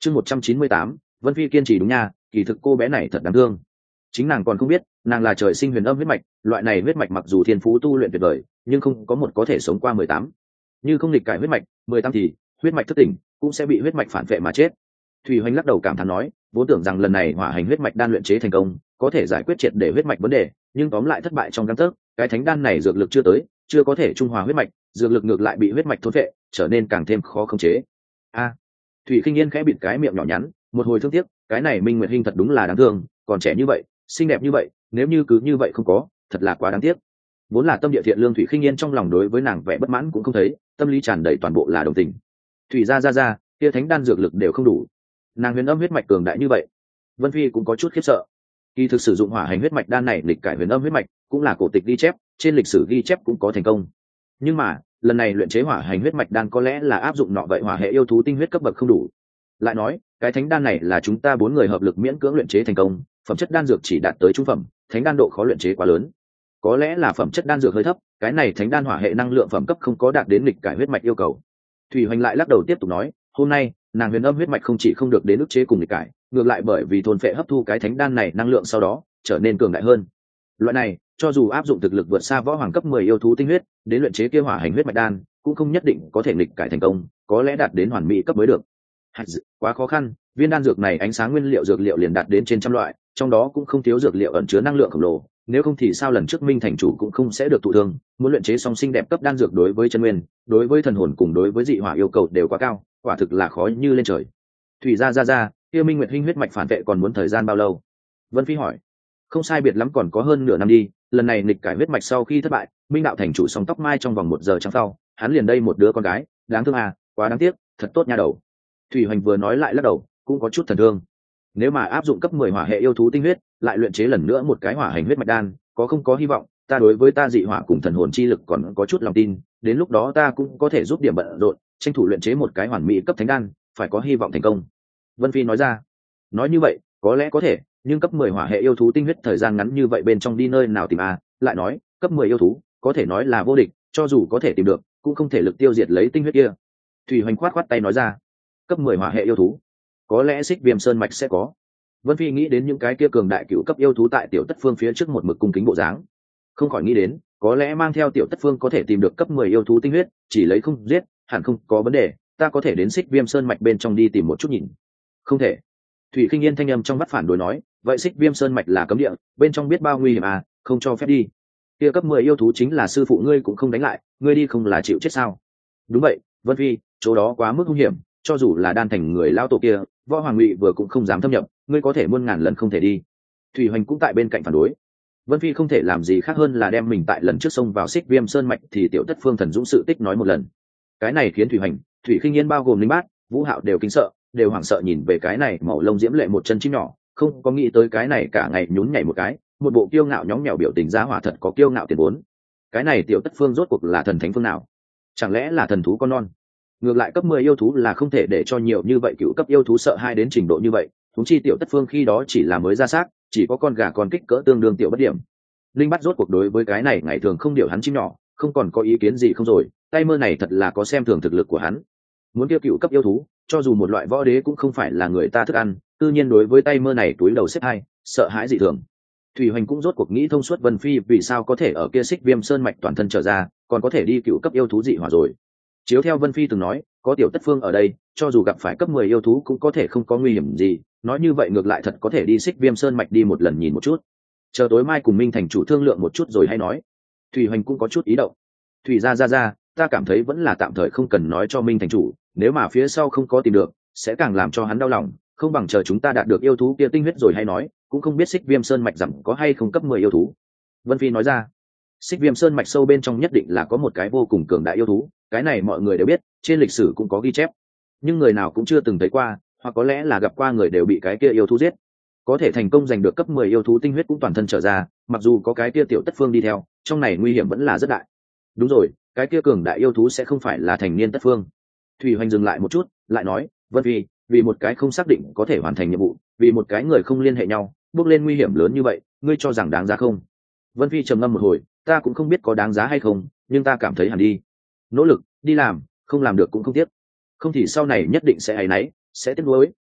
Chương 198, Vân Phi kiên trì đúng nha, kỳ thực cô bé này thật đáng thương. Chính nàng còn không biết, nàng là trời sinh huyền âm huyết mạch, loại này huyết mạch mặc dù thiên phú tu luyện tuyệt vời, nhưng không có một có thể sống qua 18. Như không nghịch cải huyết mạch, 18 thì huyết mạch thất tỉnh, cũng sẽ bị huyết mạch phản vệ mà chết. Thủy Hoành lắc đầu cảm thán nói, vốn tưởng rằng lần này hỏa hành huyết mạch đan luyện chế thành công, có thể giải quyết triệt để huyết mạch vấn đề, nhưng tóm lại thất bại trong gang tấc, cái thánh đan này dược lực chưa tới, chưa có thể trung hòa huyết mạch, dược lực ngược lại bị huyết mạch thôn vệ, trở nên càng thêm khó khống chế. Thủy Khinh Yên khẽ bịt cái miệng nhỏ nhắn, một hồi thương tiếc, cái này Minh Nguyệt Hinh thật đúng là đáng thương, còn trẻ như vậy, xinh đẹp như vậy, nếu như cứ như vậy không có, thật là quá đáng tiếc. Vốn là tâm địa thiện lương Thủy Khinh Yên trong lòng đối với nàng vẻ bất mãn cũng không thấy, tâm lý tràn đầy toàn bộ là đồng tình. Thủy ra, kia thánh đan dược lực đều không đủ. Nàng huyền âm huyết mạch cường đại như vậy, Vân Phi cũng có chút khiếp sợ. Kỳ thực sử dụng hỏa hành huyết mạch đan này lịch cải huyền âm huyết mạch, cũng là cổ tịch ghi chép, trên lịch sử ghi chép cũng có thành công. Nhưng mà, lần này luyện chế hỏa hành huyết mạch đan có lẽ là áp dụng nọ vậy hỏa hệ yêu thú tinh huyết cấp bậc không đủ. Lại nói, cái thánh đan này là chúng ta 4 người hợp lực miễn cưỡng luyện chế thành công, phẩm chất đan dược chỉ đạt tới trung phẩm, thánh đan độ khó luyện chế quá lớn. Có lẽ là phẩm chất đan dược hơi thấp, cái này thánh đan hỏa hệ năng lượng phẩm cấp không có đạt đến lịch cải huyết mạch yêu cầu. Thủy Hoành lại lắc đầu tiếp tục nói, hôm nay, nàng huyền âm huyết mạch không chỉ không được đến ức chế cùng lịch cải, ngược lại bởi vì thôn phệ hấp thu cái thánh đan này năng lượng sau đó, trở nên cường đại hơn. Loại này, cho dù áp dụng thực lực vượt xa võ hoàng cấp 10 yêu thú tinh huyết, đến luyện chế kia hỏa hành huyết mạch đan, cũng không nhất định có thể nghịch cải thành công, có lẽ đạt đến hoàn mỹ cấp mới được. Quá khó khăn, viên đan dược này ánh sáng nguyên liệu dược liệu liền đạt đến trên trăm loại, trong đó cũng không thiếu dược liệu ẩn chứa năng lượng khổng lồ, nếu không thì sao lần trước Minh thành chủ cũng không sẽ được thụ thương, muốn luyện chế song sinh đẹp cấp đan dược đối với chân nguyên, đối với thần hồn cùng đối với dị hỏa yêu cầu đều quá cao, quả thực là khó như lên trời. Thủy ra, kia Minh Nguyệt Hinh huyết mạch phản vệ còn muốn thời gian bao lâu? Vân Phi hỏi. Không sai biệt lắm còn có hơn nửa năm đi, lần này nghịch cải huyết mạch sau khi thất bại, Minh đạo thành chủ song tóc mai trong vòng 1 giờ trắng sau, hắn liền đây một đứa con gái, đáng thương à, quá đáng tiếc, thật tốt nha đầu. Thủy Hoành vừa nói lại lắc đầu, cũng có chút thần thương. Nếu mà áp dụng cấp 10 hỏa hệ yêu thú tinh huyết, lại luyện chế lần nữa một cái hỏa hành huyết mạch đan, có không có hy vọng, ta đối với ta dị hỏa cùng thần hồn chi lực còn có chút lòng tin, đến lúc đó ta cũng có thể giúp điểm bận rộn, tranh thủ luyện chế một cái hoàn mỹ cấp thánh đan, phải có hy vọng thành công. Vân Phi nói ra. Nói như vậy, có lẽ có thể, nhưng cấp 10 hỏa hệ yêu thú tinh huyết thời gian ngắn như vậy bên trong đi nơi nào tìm lại nói, cấp 10 yêu thú, có thể nói là vô địch, cho dù có thể tìm được, cũng không thể lực tiêu diệt lấy tinh huyết kia. Thủy Hoành khoát tay nói ra. Cấp 10 hỏa hệ yêu thú, có lẽ Xích Viêm Sơn mạch sẽ có. Vân Phi nghĩ đến những cái kia cường đại cựu cấp yêu thú tại Tiểu Tất Phương phía trước một mực cung kính bộ dáng, không khỏi nghĩ đến, có lẽ mang theo Tiểu Tất Phương có thể tìm được cấp 10 yêu thú tinh huyết, chỉ lấy không giết, hẳn không có vấn đề, ta có thể đến Xích Viêm Sơn mạch bên trong đi tìm một chút nhìn. Không thể. Thủy Khinh Yên thanh âm trong mắt phản đối nói, vậy Xích Viêm Sơn mạch là cấm địa, bên trong biết bao nguy hiểm không cho phép đi. Kia cấp 10 yêu thú chính là sư phụ ngươi cũng không đánh lại, ngươi đi không là chịu chết sao? Đúng vậy, Vân Phi, chỗ đó quá mức nguy hiểm, cho dù là đan thành người lao tổ kia, võ hoàng ngụy vừa cũng không dám thâm nhập, ngươi có thể muôn ngàn lần không thể đi. Thủy Hoành cũng tại bên cạnh phản đối. Vân Phi không thể làm gì khác hơn là đem mình tại lần trước sông vào Xích Viêm Sơn mạch thì Tiểu Tất Phương thần dũng sự tích nói một lần. Cái này khiến Thủy Hoành, Thủy Khinh Yên bao gồm Linh Bát, Vũ Hạo đều kính sợ, đều hoảng sợ nhìn về cái này màu lông diễm lệ một chân chim nhỏ, không có nghĩ tới cái này cả ngày nhún nhảy một cái, một bộ kiêu ngạo nhõng nhẽo biểu tình ra hỏa thật có kiêu ngạo tiền vốn. Cái này Tiểu Tất Phương rốt cuộc là thần thánh phương nào? Chẳng lẽ là thần thú con non? Ngược lại cấp 10 yêu thú là không thể để cho nhiều như vậy cựu cấp yêu thú sợ hai đến trình độ như vậy, huống chi Tiểu Tất Phương khi đó chỉ là mới ra xác, chỉ có con gà con kích cỡ tương đương tiểu bất điểm. Linh Bát rốt cuộc đối với cái này ngày thường không điều hắn chim nhỏ, không còn có ý kiến gì không rồi, tay mơ này thật là có xem thường thực lực của hắn. Muốn kêu cựu cấp yêu thú, cho dù một loại võ đế cũng không phải là người ta thức ăn, tự nhiên đối với tay mơ này túi đầu xếp hai, sợ hãi dị thường. Thủy Hoành cũng rốt cuộc nghĩ thông suốt Vân Phi vì sao có thể ở kia Xích Viêm Sơn mạch toàn thân trở ra, còn có thể đi cựu cấp yêu thú dị hỏa rồi. Chiếu theo Vân Phi từng nói, có Tiểu Tất Phương ở đây, cho dù gặp phải cấp 10 yêu thú cũng có thể không có nguy hiểm gì, nói như vậy ngược lại thật có thể đi Xích Viêm Sơn mạch đi một lần nhìn một chút. Chờ tối mai cùng Minh thành chủ thương lượng một chút rồi hay nói. Thủy Hoành cũng có chút ý động. Thủy ra, ta cảm thấy vẫn là tạm thời không cần nói cho Minh thành chủ, nếu mà phía sau không có tìm được, sẽ càng làm cho hắn đau lòng, không bằng chờ chúng ta đạt được yêu thú kia tinh huyết rồi hay nói, cũng không biết Xích Viêm Sơn mạch rằng có hay không cấp 10 yêu thú. Vân Phi nói ra. Xích Viêm Sơn mạch sâu bên trong nhất định là có một cái vô cùng cường đại yêu thú, cái này mọi người đều biết, trên lịch sử cũng có ghi chép, nhưng người nào cũng chưa từng thấy qua, hoặc có lẽ là gặp qua người đều bị cái kia yêu thú giết. Có thể thành công giành được cấp 10 yêu thú tinh huyết cũng toàn thân trở ra, mặc dù có cái kia Tiểu Tất Phương đi theo, trong này nguy hiểm vẫn là rất đại. Đúng rồi, cái kia cường đại yêu thú sẽ không phải là thành niên Tất Phương. Thủy Hoành dừng lại một chút, lại nói, Vân Phi, vì một cái không xác định có thể hoàn thành nhiệm vụ, vì một cái người không liên hệ nhau, bước lên nguy hiểm lớn như vậy, ngươi cho rằng đáng giá không? Vân Phi trầm ngâm một hồi, ta cũng không biết có đáng giá hay không, nhưng ta cảm thấy hẳn đi. Nỗ lực, đi làm, không làm được cũng không tiếc. Không thì sau này nhất định sẽ áy náy, sẽ tiếc nuối,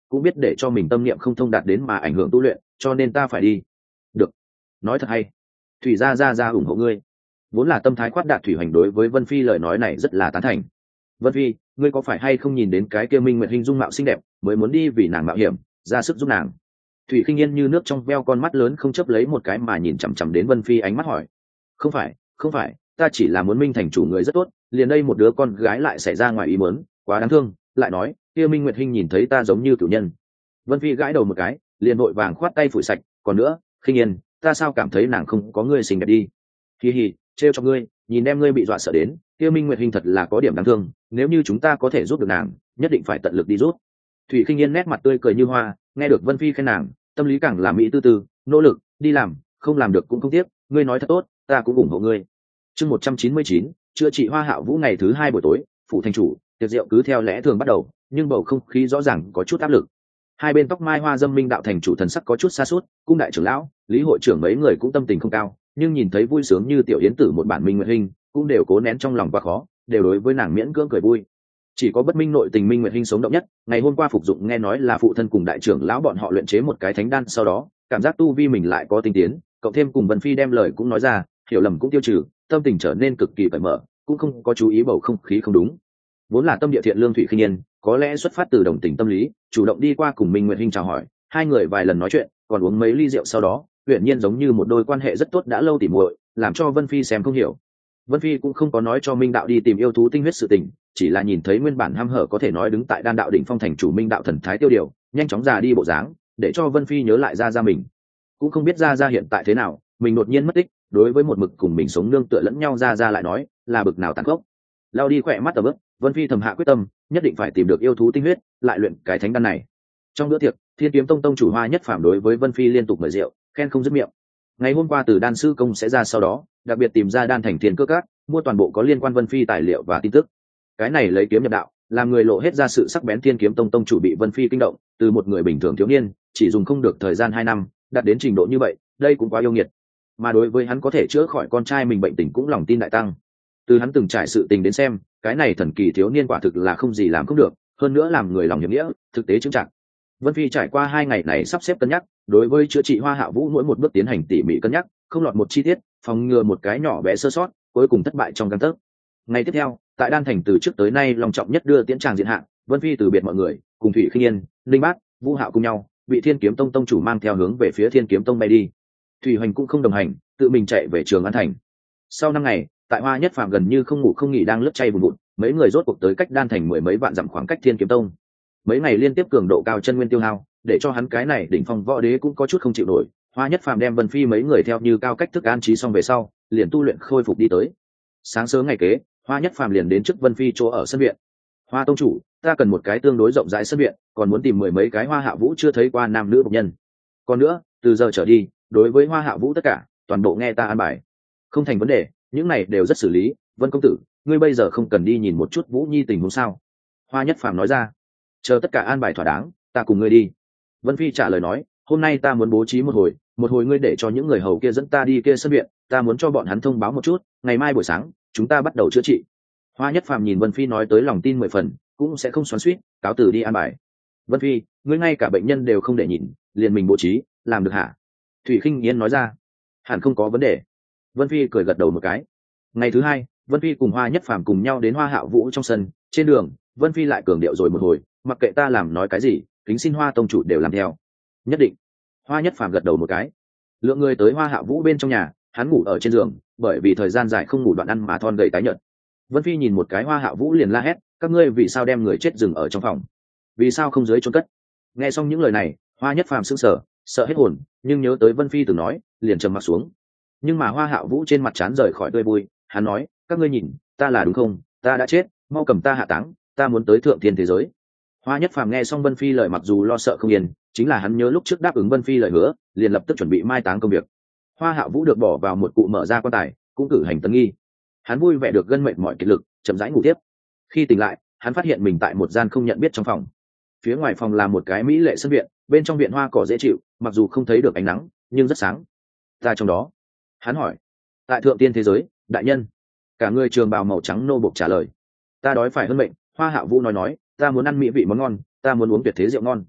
cũng biết để cho mình tâm niệm không thông đạt đến mà ảnh hưởng tu luyện, cho nên ta phải đi. Được, nói thật hay. Thủy gia ủng hộ ngươi. Vốn là tâm thái khoát đạt Thủy Hoành đối với Vân Phi lời nói này rất là tán thành. Vân Phi, ngươi có phải hay không nhìn đến cái kia Minh Nguyệt hình dung mạo xinh đẹp, mới muốn đi vì nàng mạo hiểm, ra sức giúp nàng? Thủy Khinh Yên như nước trong veo, con mắt lớn không chấp lấy một cái mà nhìn chằm chằm đến Vân Phi, ánh mắt hỏi. Không phải, ta chỉ là muốn Minh thành chủ người rất tốt, liền đây một đứa con gái lại xảy ra ngoài ý muốn, quá đáng thương. Lại nói, kia Minh Nguyệt hình nhìn thấy ta giống như cửu nhân. Vân Phi gãi đầu một cái, liền vội vàng khoát tay phủi sạch. Còn nữa, Khinh Yên, ta sao cảm thấy nàng không có ngươi xinh đẹp đi? Hi hi, trêu cho ngươi, nhìn em ngươi bị dọa sợ đến, kia Minh Nguyệt hình thật là có điểm đáng thương, nếu như chúng ta có thể giúp được nàng, nhất định phải tận lực đi giúp. Thủy Khinh Yên nét mặt tươi cười như hoa, nghe được Vân Phi khen nàng, tâm lý càng là mỹ tư tư, nỗ lực đi làm, không làm được cũng không tiếc, ngươi nói thật tốt, ta cũng ủng hộ ngươi. Chương 199, chữa trị Hoa Hạo Vũ. Ngày thứ 2 buổi tối, phủ thành chủ, tiệc rượu cứ theo lẽ thường bắt đầu, nhưng bầu không khí rõ ràng có chút áp lực. Hai bên tóc mai hoa dâm Minh đạo thành chủ thần sắc có chút xa suốt, cung đại trưởng lão, lý hội trưởng mấy người cũng tâm tình không cao, nhưng nhìn thấy vui sướng như tiểu yến tử một bản Minh Nguyệt hình, cũng đều cố nén trong lòng quá khó, đều đối với nàng miễn cưỡng cười vui. Chỉ có bất minh nội tình Minh Nguyệt hình sống động nhất, ngày hôm qua phục dụng nghe nói là phụ thân cùng đại trưởng lão bọn họ luyện chế một cái thánh đan, sau đó cảm giác tu vi mình lại có tinh tiến, cộng thêm cùng Vân Phi đem lời cũng nói ra, hiểu lầm cũng tiêu trừ, tâm tình trở nên cực kỳ cởi mở, cũng không có chú ý bầu không khí không đúng. Vốn là tâm địa thiện lương Thủy Khinh Yên, có lẽ xuất phát từ đồng tình tâm lý, chủ động đi qua cùng Minh Nguyệt hình chào hỏi, hai người vài lần nói chuyện, còn uống mấy ly rượu, sau đó uyển nhiên giống như một đôi quan hệ rất tốt đã lâu tỉ muội, làm cho Vân Phi xem không hiểu. Vân Phi cũng không có nói cho Minh đạo đi tìm yêu thú tinh huyết sự tình, chỉ là nhìn thấy nguyên bản ham hở có thể nói đứng tại đan đạo đỉnh phong thành chủ Minh đạo thần thái tiêu điều, nhanh chóng già đi bộ dáng, để cho Vân Phi nhớ lại ra mình. Cũng không biết ra hiện tại thế nào, mình đột nhiên mất tích, đối với một mực cùng mình sống nương tựa lẫn nhau ra lại nói, là bực nào tàn khốc. Lao đi khỏe mắt tầm ức, Vân Phi thầm hạ quyết tâm, nhất định phải tìm được yêu thú tinh huyết, lại luyện cái thánh đan này. Trong bữa tiệc, Thiên Kiếm Tông tông chủ Hoa Nhất Phàm đối với Vân Phi liên tục mời rượu, khen không dứt miệng. Ngày hôm qua từ đan sư công sẽ ra sau đó, đặc biệt tìm ra đan thành thiên cơ các, mua toàn bộ có liên quan Vân Phi tài liệu và tin tức. Cái này lấy kiếm nhập đạo, làm người lộ hết ra sự sắc bén. Thiên Kiếm Tông tông chủ bị Vân Phi kinh động, từ một người bình thường thiếu niên, chỉ dùng không được thời gian 2 năm, đạt đến trình độ như vậy, đây cũng quá yêu nghiệt. Mà đối với hắn có thể chữa khỏi con trai mình bệnh tình cũng lòng tin đại tăng. Từ hắn từng trải sự tình đến xem, cái này thần kỳ thiếu niên quả thực là không gì làm không được, hơn nữa làm người lòng hiệp nghĩa, thực tế chứng trạng. Vân Phi trải qua 2 ngày này sắp xếp cân nhắc, đối với chữa trị Hoa Hạo Vũ mỗi một bước tiến hành tỉ mỉ cân nhắc, không lọt một chi tiết, phòng ngừa một cái nhỏ bé sơ sót, cuối cùng thất bại trong gang tấc. Ngày tiếp theo, tại đan thành từ trước tới nay long trọng nhất đưa tiễn tràng diện hạng, Vân Phi từ biệt mọi người, cùng Thủy Khinh Yên, Linh Bát, Vũ Hạo cùng nhau, bị Thiên Kiếm Tông tông chủ mang theo hướng về phía Thiên Kiếm Tông bay đi. Thủy Hoành cũng không đồng hành, tự mình chạy về Trường An thành. Sau 5 ngày, tại Hoa Nhất Phàm gần như không ngủ không nghỉ đang lướt chay buồn bụt, mấy người rốt cuộc tới cách đan thành 10 mấy vạn dặm khoảng cách Thiên Kiếm Tông. Mấy ngày liên tiếp cường độ cao chân nguyên tiêu hao, để cho hắn cái này đỉnh phong võ đế cũng có chút không chịu nổi. Hoa Nhất Phàm đem Vân Phi mấy người theo như cao cách thức an trí xong về sau, liền tu luyện khôi phục đi tới. Sáng sớm ngày kế, Hoa Nhất Phàm liền đến trước Vân Phi chỗ ở sân viện. Hoa tông chủ, ta cần một cái tương đối rộng rãi sân viện, còn muốn tìm 10 mấy cái Hoa Hạ Vũ chưa thấy qua nam nữ bộc nhân. Còn nữa, từ giờ trở đi, đối với Hoa Hạ Vũ tất cả, toàn bộ nghe ta an bài. Không thành vấn đề, những này đều rất xử lý. Vân công tử, ngươi bây giờ không cần đi nhìn một chút Vũ Nhi tình huống sao? Hoa Nhất Phàm nói ra. Chờ tất cả an bài thỏa đáng, ta cùng ngươi đi. Vân Phi trả lời nói, hôm nay ta muốn bố trí một hồi ngươi để cho những người hầu kia dẫn ta đi kia sân viện, ta muốn cho bọn hắn thông báo một chút, ngày mai buổi sáng chúng ta bắt đầu chữa trị. Hoa Nhất Phàm nhìn Vân Phi nói tới lòng tin 10 phần, cũng sẽ không xoắn xuýt, cáo từ đi an bài. Vân Phi, ngươi ngay cả bệnh nhân đều không để nhìn, liền mình bố trí, làm được hả? Thủy Khinh Yên nói ra. Hẳn không có vấn đề. Vân Phi cười gật đầu một cái. Ngày thứ 2, Vân Phi cùng Hoa Nhất Phàm cùng nhau đến Hoa Hạo Vũ trong sân. Trên đường, Vân Phi lại cường điệu rồi một hồi, mặc kệ ta làm nói cái gì, kính xin Hoa tông chủ đều làm theo. Nhất định. Hoa Nhất Phàm gật đầu một cái. Lượng người tới Hoa Hạo Vũ bên trong nhà, hắn ngủ ở trên giường, bởi vì thời gian dài không ngủ đoạn ăn mà thon gầy tái nhợt. Vân Phi nhìn một cái Hoa Hạo Vũ liền la hét, các ngươi vì sao đem người chết dừng ở trong phòng? Vì sao không dưới chôn cất? Nghe xong những lời này, Hoa Nhất Phàm sững sờ, sợ hết hồn, nhưng nhớ tới Vân Phi từng nói, liền trầm mặt xuống. Nhưng mà Hoa Hạo Vũ trên mặt trán rời khỏi tươi vui, hắn nói, các ngươi nhìn, ta là đúng không? Ta đã chết, mau cầm ta hạ táng, ta muốn tới thượng thiên thế giới. Hoa Nhất Phàm nghe xong Vân Phi lời mặc dù lo sợ không yên, chính là hắn nhớ lúc trước đáp ứng Vân Phi lời hứa, liền lập tức chuẩn bị mai táng công việc. Hoa Hạo Vũ được bỏ vào một cụ mở ra quan tài, cũng cử hành tấn nghi. Hắn vui vẻ được gân mệt mỏi kiệt lực, chậm rãi ngủ tiếp. Khi tỉnh lại, hắn phát hiện mình tại một gian không nhận biết trong phòng. Phía ngoài phòng là một cái mỹ lệ sân viện, bên trong viện hoa cỏ dễ chịu, mặc dù không thấy được ánh nắng, nhưng rất sáng. Ta trong đó. Hắn hỏi. Tại thượng tiên thế giới, đại nhân. Cả người trường bào màu trắng nô bộc trả lời. Ta đói phải hơn mệnh. Hoa Hạo Vũ nói, ta muốn ăn mỹ vị món ngon, ta muốn uống tuyệt thế rượu ngon.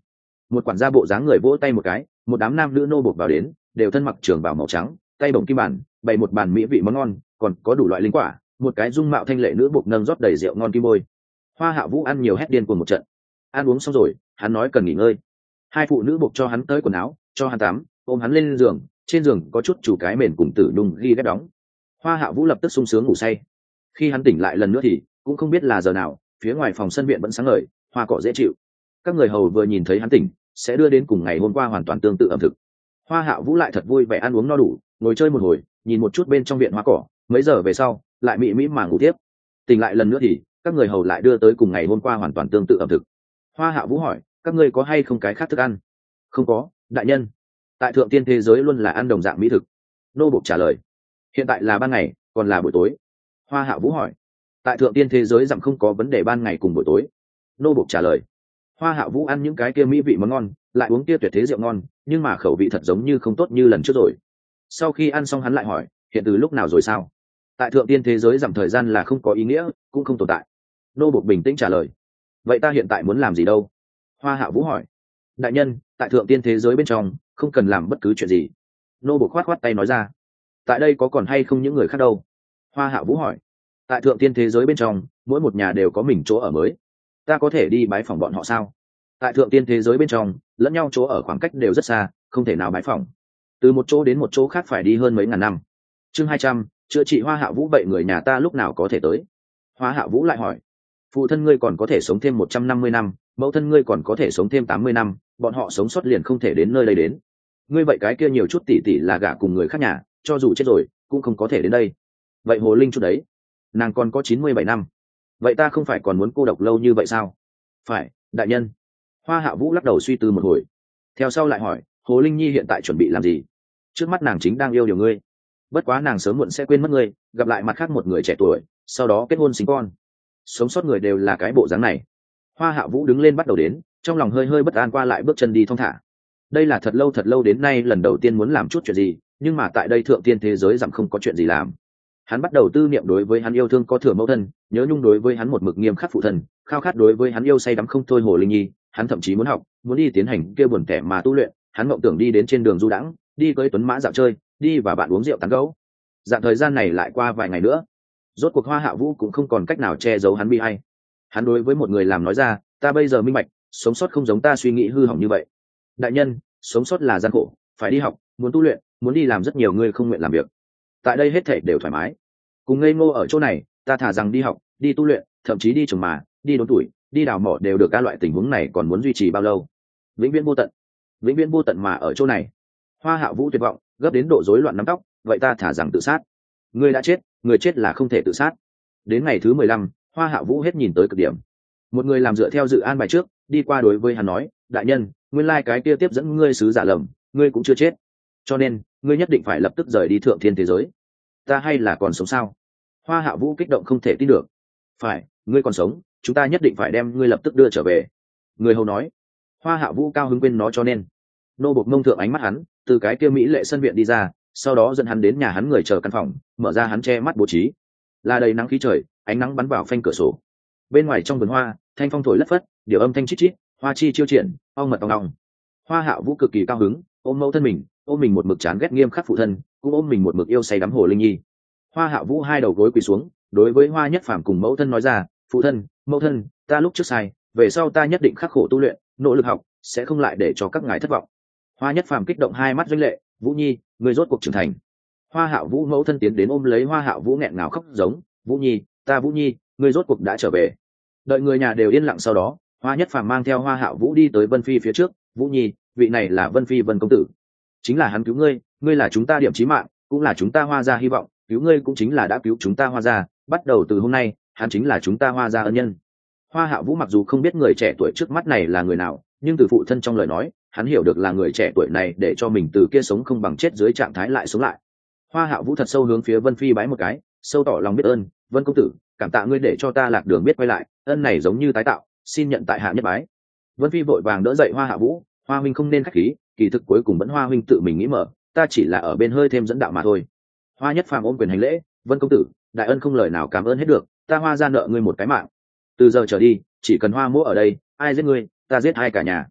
Một quản gia bộ dáng người vỗ tay một cái, một đám nam nữ nô bộc vào đến, đều thân mặc trường bào màu trắng, tay bồng kim bản, bày một bàn mỹ vị món ngon, còn có đủ loại linh quả. Một cái dung mạo thanh lệ nữ bộc nâng rót đầy rượu ngon kim bôi. Hoa Hạ Vũ ăn nhiều hét điên cuồng một trận. Ăn uống xong rồi, hắn nói cần nghỉ ngơi. Hai phụ nữ bộc cho hắn tới quần áo, cho hắn tắm, ôm hắn lên giường, trên giường có chút chủ cái mền cùng tử nhung ghi ghép đóng. Hoa Hạ Vũ lập tức sung sướng ngủ say. Khi hắn tỉnh lại lần nữa thì cũng không biết là giờ nào, phía ngoài phòng sân viện vẫn sáng ngời, hoa cỏ dễ chịu. Các người hầu vừa nhìn thấy hắn tỉnh, sẽ đưa đến cùng ngày hôm qua hoàn toàn tương tự ẩm thực. Hoa Hạ Vũ lại thật vui vẻ ăn uống no đủ, ngồi chơi một hồi, nhìn một chút bên trong viện hoa cỏ, mấy giờ về sau, lại mị mỹ mà ngủ tiếp. Tỉnh lại lần nữa thì các người hầu lại đưa tới cùng ngày hôm qua hoàn toàn tương tự ẩm thực. Hoa Hạ Vũ hỏi, các ngươi có hay không cái khác thức ăn? Không có, đại nhân. Tại thượng tiên thế giới luôn là ăn đồng dạng mỹ thực. Nô bộc trả lời. Hiện tại là ban ngày, còn là buổi tối? Hoa Hạ Vũ hỏi. Tại thượng tiên thế giới dặm không có vấn đề ban ngày cùng buổi tối. Nô bộc trả lời. Hoa Hạ Vũ ăn những cái kia mỹ vị món ngon, lại uống kia tuyệt thế rượu ngon, nhưng mà khẩu vị thật giống như không tốt như lần trước rồi. Sau khi ăn xong hắn lại hỏi, hiện từ lúc nào rồi sao? Tại thượng tiên thế giới dặm thời gian là không có ý nghĩa, cũng không tồn tại. Nô bộc bình tĩnh trả lời. Vậy ta hiện tại muốn làm gì đâu? Hoa Hạ Vũ hỏi. Đại nhân, tại thượng tiên thế giới bên trong không cần làm bất cứ chuyện gì. Nô bộc khoát khoát tay nói ra. Tại đây có còn hay không những người khác đâu? Hoa Hạ Vũ hỏi. Tại thượng tiên thế giới bên trong mỗi một nhà đều có mình chỗ ở mới, ta có thể đi bái phỏng bọn họ sao? Tại thượng tiên thế giới bên trong lẫn nhau chỗ ở khoảng cách đều rất xa, không thể nào bái phỏng. Từ một chỗ đến một chỗ khác phải đi hơn mấy ngàn năm. Chương 200, chữa trị. Hoa Hạ Vũ, vậy người nhà ta lúc nào có thể tới? Hoa Hạ Vũ lại hỏi. Phụ thân ngươi còn có thể sống thêm 150 năm, mẫu thân ngươi còn có thể sống thêm 80 năm, bọn họ sống sót liền không thể đến nơi đây đến. Ngươi vậy cái kia nhiều chút tỷ tỷ là gả cùng người khác nhà, cho dù chết rồi cũng không có thể đến đây. Vậy hồ linh chút đấy, nàng còn có 97 năm, vậy ta không phải còn muốn cô độc lâu như vậy sao? Phải, đại nhân. Hoa Hạ Vũ lắc đầu suy tư một hồi, theo sau lại hỏi, hồ linh nhi hiện tại chuẩn bị làm gì? Trước mắt nàng chính đang yêu điều ngươi, bất quá nàng sớm muộn sẽ quên mất ngươi, gặp lại mặt khác một người trẻ tuổi, sau đó kết hôn sinh con. Sống sót người đều là cái bộ dáng này. Hoa Hạ Vũ đứng lên bắt đầu đến, trong lòng hơi hơi bất an, qua lại bước chân đi thong thả. Đây là thật lâu đến nay lần đầu tiên muốn làm chút chuyện gì, nhưng mà tại đây thượng tiên thế giới giảm không có chuyện gì làm. Hắn bắt đầu tư niệm đối với hắn yêu thương có thừa mẫu thân, nhớ nhung đối với hắn một mực nghiêm khắc phụ thân, khao khát đối với hắn yêu say đắm không thôi hồ linh nhi. Hắn thậm chí muốn học, muốn đi tiến hành kia buồn tẻ mà tu luyện. Hắn mộng tưởng đi đến trên đường du đãng, đi cưỡi tuấn mã dạo chơi, đi và bạn uống rượu tán gẫu. Dạng thời gian này lại qua vài ngày nữa, rốt cuộc Hoa Hạ Vũ cũng không còn cách nào che giấu hắn bi hay. Hắn đối với một người làm nói ra, ta bây giờ minh bạch, sống sót không giống ta suy nghĩ hư hỏng như vậy. Đại nhân, sống sót là gian khổ, phải đi học, muốn tu luyện, muốn đi làm rất nhiều người không nguyện làm việc. Tại đây hết thảy đều thoải mái. Cùng ngây ngô ở chỗ này, ta thả rằng đi học, đi tu luyện, thậm chí đi trồng mà, đi đốn tuổi, đi đào mỏ đều được. Các loại tình huống này còn muốn duy trì bao lâu? Vĩnh viễn vô tận, vĩnh viễn vô tận mà ở chỗ này. Hoa Hạ Vũ tuyệt vọng, gấp đến độ rối loạn nắm tóc. Vậy ta thả rằng tự sát. Ngươi đã chết, người chết là không thể tự sát. Đến ngày thứ 15, Hoa Hạ Vũ hết nhìn tới cực điểm. Một người làm dựa theo dự an bài trước, đi qua đối với hắn nói, đại nhân, nguyên lai cái kia tiếp dẫn ngươi sứ giả lầm, ngươi cũng chưa chết, cho nên ngươi nhất định phải lập tức rời đi thượng thiên thế giới. Ta hay là còn sống sao? Hoa Hạ Vũ kích động không thể tin được. Phải, ngươi còn sống, chúng ta nhất định phải đem ngươi lập tức đưa trở về. Người hầu nói. Hoa Hạ Vũ cao hứng quên nó, cho nên nô bộc mông thượng ánh mắt hắn, từ cái kia mỹ lệ sân viện đi ra, sau đó dẫn hắn đến nhà hắn người chờ căn phòng, mở ra hắn che mắt bố trí. Là đầy nắng khí trời, ánh nắng bắn vào phanh cửa sổ. Bên ngoài trong vườn hoa, thanh phong thổi lất phất, điều âm thanh chít chít, hoa chi chiêu triển, ong mật ong ong. Hoa Hạ Vũ cực kỳ cao hứng, ôm mẫu thân mình, ôm mình một mực chán ghét nghiêm khắc phụ thân, cũng ôm mình một mực yêu say đắm hồ linh nhi. Hoa Hạ Vũ hai đầu gối quỳ xuống, đối với Hoa Nhất Phàm cùng mẫu thân nói ra, phụ thân, mẫu thân, ta lúc trước sai, về sau ta nhất định khắc khổ tu luyện, nỗ lực học, sẽ không lại để cho các ngài thất vọng. Hoa Nhất Phàm kích động hai mắt doanh lệ, Vũ nhi, người rốt cuộc trưởng thành. Hoa Hạ Vũ mẫu thân tiến đến ôm lấy Hoa Hạ Vũ nghẹn ngào khóc giống, Vũ nhi, ta Vũ nhi, người rốt cuộc đã trở về. Đợi người nhà đều yên lặng sau đó, Hoa Nhất Phàm mang theo Hoa Hạ Vũ đi tới Vân Phi phía trước, Vũ nhi, vị này là Vân Phi Vân công tử, chính là hắn cứu ngươi, ngươi là chúng ta điểm chí mạng, cũng là chúng ta Hoa gia hy vọng, cứu ngươi cũng chính là đã cứu chúng ta Hoa gia, bắt đầu từ hôm nay, hắn chính là chúng ta Hoa gia ân nhân. Hoa Hạ Vũ mặc dù không biết người trẻ tuổi trước mắt này là người nào, nhưng từ phụ thân trong lời nói, hắn hiểu được là người trẻ tuổi này để cho mình từ kia sống không bằng chết dưới trạng thái lại sống lại. Hoa Hạ Vũ thật sâu hướng phía Vân Phi bái một cái, sâu tỏ lòng biết ơn, Vân công tử, cảm tạ ngươi để cho ta lạc đường biết quay lại, ân này giống như tái tạo, xin nhận tại hạ nhất bái. Vân Phi vội vàng đỡ dậy Hoa Hạ Vũ, Hoa huynh không nên khách khí, kỳ thực cuối cùng vẫn Hoa huynh tự mình nghĩ mở, ta chỉ là ở bên hơi thêm dẫn đạo mà thôi. Hoa Nhất Phàm ôm quyền hành lễ, Vân công tử, đại ân không lời nào cảm ơn hết được, ta Hoa gia nợ ngươi một cái mạng, từ giờ trở đi, chỉ cần Hoa mỗ ở đây, ai giết ngươi, ta giết hai cả nhà.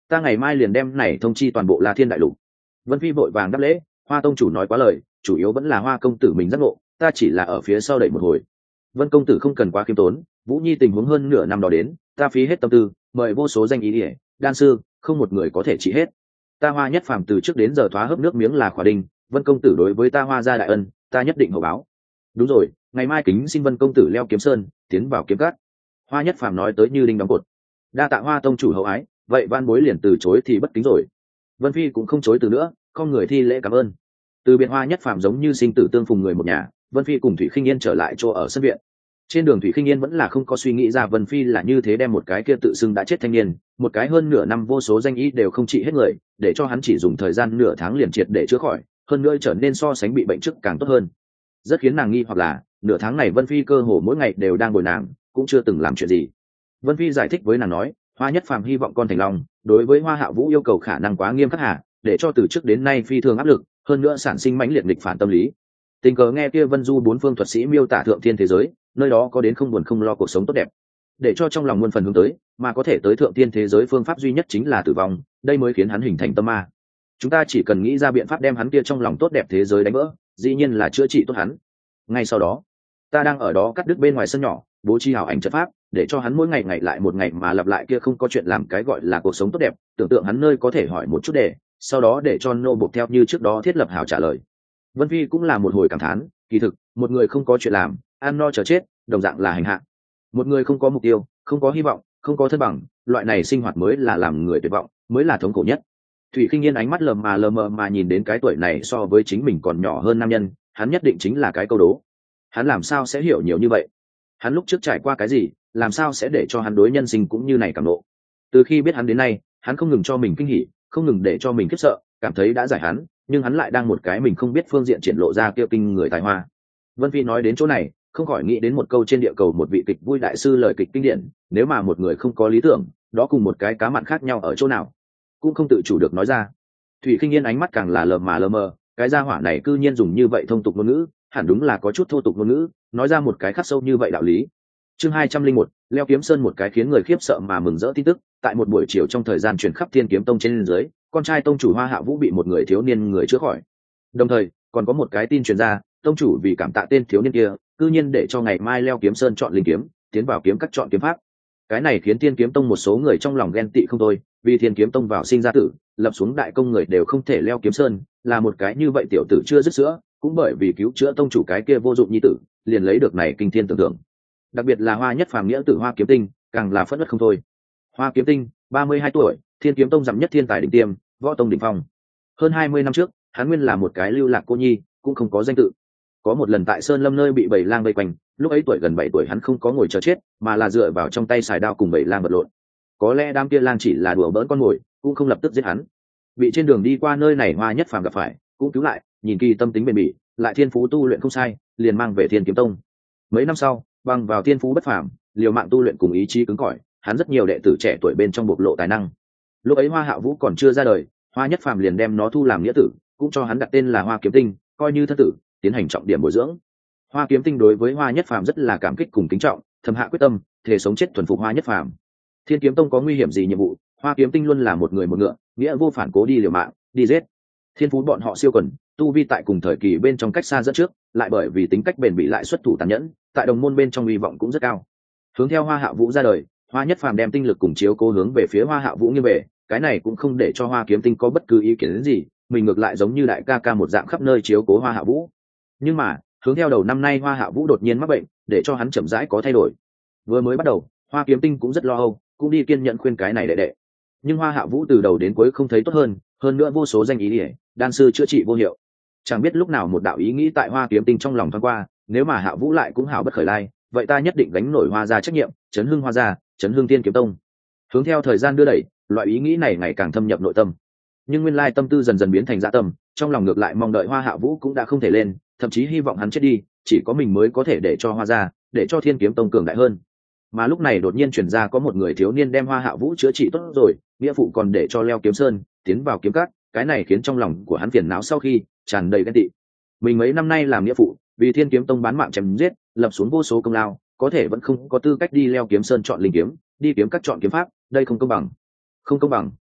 ta ngày mai liền đem này thông chi toàn bộ La Thiên đại lục. Vân Phi vội vàng đáp lễ, Hoa tông chủ nói quá lời, chủ yếu vẫn là Hoa công tử mình giác ngộ, ta chỉ là ở phía sau đẩy một hồi. Vân công tử không cần quá khiêm tốn, Vũ Nhi tình huống hơn nửa năm đó đến, ta phí hết tâm tư, mời vô số danh ý ỉa đan sư, không một người có thể trị hết. Ta Hoa Nhất Phàm từ trước đến giờ thoá hớp nước miếng là khỏa đình, Vân công tử đối với ta Hoa gia đại ân, ta nhất định hậu báo. Đúng rồi, ngày mai kính xin Vân công tử leo kiếm sơn, tiến vào kiếm cát. Hoa Nhất Phàm nói tới như đinh đóng cột. Đa tạ Hoa tông chủ hậu ái, vậy van bối liền từ chối thì bất kính rồi. Vân Phi cũng không chối từ nữa, không người thi lễ cảm ơn. Từ biệt Hoa Nhất Phàm giống như sinh tử tương phùng người một nhà, Vân Phi cùng Thủy Khinh Yên trở lại chỗ ở sân viện. Trên đường Thủy Khinh Yên vẫn là không có suy nghĩ ra Vân Phi là như thế đem một cái kia tự xưng đã chết thanh niên, một cái hơn nửa năm vô số danh y đều không trị hết người, để cho hắn chỉ dùng thời gian nửa tháng liền triệt để chữa khỏi, hơn nữa trở nên so sánh bị bệnh trước càng tốt hơn. Rất khiến nàng nghi hoặc là, nửa tháng này Vân Phi cơ hồ mỗi ngày đều đang bồi nàng, cũng chưa từng làm chuyện gì. Vân Phi giải thích với nàng nói, Hoa Nhất Phàm hy vọng con thành long, đối với Hoa Hạ Vũ yêu cầu khả năng quá nghiêm khắc hạ, để cho từ trước đến nay phi thường áp lực, hơn nữa sản sinh mãnh liệt nghịch phản tâm lý. Tình cờ nghe kia Vân Du bốn phương thuật sĩ miêu tả thượng thiên thế giới, nơi đó có đến không buồn không lo cuộc sống tốt đẹp, để cho trong lòng muôn phần hướng tới, mà có thể tới thượng thiên thế giới phương pháp duy nhất chính là tử vong, đây mới khiến hắn hình thành tâm ma. Chúng ta chỉ cần nghĩ ra biện pháp đem hắn kia trong lòng tốt đẹp thế giới đánh vỡ, dĩ nhiên là chữa trị tốt hắn. Ngay sau đó, ta đang ở đó cắt đứt bên ngoài sân nhỏ, bố trí hảo ảnh trận pháp, để cho hắn mỗi ngày ngày lại một ngày mà lặp lại kia không có chuyện làm cái gọi là cuộc sống tốt đẹp, tưởng tượng hắn nơi có thể hỏi một chút đề, sau đó để cho nô buộc theo như trước đó thiết lập hảo trả lời. Vân Phi cũng là một hồi cảm thán, kỳ thực, một người không có chuyện làm, ăn no chờ chết, đồng dạng là hành hạ. Một người không có mục tiêu, không có hy vọng, không có thân bằng, loại này sinh hoạt mới là làm người tuyệt vọng, mới là thống khổ nhất. Thủy Khinh Yên ánh mắt lờ mờ mà nhìn đến cái tuổi này so với chính mình còn nhỏ hơn nam nhân, hắn nhất định chính là cái câu đố. Hắn làm sao sẽ hiểu nhiều như vậy? Hắn lúc trước trải qua cái gì, làm sao sẽ để cho hắn đối nhân sinh cũng như này cảm nộ? Từ khi biết hắn đến nay, hắn không ngừng cho mình kinh hỉ, không ngừng để cho mình khiếp sợ, cảm thấy đã giải hắn, nhưng hắn lại đang một cái mình không biết phương diện triển lộ ra kia kinh người tài hoa. Vân Phi nói đến chỗ này, không khỏi nghĩ đến một câu trên địa cầu một vị kịch vui đại sư lời kịch kinh điển, nếu mà một người không có lý tưởng, đó cùng một cái cá mặn khác nhau ở chỗ nào, cũng không tự chủ được nói ra. Thủy Khinh Yên ánh mắt càng là lờ mờ, cái gia hỏa này cư nhiên dùng như vậy thông tục ngôn ngữ, hẳn đúng là có chút thô tục ngôn ngữ, nói ra một cái khắc sâu như vậy đạo lý. Chương 201, leo kiếm sơn một cái khiến người khiếp sợ mà mừng rỡ tin tức, tại một buổi chiều trong thời gian truyền khắp Thiên Kiếm Tông trên dưới, con trai tông chủ Hoa Hạ Vũ bị một người thiếu niên người chữa khỏi. Đồng thời, còn có một cái tin truyền ra, tông chủ vì cảm tạ tên thiếu niên kia, cư nhiên để cho ngày mai leo kiếm sơn chọn linh kiếm, tiến vào kiếm các chọn kiếm pháp. Cái này khiến Thiên Kiếm Tông một số người trong lòng ghen tị không thôi, vì Thiên Kiếm Tông vào sinh ra tử, lập xuống đại công người đều không thể leo kiếm sơn, là một cái như vậy tiểu tử chưa dứt sữa, cũng bởi vì cứu chữa tông chủ cái kia vô dụng nhi tử, liền lấy được này kinh thiên tưởng tượng. Đặc biệt là Hoa Nhất Phàm nghĩa tử Hoa Kiếm Tinh, càng là phẫn nộ không thôi. Hoa Kiếm Tinh, 32 tuổi, Thiên Kiếm Tông dặm nhất thiên tài đỉnh tiêm, võ tông đỉnh phong. Hơn 20 năm trước, hắn nguyên là một cái lưu lạc cô nhi, cũng không có danh tự. Có một lần tại Sơn Lâm nơi bị bầy lang vây quanh, lúc ấy tuổi gần 7 tuổi hắn không có ngồi chờ chết, mà là dựa vào trong tay xài đao cùng bầy lang vật lộn. Có lẽ đám kia lang chỉ là đùa bỡn con mồi, cũng không lập tức giết hắn. Bị trên đường đi qua nơi này Hoa Nhất Phàm gặp phải, cũng cứu lại, nhìn kỳ tâm tính bền bỉ, lại thiên phú tu luyện không sai, liền mang về Thiên Kiếm Tông. Mấy năm sau, bằng vào thiên phú bất phàm, liều mạng tu luyện cùng ý chí cứng cỏi, hắn rất nhiều đệ tử trẻ tuổi bên trong bộc lộ tài năng. Lúc ấy Hoa Hạ Vũ còn chưa ra đời, Hoa Nhất Phàm liền đem nó thu làm nghĩa tử, cũng cho hắn đặt tên là Hoa Kiếm Tinh, coi như thân tử, tiến hành trọng điểm bồi dưỡng. Hoa Kiếm Tinh đối với Hoa Nhất Phàm rất là cảm kích cùng kính trọng, thầm hạ quyết tâm, thề sống chết thuần phục Hoa Nhất Phàm. Thiên Kiếm Tông có nguy hiểm gì nhiệm vụ, Hoa Kiếm Tinh luôn là một người một ngựa, nghĩa vô phản cố đi liều mạng, đi giết. Thiên phú bọn họ siêu quần, tu vi tại cùng thời kỳ bên trong cách xa dẫn trước, lại bởi vì tính cách bền bỉ lại xuất thủ tàn nhẫn, tại đồng môn bên trong hy vọng cũng rất cao. Hướng theo Hoa Hạ Vũ ra đời, Hoa Nhất Phàm đem tinh lực cùng chiếu cố hướng về phía Hoa Hạ Vũ nghiêng về, cái này cũng không để cho Hoa Kiếm Tinh có bất cứ ý kiến gì, mình ngược lại giống như đại ca ca một dạng khắp nơi chiếu cố Hoa Hạ Vũ. Nhưng mà, hướng theo đầu năm nay Hoa Hạ Vũ đột nhiên mắc bệnh, để cho hắn chậm rãi có thay đổi. Vừa mới bắt đầu, Hoa Kiếm Tinh cũng rất lo âu, cũng đi kiên nhẫn khuyên cái này đệ đệ. Nhưng Hoa Hạ Vũ từ đầu đến cuối không thấy tốt hơn nữa vô số danh ý ỉa đan sư chữa trị vô hiệu. Chẳng biết lúc nào một đạo ý nghĩ tại Hoa Kiếm Tinh trong lòng thoáng qua, nếu mà Hạ Vũ lại cũng hảo bất khởi lai, vậy ta nhất định gánh nổi Hoa gia trách nhiệm, chấn hưng Hoa gia, chấn hưng Thiên Kiếm Tông. Hướng theo thời gian đưa đẩy, loại ý nghĩ này ngày càng thâm nhập nội tâm. Nhưng nguyên lai tâm tư dần dần biến thành dã tâm, trong lòng ngược lại mong đợi Hoa Hạ Vũ cũng đã không thể lên, thậm chí hy vọng hắn chết đi, chỉ có mình mới có thể để cho Hoa gia, để cho Thiên Kiếm Tông cường đại hơn. Mà lúc này đột nhiên chuyển ra có một người thiếu niên đem Hoa Hạ Vũ chữa trị tốt rồi, nghĩa phụ còn để cho leo kiếm sơn, tiến vào kiếm cát, cái này khiến trong lòng của hắn phiền não sau khi tràn đầy ghen tị. Mình mấy năm nay làm nghĩa phụ, vì Thiên Kiếm Tông bán mạng chém giết, lập xuống vô số công lao, có thể vẫn không có tư cách đi leo kiếm sơn chọn linh kiếm, đi kiếm cát chọn kiếm pháp, đây không công bằng. Không công bằng.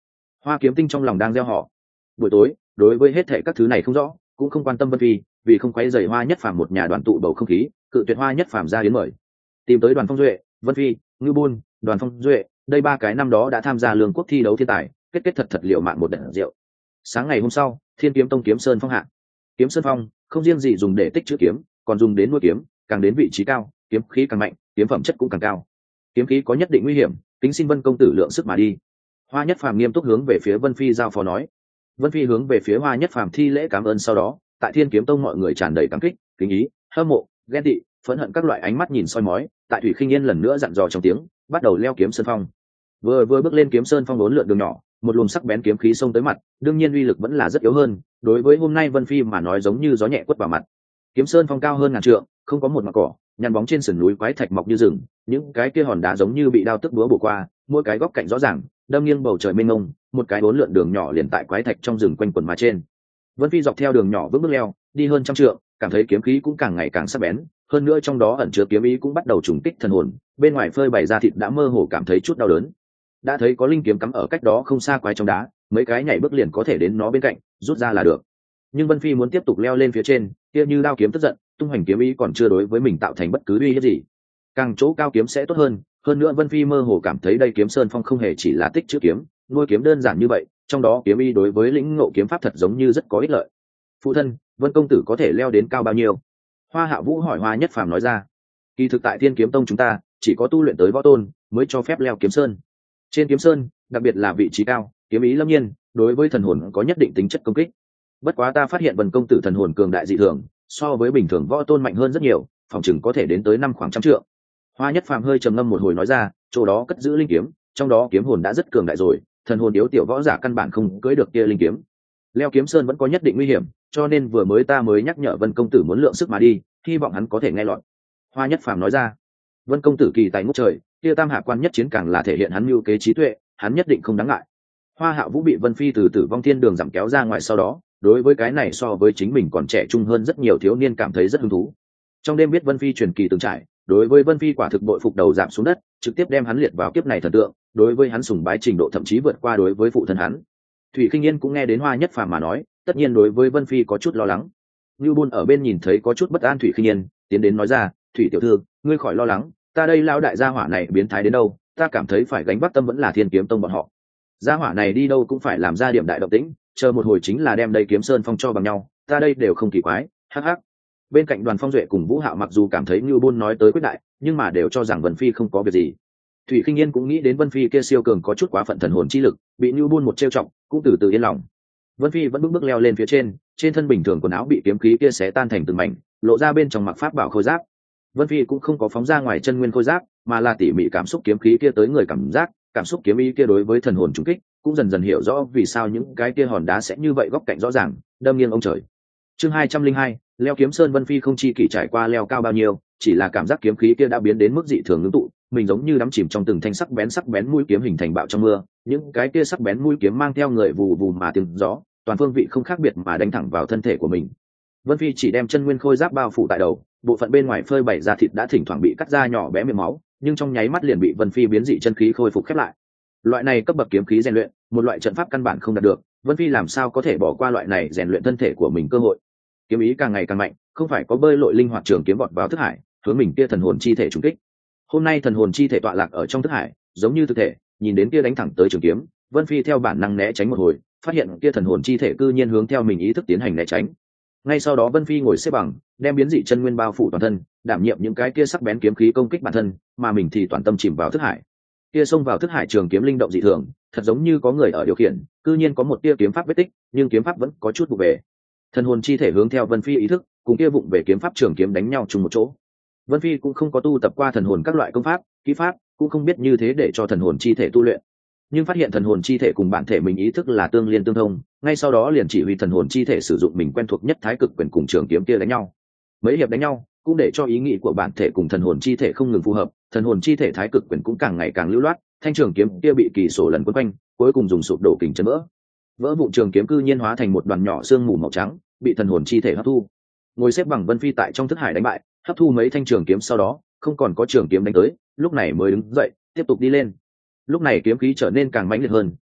Hoa Kiếm Tinh trong lòng đang gieo họ. Buổi tối, đối với hết thảy các thứ này không rõ, cũng không quan tâm Vân Phi, vì không quấy rầy Hoa Nhất Phàm một nhà đoàn tụ bầu không khí, cự tuyệt Hoa Nhất Phàm ra yến mời. Tìm tới Đoàn Phong Duệ, Vân Phi, Ngưu Bôn, Đoàn Phong Duệ, đây ba cái năm đó đã tham gia lương quốc thi đấu thiên tài, kết thật liều mạng một đợt rượu. Sáng ngày hôm sau, Thiên Kiếm Tông Kiếm Sơn Phong hạ. Kiếm Sơn Phong không riêng gì dùng để tích trữ kiếm, còn dùng đến nuôi kiếm, càng đến vị trí cao, kiếm khí càng mạnh, kiếm phẩm chất cũng càng cao. Kiếm khí có nhất định nguy hiểm, kính xin Vân công tử lượng sức mà đi. Hoa Nhất Phàm nghiêm túc hướng về phía Vân Phi giao phó nói. Vân Phi hướng về phía Hoa Nhất Phàm thi lễ cảm ơn, sau đó tại Thiên Kiếm Tông mọi người tràn đầy cảm kích, kính ý, hâm mộ, ghen tị, phẫn hận các loại ánh mắt nhìn soi mói. Tại Thủy Khinh Yên lần nữa dặn dò trong tiếng, bắt đầu leo Kiếm Sơn Phong. Vừa bước lên Kiếm Sơn Phong uốn lượn đường nhỏ, một luồng sắc bén kiếm khí xông tới mặt, đương nhiên uy lực vẫn là rất yếu hơn, đối với hôm nay Vân Phi mà nói giống như gió nhẹ quất vào mặt. Kiếm Sơn Phong cao hơn ngàn trượng, không có một mặt cỏ, nhăn bóng trên sườn núi quái thạch mọc như rừng, những cái kia hòn đá giống như bị đao tức búa bổ qua, mỗi cái góc cạnh rõ ràng, đâm nghiêng bầu trời mênh mông, một cái uốn lượn đường nhỏ liền tại quái thạch trong rừng quanh quẩn mà trên. Vân Phi dọc theo đường nhỏ bước leo, đi hơn trăm trượng, cảm thấy kiếm khí cũng càng ngày càng sắc bén, hơn nữa trong đó ẩn chứa kiếm ý cũng bắt đầu trùng kích thần hồn, bên ngoài phơi bày ra thịt đã mơ hồ cảm thấy chút đau đớn. Đã thấy có linh kiếm cắm ở cách đó không xa quái trong đá, mấy cái nhảy bước liền có thể đến nó bên cạnh, rút ra là được. Nhưng Vân Phi muốn tiếp tục leo lên phía trên, kia như đao kiếm tức giận, tung hoành kiếm ý còn chưa đối với mình tạo thành bất cứ uy hiếp gì. Càng chỗ cao kiếm sẽ tốt hơn nữa Vân Phi mơ hồ cảm thấy đây Kiếm Sơn Phong không hề chỉ là tích trữ kiếm, nuôi kiếm đơn giản như vậy, trong đó kiếm ý đối với lĩnh ngộ kiếm pháp thật giống như rất có ích lợi. Phụ thân, Vân công tử có thể leo đến cao bao nhiêu? Hoa Hạ Vũ hỏi. Hoa Nhất Phàm nói ra, kỳ thực tại Thiên Kiếm Tông chúng ta chỉ có tu luyện tới võ tôn mới cho phép leo Kiếm Sơn. Trên Kiếm Sơn, đặc biệt là vị trí cao, kiếm ý lâm nhiên, đối với thần hồn có nhất định tính chất công kích. Bất quá ta phát hiện Vân công tử thần hồn cường đại dị thường, so với bình thường võ tôn mạnh hơn rất nhiều, phòng chừng có thể đến tới năm khoảng trăm trượng. Hoa Nhất Phàm hơi trầm ngâm một hồi nói ra, chỗ đó cất giữ linh kiếm, trong đó kiếm hồn đã rất cường đại rồi, thần hồn yếu tiểu võ giả căn bản không cưỡi được kia linh kiếm. Leo Kiếm Sơn vẫn có nhất định nguy hiểm, cho nên vừa mới ta mới nhắc nhở Vân công tử muốn lượng sức mà đi, hy vọng hắn có thể nghe lọt. Hoa Nhất Phàm nói ra. Vân công tử kỳ tài ngút trời, kia tam hạ quan nhất chiến càng là thể hiện hắn mưu kế trí tuệ, hắn nhất định không đáng ngại. Hoa Hạ Vũ bị Vân Phi từ tử vong thiên đường giảm kéo ra ngoài sau đó, đối với cái này so với chính mình còn trẻ trung hơn rất nhiều thiếu niên cảm thấy rất hứng thú. Trong đêm biết Vân Phi truyền kỳ từng trải, đối với Vân Phi quả thực bội phục đầu giảm xuống đất, trực tiếp đem hắn liệt vào kiếp này thần tượng, đối với hắn sùng bái trình độ thậm chí vượt qua đối với phụ thân hắn. Thủy Khinh Yên cũng nghe đến Hoa Nhất Phàm mà nói, tất nhiên đối với Vân Phi có chút lo lắng. Ngưu Bôn ở bên nhìn thấy có chút bất an Thủy Khinh Yên, tiến đến nói ra, "Thủy tiểu thư, ngươi khỏi lo lắng, ta đây lão đại gia hỏa này biến thái đến đâu, ta cảm thấy phải gánh vác tâm vẫn là Thiên Kiếm Tông bọn họ. Gia hỏa này đi đâu cũng phải làm ra điểm đại động tĩnh, chờ một hồi chính là đem đây Kiếm Sơn Phong cho bằng nhau, ta đây đều không kỳ quái." Hắc hắc. Bên cạnh Đoàn Phong Duệ cùng Vũ Hạo mặc dù cảm thấy Ngưu Bôn nói tới quyết đại, nhưng mà đều cho rằng Vân Phi không có việc gì. Thủy Khinh Yên cũng nghĩ đến Vân Phi kia siêu cường có chút quá phận thần hồn chi lực, bị Ngưu Bôn một trêu chọc, cũng từ từ yên lòng. Vân Phi vẫn bước leo lên phía trên thân bình thường quần áo bị kiếm khí kia xé tan thành từng mảnh, lộ ra bên trong mặc pháp bảo khôi giáp. Vân Phi cũng không có phóng ra ngoài chân nguyên khôi giáp, mà là tỉ mỉ cảm xúc kiếm khí kia tới người cảm giác, cảm xúc kiếm ý kia đối với thần hồn trùng kích, cũng dần dần hiểu rõ vì sao những cái kia hòn đá sẽ như vậy góc cạnh rõ ràng, đâm nghiêng ông trời. Chương 202, leo Kiếm Sơn. Vân Phi không chi kỷ trải qua leo cao bao nhiêu, chỉ là cảm giác kiếm khí kia đã biến đến mức dị thường ngưng tụ, mình giống như đắm chìm trong từng thanh sắc bén mũi kiếm hình thành bạo trong mưa, những cái kia sắc bén mũi kiếm mang theo người vù vù mà tiếng gió, toàn phương vị không khác biệt mà đánh thẳng vào thân thể của mình. Vân Phi chỉ đem chân nguyên khôi giáp bao phủ tại đầu, bộ phận bên ngoài phơi bày ra thịt đã thỉnh thoảng bị cắt ra nhỏ bé miệng máu, nhưng trong nháy mắt liền bị Vân Phi biến dị chân khí khôi phục khép lại. Loại này cấp bậc kiếm khí rèn luyện, một loại trận pháp căn bản không đạt được, Vân Phi làm sao có thể bỏ qua loại này rèn luyện thân thể của mình cơ hội. Kiếm ý càng ngày càng mạnh, không phải có bơi lội linh hoạt trường kiếm vọt vào thức hải, hướng mình kia thần hồn chi thể trùng kích. Hôm nay thần hồn chi thể tọa lạc ở trong thức hải, giống như thực thể, nhìn đến kia đánh thẳng tới trường kiếm, Vân Phi theo bản năng né tránh một hồi, phát hiện kia thần hồn chi thể cư nhiên hướng theo mình ý thức tiến hành né tránh. Ngay sau đó Vân Phi ngồi xếp bằng, đem biến dị chân nguyên bao phủ toàn thân, đảm nhiệm những cái kia sắc bén kiếm khí công kích bản thân, mà mình thì toàn tâm chìm vào thức hải. Kia xông vào thức hải trường kiếm linh động dị thường, thật giống như có người ở điều khiển, cư nhiên có một tia kiếm pháp vết tích, nhưng kiếm pháp vẫn có chút vụ về. Thần hồn chi thể hướng theo Vân Phi ý thức, cùng kia vụng về kiếm pháp trường kiếm đánh nhau chung một chỗ. Vân Phi cũng không có tu tập qua thần hồn các loại công pháp, kỹ pháp, cũng không biết như thế để cho thần hồn chi thể tu luyện. Nhưng phát hiện thần hồn chi thể cùng bản thể mình ý thức là tương liên tương thông, ngay sau đó liền chỉ huy thần hồn chi thể sử dụng mình quen thuộc nhất thái cực quyền cùng trường kiếm kia đánh nhau. Mấy hiệp đánh nhau, cũng để cho ý nghĩ của bản thể cùng thần hồn chi thể không ngừng phù hợp, thần hồn chi thể thái cực quyền cũng càng ngày càng lưu loát, thanh trường kiếm kia bị kỳ sổ lần quấn quanh, cuối cùng dùng sụp đổ kình chấn vỡ vụn trường kiếm cư nhiên hóa thành một đoàn nhỏ xương mù màu trắng, bị thần hồn chi thể hấp thu. Ngồi xếp bằng Vân Phi tại trong thức hải đánh bại, hấp thu mấy thanh trường kiếm sau đó, không còn có trường kiếm đánh tới, lúc này mới đứng dậy, tiếp tục đi lên. Lúc này kiếm khí trở nên càng mãnh liệt hơn,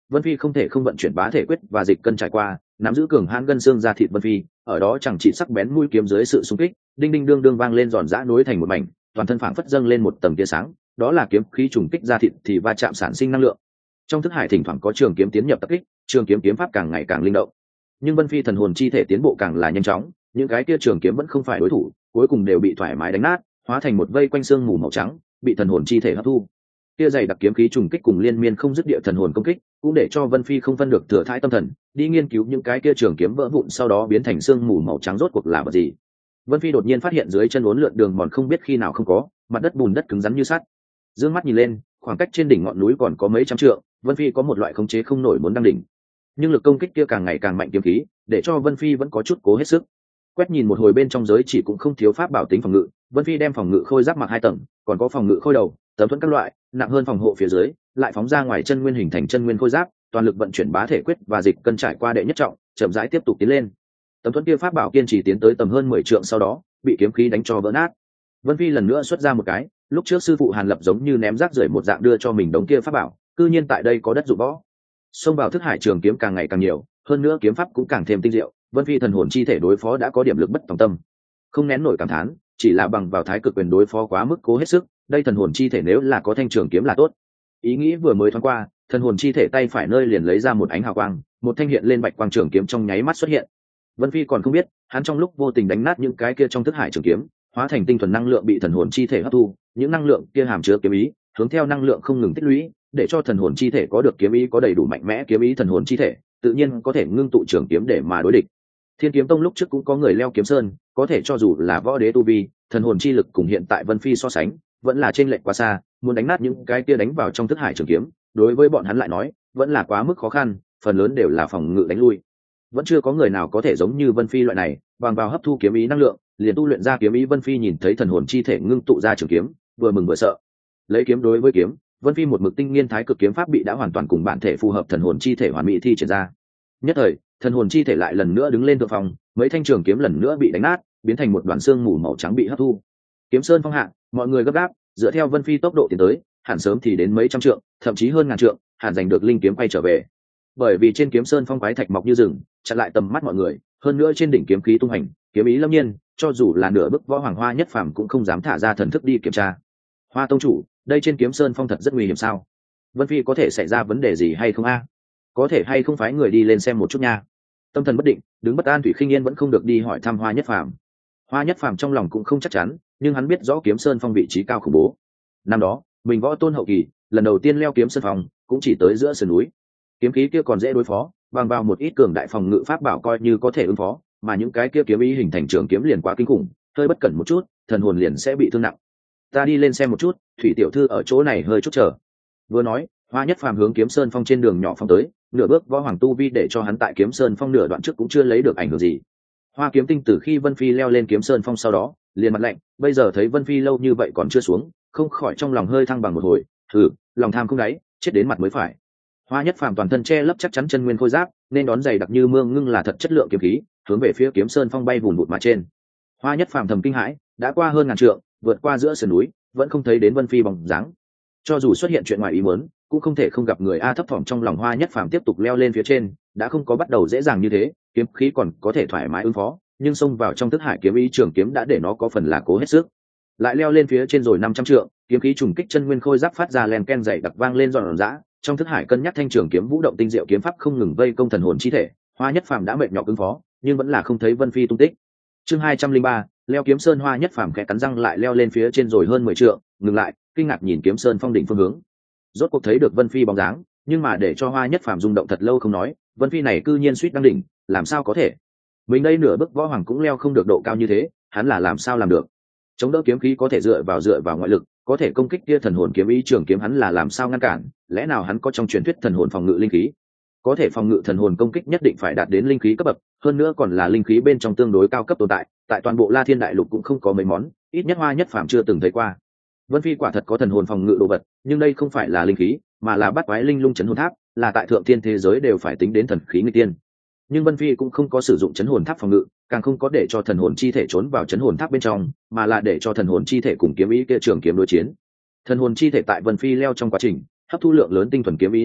Vân Phi không thể không vận chuyển bá thể quyết và dịch cân trải qua, nắm giữ cường hãn gân xương ra thịt Vân Phi, ở đó chẳng chỉ sắc bén mũi kiếm dưới sự xung kích, đinh đinh đương đương vang lên giòn giã nối thành một mảnh, toàn thân phảng phất dâng lên một tầng tia sáng, đó là kiếm khí trùng kích ra thịt thì va chạm sản sinh năng lượng. Trong thức hải thỉnh thoảng có trường kiếm tiến nhập tập kích, trường kiếm kiếm pháp càng ngày càng linh động. Nhưng Vân Phi thần hồn chi thể tiến bộ càng là nhanh chóng, những cái kia trường kiếm vẫn không phải đối thủ, cuối cùng đều bị thoải mái đánh nát, hóa thành một vây quanh xương mù màu trắng, bị thần hồn chi thể hấp thu. Kia dày đặc kiếm khí trùng kích cùng liên miên không dứt địa thần hồn công kích, cũng để cho Vân Phi không phân được thừa thãi tâm thần, đi nghiên cứu những cái kia trường kiếm vỡ vụn sau đó biến thành xương mù màu trắng rốt cuộc là vật gì. Vân Phi đột nhiên phát hiện dưới chân uốn lượn đường mòn không biết khi nào không có, mặt đất bùn đất cứng rắn như sắt. Dương mắt nhìn lên, khoảng cách trên đỉnh ngọn núi còn có mấy trăm trượng, Vân Phi có một loại khống chế không nổi muốn đăng đỉnh. Nhưng lực công kích kia càng ngày càng mạnh kiếm khí, để cho Vân Phi vẫn có chút cố hết sức. Quét nhìn một hồi bên trong giới chỉ cũng không thiếu pháp bảo tính phòng ngự, Vân Phi đem phòng ngự khôi giáp mặc 2 tầng, còn có phòng ngự khôi đầu, tấm thuẫn các loại, nặng hơn phòng hộ phía dưới, lại phóng ra ngoài chân nguyên hình thành chân nguyên khôi giáp, toàn lực vận chuyển bá thể quyết và dịch cân trải qua đệ nhất trọng, chậm rãi tiếp tục tiến lên. Tấm thuẫn kia pháp bảo kiên trì tiến tới tầm hơn 10 trượng sau đó, bị kiếm khí đánh cho vỡ nát. Vân Phi lần nữa xuất ra một cái, lúc trước sư phụ Hàn Lập giống như ném rác rưởi một dạng đưa cho mình đống kia pháp bảo, cư nhiên tại đây có đất dụng võ. Xông vào thức hải trường kiếm càng ngày càng nhiều, hơn nữa kiếm pháp cũng càng thêm tinh diệu, Vân Phi thần hồn chi thể đối phó đã có điểm lực bất tòng tâm. Không nén nổi cảm thán, chỉ là bằng vào thái cực quyền đối phó quá mức cố hết sức, đây thần hồn chi thể nếu là có thanh trường kiếm là tốt. Ý nghĩ vừa mới thoáng qua, thần hồn chi thể tay phải nơi liền lấy ra một ánh hào quang, một thanh hiện lên bạch quang trường kiếm trong nháy mắt xuất hiện. Vân Phi còn không biết, hắn trong lúc vô tình đánh nát những cái kia trong thức hải trường kiếm, hóa thành tinh thuần năng lượng bị thần hồn chi thể hấp thu, những năng lượng kia hàm chứa kiếm ý, hướng theo năng lượng không ngừng tích lũy, để cho thần hồn chi thể có được kiếm ý có đầy đủ mạnh mẽ kiếm ý thần hồn chi thể, tự nhiên có thể ngưng tụ trường kiếm để mà đối địch. Thiên Kiếm Tông lúc trước cũng có người leo kiếm sơn, có thể cho dù là võ đế tu vi, thần hồn chi lực cùng hiện tại Vân Phi so sánh, vẫn là trên lệch quá xa, muốn đánh nát những cái kia đánh vào trong thức hải trường kiếm, đối với bọn hắn lại nói, vẫn là quá mức khó khăn, phần lớn đều là phòng ngự đánh lui. Vẫn chưa có người nào có thể giống như Vân Phi loại này, bằng vào hấp thu kiếm ý năng lượng, liền tu luyện ra kiếm ý. Vân Phi nhìn thấy thần hồn chi thể ngưng tụ ra trường kiếm, vừa mừng vừa sợ. Lấy kiếm đối với kiếm, Vân Phi một mực tinh nghiên thái cực kiếm pháp bị đã hoàn toàn cùng bản thể phù hợp thần hồn chi thể hoàn mỹ thi triển ra. Nhất thời, thần hồn chi thể lại lần nữa đứng lên thượng phòng, mấy thanh trường kiếm lần nữa bị đánh nát, biến thành một đoàn xương mù màu trắng bị hấp thu. Kiếm sơn phong hạ, mọi người gấp gáp, dựa theo Vân Phi tốc độ tiến tới, hẳn sớm thì đến mấy trăm trượng, thậm chí hơn ngàn trượng, hẳn giành được linh kiếm quay trở về. Bởi vì trên kiếm sơn phong quái thạch mọc như rừng, chặn lại tầm mắt mọi người, hơn nữa trên đỉnh kiếm khí tung hành, kiếm ý lâm nhiên, cho dù là nửa bức võ hoàng Hoa Nhất Phàm cũng không dám thả ra thần thức đi kiểm tra. Hoa tông chủ, đây trên kiếm sơn phong thật rất nguy hiểm sao? Vân Phi có thể xảy ra vấn đề gì hay không a? Có thể hay không phái người đi lên xem một chút nha. Tâm thần bất định, đứng bất an Thủy Khinh Yên vẫn không được đi hỏi thăm Hoa Nhất Phàm. Hoa Nhất Phàm trong lòng cũng không chắc chắn, nhưng hắn biết rõ kiếm sơn phong vị trí cao khủng bố. Năm đó, mình võ tôn hậu kỳ, lần đầu tiên leo kiếm sơn phong, cũng chỉ tới giữa sườn núi. Kiếm khí kia còn dễ đối phó, bằng vào một ít cường đại phòng ngự pháp bảo coi như có thể ứng phó, mà những cái kia kiếm ý hình thành trường kiếm liền quá kinh khủng, hơi bất cẩn một chút, thần hồn liền sẽ bị thương nặng. Ta đi lên xem một chút, Thủy tiểu thư ở chỗ này hơi chút chờ. Vừa nói, Hoa Nhất Phàm hướng kiếm sơn phong trên đường nhỏ phong tới, nửa bước võ hoàng tu vi để cho hắn tại kiếm sơn phong nửa đoạn trước cũng chưa lấy được ảnh hưởng gì. Hoa Kiếm Tinh từ khi Vân Phi leo lên kiếm sơn phong sau đó, liền mặt lạnh, bây giờ thấy Vân Phi lâu như vậy còn chưa xuống, không khỏi trong lòng hơi thăng bằng một hồi, lòng tham không đáy, chết đến mặt mới phải. Hoa Nhất Phàm toàn thân che lấp chắc chắn chân nguyên khôi giáp, nên đón dày đặc như mương ngưng là thật chất lượng kiếm khí, hướng về phía kiếm sơn phong bay vùn vụt mà trên. Hoa Nhất Phàm thầm kinh hãi, đã qua hơn ngàn trượng, vượt qua giữa sườn núi, vẫn không thấy đến Vân Phi bóng dáng. Cho dù xuất hiện chuyện ngoài ý muốn, cũng không thể không gặp người a. Thấp thỏm trong lòng Hoa Nhất Phàm tiếp tục leo lên phía trên, đã không có bắt đầu dễ dàng như thế, kiếm khí còn có thể thoải mái ứng phó, nhưng xông vào trong thức hải kiếm ý trường kiếm đã để nó có phần là cố hết sức. Lại leo lên phía trên rồi 500 trượng, kiếm khí trùng kích chân nguyên khôi giáp phát ra len ken dày đặc vang lên giòn giã, trong thức hải cân nhắc thanh trường kiếm vũ động tinh diệu kiếm pháp không ngừng vây công thần hồn chi thể. Hoa Nhất Phàm đã mệt nhọc ứng phó, nhưng vẫn là không thấy Vân Phi tung tích. Chương 203, leo kiếm sơn. Hoa Nhất Phàm khẽ cắn răng lại leo lên phía trên rồi hơn 10 trượng, ngừng lại, kinh ngạc nhìn kiếm sơn phong đỉnh phương hướng. Rốt cuộc thấy được Vân Phi bóng dáng, nhưng mà để cho Hoa Nhất Phàm rung động thật lâu không nói, Vân Phi này cư nhiên suýt đăng đỉnh, làm sao có thể? Mình đây nửa bước võ hoàng cũng leo không được độ cao như thế, hắn là làm sao làm được? Chống đỡ kiếm khí có thể dựa vào ngoại lực, có thể công kích kia thần hồn kiếm ý trường kiếm hắn là làm sao ngăn cản? Lẽ nào hắn có trong truyền thuyết thần hồn phòng ngự linh khí? Có thể phòng ngự thần hồn công kích nhất định phải đạt đến linh khí cấp bậc, hơn nữa còn là linh khí bên trong tương đối cao cấp tồn tại, tại toàn bộ La Thiên Đại Lục cũng không có mấy món, ít nhất Hoa Nhất Phàm chưa từng thấy qua. Vân Phi quả thật có thần hồn phòng ngự đồ vật, nhưng đây không phải là linh khí, mà là bát quái linh lung chấn hồn tháp, là tại thượng thiên thế giới đều phải tính đến thần khí nghịch tiên. Nhưng Vân Phi cũng không có sử dụng chấn hồn tháp phòng ngự, càng không có để cho thần hồn chi thể trốn vào chấn hồn tháp bên trong, mà là để cho thần hồn chi thể cùng kiếm ý kia trường kiếm đối chiến. Thần hồn chi thể tại Vân Phi leo trong quá trình hấp thu lượng lớn tinh thuần kiếm ý năng lượng,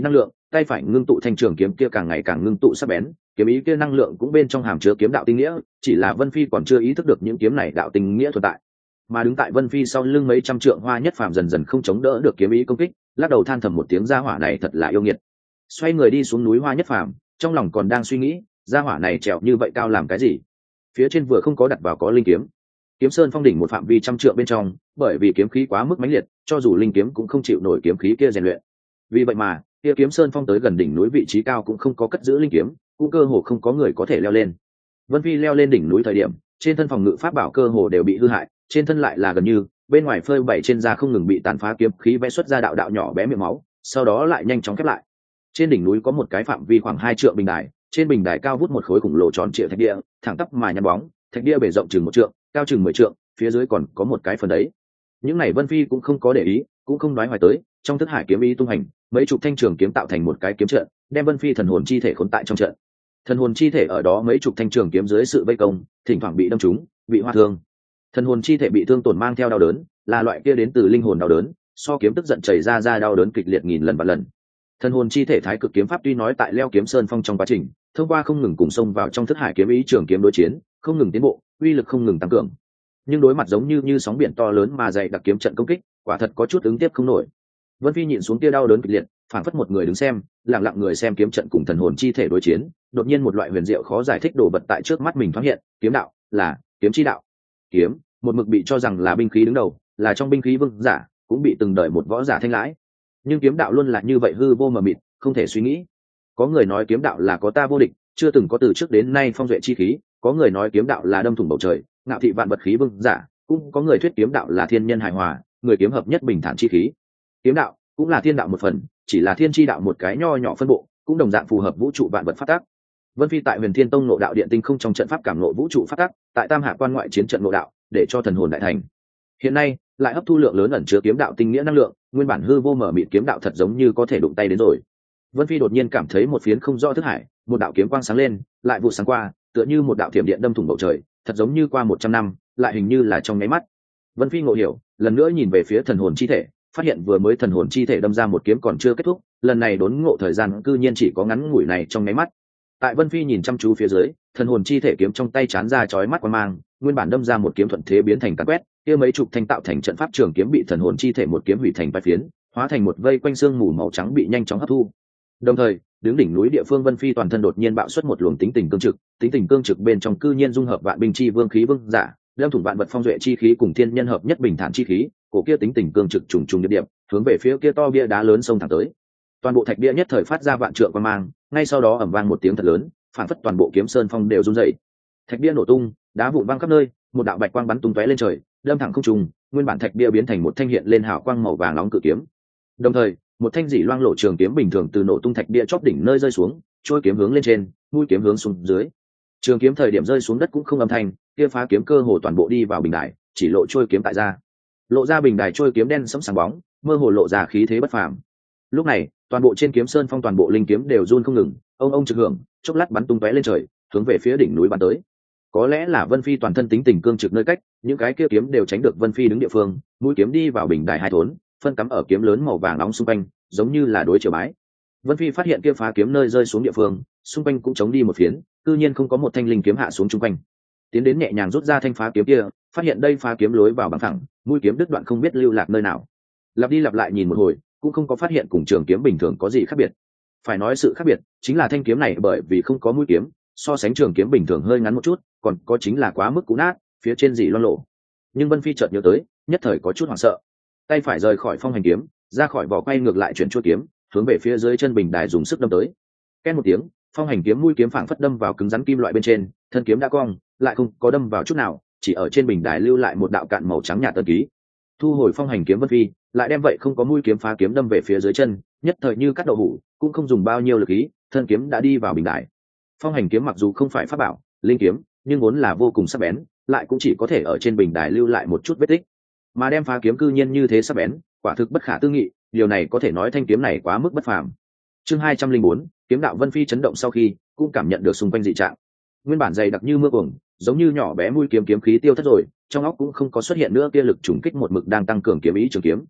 tay phải ngưng tụ thanh trường kiếm kia càng ngày càng ngưng tụ sắc bén, kiếm ý kia năng lượng cũng bên trong hàm chứa kiếm đạo tinh nghĩa, chỉ là Vân Phi còn chưa ý thức được những kiếm này đạo tinh nghĩa tồn tại. Mà đứng tại Vân Phi sau lưng mấy trăm trượng Hoa Nhất Phàm dần dần không chống đỡ được kiếm ý công kích, lắc đầu than thầm một tiếng, gia hỏa này thật là yêu nghiệt. Xoay người đi xuống núi Hoa Nhất Phàm, trong lòng còn đang suy nghĩ, gia hỏa này trèo như vậy cao làm cái gì? Phía trên vừa không có đặt vào có linh kiếm. Kiếm Sơn Phong đỉnh một phạm vi trăm trượng bên trong, bởi vì kiếm khí quá mức mãnh liệt, cho dù linh kiếm cũng không chịu nổi kiếm khí kia rèn luyện. Vì vậy mà, kia Kiếm Sơn Phong tới gần đỉnh núi vị trí cao cũng không có cất giữ linh kiếm, cũng cơ hồ không có người có thể leo lên. Vân Phi leo lên đỉnh núi thời điểm, trên thân phòng ngự pháp bảo cơ hồ đều bị hư hại, trên thân lại là gần như bên ngoài phơi bày trên da không ngừng bị tàn phá kiếm khí vẽ xuất ra đạo đạo nhỏ bé miệng máu, sau đó lại nhanh chóng khép lại. Trên đỉnh núi có một cái phạm vi khoảng 2 trượng bình đài, trên bình đài cao vút một khối khủng lồ tròn trịa thạch địa, thẳng tắp mà nhăn bóng, thạch địa bề rộng chừng 1 trượng, cao chừng 10 trượng, phía dưới còn có một cái phần đấy. Những này Vân Phi cũng không có để ý, cũng không nói hoài tới, trong thức hải kiếm ý tung hành, mấy chục thanh trường kiếm tạo thành một cái kiếm trận, đem Vân Phi thần hồn chi thể khốn tại trong trận. Thần hồn chi thể ở đó mấy chục thanh trường kiếm dưới sự vây công, thỉnh thoảng bị đâm trúng, bị hoa thương. Thần hồn chi thể bị thương tổn mang theo đau đớn, là loại kia đến từ linh hồn đau đớn, so kiếm tức giận chảy ra đau đớn kịch liệt nghìn lần và lần. Thần hồn chi thể thái cực kiếm pháp tuy nói tại leo kiếm sơn phong trong quá trình, thông qua không ngừng cùng xông vào trong thức hải kiếm ý trường kiếm đối chiến, không ngừng tiến bộ, uy lực không ngừng tăng cường. Nhưng đối mặt giống như sóng biển to lớn mà dày đặc kiếm trận công kích, quả thật có chút ứng tiếp không nổi. Vân Phi nhịn xuống tia đau đớn kịch liệt, phảng phất một người đứng xem, lặng lặng người xem kiếm trận cùng thần hồn chi thể đối chiến, đột nhiên một loại huyền diệu khó giải thích đồ vật tại trước mắt mình thoáng hiện, kiếm đạo là kiếm chi đạo. Kiếm, một mực bị cho rằng là binh khí đứng đầu, là trong binh khí vương giả, cũng bị từng đời một võ giả thanh lãi. Nhưng kiếm đạo luôn là như vậy hư vô mờ mịt, không thể suy nghĩ. Có người nói kiếm đạo là có ta vô địch, chưa từng có từ trước đến nay phong duệ chi khí, có người nói kiếm đạo là đâm thủng bầu trời, ngạo thị vạn vật khí vương giả, cũng có người thuyết kiếm đạo là thiên nhân hài hòa, người kiếm hợp nhất bình thản chi khí. Kiếm đạo cũng là thiên đạo một phần, chỉ là thiên chi đạo một cái nho nhỏ phân bộ, cũng đồng dạng phù hợp vũ trụ vạn vật pháp tắc. Vân Phi tại Huyền Thiên Tông ngộ đạo điện tinh không trong trận pháp cảm ngộ vũ trụ pháp tắc, tại Tam Hạ quan ngoại chiến trận ngộ đạo, để cho thần hồn đại thành. Hiện nay lại hấp thu lượng lớn ẩn chứa kiếm đạo tinh nghĩa năng lượng, nguyên bản hư vô mở mịt kiếm đạo thật giống như có thể đụng tay đến rồi. Vân Phi đột nhiên cảm thấy một phiến không rõ thức hải, một đạo kiếm quang sáng lên, lại vụ sáng qua, tựa như một đạo thiểm điện đâm thủng bầu trời, thật giống như qua 100 năm, lại hình như là trong nháy mắt. Vân Phi ngộ hiểu, lần nữa nhìn về phía thần hồn chi thể, phát hiện vừa mới thần hồn chi thể đâm ra một kiếm còn chưa kết thúc, lần này đốn ngộ thời gian cư nhiên chỉ có ngắn ngủi này trong nháy mắt. Tại Vân Phi nhìn chăm chú phía dưới, thần hồn chi thể kiếm trong tay chán ra chói mắt quang mang, nguyên bản đâm ra một kiếm thuận thế biến thành cắt quét, kia mấy chục thanh tạo thành trận pháp trường kiếm bị thần hồn chi thể một kiếm hủy thành vài phiến, hóa thành một vây quanh xương mù màu trắng bị nhanh chóng hấp thu. Đồng thời, đứng đỉnh núi địa phương Vân Phi toàn thân đột nhiên bạo xuất một luồng tính tình cương trực bên trong cư nhiên dung hợp vạn binh chi vương khí vương giả, đâm thủng vạn vật phong duệ chi khí cùng thiên nhân hợp nhất bình thản chi khí, cổ kia tính tình cương trực trùng trùng điệp điệp, hướng về phía kia to bia đá lớn sông thẳng tới. Toàn bộ thạch bia nhất thời phát ra vạn trượng quang mang, ngay sau đó ầm vang một tiếng thật lớn, phản phất toàn bộ kiếm sơn phong đều rung dậy. Thạch bia nổ tung, đá vụn văng khắp nơi, một đạo bạch quang bắn tung tóe lên trời, đâm thẳng không trung, nguyên bản thạch bia biến thành một thanh hiện lên hào quang màu vàng nóng cự kiếm. Đồng thời, một thanh dị loang lộ trường kiếm bình thường từ nổ tung thạch bia chóp đỉnh nơi rơi xuống, trôi kiếm hướng lên trên, mũi kiếm hướng xuống dưới. Trường kiếm thời điểm rơi xuống đất cũng không âm thanh, kia phá kiếm cơ hồ toàn bộ đi vào bình đài, chỉ lộ trôi kiếm tại ra. Lộ ra bình đài trôi kiếm đen sẫm sáng bóng, mơ hồ lộ ra khí thế bất phàm. Lúc này, toàn bộ trên kiếm sơn phong toàn bộ linh kiếm đều run không ngừng, ông trực hưởng, chốc lát bắn tung tóe lên trời, hướng về phía đỉnh núi bắn tới. Có lẽ là Vân Phi toàn thân tính tình cương trực nơi cách, những cái kia kiếm đều tránh được Vân Phi đứng địa phương, mũi kiếm đi vào bình đài hai thốn, phân cắm ở kiếm lớn màu vàng nóng xung quanh, giống như là đối chiều bái. Vân Phi phát hiện kia phá kiếm nơi rơi xuống địa phương, xung quanh cũng chống đi một phiến, cư nhiên không có một thanh linh kiếm hạ xuống chung quanh. Tiến đến nhẹ nhàng rút ra thanh phá kiếm kia, phát hiện đây phá kiếm lối vào bằng thẳng, mũi kiếm đứt đoạn không biết lưu lạc nơi nào. Lặp đi lặp lại nhìn một hồi, cũng không có phát hiện cùng trường kiếm bình thường có gì khác biệt. Phải nói sự khác biệt chính là thanh kiếm này bởi vì không có mũi kiếm, so sánh trường kiếm bình thường hơi ngắn một chút, còn có chính là quá mức cũ nát, phía trên dị loang lộ. Nhưng Vân Phi chợt nhớ tới, nhất thời có chút hoảng sợ. Tay phải rời khỏi phong hành kiếm, ra khỏi vỏ quay ngược lại chuyển chuôi kiếm, hướng về phía dưới chân bình đài dùng sức đâm tới. Két một tiếng, phong hành kiếm mũi kiếm phảng phất đâm vào cứng rắn kim loại bên trên, thân kiếm đã cong, lại không có đâm vào chút nào, chỉ ở trên bình đài lưu lại một đạo cạn màu trắng nhạt tân ký. Thu hồi phong hành kiếm Vân Phi, lại đem vậy không có mũi kiếm phá kiếm đâm về phía dưới chân, nhất thời như cắt đậu hũ, cũng không dùng bao nhiêu lực khí, thân kiếm đã đi vào bình đài. Phong hành kiếm mặc dù không phải pháp bảo, linh kiếm, nhưng vốn là vô cùng sắc bén, lại cũng chỉ có thể ở trên bình đài lưu lại một chút vết tích. Mà đem phá kiếm cư nhiên như thế sắc bén, quả thực bất khả tư nghị, điều này có thể nói thanh kiếm này quá mức bất phàm. Chương 204, kiếm đạo Vân Phi chấn động sau khi, cũng cảm nhận được xung quanh dị trạng. Nguyên bản dày đặc như mưa cuồng, giống như nhỏ bé mũi kiếm kiếm khí tiêu thất rồi, trong óc cũng không có xuất hiện nữa kia lực trùng kích một mực đang tăng cường kiếm ý trường kiếm.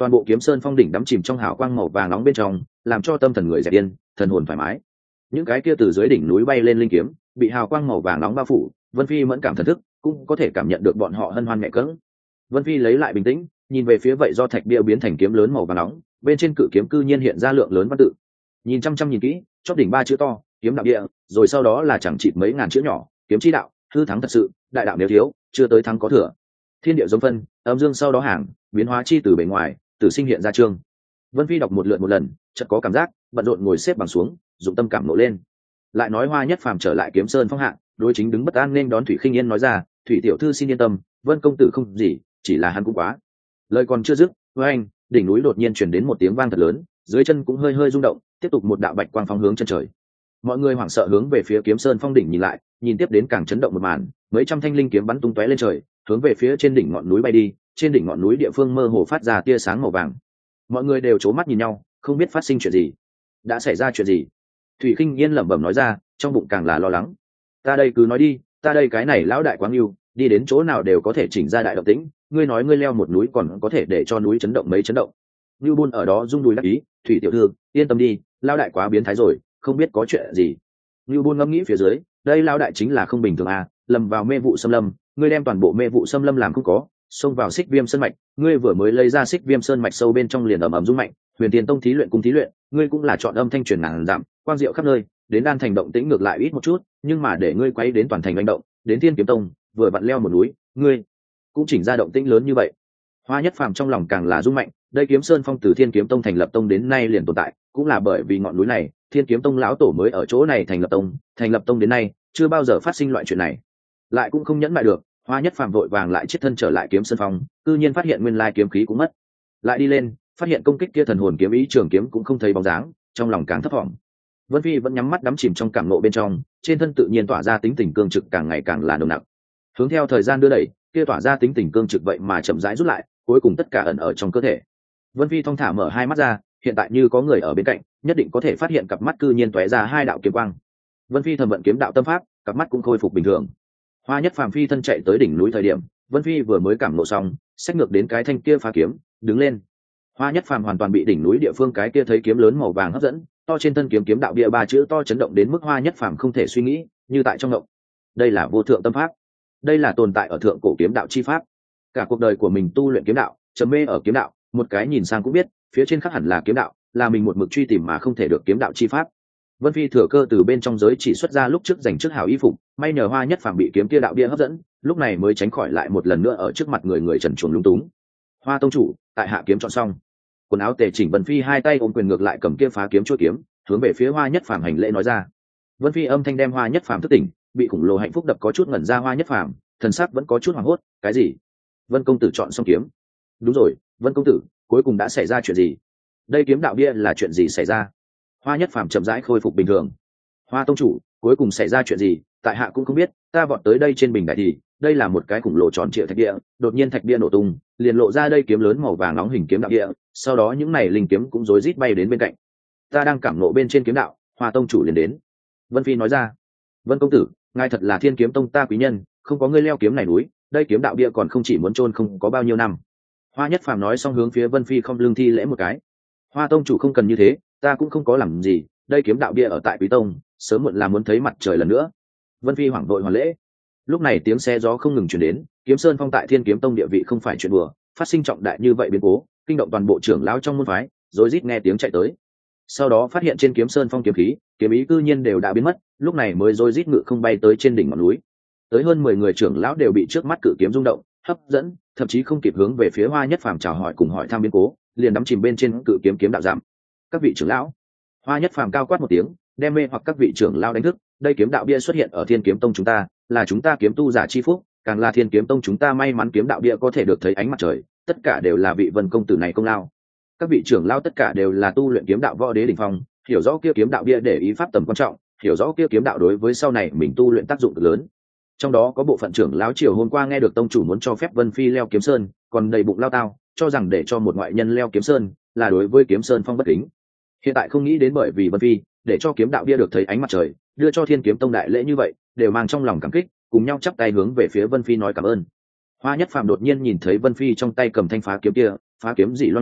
toàn bộ kiếm sơn phong đỉnh đắm chìm trong hào quang màu vàng nóng bên trong, làm cho tâm thần người dẹp yên, thần hồn thoải mái. Những cái kia từ dưới đỉnh núi bay lên linh kiếm bị hào quang màu vàng nóng bao phủ, Vân Phi mẫn cảm thần thức cũng có thể cảm nhận được bọn họ hân hoan nhẹ cẫng. Vân Phi lấy lại bình tĩnh, nhìn về phía vậy do thạch bia biến thành kiếm lớn màu vàng nóng, bên trên cự kiếm cư nhiên hiện ra lượng lớn văn tự. Nhìn chăm chăm nhìn kỹ, chóp đỉnh 3 chữ to, kiếm đạo địa, rồi sau đó là chẳng chịt mấy ngàn chữ nhỏ, kiếm chi đạo, hư thắng thật sự, đại đạo nếu thiếu, chưa tới thắng có thừa. Thiên địa giống phân, âm dương sau đó hàng, biến hóa chi từ bề ngoài, tử sinh hiện ra chương. Vân Phi đọc một lượt một lần, chợt có cảm giác, bận rộn ngồi xếp bằng xuống, dụng tâm cảm nộ lên. Lại nói Hoa Nhất Phàm trở lại Kiếm Sơn phong hạng, đối chính đứng bất an nên đón Thủy Khinh Yên nói ra, "Thủy tiểu thư xin yên tâm, Vân công tử không gì, chỉ là hắn cũng quá." Lời còn chưa dứt, với anh, đỉnh núi đột nhiên truyền đến một tiếng vang thật lớn, dưới chân cũng hơi hơi rung động, tiếp tục một đạo bạch quang phóng hướng chân trời. Mọi người hoảng sợ hướng về phía Kiếm Sơn phong đỉnh nhìn lại, nhìn tiếp đến càng chấn động một màn, mấy trăm thanh linh kiếm bắn tung tóe lên trời, hướng về phía trên đỉnh ngọn núi bay đi, trên đỉnh ngọn núi địa phương mơ hồ phát ra tia sáng màu vàng. Mọi người đều trố mắt nhìn nhau, không biết phát sinh chuyện gì, đã xảy ra chuyện gì. Thủy Khinh Yên lẩm bẩm nói ra, trong bụng càng là lo lắng. "Ta đây cứ nói đi, ta đây cái này lão đại quáng yêu, đi đến chỗ nào đều có thể chỉnh ra đại động tĩnh, ngươi nói ngươi leo một núi còn có thể để cho núi chấn động mấy chấn động." Lưu Bôn ở đó rung đùi đắc ý, "Thủy tiểu thư, yên tâm đi, lão đại quá biến thái rồi, không biết có chuyện gì." Lưu Bôn ngẫm nghĩ phía dưới, đây lão đại chính là không bình thường à, lầm vào mê vụ xâm lâm, ngươi đem toàn bộ mê vụ xâm lâm làm không có, xông vào Xích Viêm sơn mạch, ngươi vừa mới lấy ra Xích Viêm sơn mạch sâu bên trong liền ầm ầm rung mạnh, Huyền Tiên tông thí luyện cung thí luyện, ngươi cũng là chọn âm thanh truyền ngàn dặm, quang diệu khắp nơi, đến Đan thành động tĩnh ngược lại ít một chút, nhưng mà để ngươi quấy đến toàn thành hành động, đến Thiên Kiếm tông, vừa vặn leo một núi, ngươi cũng chỉnh ra động tĩnh lớn như vậy. Hoa Nhất Phàm trong lòng càng là rung mạnh, đây Kiếm Sơn phong từ Thiên Kiếm tông thành lập tông đến nay liền tồn tại, cũng là bởi vì ngọn núi này, Thiên Kiếm tông lão tổ mới ở chỗ này thành lập tông đến nay, chưa bao giờ phát sinh loại chuyện này. Lại cũng không nhẫn mại được, Hoa Nhất Phàm vội vàng lại chết thân trở lại Kiếm Sơn phong, cư nhiên phát hiện nguyên lai kiếm khí cũng mất. Lại đi lên, phát hiện công kích kia thần hồn kiếm ý trường kiếm cũng không thấy bóng dáng, trong lòng càng thấp vọng. Vân Phi vẫn nhắm mắt đắm chìm trong cảm ngộ bên trong, trên thân tự nhiên tỏa ra tính tình cương trực càng ngày càng là nồng nặc. Hướng theo thời gian đưa đẩy, kia tỏa ra tính tình cương trực vậy mà chậm rãi rút lại, cuối cùng tất cả ẩn ở trong cơ thể. Vân Phi thong thả mở hai mắt ra, hiện tại như có người ở bên cạnh, nhất định có thể phát hiện cặp mắt cư nhiên tóe ra hai đạo kiếm quang. Vân Phi thầm vận kiếm đạo tâm pháp, cặp mắt cũng khôi phục bình thường. Hoa Nhất Phàm phi thân chạy tới đỉnh núi thời điểm, Vân Phi vừa mới cảm ngộ xong, xách ngược đến cái thanh kia phá kiếm, đứng lên. Hoa Nhất Phàm hoàn toàn bị đỉnh núi địa phương cái kia thấy kiếm lớn màu vàng hấp dẫn, to trên thân kiếm kiếm đạo bia 3 chữ to chấn động đến mức Hoa Nhất Phàm không thể suy nghĩ, như tại trong ngộng. Đây là vô thượng tâm pháp, đây là tồn tại ở thượng cổ kiếm đạo chi pháp. Cả cuộc đời của mình tu luyện kiếm đạo, trầm mê ở kiếm đạo, một cái nhìn sang cũng biết, phía trên khắc hẳn là kiếm đạo, là mình một mực truy tìm mà không thể được kiếm đạo chi pháp. Vân Phi thừa cơ từ bên trong giới chỉ xuất ra lúc trước dành trước hảo y phục, may nhờ Hoa Nhất Phàm bị kiếm kia đạo bia hấp dẫn, lúc này mới tránh khỏi lại một lần nữa ở trước mặt người trần truồng lung túng. Hoa tông chủ, tại hạ kiếm chọn xong. Quần áo tề chỉnh, Vân Phi hai tay ôm quyền ngược lại cầm kia phá kiếm chuôi kiếm, hướng về phía Hoa Nhất Phàm hành lễ nói ra. Vân Phi âm thanh đem Hoa Nhất Phàm thức tỉnh, bị khủng lồ hạnh phúc đập có chút ngẩn ra Hoa Nhất Phàm, thần sắc vẫn có chút hoảng hốt, cái gì? Vân công tử chọn xong kiếm? Đúng rồi, Vân công tử, cuối cùng đã xảy ra chuyện gì? Đây kiếm đạo bia là chuyện gì xảy ra? Hoa Nhất Phàm chậm rãi khôi phục bình thường. Hoa tông chủ, cuối cùng xảy ra chuyện gì, tại hạ cũng không biết, ta vọt tới đây trên bình đại thì, đây là một cái khủng lồ tròn trịa thạch địa, đột nhiên thạch bia nổ tung, liền lộ ra đây kiếm lớn màu vàng nóng hình kiếm đạo địa, sau đó những này linh kiếm cũng rối rít bay đến bên cạnh. Ta đang cảm nộ bên trên kiếm đạo, Hoa tông chủ liền đến. Vân Phi nói ra. Vân công tử, ngài thật là Thiên Kiếm tông ta quý nhân, không có ngươi leo kiếm này núi, đây kiếm đạo bia còn không chỉ muốn chôn không có bao nhiêu năm. Hoa Nhất Phàm nói xong hướng phía Vân Phi không lưng thi lễ một cái. Hoa tông chủ không cần như thế, ta cũng không có làm gì, đây kiếm đạo bia ở tại quý tông, sớm muộn là muốn thấy mặt trời lần nữa. Vân Phi hoảng vội hoàn lễ. Lúc này tiếng xe gió không ngừng truyền đến, Kiếm Sơn phong tại Thiên Kiếm tông địa vị không phải chuyện đùa, phát sinh trọng đại như vậy biến cố, kinh động toàn bộ trưởng lão trong môn phái, rối rít nghe tiếng chạy tới. Sau đó phát hiện trên Kiếm Sơn phong kiếm khí, kiếm ý cư nhiên đều đã biến mất, lúc này mới rối rít ngự không bay tới trên đỉnh ngọn núi. Tới hơn 10 người trưởng lão đều bị trước mắt cự kiếm rung động, hấp dẫn, thậm chí không kịp hướng về phía Hoa Nhất Phàm chào hỏi cùng hỏi thăm biến cố, liền đắm chìm bên trên cự kiếm kiếm đạo giảm. Các vị trưởng lão. Hoa Nhất Phàm cao quát một tiếng, đem mê hoặc các vị trưởng lão đánh thức, đây kiếm đạo bia xuất hiện ở Thiên Kiếm tông chúng ta, là chúng ta kiếm tu giả chi phúc, càng là Thiên Kiếm tông chúng ta may mắn kiếm đạo bia có thể được thấy ánh mặt trời, tất cả đều là vị Vân công tử này công lao. Các vị trưởng lão tất cả đều là tu luyện kiếm đạo võ đế đỉnh phong, hiểu rõ kia kiếm đạo bia để ý pháp tầm quan trọng, hiểu rõ kia kiếm đạo đối với sau này mình tu luyện tác dụng cực lớn. Trong đó có bộ phận trưởng lão triều hôm qua nghe được tông chủ muốn cho phép Vân Phi leo kiếm sơn, còn đầy bụng lao tao, cho rằng để cho một ngoại nhân leo kiếm sơn là đối với kiếm sơn phong bất kính. Hiện tại không nghĩ đến bởi vì Vân Phi để cho kiếm đạo bia được thấy ánh mặt trời, đưa cho Thiên Kiếm tông đại lễ như vậy, đều mang trong lòng cảm kích, cùng nhau chắp tay hướng về phía Vân Phi nói cảm ơn. Hoa Nhất Phàm đột nhiên nhìn thấy Vân Phi trong tay cầm thanh phá kiếm kia, phá kiếm dị loang lộ,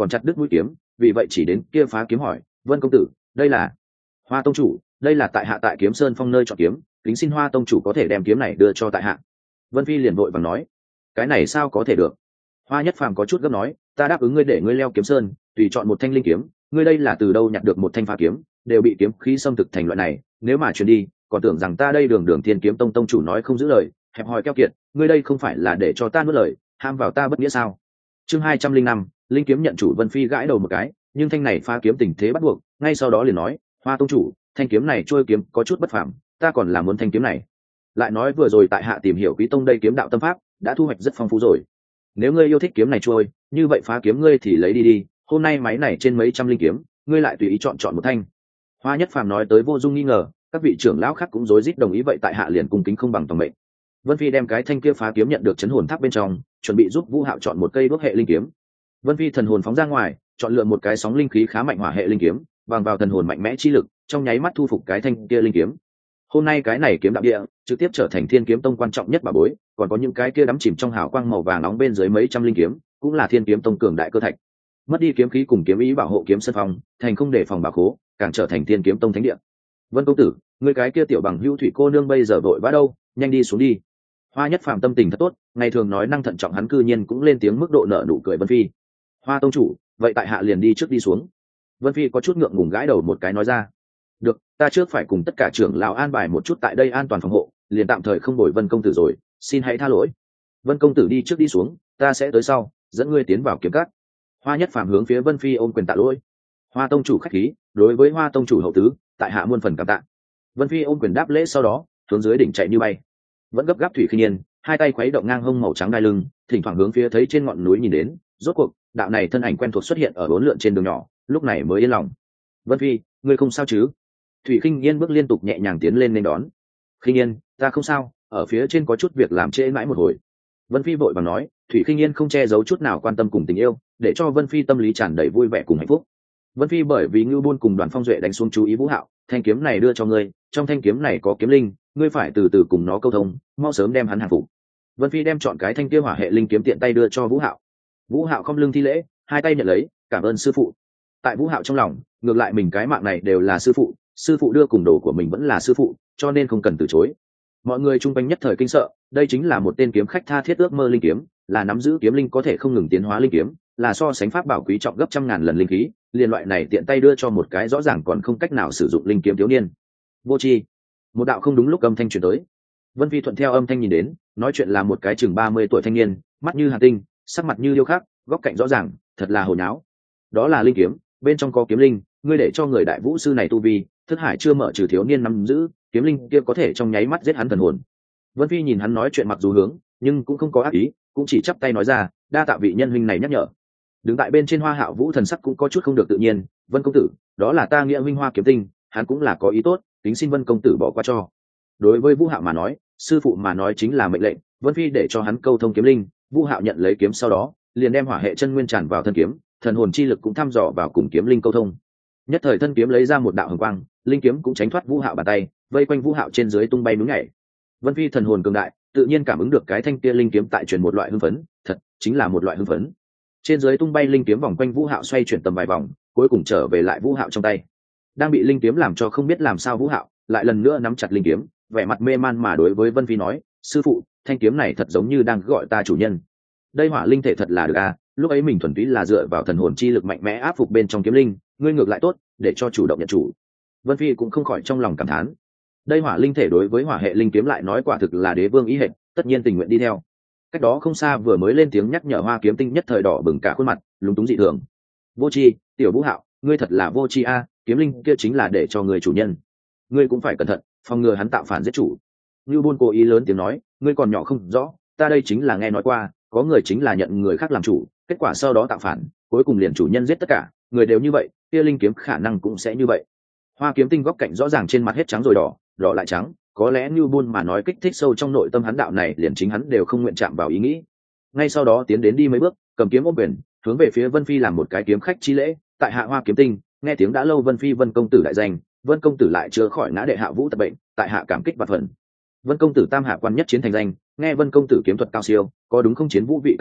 còn chặt đứt mũi kiếm, vì vậy chỉ đến kia phá kiếm hỏi: Vân công tử, đây là? Hoa tông chủ, đây là tại hạ tại Kiếm Sơn Phong nơi chọn kiếm, kính xin Hoa tông chủ có thể đem kiếm này đưa cho tại hạ. Vân Phi liền vội vàng nói: cái này sao có thể được? Hoa Nhất Phàm có chút gấp nói: ta đáp ứng ngươi để ngươi leo Kiếm Sơn, tùy chọn một thanh linh kiếm, ngươi đây là từ đâu nhặt được một thanh phá kiếm, đều bị kiếm khí xâm thực thành loại này, nếu mà truyền đi, còn tưởng rằng ta đây Đường Đường Thiên Kiếm Tông tông chủ nói không giữ lời, hẹp hòi keo kiệt, ngươi đây không phải là để cho ta nuốt lời, ham vào ta bất nghĩa sao? Chương 205, linh kiếm nhận chủ. Vân Phi gãi đầu một cái, nhưng thanh này phá kiếm tình thế bắt buộc, ngay sau đó liền nói: Hoa tông chủ, thanh kiếm này trôi kiếm có chút bất phàm, ta còn là muốn thanh kiếm này. Lại nói vừa rồi tại hạ tìm hiểu Quý tông đây kiếm đạo tâm pháp, đã thu hoạch rất phong phú rồi. Nếu ngươi yêu thích kiếm này trôi, như vậy phá kiếm ngươi thì lấy đi đi, hôm nay máy này trên mấy trăm linh kiếm, ngươi lại tùy ý chọn một thanh. Hoa Nhất Phàm nói tới vô dung nghi ngờ, các vị trưởng lão khác cũng rối rít đồng ý, vậy tại hạ liền cung kính không bằng tòng mệnh. Vân Phi đem cái thanh kia phá kiếm nhận được chấn hồn tháp bên trong, chuẩn bị giúp Vũ Hạo chọn một cây đuốc hệ linh kiếm. Vân Phi thần hồn phóng ra ngoài, chọn lựa một cái sóng linh khí khá mạnh hỏa hệ linh kiếm, bằng vào thần hồn mạnh mẽ chi lực, trong nháy mắt thu phục cái thanh kia linh kiếm. Hôm nay cái này kiếm đạo địa, trực tiếp trở thành Thiên Kiếm Tông quan trọng nhất bảo bối, còn có những cái kia đắm chìm trong hào quang màu vàng nóng bên dưới mấy trăm linh kiếm, cũng là Thiên Kiếm Tông cường đại cơ thạch. Mất đi kiếm khí cùng kiếm ý bảo hộ kiếm sân phong, thành không để phòng bảo khố, càng trở thành Thiên Kiếm Tông thánh địa. Vân công tử, người cái kia tiểu bằng hữu Thủy cô nương bây giờ vội vã đâu, nhanh đi xuống đi. Hoa Nhất Phàm tâm tình thật tốt, ngày thường nói năng thận trọng hắn cư nhiên cũng lên tiếng mức độ nở nụ cười. Vân Phi: Hoa tông chủ, vậy tại hạ liền đi trước đi xuống. Vân Phi có chút ngượng ngùng gãi đầu một cái nói ra: được, ta trước phải cùng tất cả trưởng lão an bài một chút tại đây an toàn phòng hộ, liền tạm thời không bồi Vân công tử rồi, xin hãy tha lỗi. Vân công tử đi trước đi xuống, ta sẽ tới sau, dẫn ngươi tiến vào kiếm cắt. Hoa Nhất Phàm hướng phía Vân Phi ôm quyền tạ lỗi. Hoa tông chủ khách khí, đối với Hoa tông chủ hậu tứ, tại hạ muôn phần cảm tạ. Vân Phi ôm quyền đáp lễ, sau đó hướng dưới đỉnh chạy như bay. Vẫn gấp gáp Thủy Khinh Nhiên, hai tay khuấy động ngang hông màu trắng đai lưng, thỉnh thoảng hướng phía thấy trên ngọn núi nhìn đến, rốt cuộc đạo này thân ảnh quen thuộc xuất hiện ở bốn lượn trên đường nhỏ, lúc này mới yên lòng. Vân Phi, ngươi không sao chứ? Thủy Khinh Nhiên bước liên tục nhẹ nhàng tiến lên nên đón. Khinh Nhiên, ta không sao, ở phía trên có chút việc làm trễ mãi một hồi. Vân Phi vội vàng nói. Thủy Khinh Nhiên không che giấu chút nào quan tâm cùng tình yêu, để cho Vân Phi tâm lý tràn đầy vui vẻ cùng hạnh phúc. Vân Phi bởi vì Ngưu Buôn cùng Đoàn Phong Duệ đánh xuống chú ý Vũ Hạo, thanh kiếm này đưa cho ngươi, trong thanh kiếm này có kiếm linh, ngươi phải từ từ cùng nó câu thông, mau sớm đem hắn hàng phục. Vân Phi đem chọn cái thanh kia hỏa hệ linh kiếm tiện tay đưa cho Vũ Hạo. Vũ Hạo không lưng thi lễ, hai tay nhận lấy, cảm ơn sư phụ. Tại Vũ Hạo trong lòng, ngược lại mình cái mạng này đều là sư phụ đưa cùng đồ của mình vẫn là sư phụ, cho nên không cần từ chối. Mọi người chung quanh nhất thời kinh sợ, đây chính là một tên kiếm khách tha thiết ước mơ linh kiếm, là nắm giữ kiếm linh có thể không ngừng tiến hóa linh kiếm, là so sánh pháp bảo quý trọng gấp trăm ngàn lần linh khí, liên loại này tiện tay đưa cho một cái rõ ràng còn không cách nào sử dụng linh kiếm thiếu niên. Vô tri. Một đạo không đúng lúc âm thanh truyền tới. Vân Phi thuận theo âm thanh nhìn đến, nói chuyện là một cái chừng 30 tuổi thanh niên, mắt như hàn tinh, sắc mặt như điêu khắc, góc cạnh rõ ràng, thật là hồ nháo. Đó là linh kiếm, bên trong có kiếm linh, ngươi để cho người đại vũ sư này tu vi, thức hải chưa mở trừ thiếu niên nắm giữ, kiếm linh kia có thể trong nháy mắt giết hắn thần hồn. Vân Phi nhìn hắn nói chuyện mặc dù hướng, nhưng cũng không có ác ý, cũng chỉ chắp tay nói ra, đa tạ vị nhân huynh này nhắc nhở. Đứng tại bên trên Hoa Hạo Vũ thần sắc cũng có chút không được tự nhiên. Vân công tử, đó là ta nghĩa huynh Hoa Kiếm Tinh, hắn cũng là có ý tốt, kính xin Vân công tử bỏ qua cho. Đối với Vũ Hạo mà nói, sư phụ mà nói chính là mệnh lệnh. Vân Phi để cho hắn câu thông kiếm linh, Vũ Hạo nhận lấy kiếm sau đó, liền đem hỏa hệ chân nguyên tràn vào thân kiếm, thần hồn chi lực cũng thăm dò vào cùng kiếm linh câu thông. Nhất thời thân kiếm lấy ra một đạo hồng quang, linh kiếm cũng tránh thoát Vũ Hạo bàn tay, vây quanh Vũ Hạo trên dưới tung bay núi nhảy. Vân Phi thần hồn cường đại, tự nhiên cảm ứng được cái thanh kia linh kiếm tại truyền một loại hưng phấn, thật chính là một loại hưng phấn. Trên dưới tung bay linh kiếm vòng quanh Vũ Hạo xoay chuyển tầm vài vòng, cuối cùng trở về lại Vũ Hạo trong tay. Đang bị linh kiếm làm cho không biết làm sao, Vũ Hạo lại lần nữa nắm chặt linh kiếm, vẻ mặt mê man mà đối với Vân Phi nói, sư phụ, thanh kiếm này thật giống như đang gọi ta chủ nhân. Đây hỏa linh thể thật là được à, lúc ấy mình thuần túy là dựa vào thần hồn chi lực mạnh mẽ áp phục bên trong kiếm linh, ngươi ngược lại tốt, để cho chủ động nhận chủ. Vân Phi cũng không khỏi trong lòng cảm thán. Đây hỏa linh thể đối với hỏa hệ linh kiếm lại nói quả thực là đế vương ý hệt, tất nhiên tình nguyện đi theo. Cách đó không xa vừa mới lên tiếng nhắc nhở Hoa Kiếm Tinh nhất thời đỏ bừng cả khuôn mặt, lúng túng dị thường. Vô tri, tiểu Vũ Hạo, ngươi thật là vô tri a, kiếm linh kia chính là để cho người chủ nhân, ngươi cũng phải cẩn thận, phòng ngừa hắn tạo phản giết chủ. Như Buôn cố ý lớn tiếng nói, ngươi còn nhỏ không rõ, ta đây chính là nghe nói qua, có người chính là nhận người khác làm chủ, kết quả sau đó tạo phản, cuối cùng liền chủ nhân giết tất cả, người đều như vậy, kia linh kiếm khả năng cũng sẽ như vậy. Hoa Kiếm Tinh góc cạnh rõ ràng trên mặt hết trắng rồi đỏ, đỏ lại trắng, có lẽ Như Buôn mà nói kích thích sâu trong nội tâm hắn, đạo này liền chính hắn đều không nguyện chạm vào ý nghĩ. Ngay sau đó tiến đến đi mấy bước, cầm kiếm ôm quyền, hướng về phía Vân Phi làm một cái kiếm khách chi lễ, tại hạ Hoa Kiếm Tinh, nghe tiếng đã lâu Vân Phi Vân công tử đại danh, Vân công tử lại chữa khỏi ngã đệ Hạ Vũ tật bệnh, tại hạ cảm kích vạn phần. Vân công tử tam hạ quan nhất chiến thành danh, nghe Vân công tử kiếm thuật cao siêu, có đúng không chiến vũ vị cao thủ,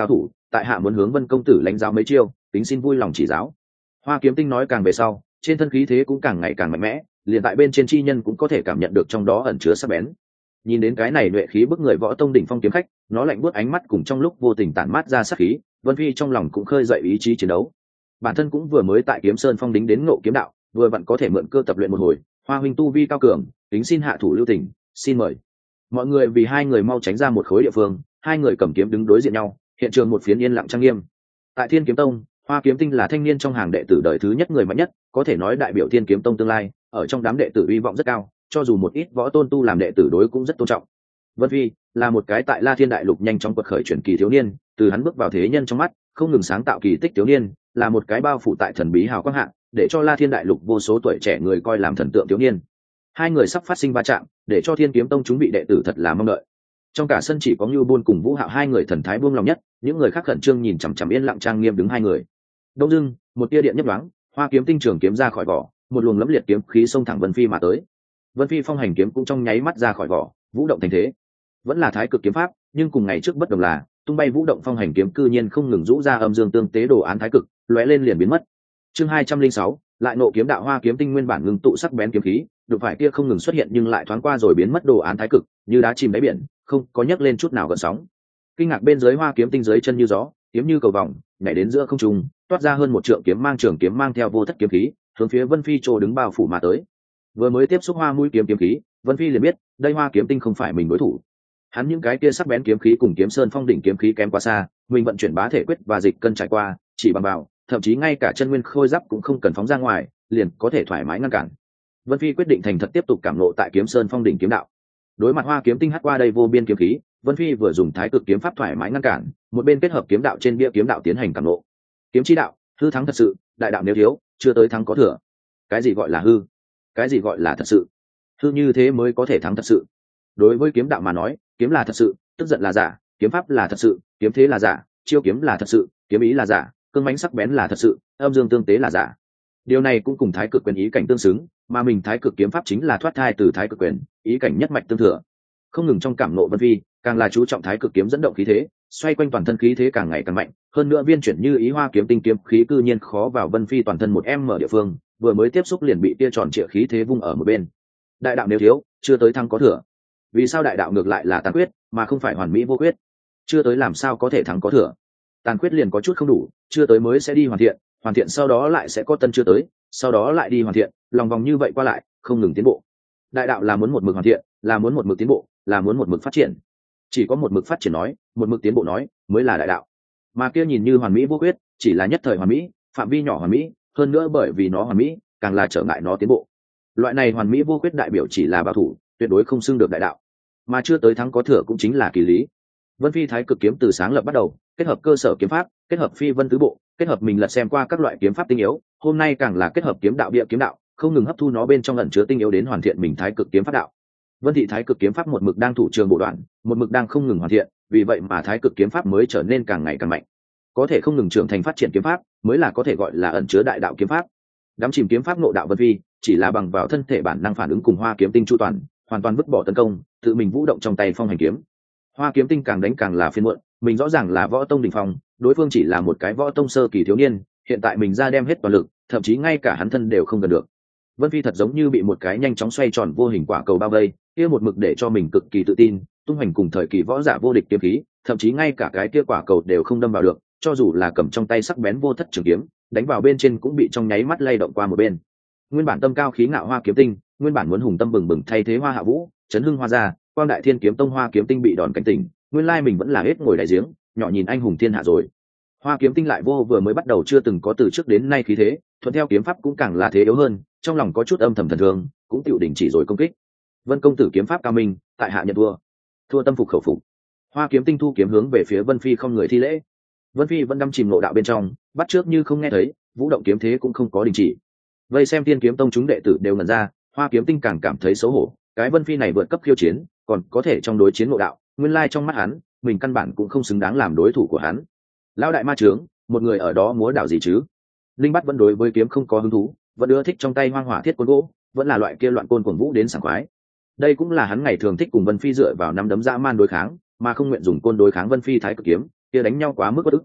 tại hạ muốn hướng Vân công tử lãnh giáo mấy chiêu, tính xin vui lòng chỉ giáo. Hoa Kiếm Tinh nói càng về sau, trên thân khí thế cũng càng ngày càng mạnh mẽ, liền tại bên trên chi nhân cũng có thể cảm nhận được trong đó ẩn chứa sắc bén. Nhìn đến cái này nhuệ khí bức người võ tông đỉnh phong kiếm khách, nó lạnh buốt ánh mắt cùng trong lúc vô tình tản mát ra sát khí, Vân Phi trong lòng cũng khơi dậy ý chí chiến đấu. Bản thân cũng vừa mới tại Kiếm Sơn phong đính đến ngộ kiếm đạo, vừa vặn có thể mượn cơ tập luyện một hồi. Hoa huynh tu vi cao cường, tính xin hạ thủ lưu tình, xin mời. Mọi người vì hai người mau tránh ra một khối địa phương, hai người cầm kiếm đứng đối diện nhau, hiện trường một phiến yên lặng trang nghiêm. Tại Thiên Kiếm Tông, Hoa Kiếm Tinh là thanh niên trong hàng đệ tử đời thứ nhất người mạnh nhất, có thể nói đại biểu Thiên Kiếm Tông tương lai, ở trong đám đệ tử uy vọng rất cao, cho dù một ít võ tôn tu làm đệ tử đối cũng rất tôn trọng. Vân Phi là một cái tại La Thiên Đại Lục nhanh chóng quật khởi chuyển kỳ thiếu niên, từ hắn bước vào thế nhân trong mắt, không ngừng sáng tạo kỳ tích thiếu niên, là một cái bao phủ tại thần bí hào quang hạ, để cho La Thiên Đại Lục vô số tuổi trẻ người coi làm thần tượng thiếu niên. Hai người sắp phát sinh va chạm, để cho Thiên Kiếm Tông chúng bị đệ tử thật là mong đợi. Trong cả sân chỉ có Như Buôn cùng Vũ Hạo hai người thần thái buông lòng nhất, những người khác khẩn trương nhìn chằm chằm yên lặng trang nghiêm đứng hai người. Đông dưng, một tia điện nhấp nhoáng, Hoa Kiếm Tinh trường kiếm ra khỏi vỏ, một luồng lẫm liệt kiếm khí xông thẳng Vân Phi mà tới. Vân Phi phong hành kiếm cũng trong nháy mắt ra khỏi vỏ, vũ động thành thế. Vẫn là thái cực kiếm pháp, nhưng cùng ngày trước bất đồng là, tung bay vũ động phong hành kiếm cư nhiên không ngừng rũ ra âm dương tương tế đồ án thái cực, lóe lên liền biến mất. Chương 206, lại nộ kiếm đạo. Hoa Kiếm Tinh nguyên bản ngưng tụ sắc bén kiếm khí, đụng phải kia không ngừng xuất hiện nhưng lại thoáng qua rồi biến mất đồ án thái cực, như đá chìm đáy biển, không có nhấc lên chút nào gợn sóng. Kinh ngạc bên dưới Hoa Kiếm Tinh dưới chân như gió, kiếm như cầu vòng, nhảy đến giữa không trung, toát ra hơn một trượng kiếm mang trường kiếm mang theo vô thất kiếm khí, hướng phía Vân Phi trô đứng bao phủ mà tới. Vừa mới tiếp xúc Hoa mũi kiếm kiếm khí, Vân Phi liền biết, đây Hoa Kiếm Tinh không phải mình đối thủ. Hắn những cái kia sắc bén kiếm khí cùng Kiếm Sơn phong đỉnh kiếm khí kém quá xa, mình vận chuyển bá thể quyết và dịch cân trải qua, chỉ bằng vào, thậm chí ngay cả chân nguyên khôi giáp cũng không cần phóng ra ngoài, liền có thể thoải mái ngăn cản. Vân Phi quyết định thành thật tiếp tục cảm ngộ tại Kiếm Sơn phong đỉnh kiếm đạo. Đối mặt Hoa Kiếm Tinh hất qua đây vô biên kiếm khí, Vân Phi vừa dùng thái cực kiếm pháp thoải mái ngăn cản, một bên kết hợp kiếm đạo trên bia kiếm đạo tiến hành cảm ngộ. Kiếm chi đạo, hư thắng thật sự, đại đạo nếu thiếu, chưa tới thắng có thừa. Cái gì gọi là hư? Cái gì gọi là thật sự? Hư như thế mới có thể thắng thật sự. Đối với kiếm đạo mà nói, kiếm là thật sự, tức giận là giả, kiếm pháp là thật sự, kiếm thế là giả, chiêu kiếm là thật sự, kiếm ý là giả, cương mãnh sắc bén là thật sự, âm dương tương tế là giả. Điều này cũng cùng thái cực quyền ý cảnh tương xứng, mà mình thái cực kiếm pháp chính là thoát thai từ thái cực quyền, ý cảnh nhất mạch tương thừa. Không ngừng trong cảm nộ Vân Phi, càng là chú trọng thái cực kiếm dẫn động khí thế, xoay quanh toàn thân khí thế càng ngày càng mạnh, hơn nữa viên chuyển như ý Hoa Kiếm Tinh kiếm khí cư nhiên khó vào Vân Phi toàn thân một em mở địa phương, vừa mới tiếp xúc liền bị tia tròn trịa khí thế vung ở một bên. Đại đạo nếu thiếu, chưa tới thắng có thừa. Vì sao đại đạo ngược lại là tàn quyết, mà không phải hoàn mỹ vô quyết? Chưa tới làm sao có thể thắng có thừa? Tàn quyết liền có chút không đủ, chưa tới mới sẽ đi hoàn thiện sau đó lại sẽ có tân chưa tới, sau đó lại đi hoàn thiện, lòng vòng như vậy qua lại, không ngừng tiến bộ. Đại đạo là muốn một mực hoàn thiện, là muốn một mực tiến bộ, là muốn một mực phát triển. Chỉ có một mực phát triển nói, một mực tiến bộ nói, mới là đại đạo. Mà kia nhìn như hoàn mỹ vô quyết, chỉ là nhất thời hoàn mỹ, phạm vi nhỏ hoàn mỹ, hơn nữa bởi vì nó hoàn mỹ, càng là trở ngại nó tiến bộ. Loại này hoàn mỹ vô quyết đại biểu chỉ là bảo thủ, tuyệt đối không xưng được đại đạo, mà chưa tới thắng có thừa cũng chính là kỳ lý. Vân Phi thái cực kiếm từ sáng lập bắt đầu, kết hợp cơ sở kiếm pháp, kết hợp phi vân tứ bộ, kết hợp mình lật xem qua các loại kiếm pháp tinh yếu, hôm nay càng là kết hợp kiếm đạo bịa kiếm đạo, không ngừng hấp thu nó bên trong ẩn chứa tinh yếu đến hoàn thiện mình thái cực kiếm pháp đạo. Vân thị thái cực kiếm pháp một mực đang thủ trường bộ đoạn, một mực đang không ngừng hoàn thiện, vì vậy mà thái cực kiếm pháp mới trở nên càng ngày càng mạnh. Có thể không ngừng trưởng thành phát triển kiếm pháp, mới là có thể gọi là ẩn chứa đại đạo kiếm pháp. Đắm chìm kiếm pháp ngộ đạo Vân Phi, chỉ là bằng vào thân thể bản năng phản ứng cùng Hoa Kiếm Tinh chu toàn, hoàn toàn vứt bỏ tấn công, tự mình vũ động trong tay phong hành kiếm. Hoa Kiếm Tinh càng đánh càng là phiền muộn, mình rõ ràng là võ tông đỉnh phong, đối phương chỉ là một cái võ tông sơ kỳ thiếu niên, hiện tại mình ra đem hết toàn lực, thậm chí ngay cả hắn thân đều không gần được. Vân Phi thật giống như bị một cái nhanh chóng xoay tròn vô hình quả cầu bao vây, kia một mực để cho mình cực kỳ tự tin, tung hoành cùng thời kỳ võ giả vô địch kiếm khí, thậm chí ngay cả cái kia quả cầu đều không đâm vào được, cho dù là cầm trong tay sắc bén vô thất trường kiếm, đánh vào bên trên cũng bị trong nháy mắt lay động qua một bên. Nguyên bản tâm cao khí ngạo Hoa Kiếm Tinh, nguyên bản muốn hùng tâm bừng bừng thay thế Hoa Hạ Vũ, chấn hưng Hoa gia, quang đại Thiên Kiếm Tông Hoa Kiếm Tinh bị đòn cảnh tỉnh, nguyên lai mình vẫn là hết ngồi đại giếng, nhỏ nhìn anh hùng thiên hạ rồi. Hoa Kiếm Tinh lại vô vừa mới bắt đầu chưa từng có từ trước đến nay khí thế, thuận theo kiếm pháp cũng càng là thế yếu hơn, trong lòng có chút âm thầm thần thương, cũng tựu đình chỉ rồi công kích. Vân công tử kiếm pháp cao minh, tại hạ nhận thua tâm phục khẩu phục. Hoa Kiếm Tinh thu kiếm hướng về phía Vân Phi không người thi lễ. Vân Phi vẫn đắm chìm nội đạo bên trong, bắt trước như không nghe thấy, vũ động kiếm thế cũng không có đình chỉ. Vây xem Thiên Kiếm Tông chúng đệ tử đều ngẩn ra, Hoa Kiếm Tinh càng cảm thấy xấu hổ, cái Vân Phi này vượt cấp khiêu chiến, còn có thể trong đối chiến nội đạo, nguyên lai trong mắt hắn, mình căn bản cũng không xứng đáng làm đối thủ của hắn. Lão đại ma trướng, một người ở đó múa đạo gì chứ? Linh Bắt vẫn đối với kiếm không có hứng thú, vẫn ưa thích trong tay hoang hỏa thiết côn gỗ, vẫn là loại kia loạn côn cuồng vũ đến sảng khoái. Đây cũng là hắn ngày thường thích cùng Vân Phi dựa vào năm đấm dã man đối kháng, mà không nguyện dùng côn đối kháng Vân Phi thái cực kiếm, kia đánh nhau quá mức bất ức,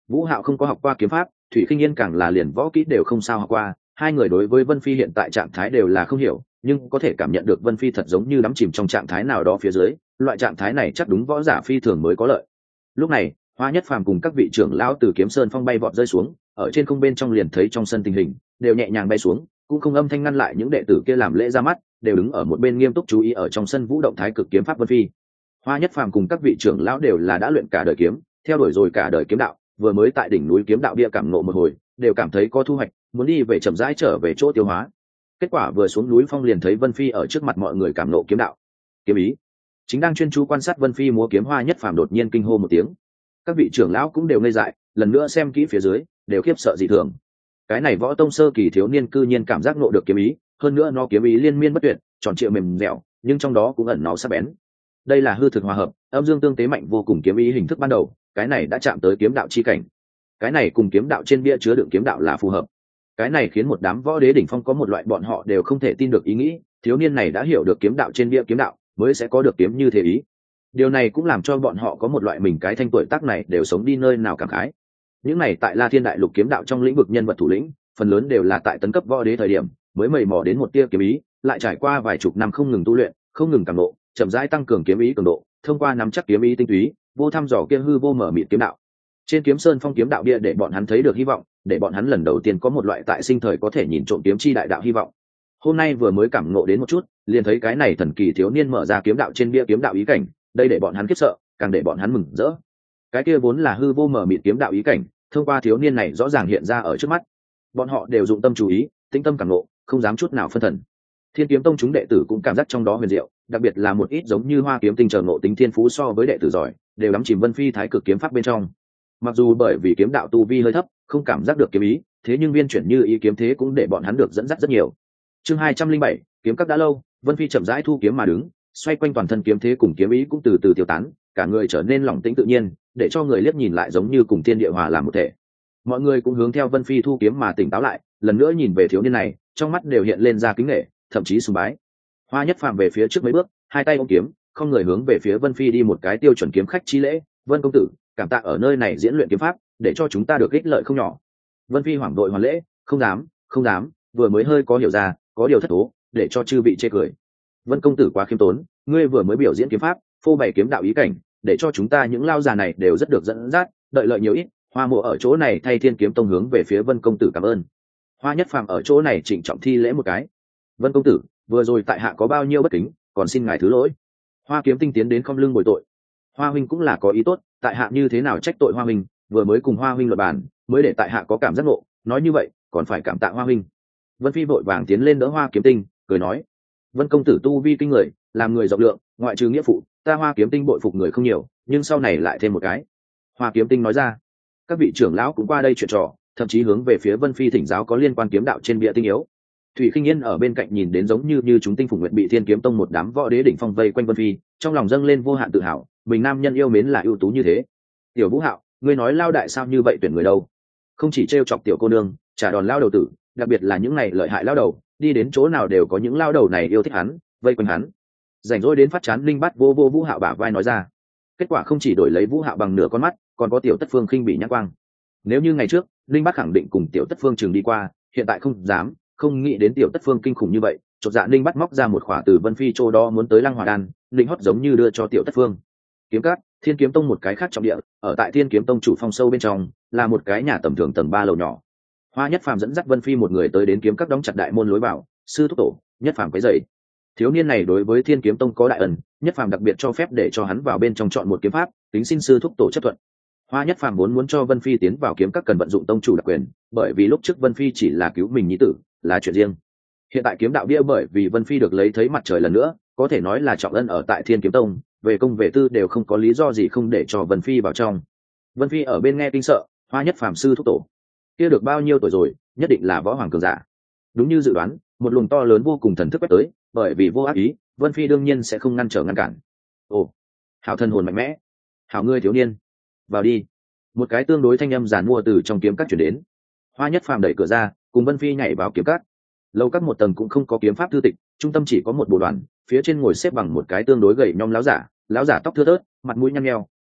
Vũ Hạo không có học qua kiếm pháp, Thủy Khinh Yên càng là liền võ kỹ đều không sao học qua, hai người đối với Vân Phi hiện tại trạng thái đều là không hiểu, nhưng có thể cảm nhận được Vân Phi thật giống như đắm chìm trong trạng thái nào đó phía dưới, loại trạng thái này chắc đúng võ giả phi thường mới có lợi. Lúc này, Hoa Nhất Phàm cùng các vị trưởng lão từ Kiếm Sơn Phong bay vọt rơi xuống, ở trên không bên trong liền thấy trong sân tình hình, đều nhẹ nhàng bay xuống, cũng không âm thanh ngăn lại những đệ tử kia làm lễ ra mắt, đều đứng ở một bên nghiêm túc chú ý ở trong sân vũ động thái cực kiếm pháp Vân Phi. Hoa Nhất Phàm cùng các vị trưởng lão đều là đã luyện cả đời kiếm, theo đuổi rồi cả đời kiếm đạo, vừa mới tại đỉnh núi kiếm đạo bia cảm ngộ một hồi, đều cảm thấy có thu hoạch, muốn đi về chậm rãi trở về chỗ tiêu hóa. Kết quả vừa xuống núi phong liền thấy Vân Phi ở trước mặt mọi người cảm ngộ kiếm đạo, kiếm ý. Chính đang chuyên chú quan sát Vân Phi múa kiếm, Hoa Nhất Phàm đột nhiên kinh hô một tiếng. Các vị trưởng lão cũng đều ngây dại, lần nữa xem kỹ phía dưới, đều khiếp sợ dị thường. Cái này võ tông sơ kỳ thiếu niên cư nhiên cảm giác ngộ được kiếm ý, hơn nữa nó kiếm ý liên miên bất tuyệt, tròn trịa mềm dẻo, nhưng trong đó cũng ẩn nó sắc bén. Đây là hư thực hòa hợp, âm dương tương tế mạnh vô cùng kiếm ý hình thức ban đầu, cái này đã chạm tới kiếm đạo chi cảnh. Cái này cùng kiếm đạo trên bia chứa đựng kiếm đạo là phù hợp. Cái này khiến một đám võ đế đỉnh phong có một loại bọn họ đều không thể tin được ý nghĩ, thiếu niên này đã hiểu được kiếm đạo trên bia kiếm đạo, mới sẽ có được kiếm như thế ý. Điều này cũng làm cho bọn họ có một loại mình cái thanh tuổi tác này đều sống đi nơi nào cảm khái. Những này tại La Thiên Đại Lục kiếm đạo trong lĩnh vực nhân vật thủ lĩnh, phần lớn đều là tại tấn cấp võ đế thời điểm mới mầy mò đến một tia kiếm ý, lại trải qua vài chục năm không ngừng tu luyện, không ngừng cảm ngộ, chậm rãi tăng cường kiếm ý cường độ, thông qua nắm chắc kiếm ý tinh túy, vô thăm dò kia hư vô mở mịt kiếm đạo. Trên Kiếm Sơn Phong kiếm đạo bia để bọn hắn thấy được hy vọng, để bọn hắn lần đầu tiên có một loại tại sinh thời có thể nhìn trộm kiếm chi đại đạo hy vọng. Hôm nay vừa mới cảm ngộ đến một chút, liền thấy cái này thần kỳ thiếu niên mở ra kiếm đạo trên bia kiếm đạo ý cảnh, đây để bọn hắn khiếp sợ, càng để bọn hắn mừng rỡ. Cái kia vốn là hư vô mở mịt kiếm đạo ý cảnh, thông qua thiếu niên này rõ ràng hiện ra ở trước mắt. Bọn họ đều dụng tâm chú ý, tĩnh tâm cảm ngộ, không dám chút nào phân thần. Thiên Kiếm Tông chúng đệ tử cũng cảm giác trong đó huyền diệu, đặc biệt là một ít giống như Hoa Kiếm Tinh chờ ngộ tính thiên phú so với đệ tử giỏi, đều đắm chìm Vân Phi thái cực kiếm pháp bên trong. Mặc dù bởi vì kiếm đạo tu vi hơi thấp, không cảm giác được kiếm ý, thế nhưng viên chuyển như ý kiếm thế cũng để bọn hắn được dẫn dắt rất nhiều. Chương 207, kiếm các đã lâu, Vân Phi chậm rãi thu kiếm mà đứng, xoay quanh toàn thân kiếm thế cùng kiếm ý cũng từ từ tiêu tán, cả người trở nên lỏng tĩnh tự nhiên, để cho người liếc nhìn lại giống như cùng thiên địa hòa làm một thể. Mọi người cũng hướng theo Vân Phi thu kiếm mà tỉnh táo lại, lần nữa nhìn về thiếu niên này, trong mắt đều hiện lên ra kính nể, thậm chí sùng bái. Hoa Nhất Phàm về phía trước mấy bước, hai tay ôm kiếm, không người hướng về phía Vân Phi đi một cái tiêu chuẩn kiếm khách chi lễ. Vân công tử, cảm tạ ở nơi này diễn luyện kiếm pháp, để cho chúng ta được ích lợi không nhỏ. Vân Phi hoảng đội hoàn lễ, không dám, không dám, vừa mới hơi có hiểu ra, có điều thất thố, để cho chư vị chê cười. Vân công tử quá khiêm tốn, ngươi vừa mới biểu diễn kiếm pháp, phô bày kiếm đạo ý cảnh, để cho chúng ta những lao già này đều rất được dẫn dắt, đợi lợi nhiều ít. Hoa Mộ ở chỗ này thay Thiên Kiếm Tông hướng về phía Vân công tử cảm ơn. Hoa Nhất Phàm ở chỗ này trịnh trọng thi lễ một cái. Vân công tử, vừa rồi tại hạ có bao nhiêu bất kính, còn xin ngài thứ lỗi. Hoa Kiếm Tinh tiến đến không lưng bồi tội. Hoa huynh cũng là có ý tốt, tại hạ như thế nào trách tội Hoa huynh, vừa mới cùng Hoa huynh luận bàn, mới để tại hạ có cảm giác ngộ, nói như vậy, còn phải cảm tạ Hoa huynh. Vân Phi vội vàng tiến lên đỡ Hoa Kiếm Tinh, cười nói: Vân công tử tu vi kinh người, làm người rộng lượng, ngoại trừ nghĩa phụ, ta Hoa Kiếm Tinh bội phục người không nhiều, nhưng sau này lại thêm một cái. Hoa Kiếm Tinh nói ra. Các vị trưởng lão cũng qua đây chuyện trò, thậm chí hướng về phía Vân Phi thỉnh giáo có liên quan kiếm đạo trên bia tinh yếu. Thủy Khinh Yên ở bên cạnh nhìn đến giống như chúng tinh phùng nguyện bị Thiên Kiếm Tông một đám võ đế đỉnh phong vây quanh Vân Phi, trong lòng dâng lên vô hạn tự hào, mình nam nhân yêu mến là ưu tú như thế. Tiểu Vũ Hạo, ngươi nói lao đại sao như vậy tuyển người đâu? Không chỉ trêu chọc tiểu cô nương, trả đòn lao đầu tử, đặc biệt là những này lợi hại lao đầu, đi đến chỗ nào đều có những lao đầu này yêu thích hắn, vây quanh hắn. Rảnh rỗi đến phát chán Linh Bát vô Vũ Hạo bả vai nói ra. Kết quả không chỉ đổi lấy Vũ Hạo bằng nửa con mắt, còn có tiểu Tất Phương khinh bị nhãn quang. Nếu như ngày trước Linh Bát khẳng định cùng tiểu Tất Phương trường đi qua, hiện tại không dám, không nghĩ đến tiểu Tất Phương kinh khủng như vậy. Chột dạ Linh Bát móc ra một khỏa từ Vân Phi chỗ đó muốn tới Lăng Hỏa Đan, định hót giống như đưa cho tiểu Tất Phương. Kiếm Các, Thiên Kiếm Tông một cái khác trọng địa, ở tại Thiên Kiếm Tông chủ phong sâu bên trong, là một cái nhà tầm thường tầng 3 lầu nhỏ. Hoa Nhất Phàm dẫn dắt Vân Phi một người tới đến Kiếm Các đóng chặt đại môn lối vào, sư thúc tổ, Nhất Phàm quấy rầy. Thiếu niên này đối với Thiên Kiếm Tông có đại ân, Nhất Phàm đặc biệt cho phép để cho hắn vào bên trong chọn một kiếm pháp, tính xin sư thúc tổ chấp thuận. Hoa Nhất Phàm muốn cho Vân Phi tiến vào Kiếm Các cần vận dụng tông chủ đặc quyền, bởi vì lúc trước Vân Phi chỉ là cứu mình nhi tử, là chuyện riêng. Hiện tại kiếm đạo bia bởi vì Vân Phi được lấy thấy mặt trời lần nữa, có thể nói là trọng ân ở tại Thiên Kiếm Tông, về công về tư đều không có lý do gì không để cho Vân Phi vào trong. Vân Phi ở bên nghe kinh sợ, Hoa Nhất Phàm sư thúc tổ, kia được bao nhiêu tuổi rồi, nhất định là võ hoàng cường giả. Đúng như dự đoán, một luồng to lớn vô cùng thần thức quét tới, bởi vì vô ác ý, Vân Phi đương nhiên sẽ không ngăn trở ngăn cản. Ồ, hảo thần hồn mạnh mẽ, hảo ngươi thiếu niên, vào đi. Một cái tương đối thanh âm giàn mua từ trong kiếm các chuyển đến. Hoa Nhất Phàm đẩy cửa ra, cùng Vân Phi nhảy vào kiếm các. Lầu các một tầng cũng không có kiếm pháp thư tịch, trung tâm chỉ có một bộ đoàn, phía trên ngồi xếp bằng một cái tương đối gầy nhom lão giả tóc thưa thớt, mặt mũi nhăn nheo,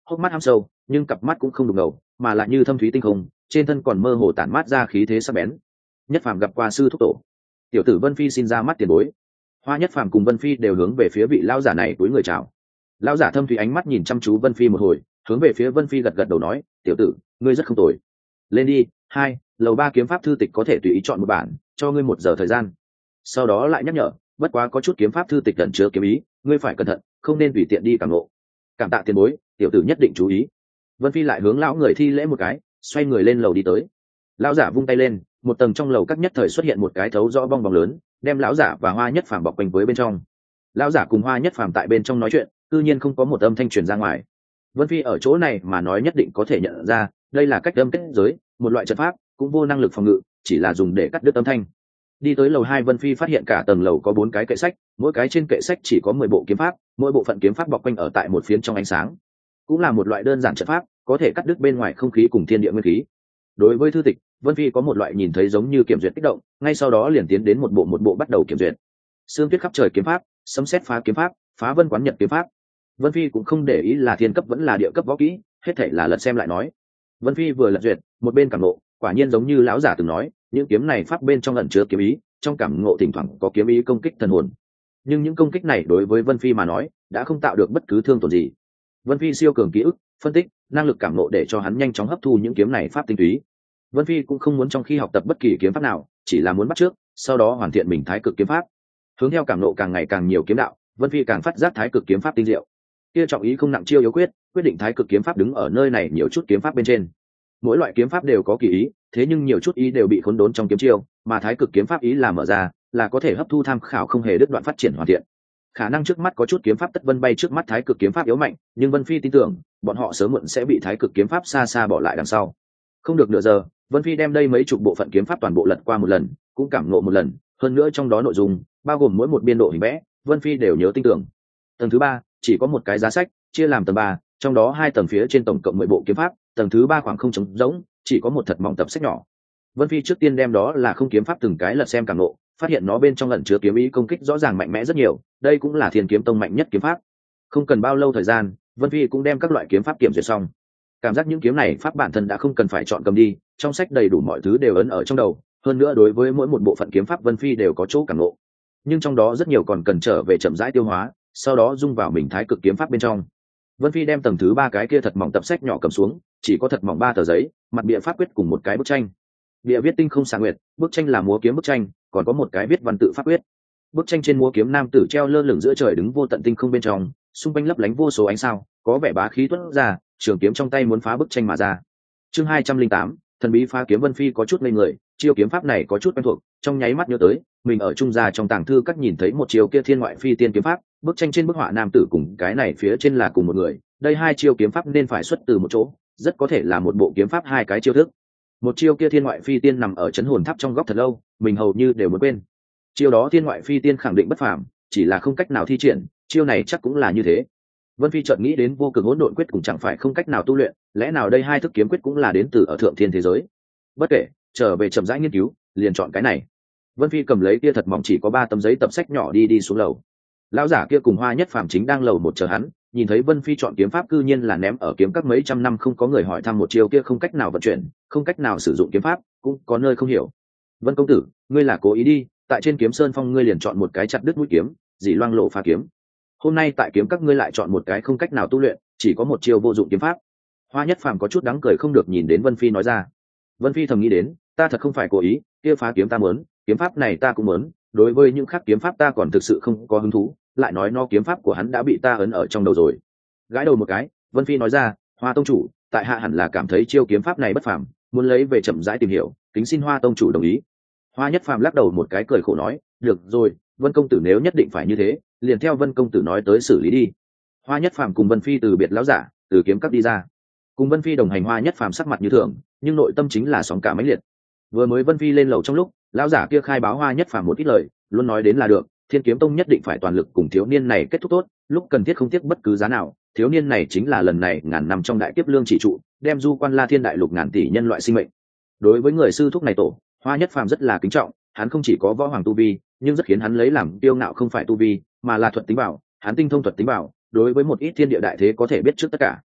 hốc mắt hăm sâu nhưng cặp mắt cũng không đục ngầu mà lại như thâm thúy tinh không, trên thân còn mơ hồ tản mát ra khí thế sắc bén. Nhất Phàm gặp qua sư thúc tổ. Tiểu tử Vân Phi xin ra mắt tiền bối. Hoa Nhất Phàm cùng Vân Phi đều hướng về phía vị lão giả này cúi người chào. Lão giả thâm thúy ánh mắt nhìn chăm chú Vân Phi một hồi, hướng về phía Vân Phi gật gật đầu nói, tiểu tử ngươi rất không tồi. Lên đi. Hai, lầu 3 kiếm pháp thư tịch có thể tùy ý chọn một bản, cho ngươi 1 giờ thời gian. Sau đó lại nhắc nhở, bất quá có chút kiếm pháp thư tịch ẩn chứa kiếm ý, ngươi phải cẩn thận, không nên tùy tiện đi cảm ngộ. Cảm tạ tiền bối, tiểu tử nhất định chú ý. Vân Phi lại hướng lão người thi lễ một cái, xoay người lên lầu đi tới. Lão giả vung tay lên, một tầng trong lầu các nhất thời xuất hiện một cái thấu rõ bong bóng lớn, đem lão giả và Hoa Nhất Phàm bọc quanh với bên trong. Lão giả cùng Hoa Nhất Phàm tại bên trong nói chuyện, tự nhiên không có một âm thanh truyền ra ngoài. Vân Phi ở chỗ này mà nói nhất định có thể nhận ra, đây là cách âm kết giới, một loại trận pháp, cũng vô năng lực phòng ngự, chỉ là dùng để cắt đứt âm thanh. Đi tới lầu 2, Vân Phi phát hiện cả tầng lầu có 4 cái kệ sách, mỗi cái trên kệ sách chỉ có 10 bộ kiếm pháp, mỗi bộ phận kiếm pháp bọc quanh ở tại một phiến trong ánh sáng. Cũng là một loại đơn giản trận pháp, có thể cắt đứt bên ngoài không khí cùng thiên địa nguyên khí. Đối với thư tịch, Vân Phi có một loại nhìn thấy giống như kiểm duyệt kích động, ngay sau đó liền tiến đến một bộ bắt đầu kiểm duyệt. Sương tuyết khắp trời kiếm pháp, sấm sét phá kiếm pháp, phá vân quán nhật kiếm pháp. Vân Phi cũng không để ý là thiên cấp vẫn là địa cấp võ kỹ, hết thảy là lật xem lại nói. Vân Phi vừa lật duyệt, một bên cảm ngộ, quả nhiên giống như lão giả từng nói, những kiếm này pháp bên trong ẩn chứa kiếm ý, trong cảm ngộ thỉnh thoảng có kiếm ý công kích thần hồn. Nhưng những công kích này đối với Vân Phi mà nói, đã không tạo được bất cứ thương tổn gì. Vân Phi siêu cường ký ức, phân tích, năng lực cảm ngộ để cho hắn nhanh chóng hấp thu những kiếm này pháp tinh túy. Vân Phi cũng không muốn trong khi học tập bất kỳ kiếm pháp nào, chỉ là muốn bắt trước, sau đó hoàn thiện mình thái cực kiếm pháp. Hướng theo cảm ngộ càng ngày càng nhiều kiếm đạo, Vân Phi càng phát giác thái cực kiếm pháp tinh diệu. Kia trọng ý không nặng chiêu yếu quyết, quyết định thái cực kiếm pháp đứng ở nơi này nhiều chút kiếm pháp bên trên. Mỗi loại kiếm pháp đều có kỳ ý, thế nhưng nhiều chút ý đều bị khốn đốn trong kiếm chiêu, mà thái cực kiếm pháp ý là mở ra, là có thể hấp thu tham khảo không hề đứt đoạn phát triển hoàn thiện. Khả năng trước mắt có chút kiếm pháp tất vân bay trước mắt thái cực kiếm pháp yếu mạnh, nhưng Vân Phi tin tưởng, bọn họ sớm muộn sẽ bị thái cực kiếm pháp xa xa bỏ lại đằng sau. Không được nửa giờ, Vân Phi đem đây mấy chục bộ phận kiếm pháp toàn bộ lật qua một lần, cũng cảm ngộ một lần, hơn nữa trong đó nội dung, bao gồm mỗi một biên độ hình vẽ, Vân Phi đều nhớ tinh tưởng. Tầng thứ 3 chỉ có một cái giá sách, chia làm tầng 3, trong đó 2 tầng phía trên tổng cộng 10 bộ kiếm pháp, tầng thứ 3 khoảng không trống rỗng, chỉ có một thật mỏng tập sách nhỏ. Vân Phi trước tiên đem đó là không kiếm pháp từng cái lật xem cảm ngộ, phát hiện nó bên trong ẩn chứa kiếm ý công kích rõ ràng mạnh mẽ rất nhiều, đây cũng là Thiên Kiếm Tông mạnh nhất kiếm pháp. Không cần bao lâu thời gian, Vân Phi cũng đem các loại kiếm pháp kiểm duyệt xong. Cảm giác những kiếm này pháp bản thân đã không cần phải chọn cầm đi, trong sách đầy đủ mọi thứ đều ấn ở trong đầu, hơn nữa đối với mỗi một bộ phận kiếm pháp Vân Phi đều có chỗ cảm ngộ. Nhưng trong đó rất nhiều còn cần trở về chậm rãi tiêu hóa, sau đó dung vào mình thái cực kiếm pháp bên trong. Vân Phi đem tầng thứ 3 cái kia thật mỏng tập sách nhỏ cầm xuống, chỉ có thật mỏng 3 tờ giấy, mặt bìa pháp quyết cùng một cái bức tranh. Bìa viết tinh không xạ nguyệt, bức tranh là múa kiếm bức tranh, còn có một cái viết văn tự pháp quyết. Bức tranh trên múa kiếm nam tử treo lơ lửng giữa trời đứng vô tận tinh không bên trong, xung quanh lấp lánh vô số ánh sao, có vẻ bá khí tuôn ra, trường kiếm trong tay muốn phá bức tranh mà ra. Chương 208, thần bí phá kiếm. Vân Phi có chút ngây người, chiêu kiếm pháp này có chút quen thuộc, trong nháy mắt nhớ tới, mình ở trung gia trong tàng thư các nhìn thấy một chiêu kia thiên ngoại phi tiên kiếm pháp, bức tranh trên bức họa nam tử cùng cái này phía trên là cùng một người, đây hai chiêu kiếm pháp nên phải xuất từ một chỗ, rất có thể là một bộ kiếm pháp hai cái chiêu thức. Một chiêu kia thiên ngoại phi tiên nằm ở chấn hồn tháp trong góc thật lâu, mình hầu như đều muốn quên. Chiêu đó thiên ngoại phi tiên khẳng định bất phàm, chỉ là không cách nào thi triển, chiêu này chắc cũng là như thế. Vân Phi chợt nghĩ đến vô cực hỗn độn quyết cũng chẳng phải không cách nào tu luyện, lẽ nào đây hai thức kiếm quyết cũng là đến từ ở thượng thiên thế giới? Bất kể, trở về chậm rãi nghiên cứu, liền chọn cái này. Vân Phi cầm lấy kia thật mỏng chỉ có 3 tấm giấy tập sách nhỏ đi xuống lầu. Lão giả kia cùng Hoa Nhất Phàm chính đang lầu một chờ hắn, nhìn thấy Vân Phi chọn kiếm pháp cư nhiên là ném ở kiếm các mấy trăm năm không có người hỏi thăm một chiêu kia không cách nào vận chuyển, không cách nào sử dụng kiếm pháp, cũng có nơi không hiểu. Vân công tử, ngươi là cố ý đi, tại trên Kiếm Sơn Phong ngươi liền chọn một cái chặt đứt mũi kiếm, dỉ loang lộ phá kiếm. Hôm nay tại kiếm các ngươi lại chọn một cái không cách nào tu luyện, chỉ có một chiêu vô dụng kiếm pháp. Hoa Nhất Phàm có chút đáng cười không được nhìn đến Vân Phi nói ra. Vân Phi thầm nghĩ đến, ta thật không phải cố ý, kia phá kiếm ta muốn, kiếm pháp này ta cũng muốn, đối với những khác kiếm pháp ta còn thực sự không có hứng thú, lại nói no kiếm pháp của hắn đã bị ta ấn ở trong đầu rồi. Gãi đầu một cái, Vân Phi nói ra, Hoa tông chủ, tại hạ hẳn là cảm thấy chiêu kiếm pháp này bất phàm, muốn lấy về chậm rãi tìm hiểu, kính xin Hoa tông chủ đồng ý. Hoa Nhất Phàm lắc đầu một cái cười khổ nói, được rồi, Vân công tử nếu nhất định phải như thế, liền theo Vân công tử nói tới xử lý đi. Hoa Nhất Phàm cùng Vân Phi từ biệt lão giả, từ kiếm các đi ra. Cùng Vân Phi đồng hành Hoa Nhất Phàm sắc mặt như thường, nhưng nội tâm chính là sóng cả mãnh liệt. Vừa mới Vân Phi lên lầu trong lúc, lão giả kia khai báo Hoa Nhất Phàm một ít lời, luôn nói đến là được, Thiên Kiếm Tông nhất định phải toàn lực cùng thiếu niên này kết thúc tốt, lúc cần thiết không tiếc bất cứ giá nào, thiếu niên này chính là lần này ngàn năm trong đại kiếp lương chỉ trụ, đem du quan La Thiên đại lục ngàn tỷ nhân loại sinh mệnh. Đối với người sư thúc này tổ, Hoa Nhất Phàm rất là kính trọng, hắn không chỉ có võ hoàng tu vi, nhưng rất khiến hắn lấy làm kiêu ngạo không phải tu vi, mà là thuật tính bảo, hắn tinh thông thuật tính bảo, đối với một ít thiên địa đại thế có thể biết trước tất cả.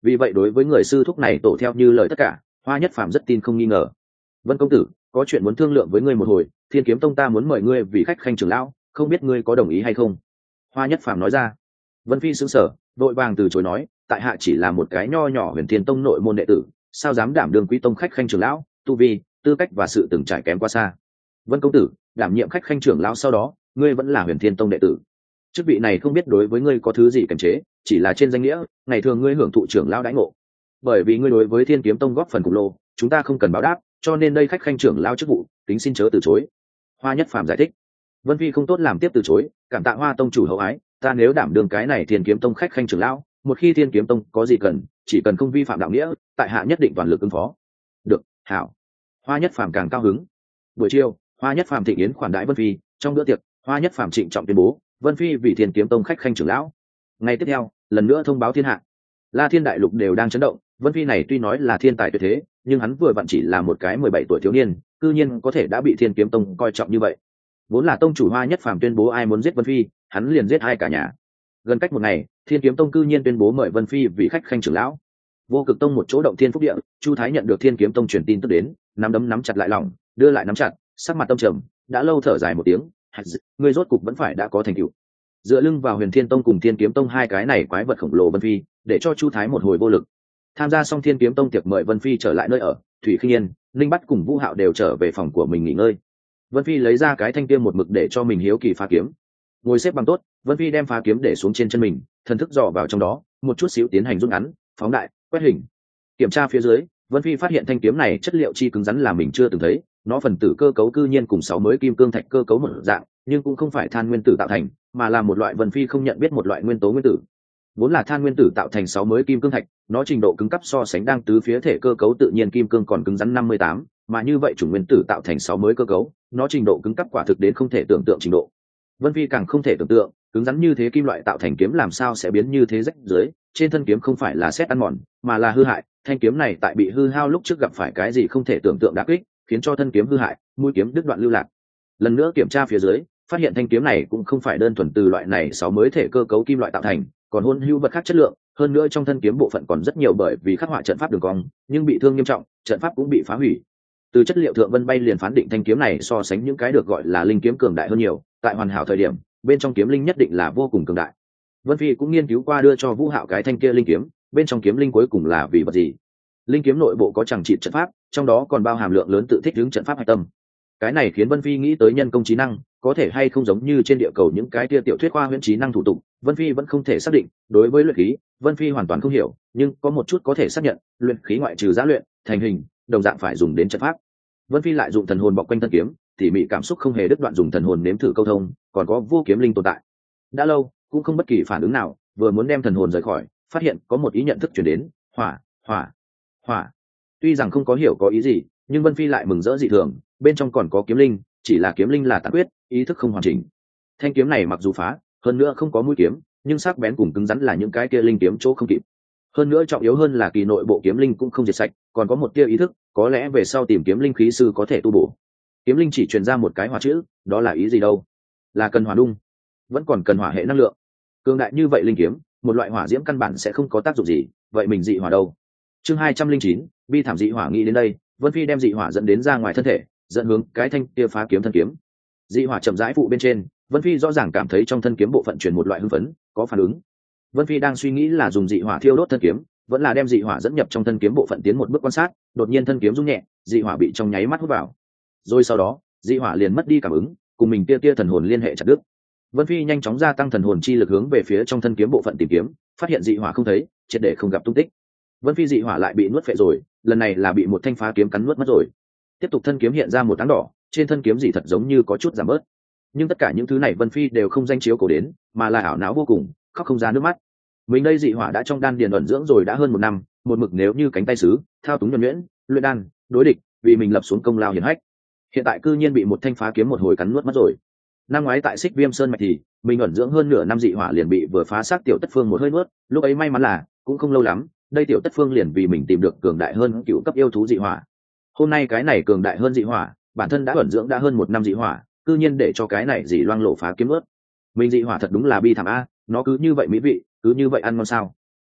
vì vậy đối với người sư thúc này tổ theo như lời tất cả, Hoa Nhất Phàm rất tin không nghi ngờ. Vân công tử, có chuyện muốn thương lượng với ngươi một hồi, Thiên Kiếm Tông ta muốn mời ngươi vì khách khanh trưởng lão, không biết ngươi có đồng ý hay không? Hoa Nhất Phàm nói ra. Vân Phi sững sờ, vội vàng từ chối nói, tại hạ chỉ là một cái nho nhỏ Huyền Thiên Tông nội môn đệ tử, sao dám đảm đương Quý Tông khách khanh trưởng lão, tu vi, tư cách và sự từng trải kém quá xa. Vân công tử, đảm nhiệm khách khanh trưởng lão sau đó, ngươi vẫn là Huyền Thiên Tông đệ tử. Chức vị này không biết đối với ngươi có thứ gì kiềm chế, chỉ là trên danh nghĩa, ngày thường ngươi hưởng thụ trưởng lão đãi ngộ. Bởi vì ngươi đối với Thiên Kiếm Tông góp phần khổng lồ, chúng ta không cần báo đáp, cho nên đây khách khanh trưởng lão chức vụ, tính xin chớ từ chối. Hoa Nhất Phàm giải thích. Vân Phi không tốt làm tiếp từ chối, cảm tạ Hoa tông chủ hậu ái, ta nếu đảm đương cái này Thiên Kiếm Tông khách khanh trưởng lão, một khi Thiên Kiếm Tông có gì cần, chỉ cần không vi phạm đạo nghĩa, tại hạ nhất định toàn lực ứng phó. Được, hảo. Hoa Nhất Phàm càng cao hứng. Buổi chiều, Hoa Nhất Phàm thịnh yến khoản đãi Vân Phi, trong bữa tiệc, Hoa Nhất Phàm trịnh trọng tuyên bố, Vân Phi vì Thiên Kiếm Tông khách khanh trưởng lão. Ngày tiếp theo, lần nữa thông báo thiên hạ. La Thiên đại lục đều đang chấn động, Vân Phi này tuy nói là thiên tài tuyệt thế, nhưng hắn vừa vặn chỉ là một cái 17 tuổi thiếu niên, cư nhiên có thể đã bị Thiên Kiếm Tông coi trọng như vậy. Vốn là tông chủ Hoa Nhất Phàm tuyên bố ai muốn giết Vân Phi, hắn liền giết hai cả nhà. Gần cách một ngày, Thiên Kiếm Tông cư nhiên tuyên bố mời Vân Phi vì khách khanh trưởng lão. Vô Cực Tông một chỗ động thiên phúc địa, Chu Thái nhận được Thiên Kiếm Tông truyền tin tức đến, nắm đấm nắm chặt lại lòng, đưa lại nắm chặt, sắc mặt tâm trầm, đã lâu thở dài một tiếng, ngươi rốt cục vẫn phải đã có thành tựu. Dựa lưng vào Huyền Thiên Tông cùng Thiên Kiếm Tông hai cái này quái vật khổng lồ Vân Phi, để cho Chu Thái một hồi vô lực. Tham gia xong Thiên Kiếm Tông tiệc mời Vân Phi trở lại nơi ở, Thủy Khinh Yên, Linh Bắt cùng Vũ Hạo đều trở về phòng của mình nghỉ ngơi. Vân Phi lấy ra cái thanh kiếm một mực để cho mình hiếu kỳ phá kiếm. Ngồi xếp bằng tốt, Vân Phi đem phá kiếm để xuống trên chân mình, thần thức dò vào trong đó, một chút xíu tiến hành rút ngắn, phóng đại, quét hình. Kiểm tra phía dưới, Vân Phi phát hiện thanh kiếm này chất liệu chi cứng rắn là mình chưa từng thấy, nó phần tử cơ cấu cư nhiên cùng 6 mới kim cương thạch cơ cấu một dạng, nhưng cũng không phải than nguyên tử tạo thành, mà là một loại Vân Phi không nhận biết một loại nguyên tố nguyên tử. Vốn là than nguyên tử tạo thành 6 mới kim cương thạch, nó trình độ cứng cấp so sánh đang tứ phía thể cơ cấu tự nhiên kim cương còn cứng rắn 58, mà như vậy chủng nguyên tử tạo thành 6 mới cơ cấu, nó trình độ cứng cấp quả thực đến không thể tưởng tượng trình độ. Vân Phi càng không thể tưởng tượng, cứng rắn như thế kim loại tạo thành kiếm làm sao sẽ biến như thế rách dưới, trên thân kiếm không phải là sét ăn mòn, mà là hư hại, thanh kiếm này tại bị hư hao lúc trước gặp phải cái gì không thể tưởng tượng đả kích, khiến cho thân kiếm hư hại, mũi kiếm đứt đoạn lưu lạc. Lần nữa kiểm tra phía dưới, phát hiện thanh kiếm này cũng không phải đơn thuần từ loại này 6 mới thể cơ cấu kim loại tạo thành, còn hôn hữu vật khác chất lượng, hơn nữa trong thân kiếm bộ phận còn rất nhiều bởi vì khắc họa trận pháp đường cong, nhưng bị thương nghiêm trọng, trận pháp cũng bị phá hủy. Từ chất liệu thượng Vân Bay liền phán định thanh kiếm này so sánh những cái được gọi là linh kiếm cường đại hơn nhiều, tại hoàn hảo thời điểm, bên trong kiếm linh nhất định là vô cùng cường đại. Vân Phi cũng nghiên cứu qua đưa cho Vũ Hạo cái thanh kia linh kiếm, bên trong kiếm linh cuối cùng là vì vật gì? Linh kiếm nội bộ có chằng trị trận pháp, trong đó còn bao hàm lượng lớn tự thích ứng trận pháp hạch tâm. Cái này khiến Vân Phi nghĩ tới nhân công trí năng, có thể hay không giống như trên địa cầu những cái kia tiểu thuyết khoa huyễn trí năng thủ tục, Vân Phi vẫn không thể xác định. Đối với luyện khí, Vân Phi hoàn toàn không hiểu, nhưng có một chút có thể xác nhận, luyện khí ngoại trừ giã luyện, thành hình, đồng dạng phải dùng đến trận pháp. Vân Phi lại dùng thần hồn bọc quanh thân kiếm, tỉ mỉ cảm xúc không hề đứt đoạn dùng thần hồn nếm thử câu thông, còn có vô kiếm linh tồn tại. Đã lâu, cũng không bất kỳ phản ứng nào, vừa muốn đem thần hồn rời khỏi, phát hiện có một ý nhận thức truyền đến, hỏa, hỏa, hỏa. Tuy rằng không có hiểu có ý gì, nhưng Vân Phi lại mừng rỡ dị thường, bên trong còn có kiếm linh, chỉ là kiếm linh là tàn quyết, ý thức không hoàn chỉnh. Thanh kiếm này mặc dù phá, hơn nữa không có mũi kiếm, nhưng sắc bén cùng cứng rắn là những cái kia linh kiếm chỗ không kịp. Hơn nữa trọng yếu hơn là kỳ nội bộ kiếm linh cũng không diệt sạch, còn có một tia ý thức, có lẽ về sau tìm kiếm linh khí sư có thể tu bổ. Kiếm linh chỉ truyền ra một cái hỏa chữ, đó là ý gì đâu? Là cần hỏa đung, vẫn còn cần hỏa hệ năng lượng. Cường đại như vậy linh kiếm, một loại hỏa diễm căn bản sẽ không có tác dụng gì, vậy mình dị hỏa đâu? Chương 209, bi thảm dị hỏa. Nghĩ đến đây, Vân Phi đem dị hỏa dẫn đến ra ngoài thân thể, dẫn hướng cái thanh kia phá kiếm thân kiếm. Dị hỏa chậm rãi phụ bên trên, Vân Phi rõ ràng cảm thấy trong thân kiếm bộ phận truyền một loại hưng phấn, có phản ứng. Vân Phi đang suy nghĩ là dùng dị hỏa thiêu đốt thân kiếm, vẫn là đem dị hỏa dẫn nhập trong thân kiếm bộ phận tiến một bước quan sát, đột nhiên thân kiếm rung nhẹ, dị hỏa bị trong nháy mắt hút vào. Rồi sau đó, dị hỏa liền mất đi cảm ứng, cùng mình tia thần hồn liên hệ chặt đứt. Vân Phi nhanh chóng gia tăng thần hồn chi lực hướng về phía trong thân kiếm bộ phận tìm kiếm, phát hiện dị hỏa không thấy, triệt để không gặp tung tích. Vân Phi dị hỏa lại bị nuốt phệ rồi, lần này là bị một thanh phá kiếm cắn nuốt mất rồi. Tiếp tục thân kiếm hiện ra một áng đỏ, trên thân kiếm dị thật giống như có chút giảm bớt. Nhưng tất cả những thứ này Vân Phi đều không danh chiếu cổ đến, mà là ảo não vô cùng, khóc không ra nước mắt. Mình đây dị hỏa đã trong đan điền ẩn dưỡng rồi đã hơn 1 năm, một mực nếu như cánh tay sứ, thao túng nhuần nhuyễn, luyện đan, đối địch, vì mình lập xuống công lao hiển hách. Hiện tại cư nhiên bị một thanh phá kiếm một hồi cắn nuốt mất rồi. Năm ngoái tại Xích Viêm Sơn mạch thì mình ẩn dưỡng hơn nửa năm dị hỏa liền bị vừa phá xác tiểu Tất Phương một hơi nuốt, lúc ấy may mắn là cũng không lâu lắm, đây tiểu Tất Phương liền vì mình tìm được cường đại hơn cựu cấp yêu thú dị hỏa. Hôm nay cái này cường đại hơn dị hỏa, bản thân đã ẩn dưỡng đã hơn 1 năm dị hỏa, cư nhiên để cho cái này dị loang lộ phá kiếm nuốt. Mình dị hỏa thật đúng là bi thảm a, nó cứ như vậy mỹ vị, cứ như vậy ăn ngon sao?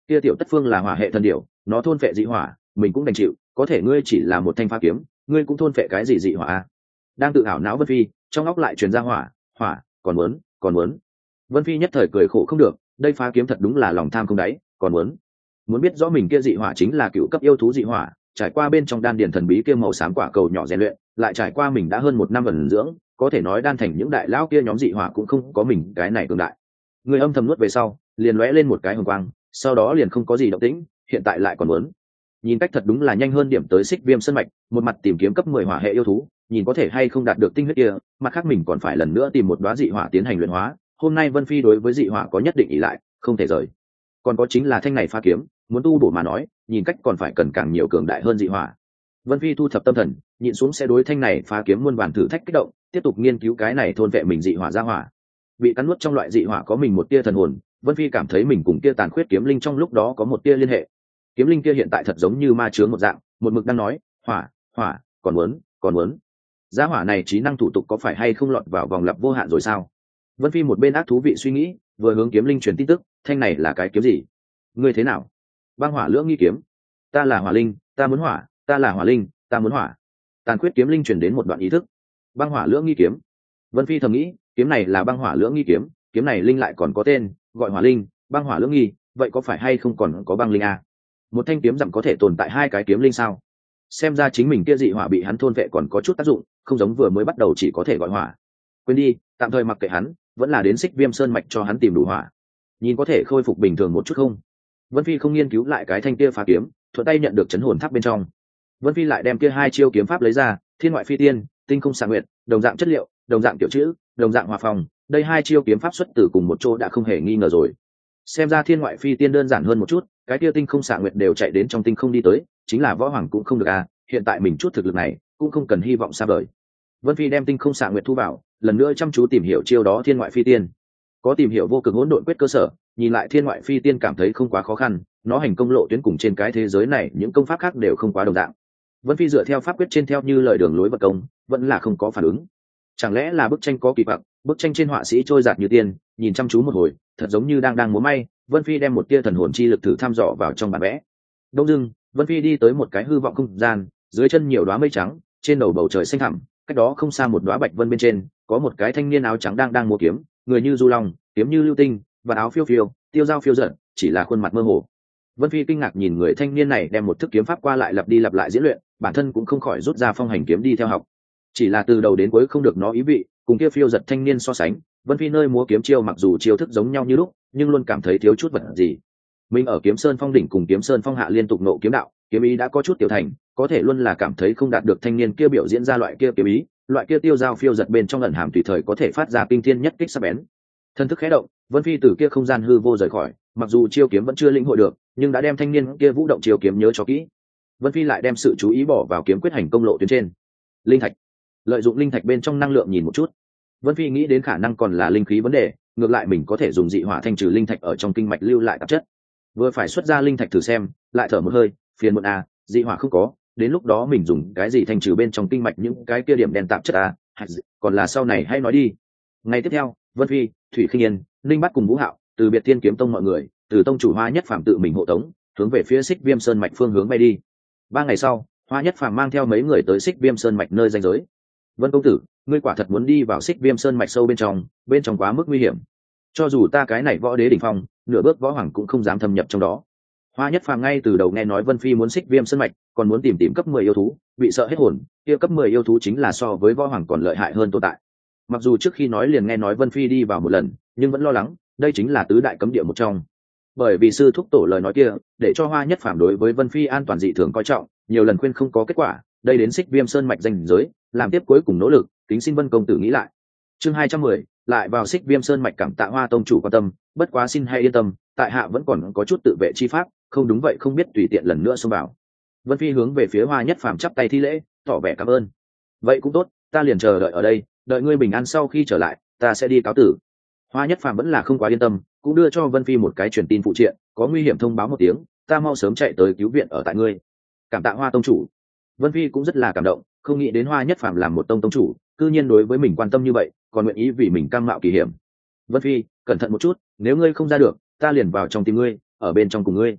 kia tiểu tất phương là hỏa hệ thần điểu, nó thôn phệ dị hỏa mình cũng đành chịu, có thể ngươi chỉ là một thanh phá kiếm, ngươi cũng thôn phệ cái gì dị hỏa a? Đang tự ảo não Vân Phi, trong óc lại truyền ra hỏa, hỏa, còn muốn. Vân Phi nhất thời cười khổ không được, đây phá kiếm thật đúng là lòng tham không đáy, còn muốn biết rõ mình kia dị hỏa chính là cựu cấp yêu thú dị hỏa, trải qua bên trong đan điền thần bí kia màu xám quả cầu nhỏ rèn luyện, lại trải qua mình đã hơn 1 năm ẩn dưỡng, có thể nói đan thành những đại lão kia nhóm dị hỏa cũng không có mình cái này cường đại. Người âm thầm nuốt về sau, liền lóe lên một cái hồng quang, sau đó liền không có gì động tĩnh, hiện tại lại còn muốn. Nhìn cách thật đúng là nhanh hơn điểm tới Xích Viêm Sơn mạch, một mặt tìm kiếm cấp 10 hỏa hệ yêu thú, nhìn có thể hay không đạt được tinh huyết kia, mặt khác mình còn phải lần nữa tìm một đóa dị hỏa tiến hành luyện hóa. Hôm nay Vân Phi đối với dị hỏa có nhất định ỷ lại, không thể rời. Còn có chính là thanh này phá kiếm, muốn tu bổ mà nói, nhìn cách còn phải cần càng nhiều cường đại hơn dị hỏa. Vân Phi thu thập tâm thần, nhịn xuống sẽ đối thanh này phá kiếm muôn vàn thử thách kích động, tiếp tục nghiên cứu cái này thôn vệ mình dị hỏa ra hỏa. Bị cắn nuốt trong loại dị hỏa có mình một tia thần hồn, Vân Phi cảm thấy mình cùng kia tàn khuyết kiếm linh trong lúc đó có một tia liên hệ. Kiếm linh kia hiện tại thật giống như ma chướng một dạng, một mực đang nói, hỏa, còn muốn. Gia hỏa này trí năng thủ tục có phải hay không lọt vào vòng lặp vô hạn rồi sao? Vân Phi một bên ác thú vị suy nghĩ, vừa hướng kiếm linh truyền tin tức, thanh này là cái kiếm gì? Ngươi thế nào? Băng hỏa lưỡng nghi kiếm. Ta là hỏa linh, ta muốn hỏa, ta là hỏa linh, ta muốn hỏa. Tàn khuyết kiếm linh truyền đến một đoạn ý thức. Băng hỏa lưỡng nghi kiếm. Vân Phi thầm nghĩ, kiếm này là băng hỏa lưỡng nghi kiếm, kiếm này linh lại còn có tên, gọi hỏa linh, băng hỏa lưỡng nghi, vậy có phải hay không còn có băng linh a? Một thanh kiếm dặm có thể tồn tại 2 cái kiếm linh sao? Xem ra chính mình kia dị hỏa bị hắn thôn vệ còn có chút tác dụng, không giống vừa mới bắt đầu chỉ có thể gọi hỏa. Quên đi, tạm thời mặc kệ hắn, vẫn là đến Xích Viêm Sơn mạch cho hắn tìm đủ hỏa. Nhìn có thể khôi phục bình thường một chút không? Vân Phi không nghiên cứu lại cái thanh kia phá kiếm, thuận tay nhận được chấn hồn tháp bên trong. Vân Phi lại đem kia 2 chiêu kiếm pháp lấy ra, Thiên ngoại phi tiên, Tinh không xạ nguyệt, đồng dạng chất liệu, đồng dạng kiểu chữ, đồng dạng hòa phòng, đây 2 chiêu kiếm pháp xuất từ cùng một chỗ đã không hề nghi ngờ rồi. Xem ra Thiên ngoại phi tiên đơn giản hơn một chút, cái kia Tinh không xạ nguyệt đều chạy đến trong tinh không đi tới, chính là võ hoàng cũng không được à, hiện tại mình chút thực lực này, cũng không cần hy vọng xa vời. Vân Phi đem Tinh không xạ nguyệt thu vào, lần nữa chăm chú tìm hiểu chiêu đó Thiên ngoại phi tiên. Có tìm hiểu vô cực hỗn độn quyết cơ sở, nhìn lại Thiên ngoại phi tiên cảm thấy không quá khó khăn, nó hành công lộ tuyến cùng trên cái thế giới này những công pháp khác đều không quá đồng dạng. Vân Phi dựa theo pháp quyết trên theo như lời đường lối vật công, vẫn là không có phản ứng. Chẳng lẽ là bức tranh có kỳ vọng, bức tranh trên họa sĩ trôi giạt như tiên, nhìn chăm chú một hồi, thật giống như đang múa may. Vân Phi đem một tia thần hồn chi lực thử thăm dò vào trong bản vẽ. Đông dưng, Vân Phi đi tới một cái hư vọng không gian, dưới chân nhiều đóa mây trắng, trên đầu bầu trời xanh thẳm, cách đó không xa một đóa bạch vân bên trên, có một cái thanh niên áo trắng đang múa kiếm, người như du long, kiếm như lưu tinh, và áo phiêu phiêu, tiêu dao phiêu dật, chỉ là khuôn mặt mơ hồ. Vân Phi kinh ngạc nhìn người thanh niên này đem một thức kiếm pháp qua lại lặp đi lặp lại diễn luyện, bản thân cũng không khỏi rút ra phong hành kiếm đi theo học. Chỉ là từ đầu đến cuối không được nó ý vị, cùng kia phiêu giật thanh niên so sánh, Vân Phi nơi múa kiếm chiêu mặc dù chiêu thức giống nhau như lúc, nhưng luôn cảm thấy thiếu chút vật gì. Mình ở Kiếm Sơn Phong đỉnh cùng Kiếm Sơn Phong hạ liên tục nộ kiếm đạo, kiếm ý đã có chút tiểu thành, có thể luôn là cảm thấy không đạt được thanh niên kia biểu diễn ra loại kia kiếm ý, loại kia tiêu dao phiêu giật bên trong ẩn hàm tùy thời có thể phát ra kinh thiên nhất kích sắc bén. Thân thức khẽ động, Vân Phi từ kia không gian hư vô rời khỏi, mặc dù chiêu kiếm vẫn chưa lĩnh hội được, nhưng đã đem thanh niên kia vũ động chiêu kiếm nhớ cho kỹ. Vân Phi lại đem sự chú ý bỏ vào kiếm quyết hành công lộ tuyến trên. Linh thạch, lợi dụng linh thạch bên trong năng lượng nhìn một chút. Vân Phi nghĩ đến khả năng còn là linh khí vấn đề, ngược lại mình có thể dùng dị hỏa thanh trừ linh thạch ở trong kinh mạch lưu lại tạp chất. Vừa phải xuất ra linh thạch thử xem, lại thở một hơi, phiền muộn à, dị hỏa không có, đến lúc đó mình dùng cái gì thanh trừ bên trong kinh mạch những cái kia điểm đen tạp chất à, còn là sau này hãy nói đi. Ngày tiếp theo, Vân Phi, Thủy Khinh Yên, Linh Bát cùng Vũ Hạo, từ Biệt Thiên Kiếm Tông mọi người, từ tông chủ Hoa Nhất Phàm tự mình hộ tống, hướng về phía Xích Viêm Sơn mạch phương hướng bay đi. 3 ngày sau, Hoa Nhất Phàm mang theo mấy người tới Xích Viêm Sơn mạch nơi ranh giới. Vân công tử, ngươi quả thật muốn đi vào Xích Viêm Sơn mạch sâu bên trong quá mức nguy hiểm. Cho dù ta cái này võ đế đỉnh phong, nửa bước võ hoàng cũng không dám thâm nhập trong đó. Hoa Nhất Phàm ngay từ đầu nghe nói Vân Phi muốn Xích Viêm Sơn mạch, còn muốn tìm cấp 10 yêu thú, bị sợ hết hồn, kia cấp 10 yêu thú chính là so với võ hoàng còn lợi hại hơn tồn tại. Mặc dù trước khi nói liền nghe nói Vân Phi đi vào một lần, nhưng vẫn lo lắng, đây chính là tứ đại cấm địa một trong. Bởi vì sư thúc tổ lời nói kia, để cho Hoa Nhất Phàm đối với Vân Phi an toàn dị thường coi trọng, nhiều lần khuyên không có kết quả, đây đến Xích Viêm Sơn mạch danh giới, làm tiếp cuối cùng nỗ lực, kính xin Vân công tử nghĩ lại. Chương 210, lại vào Xích Viêm Sơn mạch, cảm tạ Hoa tông chủ quan tâm, bất quá xin hãy yên tâm, tại hạ vẫn còn có chút tự vệ chi pháp, không đúng vậy không biết tùy tiện lần nữa xông vào. Vân Phi hướng về phía Hoa Nhất Phàm chắp tay thi lễ, tỏ vẻ cảm ơn. Vậy cũng tốt, ta liền chờ đợi ở đây, đợi ngươi bình an sau khi trở lại, ta sẽ đi cáo tử. Hoa Nhất Phàm vẫn là không quá yên tâm, cũng đưa cho Vân Phi một cái truyền tin phụ triện, có nguy hiểm thông báo một tiếng, ta mau sớm chạy tới cứu viện ở tại ngươi. Cảm tạ Hoa tông chủ. Vân Phi cũng rất là cảm động, không nghĩ đến Hoa Nhất Phàm làm một tông chủ, cư nhiên đối với mình quan tâm như vậy, còn nguyện ý vì mình cam mạo kỳ hiểm. Vân Phi, cẩn thận một chút, nếu ngươi không ra được, ta liền vào trong tìm ngươi, ở bên trong cùng ngươi.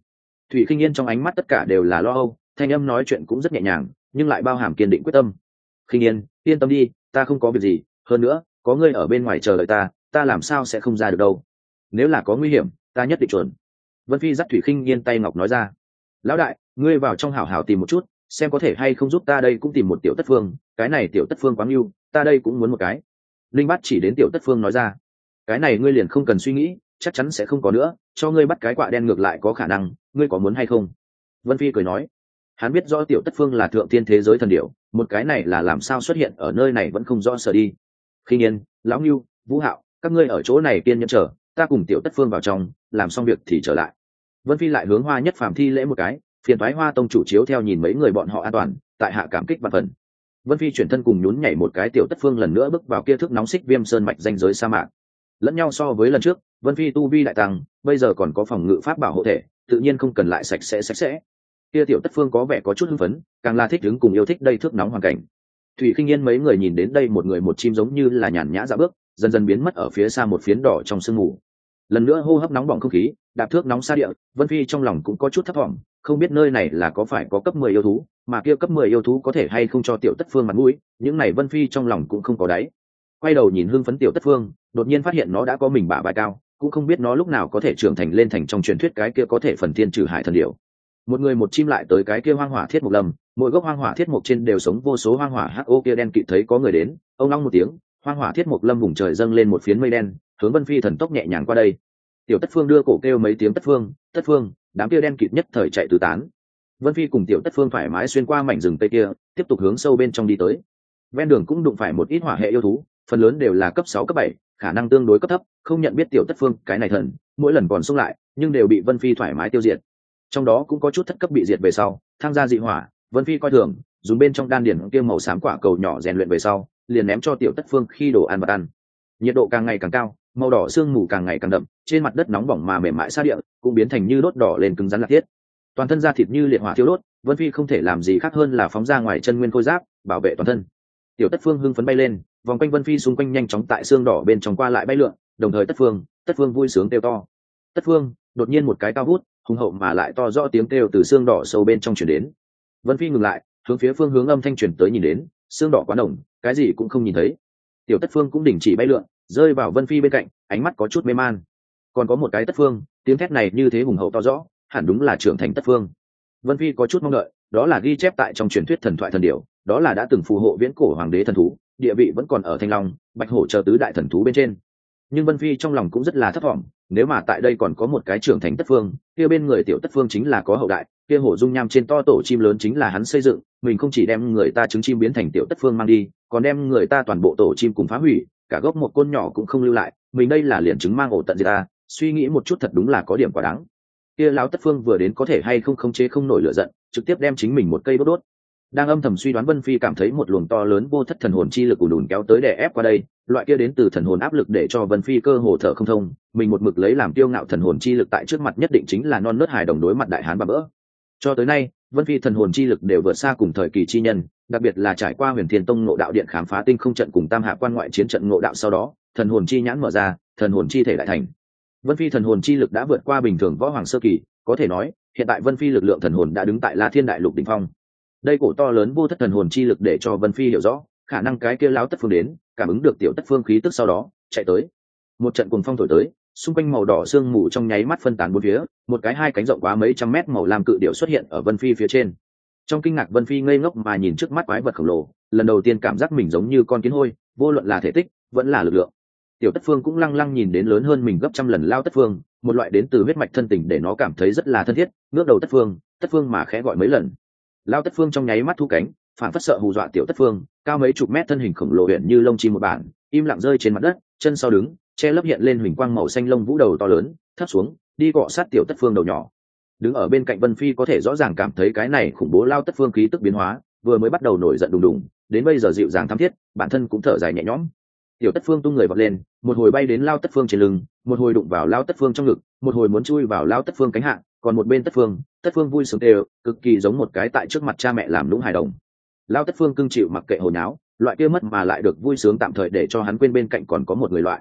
Thủy Khinh Yên trong ánh mắt tất cả đều là lo âu, thanh âm nói chuyện cũng rất nhẹ nhàng nhưng lại bao hàm kiên định quyết tâm. Khinh Yên, yên tâm đi, ta không có việc gì, hơn nữa có ngươi ở bên ngoài chờ đợi ta làm sao sẽ không ra được đâu. Nếu là có nguy hiểm ta nhất định chuẩn. Vân Phi dắt Thủy Khinh Yên tay ngọc nói ra. Lão đại, ngươi vào trong hảo hảo tìm một chút, xem có thể hay không giúp ta đây cũng tìm một tiểu tất phương, cái này tiểu tất phương quá yêu, ta đây cũng muốn một cái. Linh Bát chỉ đến tiểu tất phương nói ra. Cái này ngươi liền không cần suy nghĩ, chắc chắn sẽ không có nữa, cho ngươi bắt cái quạ đen ngược lại có khả năng, ngươi có muốn hay không? Vân Phi cười nói. Hắn biết rõ tiểu tất phương là thượng tiên thế giới thần điểu, một cái này là làm sao xuất hiện ở nơi này vẫn không rõ sở đi. Khinh Yên, lão Ngưu, Vũ Hạo, các ngươi ở chỗ này kiên nhẫn chờ, ta cùng tiểu tất phương vào trong, làm xong việc thì trở lại. Vân Phi lại hướng Hoa Nhất Phàm thi lễ một cái, phiền thoái Hoa tông chủ chiếu theo nhìn mấy người bọn họ an toàn, tại hạ cảm kích vạn phần. Vân Phi chuyển thân cùng nhún nhảy một cái, tiểu tất phương lần nữa bước vào kia thước nóng xích viêm sơn mạch danh giới sa mạc. Lẫn nhau so với lần trước, Vân Phi tu vi đại tăng, bây giờ còn có phòng ngự pháp bảo hộ thể, tự nhiên không cần lại sạch sẽ. Kia tiểu tất phương có vẻ có chút hưng phấn, càng là thích đứng cùng yêu thích đây thước nóng hoàn cảnh. Thủy Khinh Yên mấy người nhìn đến đây một người một chim giống như là nhàn nhã dạo bước, dần dần biến mất ở phía xa một phiến đỏ trong sương mù. Lần nữa hô hấp nóng bỏng không khí, đạp thước nóng xa địa, Vân Phi trong lòng cũng có chút thấp thỏm, không biết nơi này là có phải có cấp 10 yêu thú, mà kia cấp 10 yêu thú có thể hay không cho tiểu tất phương mặt mũi, những này Vân Phi trong lòng cũng không có đáy. Quay đầu nhìn hưng phấn tiểu tất phương, đột nhiên phát hiện nó đã có mình bả vai cao, cũng không biết nó lúc nào có thể trưởng thành lên thành trong truyền thuyết cái kia có thể phần thiên trừ hải thần điểu. Một người một chim lại tới cái kia hoang hỏa thiết mục lâm, mỗi gốc hoang hỏa thiết mục trên đều sống vô số hoang hỏa ho kia đen kịt, thấy có người đến, ông long một tiếng, hoang hỏa thiết mục lâm vùng trời dâng lên một phiến mây đen, hướng Vân Phi thần tốc nhẹ nhàng qua đây. Tiểu tất phương đưa cổ kêu mấy tiếng, tất phương, đám kia đen kịt nhất thời chạy tứ tán. Vân Phi cùng tiểu tất phương thoải mái xuyên qua mảnh rừng tây kia, tiếp tục hướng sâu bên trong đi tới. Ven đường cũng đụng phải một ít hỏa hệ yêu thú, phần lớn đều là cấp 6, cấp 7, khả năng tương đối cấp thấp, không nhận biết tiểu tất phương cái này thần, mỗi lần còn xông lại nhưng đều bị Vân Phi thoải mái tiêu diệt. Trong đó cũng có chút thất cấp bị diệt về sau, tham gia dị hỏa, Vân Phi coi thường, dùng bên trong đan điển kia màu xám quả cầu nhỏ rèn luyện về sau, liền ném cho tiểu tất phương khi đồ ăn vật ăn. Nhiệt độ càng ngày càng cao, màu đỏ sương mù càng ngày càng đậm, trên mặt đất nóng bỏng mà mềm mại sa địa cũng biến thành như đốt đỏ lên cứng rắn lạc thiết. Toàn thân da thịt như liệt hỏa thiêu đốt, Vân Phi không thể làm gì khác hơn là phóng ra ngoài chân nguyên khôi giáp, bảo vệ toàn thân. Tiểu tất phương hưng phấn bay lên, vòng quanh Vân Phi xung quanh nhanh chóng tại xương đỏ bên trong qua lại bay lượn, đồng thời tất phương vui sướng kêu to. Tất phương, đột nhiên một cái cao vút, hùng hậu mà lại to rõ tiếng kêu từ xương đỏ sâu bên trong truyền đến. Vân Phi ngừng lại, hướng phía phương hướng âm thanh truyền tới nhìn đến, xương đỏ quá nồng, cái gì cũng không nhìn thấy. Tiểu tất phương cũng đình chỉ bay lượn, rơi vào Vân Phi bên cạnh, ánh mắt có chút mê man. Còn có một cái tất phương, tiếng thét này như thế hùng hậu to rõ, hẳn đúng là trưởng thành tất phương. Vân Phi có chút mong đợi, đó là ghi chép tại trong truyền thuyết thần thoại thần điểu, đó là đã từng phù hộ viễn cổ hoàng đế thần thú, địa vị vẫn còn ở Thanh Long, Bạch Hổ chờ tứ đại thần thú bên trên. Nhưng Vân Phi trong lòng cũng rất là thất vọng, nếu mà tại đây còn có một cái trưởng thành tất phương, kia bên người tiểu tất phương chính là có hậu đại, kia hổ dung nham trên to tổ chim lớn chính là hắn xây dựng, mình không chỉ đem người ta trứng chim biến thành tiểu tất phương mang đi, còn đem người ta toàn bộ tổ chim cùng phá hủy, cả gốc một côn nhỏ cũng không lưu lại, mình đây là liền trứng mang ổ tận diệt ta, suy nghĩ một chút thật đúng là có điểm quá đáng. Kia lão tất phương vừa đến có thể hay không khống chế không nổi lửa giận, trực tiếp đem chính mình một cây đốt. Đang âm thầm suy đoán, Vân Phi cảm thấy một luồng to lớn vô thất thần hồn chi lực ùn ùn kéo tới đè ép qua đây, loại kia đến từ thần hồn áp lực để cho Vân Phi cơ hồ thở không thông, mình một mực lấy làm kiêu ngạo thần hồn chi lực tại trước mặt nhất định chính là non nớt hài đồng đối mặt đại hán bà bỡ. Cho tới nay, Vân Phi thần hồn chi lực đều vượt xa cùng thời kỳ chi nhân, đặc biệt là trải qua Huyền Thiên Tông ngộ đạo điện khám phá tinh không trận cùng Tam Hạ quan ngoại chiến trận ngộ đạo sau đó, thần hồn chi nhãn mở ra, thần hồn chi thể đại thành. Vân Phi thần hồn chi lực đã vượt qua bình thường võ hoàng sơ kỳ, có thể nói, hiện tại Vân Phi lực lượng thần hồn đã đứng tại La Thiên đại lục đỉnh phong. Đây cổ to lớn vô thất thần hồn chi lực để cho Vân Phi hiểu rõ, khả năng cái kia lão tất phương đến, cảm ứng được tiểu tất phương khí tức sau đó, chạy tới. Một trận cuồng phong thổi tới, xung quanh màu đỏ sương mù trong nháy mắt phân tán bốn phía, một cái hai cánh rộng quá mấy trăm mét màu lam cự điểu xuất hiện ở Vân Phi phía trên. Trong kinh ngạc, Vân Phi ngây ngốc mà nhìn trước mắt quái vật khổng lồ, lần đầu tiên cảm giác mình giống như con kiến hôi, vô luận là thể tích, vẫn là lực lượng. Tiểu tất phương cũng lăng lăng nhìn đến lớn hơn mình gấp trăm lần lao tất phương, một loại đến từ huyết mạch thân tình để nó cảm thấy rất là thân thiết, ngước đầu tất phương mà khẽ gọi mấy lần. Lao tất phương trong nháy mắt thu cánh, phản phất sợ hù dọa tiểu tất phương, cao mấy chục mét thân hình khổng lồ huyện như lông chim một bản, im lặng rơi trên mặt đất, chân sau đứng, che lấp hiện lên huỳnh quang màu xanh lông vũ đầu to lớn, thấp xuống, đi cọ sát tiểu tất phương đầu nhỏ. Đứng ở bên cạnh Vân Phi có thể rõ ràng cảm thấy cái này khủng bố lao tất phương khí tức biến hóa, vừa mới bắt đầu nổi giận đùng đùng, đến bây giờ dịu dàng thắm thiết, bản thân cũng thở dài nhẹ nhõm. Tiểu tất phương tung người vọt lên, một hồi bay đến lao tất phương trên lưng, một hồi đụng vào lao tất phương trong ngực, một hồi muốn chui vào lao tất phương cánh hạ, còn một bên tất phương vui sướng đều, cực kỳ giống một cái tại trước mặt cha mẹ làm lũng hài đồng. Lao tất phương cưng chịu mặc kệ hồ nháo, loại kia mất mà lại được vui sướng tạm thời để cho hắn quên bên cạnh còn có một người loại.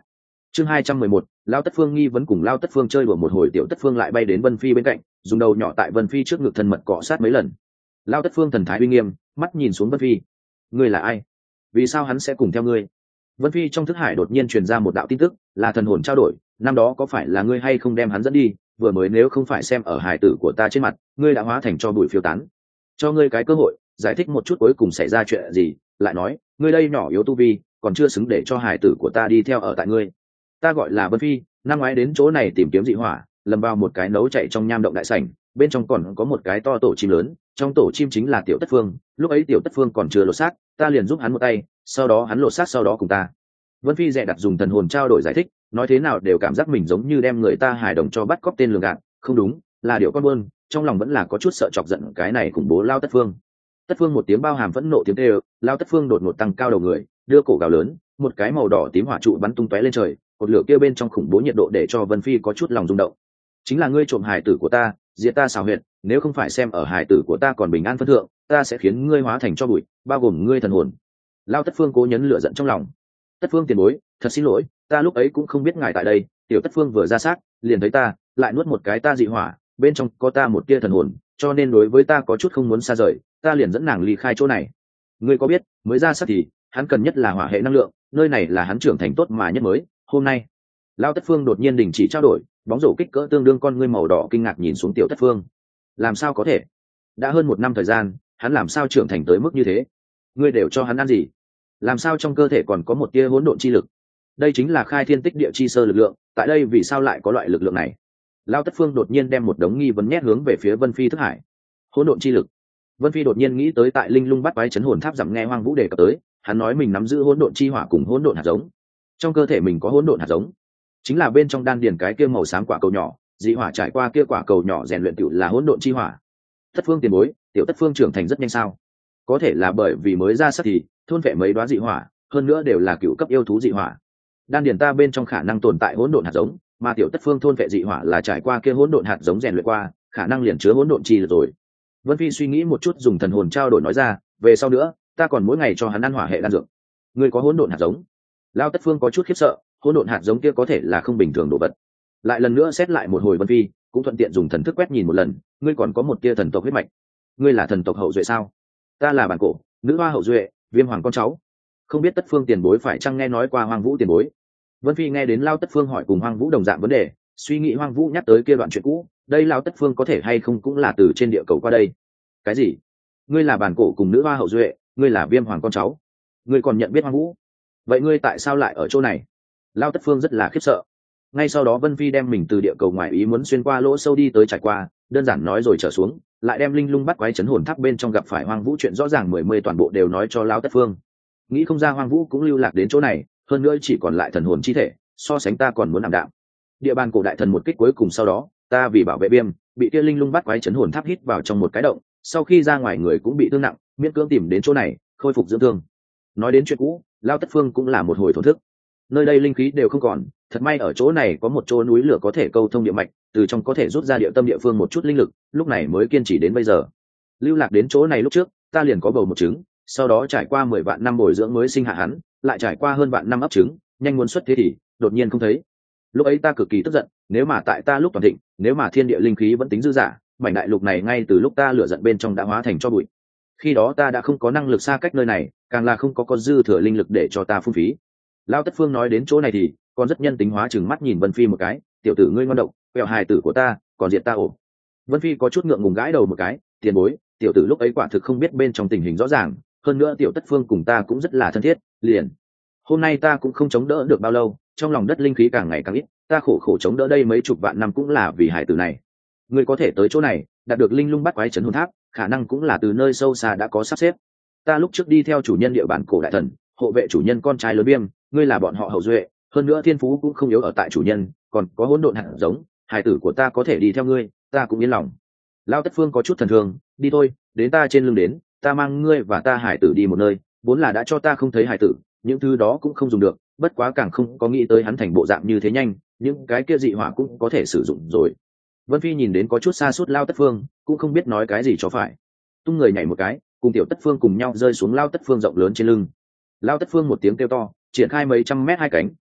Chương 211, Lao Tất Phương nghi vấn cùng Lao Tất Phương chơi đùa một hồi, Tiểu Tất Phương lại bay đến Vân Phi bên cạnh, dùng đầu nhỏ tại Vân Phi trước ngực thân mật cọ sát mấy lần. Lao Tất Phương thần thái uy nghiêm, mắt nhìn xuống Vân Phi. Ngươi là ai? Vì sao hắn sẽ cùng theo ngươi? Vân Phi trong thức hải đột nhiên truyền ra một đạo tin tức, là thần hồn trao đổi, năm đó có phải là ngươi hay không đem hắn dẫn đi, vừa mới nếu không phải xem ở hài tử của ta trên mặt, ngươi đã hóa thành cho bụi phiêu tán. Cho ngươi cái cơ hội, giải thích một chút cuối cùng xảy ra chuyện gì, lại nói, ngươi đây nhỏ yếu tu vi, còn chưa xứng để cho hài tử của ta đi theo ở tại ngươi. Ta gọi là Vân Phi, năm ngoái đến chỗ này tìm kiếm dị hỏa, lầm vào một cái nấu chạy trong nham động đại sảnh, bên trong còn có một cái to tổ chim lớn, trong tổ chim chính là Tiểu Tất Phương, lúc ấy Tiểu Tất Phương còn chưa lột xác, ta liền giúp hắn một tay, sau đó hắn lột xác sau đó cùng ta. Vân Phi dè đặt dùng thần hồn trao đổi giải thích, nói thế nào đều cảm giác mình giống như đem người ta hài đồng cho bắt cóc tên lường gạt, không đúng, là điều con buôn, trong lòng vẫn là có chút sợ chọc giận cái này khủng bố Lao Tất Phương. Tất Phương một tiếng bao hàm phẫn nộ tiếng kêu, Lao Tất Phương đột ngột tăng cao đầu người, đưa cổ gào lớn, một cái màu đỏ tím hỏa trụ bắn tung tóe lên trời, cột lửa kia bên trong khủng bố nhiệt độ để cho Vân Phi có chút lòng rung động. Chính là ngươi trộm hài tử của ta, diệt ta xào huyệt, nếu không phải xem ở hài tử của ta còn bình an phân thượng, ta sẽ khiến ngươi hóa thành cho bụi, bao gồm ngươi thần hồn. Lao Tất Phương cố nhấn lửa giận trong lòng. Tất Phương tiền bối, thật xin lỗi, ta lúc ấy cũng không biết ngài tại đây. Tiểu Tất Phương vừa ra xác, liền thấy ta, lại nuốt một cái ta dị hỏa, bên trong có ta một tia thần hồn, cho nên đối với ta có chút không muốn xa rời, ta liền dẫn nàng ly khai chỗ này. Ngươi có biết, mới ra xác thì hắn cần nhất là hỏa hệ năng lượng, nơi này là hắn trưởng thành tốt mà nhất mới. Hôm nay, Lao Tất Phương đột nhiên đình chỉ trao đổi, bóng rổ kích cỡ tương đương con ngươi màu đỏ kinh ngạc nhìn xuống Tiểu Tất Phương. Làm sao có thể? Đã hơn 1 năm thời gian, hắn làm sao trưởng thành tới mức như thế? Ngươi đều cho hắn ăn gì? Làm sao trong cơ thể còn có một tia hỗn độn chi lực? Đây chính là khai thiên tích địa chi sơ lực lượng, tại đây vì sao lại có loại lực lượng này? Lao Tất Phương đột nhiên đem một đống nghi vấn nhét hướng về phía Vân Phi thức hải. Hỗn độn chi lực. Vân Phi đột nhiên nghĩ tới tại Linh Lung Bắt Quái Chấn Hồn Tháp giảm nghe Hoang Vũ đề cập tới, hắn nói mình nắm giữ hỗn độn chi hỏa cùng hỗn độn hạt giống. Trong cơ thể mình có hỗn độn hạt giống, chính là bên trong đan điền cái kia màu xám quả cầu nhỏ, dị hỏa trải qua kia quả cầu nhỏ rèn luyện tựu là hỗn độn chi hỏa. Tất Phương tiền bối, Tiểu Tất Phương trưởng thành rất nhanh sao? Có thể là bởi vì mới ra sắc thì thôn vệ mấy đóa dị hỏa, hơn nữa đều là cựu cấp yêu thú dị hỏa. Đan điền ta bên trong khả năng tồn tại hỗn độn hạt giống, mà Tiểu Tất Phương thôn vệ dị hỏa là trải qua kia hỗn độn hạt giống rèn luyện qua, khả năng liền chứa hỗn độn chi rồi. Vân Phi suy nghĩ một chút dùng thần hồn trao đổi nói ra, về sau nữa, ta còn mỗi ngày cho hắn ăn hỏa hệ đan dược. Ngươi có hỗn độn hạt giống? Lao Tất Phương có chút khiếp sợ, hỗn độn hạt giống kia có thể là không bình thường đồ vật. Lại lần nữa xét lại một hồi Vân Phi, cũng thuận tiện dùng thần thức quét nhìn một lần, ngươi còn có một tia thần tộc huyết mạch. Ngươi là thần tộc hậu duệ sao? Ta là bản cổ, nữ hoa hậu duệ, Viêm Hoàng con cháu. Không biết Tất Phương tiền bối phải chăng nghe nói qua Hoang Vũ tiền bối? Vân Phi nghe đến Lao Tất Phương hỏi cùng Hoang Vũ đồng dạng vấn đề, suy nghĩ Hoang Vũ nhắc tới kia đoạn chuyện cũ, đây Lao Tất Phương có thể hay không cũng là từ trên địa cầu qua đây. Cái gì? Ngươi là bản cổ cùng nữ hoa hậu duệ, ngươi là Viêm Hoàng con cháu, ngươi còn nhận biết Hoang Vũ? Vậy ngươi tại sao lại ở chỗ này? Lao Tất Phương rất là khiếp sợ. Ngay sau đó Vân Phi đem mình từ địa cầu ngoài ý muốn xuyên qua lỗ sâu đi tới trải qua, đơn giản nói rồi trở xuống, lại đem Linh Lung Bắt Quái Chấn Hồn Tháp bên trong gặp phải Hoang Vũ chuyện rõ ràng mười toàn bộ đều nói cho Lao Tất Phương. Nghĩ không ra Hoang Vũ cũng lưu lạc đến chỗ này, hơn nữa chỉ còn lại thần hồn chi thể, so sánh ta còn muốn ảm đạm. Địa bàn cổ đại thần một kích cuối cùng sau đó, ta vì bảo vệ Viêm, bị kia Linh Lung Bắt Quái Chấn Hồn Tháp hít vào trong một cái động, sau khi ra ngoài người cũng bị thương nặng, miễn cưỡng tìm đến chỗ này, khôi phục dưỡng thương. Nói đến chuyện cũ, Lao Tất Phương cũng là một hồi thổn thức. Nơi đây linh khí đều không còn, thật may ở chỗ này có một chỗ núi lửa có thể câu thông địa mạch, từ trong có thể rút ra địa tâm địa phương một chút linh lực, lúc này mới kiên trì đến bây giờ. Lưu lạc đến chỗ này lúc trước, ta liền có bầu một trứng, sau đó trải qua 10 vạn năm bồi dưỡng mới sinh hạ hắn, lại trải qua hơn vạn năm ấp trứng, nhanh muốn xuất thế thì đột nhiên không thấy. Lúc ấy ta cực kỳ tức giận, nếu mà tại ta lúc toàn thịnh, nếu mà thiên địa linh khí vẫn tính dư dả, mảnh đại lục này ngay từ lúc ta lửa giận bên trong đã hóa thành cho bụi. Khi đó ta đã không có năng lực xa cách nơi này, càng là không có dư thừa linh lực để cho ta phung phí. Lao Tất Phương nói đến chỗ này thì còn rất nhân tính hóa chừng mắt nhìn Vân Phi một cái, tiểu tử ngươi ngon độc, quẹo hài tử của ta, còn diệt ta ổ. Vân Phi có chút ngượng ngùng gãi đầu một cái, tiền bối, tiểu tử lúc ấy quả thực không biết bên trong tình hình rõ ràng, hơn nữa Tiểu Tất Phương cùng ta cũng rất là thân thiết, liền hôm nay ta cũng không chống đỡ được bao lâu, trong lòng đất linh khí càng ngày càng ít, ta khổ khổ chống đỡ đây mấy chục vạn năm cũng là vì hài tử này. Ngươi có thể tới chỗ này, đạt được Linh Lung Bắt Quái Chấn Hồn Tháp, khả năng cũng là từ nơi sâu xa đã có sắp xếp. Ta lúc trước đi theo chủ nhân địa bàn cổ đại thần, hộ vệ chủ nhân con trai lớn Viêm, ngươi là bọn họ hậu duệ, hơn nữa thiên phú cũng không yếu ở tại chủ nhân, còn có hỗn độn hạt giống, hài tử của ta có thể đi theo ngươi, ta cũng yên lòng. Lao Tất Phương có chút thần thường, đi thôi, đến ta trên lưng đến, ta mang ngươi và ta hài tử đi một nơi, vốn là đã cho ta không thấy hài tử, những thứ đó cũng không dùng được, bất quá càng không có nghĩ tới hắn thành bộ dạng như thế nhanh, những cái kia dị hỏa cũng có thể sử dụng rồi. Vân Phi nhìn đến có chút xa suốt Lao Tất Phương, cũng không biết nói cái gì cho phải, tung người nhảy một cái, cùng Tiểu Tất Phương cùng nhau rơi xuống Lao Tất Phương rộng lớn trên lưng. Lao Tất Phương một tiếng kêu to, triển khai mấy trăm mét hai cánh,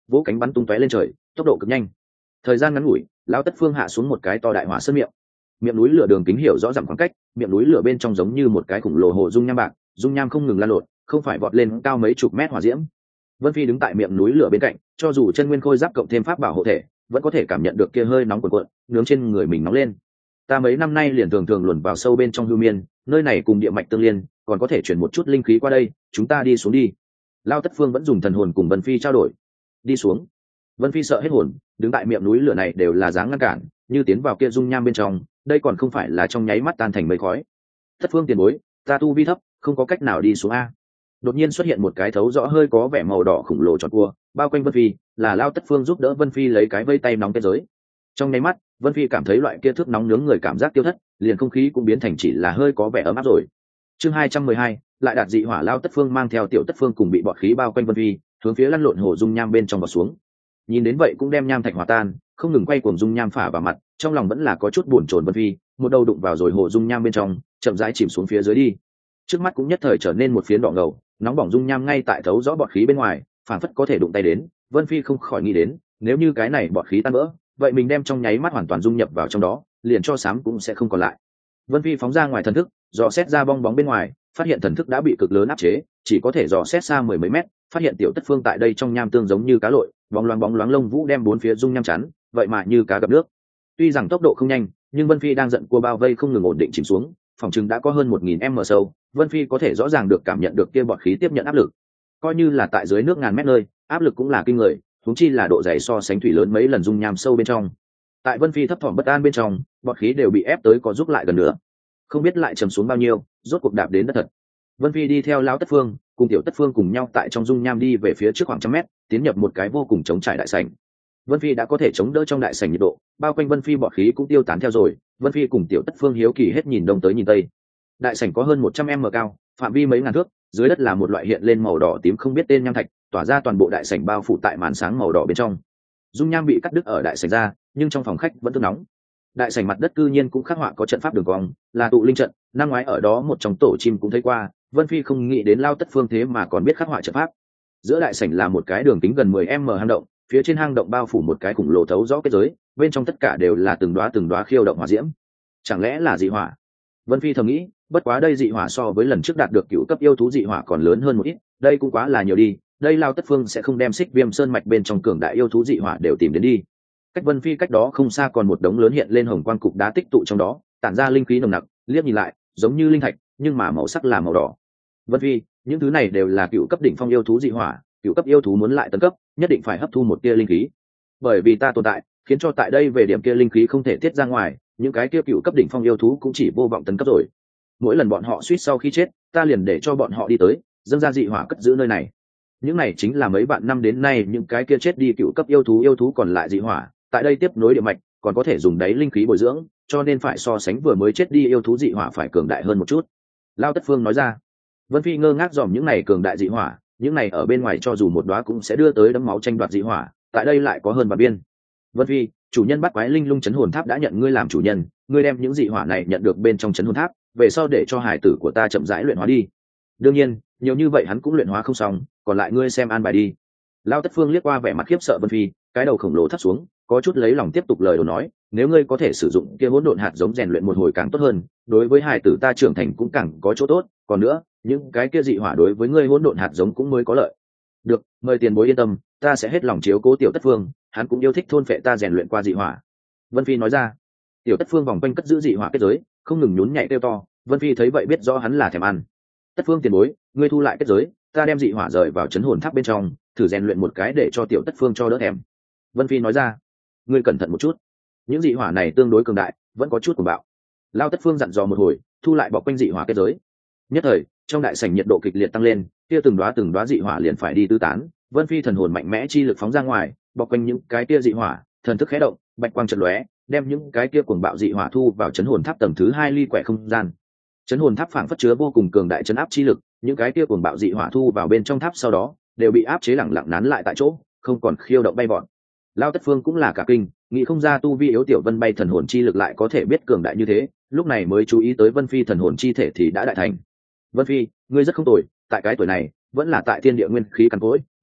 vỗ cánh bắn tung tóe lên trời, tốc độ cực nhanh. Thời gian ngắn ngủi, Lão Tất Phương hạ xuống một cái to đại hỏa sơn miệng. Miệng núi lửa đường kính hiểu rõ ràng khoảng cách, miệng núi lửa bên trong giống như một cái khủng lồ hồ dung nham bạc, dung nham không ngừng lan lộn, không phải vọt lên cao mấy chục mét hỏa diễm. Vân Phi đứng tại miệng núi lửa bên cạnh, cho dù chân nguyên khôi giáp cộng thêm pháp bảo hộ thể, vẫn có thể cảm nhận được kia hơi nóng cuồn cuộn, nướng trên người mình nóng lên. Ta mấy năm nay liền thường thường luồn vào sâu bên trong hư miên, nơi này cùng địa mạch tương liên, còn có thể chuyển một chút linh khí qua đây, chúng ta đi xuống đi. Lao Tất Phương vẫn dùng thần hồn cùng Vân Phi trao đổi. Đi xuống. Vân Phi sợ hết hồn, đứng tại miệng núi lửa này đều là dáng ngăn cản, như tiến vào kia dung nham bên trong, đây còn không phải là trong nháy mắt tan thành mây khói. Tất Phương tiền bối, ta tu vi thấp, không có cách nào đi xuống a. Đột nhiên xuất hiện một cái thấu rõ hơi có vẻ màu đỏ khủng lồ tròn cua, bao quanh Vân Phi, là Lao Tất Phương giúp đỡ Vân Phi lấy cái vây tay nóng kết giới. Trong nháy mắt, Vân Phi cảm thấy loại kia thước nóng nướng người cảm giác tiêu thất, liền không khí cũng biến thành chỉ là hơi có vẻ ấm áp rồi. Chương 212, lại đạt dị hỏa. Lao Tất Phương mang theo Tiểu Tất Phương cùng bị bọt khí bao quanh Vân Phi, hướng phía lăn lộn hồ dung nham bên trong vào xuống. Nhìn đến vậy cũng đem nham thạch hòa tan, không ngừng quay cuồng dung nham phả vào mặt, trong lòng vẫn là có chút buồn chồn. Vân Phi một đầu đụng vào rồi hồ dung nham bên trong, chậm rãi chìm xuống phía dưới đi. Trước mắt cũng nhất thời trở nên một phiến đỏ ngầu, nóng bỏng dung nham ngay tại thấu rõ bọt khí bên ngoài, phản phất có thể đụng tay đến. Vân Phi không khỏi nghĩ đến, nếu như cái này bọt khí tan vỡ, vậy mình đem trong nháy mắt hoàn toàn dung nhập vào trong đó, liền cho sám cũng sẽ không còn lại. Vân Phi phóng ra ngoài thần thức, dò xét ra bong bóng bên ngoài, phát hiện thần thức đã bị cực lớn áp chế, chỉ có thể dò xét xa mười mấy mét, phát hiện Tiểu Tất Phương tại đây trong nham tương giống như cá lội, bóng loáng lông vũ đem bốn phía dung nham chắn, vậy mà như cá gặp nước. Tuy rằng tốc độ không nhanh, nhưng Vân Phi đang giận cua bao vây không ngừng ổn định chìm xuống, phòng chừng đã có hơn 1000m sâu, Vân Phi có thể rõ ràng được cảm nhận được kia bọt khí tiếp nhận áp lực. Coi như là tại dưới nước ngàn mét nơi, áp lực cũng là kinh người, huống chi là độ dày so sánh thủy lớn mấy lần dung nham sâu bên trong. Tại Vân Phi thấp thỏm bất an bên trong, bọt khí đều bị ép tới có giúp lại gần nữa, không biết lại trầm xuống bao nhiêu, rốt cuộc đạp đến đất thật. Vân Phi đi theo Lão Tất Phương cùng Tiểu Tất Phương cùng nhau tại trong dung nham đi về phía trước khoảng 100m, tiến nhập một cái vô cùng trống trải đại sảnh. Vân Phi đã có thể chống đỡ trong đại sảnh nhiệt độ, bao quanh Vân Phi bọt khí cũng tiêu tán theo rồi. Vân Phi cùng Tiểu Tất Phương hiếu kỳ hết nhìn đông tới nhìn tây. Đại sảnh có hơn 100m cao, phạm vi mấy ngàn thước, dưới đất là một loại hiện lên màu đỏ tím không biết tên nham thạch, tỏa ra toàn bộ đại sảnh bao phủ tại màn sáng màu đỏ bên trong. Dung nham bị cắt đứt ở đại sảnh ra, nhưng trong phòng khách vẫn tương nóng. Đại sảnh mặt đất cư nhiên cũng khắc họa có trận pháp đường cong, là tụ linh trận, năm ngoái ở đó một trong tổ chim cũng thấy qua. Vân Phi không nghĩ đến Lao Tất Phương thế mà còn biết khắc họa trận pháp. Giữa đại sảnh là một cái đường kính gần 10m hang động, phía trên hang động bao phủ một cái khủng lồ thấu rõ kết giới, bên trong tất cả đều là từng đóa khiêu động hỏa diễm. Chẳng lẽ là dị hỏa? Vân Phi thầm nghĩ, bất quá đây dị hỏa so với lần trước đạt được cựu cấp yêu thú dị hỏa còn lớn hơn một ít, đây cũng quá là nhiều đi, đây Lao Tất Phương sẽ không đem Xích Viêm Sơn mạch bên trong cường đại yêu thú dị hỏa đều tìm đến đi. Cách Vân Phi cách đó không xa còn một đống lớn hiện lên hồng quang cục đá tích tụ trong đó, tản ra linh khí nồng nặc, liếc nhìn lại, giống như linh thạch, nhưng mà màu sắc là màu đỏ. Vân Phi, những thứ này đều là cựu cấp đỉnh phong yêu thú dị hỏa, cựu cấp yêu thú muốn lại tấn cấp, nhất định phải hấp thu một tia linh khí. Bởi vì ta tồn tại, khiến cho tại đây về điểm kia linh khí không thể tiết ra ngoài, những cái kia cựu cấp đỉnh phong yêu thú cũng chỉ vô vọng tấn cấp rồi. Mỗi lần bọn họ suýt sau khi chết, ta liền để cho bọn họ đi tới, dâng ra dị hỏa cất giữ nơi này. Những này chính là mấy vạn năm đến nay những cái kia chết đi cựu cấp yêu thú còn lại dị hỏa, tại đây tiếp nối địa mạch, còn có thể dùng đáy linh khí bồi dưỡng, cho nên phải so sánh vừa mới chết đi yêu thú dị hỏa phải cường đại hơn một chút. Lao Tất Phương nói ra. Vân Phi ngơ ngác dòm những này cường đại dị hỏa, những này ở bên ngoài cho dù một đóa cũng sẽ đưa tới đấm máu tranh đoạt dị hỏa, tại đây lại có hơn 3 biên. Vân Phi, chủ nhân bắt quái linh lung chấn hồn tháp đã nhận ngươi làm chủ nhân, ngươi đem những dị hỏa này nhận được bên trong chấn hồn tháp, về sau để cho hải tử của ta chậm rãi luyện hóa đi. Đương nhiên, nhiều như vậy hắn cũng luyện hóa không xong, còn lại ngươi xem an bài đi. Lao Tất Phương liếc qua vẻ mặt khiếp sợ Vân Phi, cái đầu khổng lồ thấp xuống, có chút lấy lòng tiếp tục lời đồn nói, nếu ngươi có thể sử dụng kia hỗn độn hạt giống rèn luyện một hồi càng tốt hơn, đối với hải tử ta trưởng thành cũng càng có chỗ tốt, còn nữa, những cái kia dị hỏa đối với ngươi hỗn độn hạt giống cũng mới có lợi. Được, mời tiền bối yên tâm, ta sẽ hết lòng chiếu cố Tiểu Tất Phương, hắn cũng yêu thích thôn phệ ta rèn luyện qua dị hỏa. Vân Phi nói ra. Tiểu Tất Phương vòng quanh cất giữ dị hỏa kết giới, không ngừng nhún nhảy kêu to. Vân Phi thấy vậy biết rõ hắn là thèm ăn. Tất Phương tiền bối, ngươi thu lại kết giới, ta đem dị hỏa rời vào chấn hồn tháp bên trong, thử rèn luyện một cái để cho Tiểu Tất Phương cho đỡ thèm. Vân Phi nói ra. Ngươi cẩn thận một chút, những dị hỏa này tương đối cường đại, vẫn có chút cuồng bạo. Lao Tất Phương dặn dò một hồi, thu lại bọc quanh dị hỏa kết giới. Nhất thời, trong đại sảnh nhiệt độ kịch liệt tăng lên, kia từng đóa dị hỏa liền phải đi tứ tán. Vân Phi thần hồn mạnh mẽ chi lực phóng ra ngoài, bọc quanh những cái kia dị hỏa, thần thức khẽ động, bạch quang chợt lóe, đem những cái kia cuồng bạo dị hỏa thu vào chấn hồn tháp tầng thứ 2 ly quẻ không gian. Chấn hồn tháp phảng phất chứa vô cùng cường đại chấn áp chi lực, những cái kia cuồng bạo dị hỏa thu vào bên trong tháp sau đó, đều bị áp chế lẳng lặng nán lại tại chỗ, không còn khiêu động bay vọt. Lao Tất Phương cũng là cả kinh, nghĩ không ra tu vi yếu tiểu Vân bay thần hồn chi lực lại có thể biết cường đại như thế, lúc này mới chú ý tới Vân Phi thần hồn chi thể thì đã đại thành. Vân Phi, ngươi rất không tồi, tại cái tuổi này, vẫn là tại thiên địa nguyên khí cằn cỗi,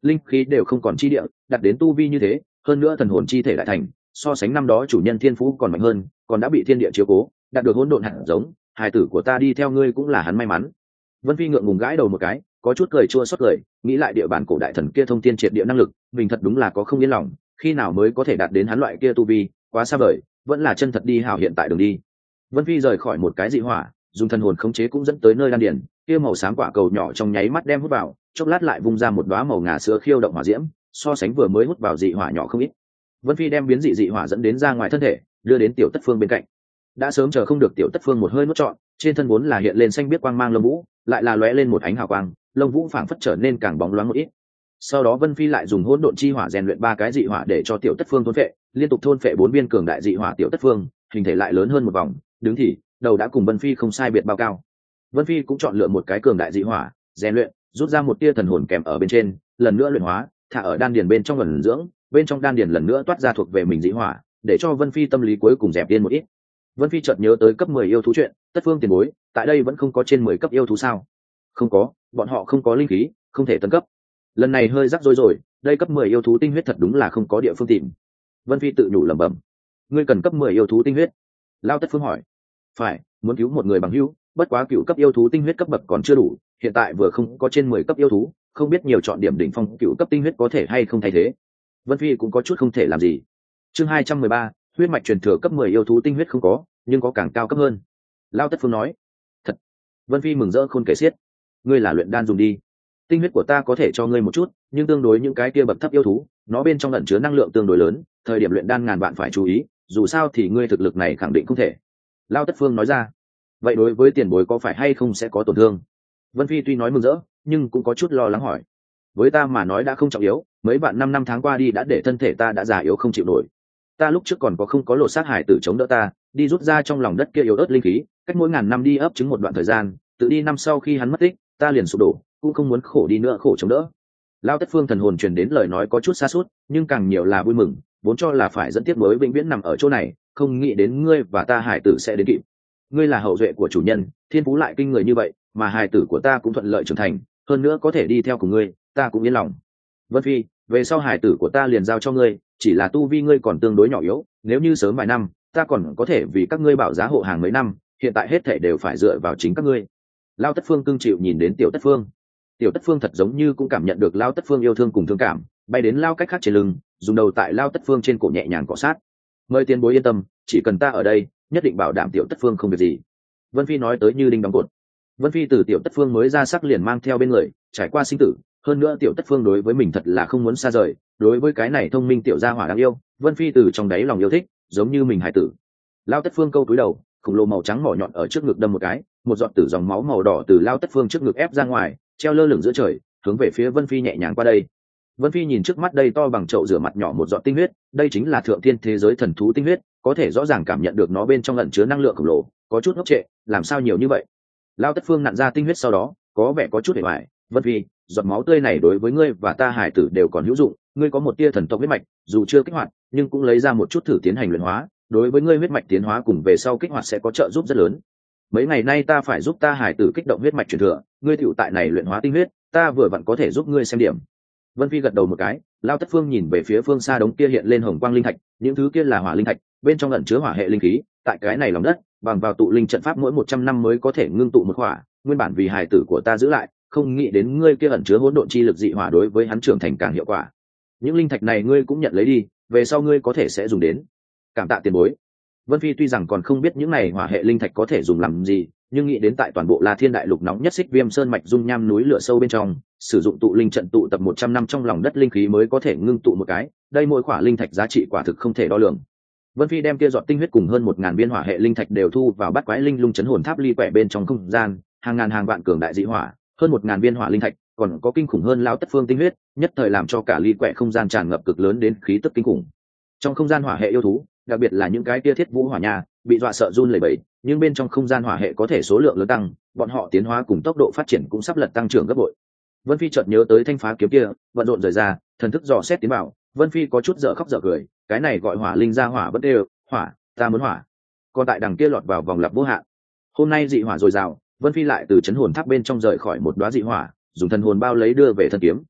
linh khí đều không còn chi địa, đặt đến tu vi như thế, hơn nữa thần hồn chi thể đại thành, so sánh năm đó chủ nhân thiên phú còn mạnh hơn, còn đã bị thiên địa chiếu cố, đạt được hỗn độn hạt giống, hài tử của ta đi theo ngươi cũng là hắn may mắn. Vân Phi ngượng ngùng gãi đầu một cái, có chút cười chua xót cười, nghĩ lại địa bản cổ đại thần kia thông thiên triệt địa năng lực, mình thật đúng là có không yên lòng, khi nào mới có thể đạt đến hắn loại kia tu vi, quá xa vời, vẫn là chân thật đi hảo hiện tại đường đi. Vân Phi rời khỏi một cái dị hỏa, dùng thần hồn khống chế cũng dẫn tới nơi đan điền, kia màu xám quả cầu nhỏ trong nháy mắt đem hút vào, chốc lát lại vung ra một đóa màu ngà sữa khiêu động hỏa diễm, so sánh vừa mới hút vào dị hỏa nhỏ không ít. Vân Phi đem biến dị hỏa dẫn đến ra ngoài thân thể, đưa đến Tiểu Tất Phương bên cạnh. Đã sớm chờ không được Tiểu Tất Phương một hơi nuốt trọn, trên thân vốn là hiện lên xanh biết quang mang lông vũ, lại là lóe lên một ánh hào quang, lông vũ phảng phất trở nên càng bóng loáng một ít. Sau đó Vân Phi lại dùng hỗn độn chi hỏa rèn luyện 3 cái dị hỏa để cho Tiểu Tất Phương thôn phệ, liên tục thôn phệ 4 viên cường đại dị hỏa Tiểu Tất Phương, hình thể lại lớn hơn một vòng, đứng thì đầu đã cùng Vân Phi không sai biệt bao cao. Vân Phi cũng chọn lựa một cái cường đại dị hỏa, rèn luyện, rút ra một tia thần hồn kèm ở bên trên, lần nữa luyện hóa, thả ở đan điền bên trong ẩn dưỡng, bên trong đan điền lần nữa toát ra thuộc về mình dị hỏa, để cho Vân Phi tâm lý cuối cùng dẹp yên một ít. Vân Phi chợt nhớ tới cấp 10 yêu thú chuyện, Tất Phương tiền bối, tại đây vẫn không có trên 10 cấp yêu thú sao? Không có, bọn họ không có linh khí, không thể tấn cấp. Lần này hơi rắc rối rồi, đây cấp 10 yêu thú tinh huyết thật đúng là không có địa phương tìm. Vân Phi tự nhủ lẩm bẩm. Ngươi cần cấp 10 yêu thú tinh huyết? Lao Tất Phương hỏi. Phải, muốn cứu một người bằng hữu, bất quá cựu cấp yêu thú tinh huyết cấp bậc còn chưa đủ, hiện tại vừa không có trên 10 cấp yêu thú, không biết nhiều chọn điểm đỉnh phong cựu cấp tinh huyết có thể hay không thay thế. Vân Phi cũng có chút không thể làm gì. Chương 213, huyết mạch truyền thừa cấp 10 yêu thú tinh huyết không có, nhưng có càng cao cấp hơn. Lao Tất Phương nói. Thật. Vân Phi mừng rỡ khôn kể xiết. Ngươi là luyện đan dùng đi. Tinh huyết của ta có thể cho ngươi một chút, nhưng tương đối những cái kia bậc thấp yêu thú, nó bên trong ẩn chứa năng lượng tương đối lớn, thời điểm luyện đan ngàn vạn phải chú ý, dù sao thì ngươi thực lực này khẳng định không thể. Lao Tất Phương nói ra. Vậy đối với tiền bối có phải hay không sẽ có tổn thương? Vân Phi tuy nói mừng rỡ, nhưng cũng có chút lo lắng hỏi. Với ta mà nói đã không trọng yếu, mấy bạn 5 tháng qua đi đã để thân thể ta đã già yếu không chịu nổi. Ta lúc trước còn có không có lột xác hải tử chống đỡ ta, đi rút ra trong lòng đất kia yếu ớt linh khí, cách mỗi ngàn năm đi ấp trứng một đoạn thời gian, tự đi năm sau khi hắn mất tích, ta liền sụp đổ, cũng không muốn khổ đi nữa khổ chống đỡ. Lao Tất Phương thần hồn truyền đến lời nói có chút xa suốt, nhưng càng nhiều là vui mừng, vốn cho là phải dẫn tiếp nối vĩnh viễn nằm ở chỗ này, không nghĩ đến ngươi và ta hải tử sẽ đến kịp. Ngươi là hậu duệ của chủ nhân, thiên phú lại kinh người như vậy, mà hài tử của ta cũng thuận lợi trưởng thành, hơn nữa có thể đi theo cùng ngươi, ta cũng yên lòng. Vân Phi, về sau hài tử của ta liền giao cho ngươi, chỉ là tu vi ngươi còn tương đối nhỏ yếu, nếu như sớm vài năm, ta còn có thể vì các ngươi bảo giá hộ hàng mấy năm, hiện tại hết thảy đều phải dựa vào chính các ngươi. Lao Tất Phương cưng chịu nhìn đến Tiểu Tất Phương. Tiểu Tất Phương thật giống như cũng cảm nhận được Lao Tất Phương yêu thương cùng thương cảm, bay đến Lao cách khác trên lưng, dùng đầu tại Lao Tất Phương trên cổ nhẹ nhàng cọ sát. Mời tiền bối yên tâm, chỉ cần ta ở đây, nhất định bảo đảm Tiểu Tất Phương không việc gì. Vân Phi nói tới như đinh đóng cột. Vân Phi từ Tiểu Tất Phương mới ra sắc liền mang theo bên người, trải qua sinh tử, hơn nữa Tiểu Tất Phương đối với mình thật là không muốn xa rời, đối với cái này thông minh tiểu gia hỏa đáng yêu, Vân Phi từ trong đáy lòng yêu thích, giống như mình hải tử. Lao Tất Phương câu túi đầu, khổng lồ màu trắng mỏ nhọn ở trước ngực đâm một cái, một giọt tử dòng máu màu đỏ từ Lao Tất Phương trước ngực ép ra ngoài, treo lơ lửng giữa trời, hướng về phía Vân Phi nhẹ nhàng qua đây. Vân Phi nhìn trước mắt đây to bằng chậu rửa mặt nhỏ một giọt tinh huyết, đây chính là thượng thiên thế giới thần thú tinh huyết, có thể rõ ràng cảm nhận được nó bên trong ẩn chứa năng lượng khổng lồ, có chút ngốc trệ, làm sao nhiều như vậy? Lao Tất Phương nặn ra tinh huyết sau đó, có vẻ có chút hề hoài. Vân Phi, giọt máu tươi này đối với ngươi và ta hải tử đều còn hữu dụng, ngươi có một tia thần tộc huyết mạch, dù chưa kích hoạt, nhưng cũng lấy ra một chút thử tiến hành luyện hóa, đối với ngươi huyết mạch tiến hóa cùng về sau kích hoạt sẽ có trợ giúp rất lớn. Mấy ngày nay ta phải giúp ta hải tử kích động huyết mạch truyền thừa, ngươi tiểu tại này luyện hóa tinh huyết, ta vừa vặn có thể giúp ngươi xem điểm. Vân Phi gật đầu một cái, Lao Tất Phương nhìn về phía phương xa đống kia hiện lên hồng quang linh thạch, những thứ kia là hỏa linh thạch, bên trong ẩn chứa hỏa hệ linh khí, tại cái này lòng đất, bằng vào tụ linh trận pháp mỗi 100 năm mới có thể ngưng tụ một hỏa, nguyên bản vì hài tử của ta giữ lại, không nghĩ đến ngươi kia ẩn chứa hỗn độn chi lực dị hỏa đối với hắn trưởng thành càng hiệu quả. Những linh thạch này ngươi cũng nhận lấy đi, về sau ngươi có thể sẽ dùng đến. Cảm tạ tiền bối. Vân Phi tuy rằng còn không biết những này hỏa hệ linh thạch có thể dùng làm gì, nhưng nghĩ đến tại toàn bộ La Thiên Đại Lục nóng nhất Xích Viêm Sơn mạch dung nham núi lửa sâu bên trong, sử dụng tụ linh trận tụ tập 100 năm trong lòng đất linh khí mới có thể ngưng tụ một cái, đây mỗi khỏa linh thạch giá trị quả thực không thể đo lường. Vân Phi đem kia giọt tinh huyết cùng hơn 1000 viên hỏa hệ linh thạch đều thu vào Bát Quái Linh Lung Chấn Hồn Tháp ly quẻ bên trong không gian, hàng ngàn hàng vạn cường đại dị hỏa, hơn 1000 viên hỏa linh thạch, còn có kinh khủng hơn Lao Tất Phương tinh huyết, nhất thời làm cho cả ly quẻ không gian tràn ngập cực lớn đến khí tức kinh khủng. Trong không gian hỏa hệ yêu thú, đặc biệt là những cái kia thiết vũ hỏa nha, bị dọa sợ run lẩy bẩy, nhưng bên trong không gian hỏa hệ có thể số lượng lớn tăng, bọn họ tiến hóa cùng tốc độ phát triển cũng sắp lật tăng trưởng gấp bội. Vân Phi chợt nhớ tới thanh phá kiếm kia, vận rộn rời ra, thần thức dò xét tiến vào, Vân Phi có chút dở khóc dở cười, cái này gọi hỏa linh ra hỏa bất đều, hỏa, ta muốn hỏa. Còn tại đằng kia lọt vào vòng lặp vô hạn. Hôm nay dị hỏa dồi dào, Vân Phi lại từ chấn hồn tháp bên trong rời khỏi một đóa dị hỏa, dùng thần hồn bao lấy đưa về thân kiếm.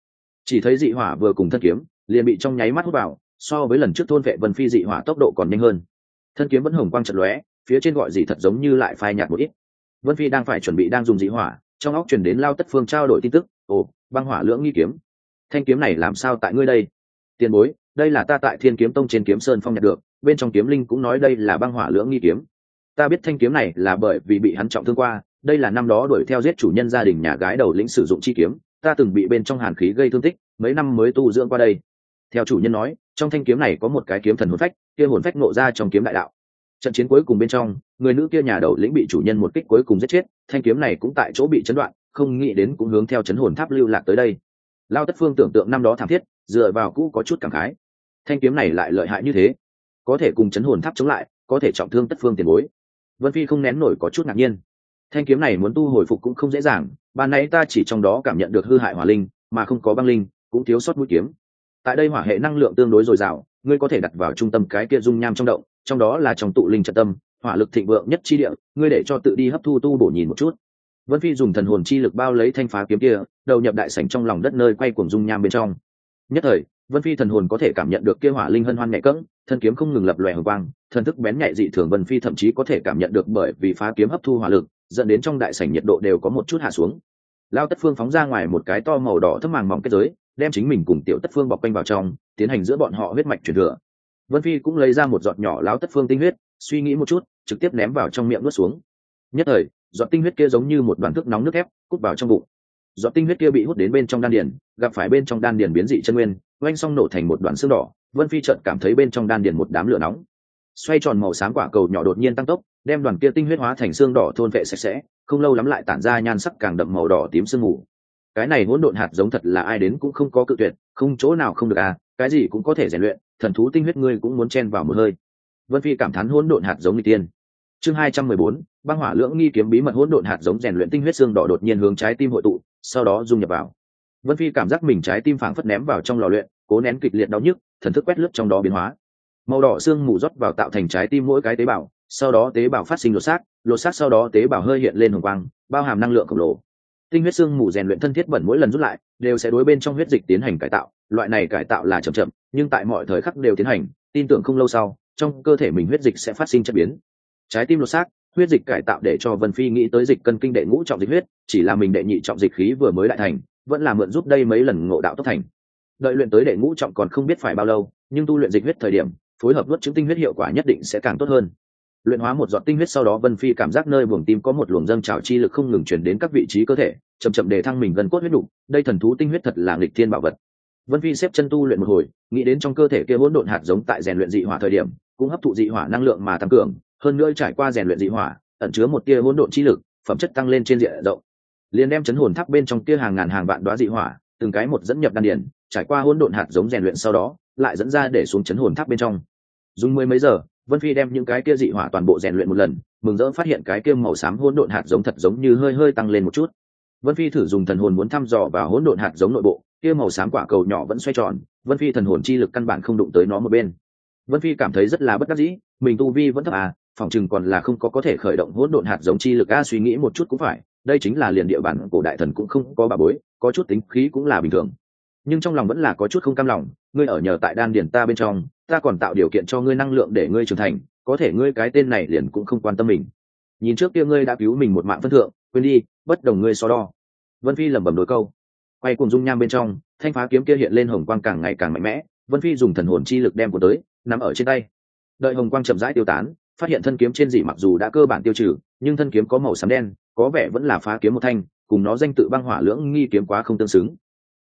Chỉ thấy dị hỏa vừa cùng thân kiếm liền bị trong nháy mắt hút vào, so với lần trước thôn vệ Vân Phi dị hỏa tốc độ còn nhanh hơn. Thân kiếm vẫn hồng quang chật lóe, phía trên gọi dị thật giống như lại phai nhạt một ít. Vân Phi đang phải chuẩn bị đang dùng dị hỏa, trong óc truyền đến Lao Tất Phương trao đổi tin tức. Ồ, băng hỏa lưỡng nghi kiếm, thanh kiếm này làm sao tại ngươi đây? Tiền bối, đây là ta tại Thiên Kiếm Tông trên Kiếm Sơn Phong nhặt được, bên trong kiếm linh cũng nói đây là băng hỏa lưỡng nghi kiếm. Ta biết thanh kiếm này là bởi vì bị hắn trọng thương qua, đây là năm đó đuổi theo giết chủ nhân gia đình nhà gái đầu lĩnh sử dụng chi kiếm, ta từng bị bên trong hàn khí gây thương tích, mấy năm mới tu dưỡng qua đây. Theo chủ nhân nói, trong thanh kiếm này có một cái kiếm thần hồn phách, kia hồn phách ngộ ra trong kiếm đại đạo. Trận chiến cuối cùng bên trong, người nữ kia nhà đầu lĩnh bị chủ nhân một kích cuối cùng giết chết, thanh kiếm này cũng tại chỗ bị chấn đoạn, không nghĩ đến cũng hướng theo chấn hồn tháp lưu lạc tới đây. Lao Tất Phương tưởng tượng năm đó thảm thiết, dựa vào cũ có chút cảm khái. Thanh kiếm này lại lợi hại như thế, có thể cùng chấn hồn tháp chống lại, có thể trọng thương Tất Phương tiền bối. Vân Phi không nén nổi có chút ngạc nhiên. Thanh kiếm này muốn tu hồi phục cũng không dễ dàng, ban nãy ta chỉ trong đó cảm nhận được hư hại hỏa linh, mà không có băng linh, cũng thiếu sót mũi kiếm. Tại đây hỏa hệ năng lượng tương đối dồi dào, ngươi có thể đặt vào trung tâm cái kia dung nham trong động, trong đó là trong tụ linh trận tâm, hỏa lực thịnh vượng nhất chi địa, ngươi để cho tự đi hấp thu tu bổ nhìn một chút. Vân Phi dùng thần hồn chi lực bao lấy thanh phá kiếm kia, đầu nhập đại sảnh trong lòng đất nơi quay cuồng dung nham bên trong. Nhất thời, Vân Phi thần hồn có thể cảm nhận được kia hỏa linh hân hoan nhẹ cẫng, thân kiếm không ngừng lập lòe hồng quang, thần thức bén nhạy dị thường. Vân Phi thậm chí có thể cảm nhận được bởi vì phá kiếm hấp thu hỏa lực, dẫn đến trong đại sảnh nhiệt độ đều có một chút hạ xuống. Lao Tất Phương phóng ra ngoài một cái to màu đỏ thấm màng mỏng kết giới, đem chính mình cùng Tiểu Tất Phương bọc quanh vào trong, tiến hành giữa bọn họ huyết mạch truyền thừa. Vân Phi cũng lấy ra một giọt nhỏ Lao Tất Phương tinh huyết, suy nghĩ một chút, trực tiếp ném vào trong miệng nuốt xuống. Nhất thời, giọt tinh huyết kia giống như một đoàn thức nóng nước thép, cút vào trong bụng. Giọt tinh huyết kia bị hút đến bên trong đan điền, gặp phải bên trong đan điền biến dị chân nguyên, oanh xong nổ thành một đoàn xương đỏ. Vân Phi chợt cảm thấy bên trong đan điền một đám lửa nóng. Xoay tròn màu xám quả cầu nhỏ đột nhiên tăng tốc, đem đoàn kia tinh huyết hóa thành xương đỏ thôn vệ sạch sẽ, không lâu lắm lại tản ra nhan sắc càng đậm màu đỏ tím sương mù. Cái này hỗn độn hạt giống thật là ai đến cũng không có cự tuyệt, không chỗ nào không được à, cái gì cũng có thể rèn luyện, thần thú tinh huyết ngươi cũng muốn chen vào một hơi. Vân Phi cảm thán hỗn độn hạt giống nghịch tiên. Chương 214, băng hỏa lưỡng nghi kiếm bí mật. Hỗn độn hạt giống rèn luyện tinh huyết xương đỏ đột nhiên hướng trái tim hội tụ, sau đó dung nhập vào. Vân Phi cảm giác mình trái tim phảng phất ném vào trong lò luyện, cố nén kịch liệt đau nhức, thần thức quét lướt trong đó biến hóa. Màu đỏ xương mù rót vào tạo thành trái tim mỗi cái tế bào, sau đó tế bào phát sinh lột xác sau đó tế bào hơi hiện lên hồng quang, bao hàm năng lượng khổng lồ. Tinh huyết xương mù rèn luyện thân thiết bẩn mỗi lần rút lại, đều sẽ đối bên trong huyết dịch tiến hành cải tạo, loại này cải tạo là chậm, nhưng tại mọi thời khắc đều tiến hành, tin tưởng không lâu sau, trong cơ thể mình huyết dịch sẽ phát sinh chất biến. Trái tim lột xác, huyết dịch cải tạo để cho Vân Phi nghĩ tới dịch cân kinh đệ ngũ trọng dịch huyết, chỉ là mình đệ nhị trọng dịch khí vừa mới đại thành, vẫn là mượn giúp đây mấy lần ngộ đạo tốc thành. Đợi luyện tới đệ ngũ trọng còn không biết phải bao lâu, nhưng tu luyện dịch huyết thời điểm, phối hợp nuốt chứng tinh huyết hiệu quả nhất định sẽ càng tốt hơn. Luyện hóa một giọt tinh huyết sau đó, Vân Phi cảm giác nơi buồng tim có một luồng dâng trào chi lực không ngừng truyền đến các vị trí cơ thể, chậm để thăng mình gần cốt huyết đủ. Đây thần thú tinh huyết thật là nghịch thiên bảo vật. Vân Phi xếp chân tu luyện một hồi, nghĩ đến trong cơ thể kia hỗn độn hạt giống tại rèn luyện dị hỏa thời điểm, cũng hấp thụ dị hỏa năng lượng mà tăng cường, hơn nữa trải qua rèn luyện dị hỏa, ẩn chứa một tia hỗn độn chi lực, phẩm chất tăng lên trên diện rộng. Liền đem chấn hồn tháp bên trong tia hàng ngàn hàng vạn đóa dị hỏa, từng cái một dẫn nhập đan điền, trải qua hỗn độn hạt giống rèn luyện sau đó, lại dẫn ra để xuống chấn hồn tháp bên trong. Dùng mười mấy giờ, Vân Phi đem những cái kia dị hỏa toàn bộ rèn luyện một lần, mừng rỡ phát hiện cái kia màu xám hỗn độn hạt giống thật giống như hơi tăng lên một chút. Vân Phi thử dùng thần hồn muốn thăm dò vào hỗn độn hạt giống nội bộ, kia màu xám quả cầu nhỏ vẫn xoay tròn, Vân Phi thần hồn chi lực căn bản không đụng tới nó một bên. Vân Phi cảm thấy rất là bất đắc dĩ, mình tu vi vẫn thấp à, phòng chừng còn là không có thể khởi động hỗn độn hạt giống chi lực a. Suy nghĩ một chút cũng phải, đây chính là liền địa bản cổ đại thần cũng không có bà bối, có chút tính khí cũng là bình thường. Nhưng trong lòng vẫn là có chút không cam lòng, ngươi ở nhờ tại đan điền ta bên trong, ta còn tạo điều kiện cho ngươi năng lượng để ngươi trưởng thành, có thể ngươi cái tên này liền cũng không quan tâm mình. Nhìn trước kia ngươi đã cứu mình một mạng phân thượng, quên đi, bất đồng ngươi so đo. Vân Phi lẩm bẩm đối câu, quay cùng dung nham bên trong, thanh phá kiếm kia hiện lên hồng quang càng ngày càng mạnh mẽ. Vân Phi dùng thần hồn chi lực đem của tới, nắm ở trên tay. Đợi hồng quang chậm rãi tiêu tán, phát hiện thân kiếm trên dị mặc dù đã cơ bản tiêu trừ, nhưng thân kiếm có màu xám đen, có vẻ vẫn là phá kiếm một thanh, cùng nó danh tự băng hỏa lưỡng nghi kiếm quá không tương xứng.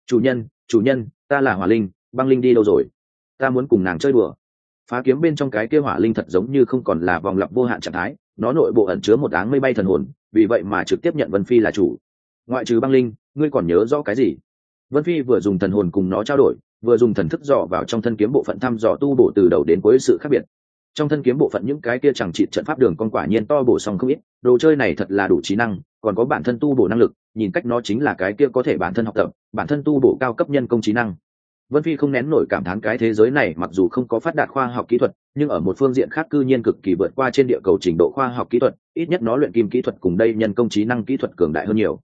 Chủ nhân, ta là hỏa linh, băng linh đi đâu rồi? Ta muốn cùng nàng chơi đùa. Phá kiếm bên trong cái kia hỏa linh thật giống như không còn là vòng lặp vô hạn trạng thái, nó nội bộ ẩn chứa một áng mây bay thần hồn, vì vậy mà trực tiếp nhận Vân Phi là chủ. Ngoại trừ băng linh, ngươi còn nhớ rõ cái gì? Vân Phi vừa dùng thần hồn cùng nó trao đổi, vừa dùng thần thức dò vào trong thân kiếm bộ phận thăm dò tu bổ từ đầu đến cuối sự khác biệt. Trong thân kiếm bộ phận những cái kia chẳng trị trận pháp đường con quả nhiên to bổ xong không ít, đồ chơi này thật là đủ trí năng, còn có bản thân tu bổ năng lực, nhìn cách nó chính là cái kia có thể bản thân học tập, bản thân tu bổ cao cấp nhân công trí năng. Vân Phi không nén nổi cảm thán cái thế giới này mặc dù không có phát đạt khoa học kỹ thuật, nhưng ở một phương diện khác cư nhiên cực kỳ vượt qua trên địa cầu trình độ khoa học kỹ thuật, ít nhất nó luyện kim kỹ thuật cùng đây nhân công trí năng kỹ thuật cường đại hơn nhiều.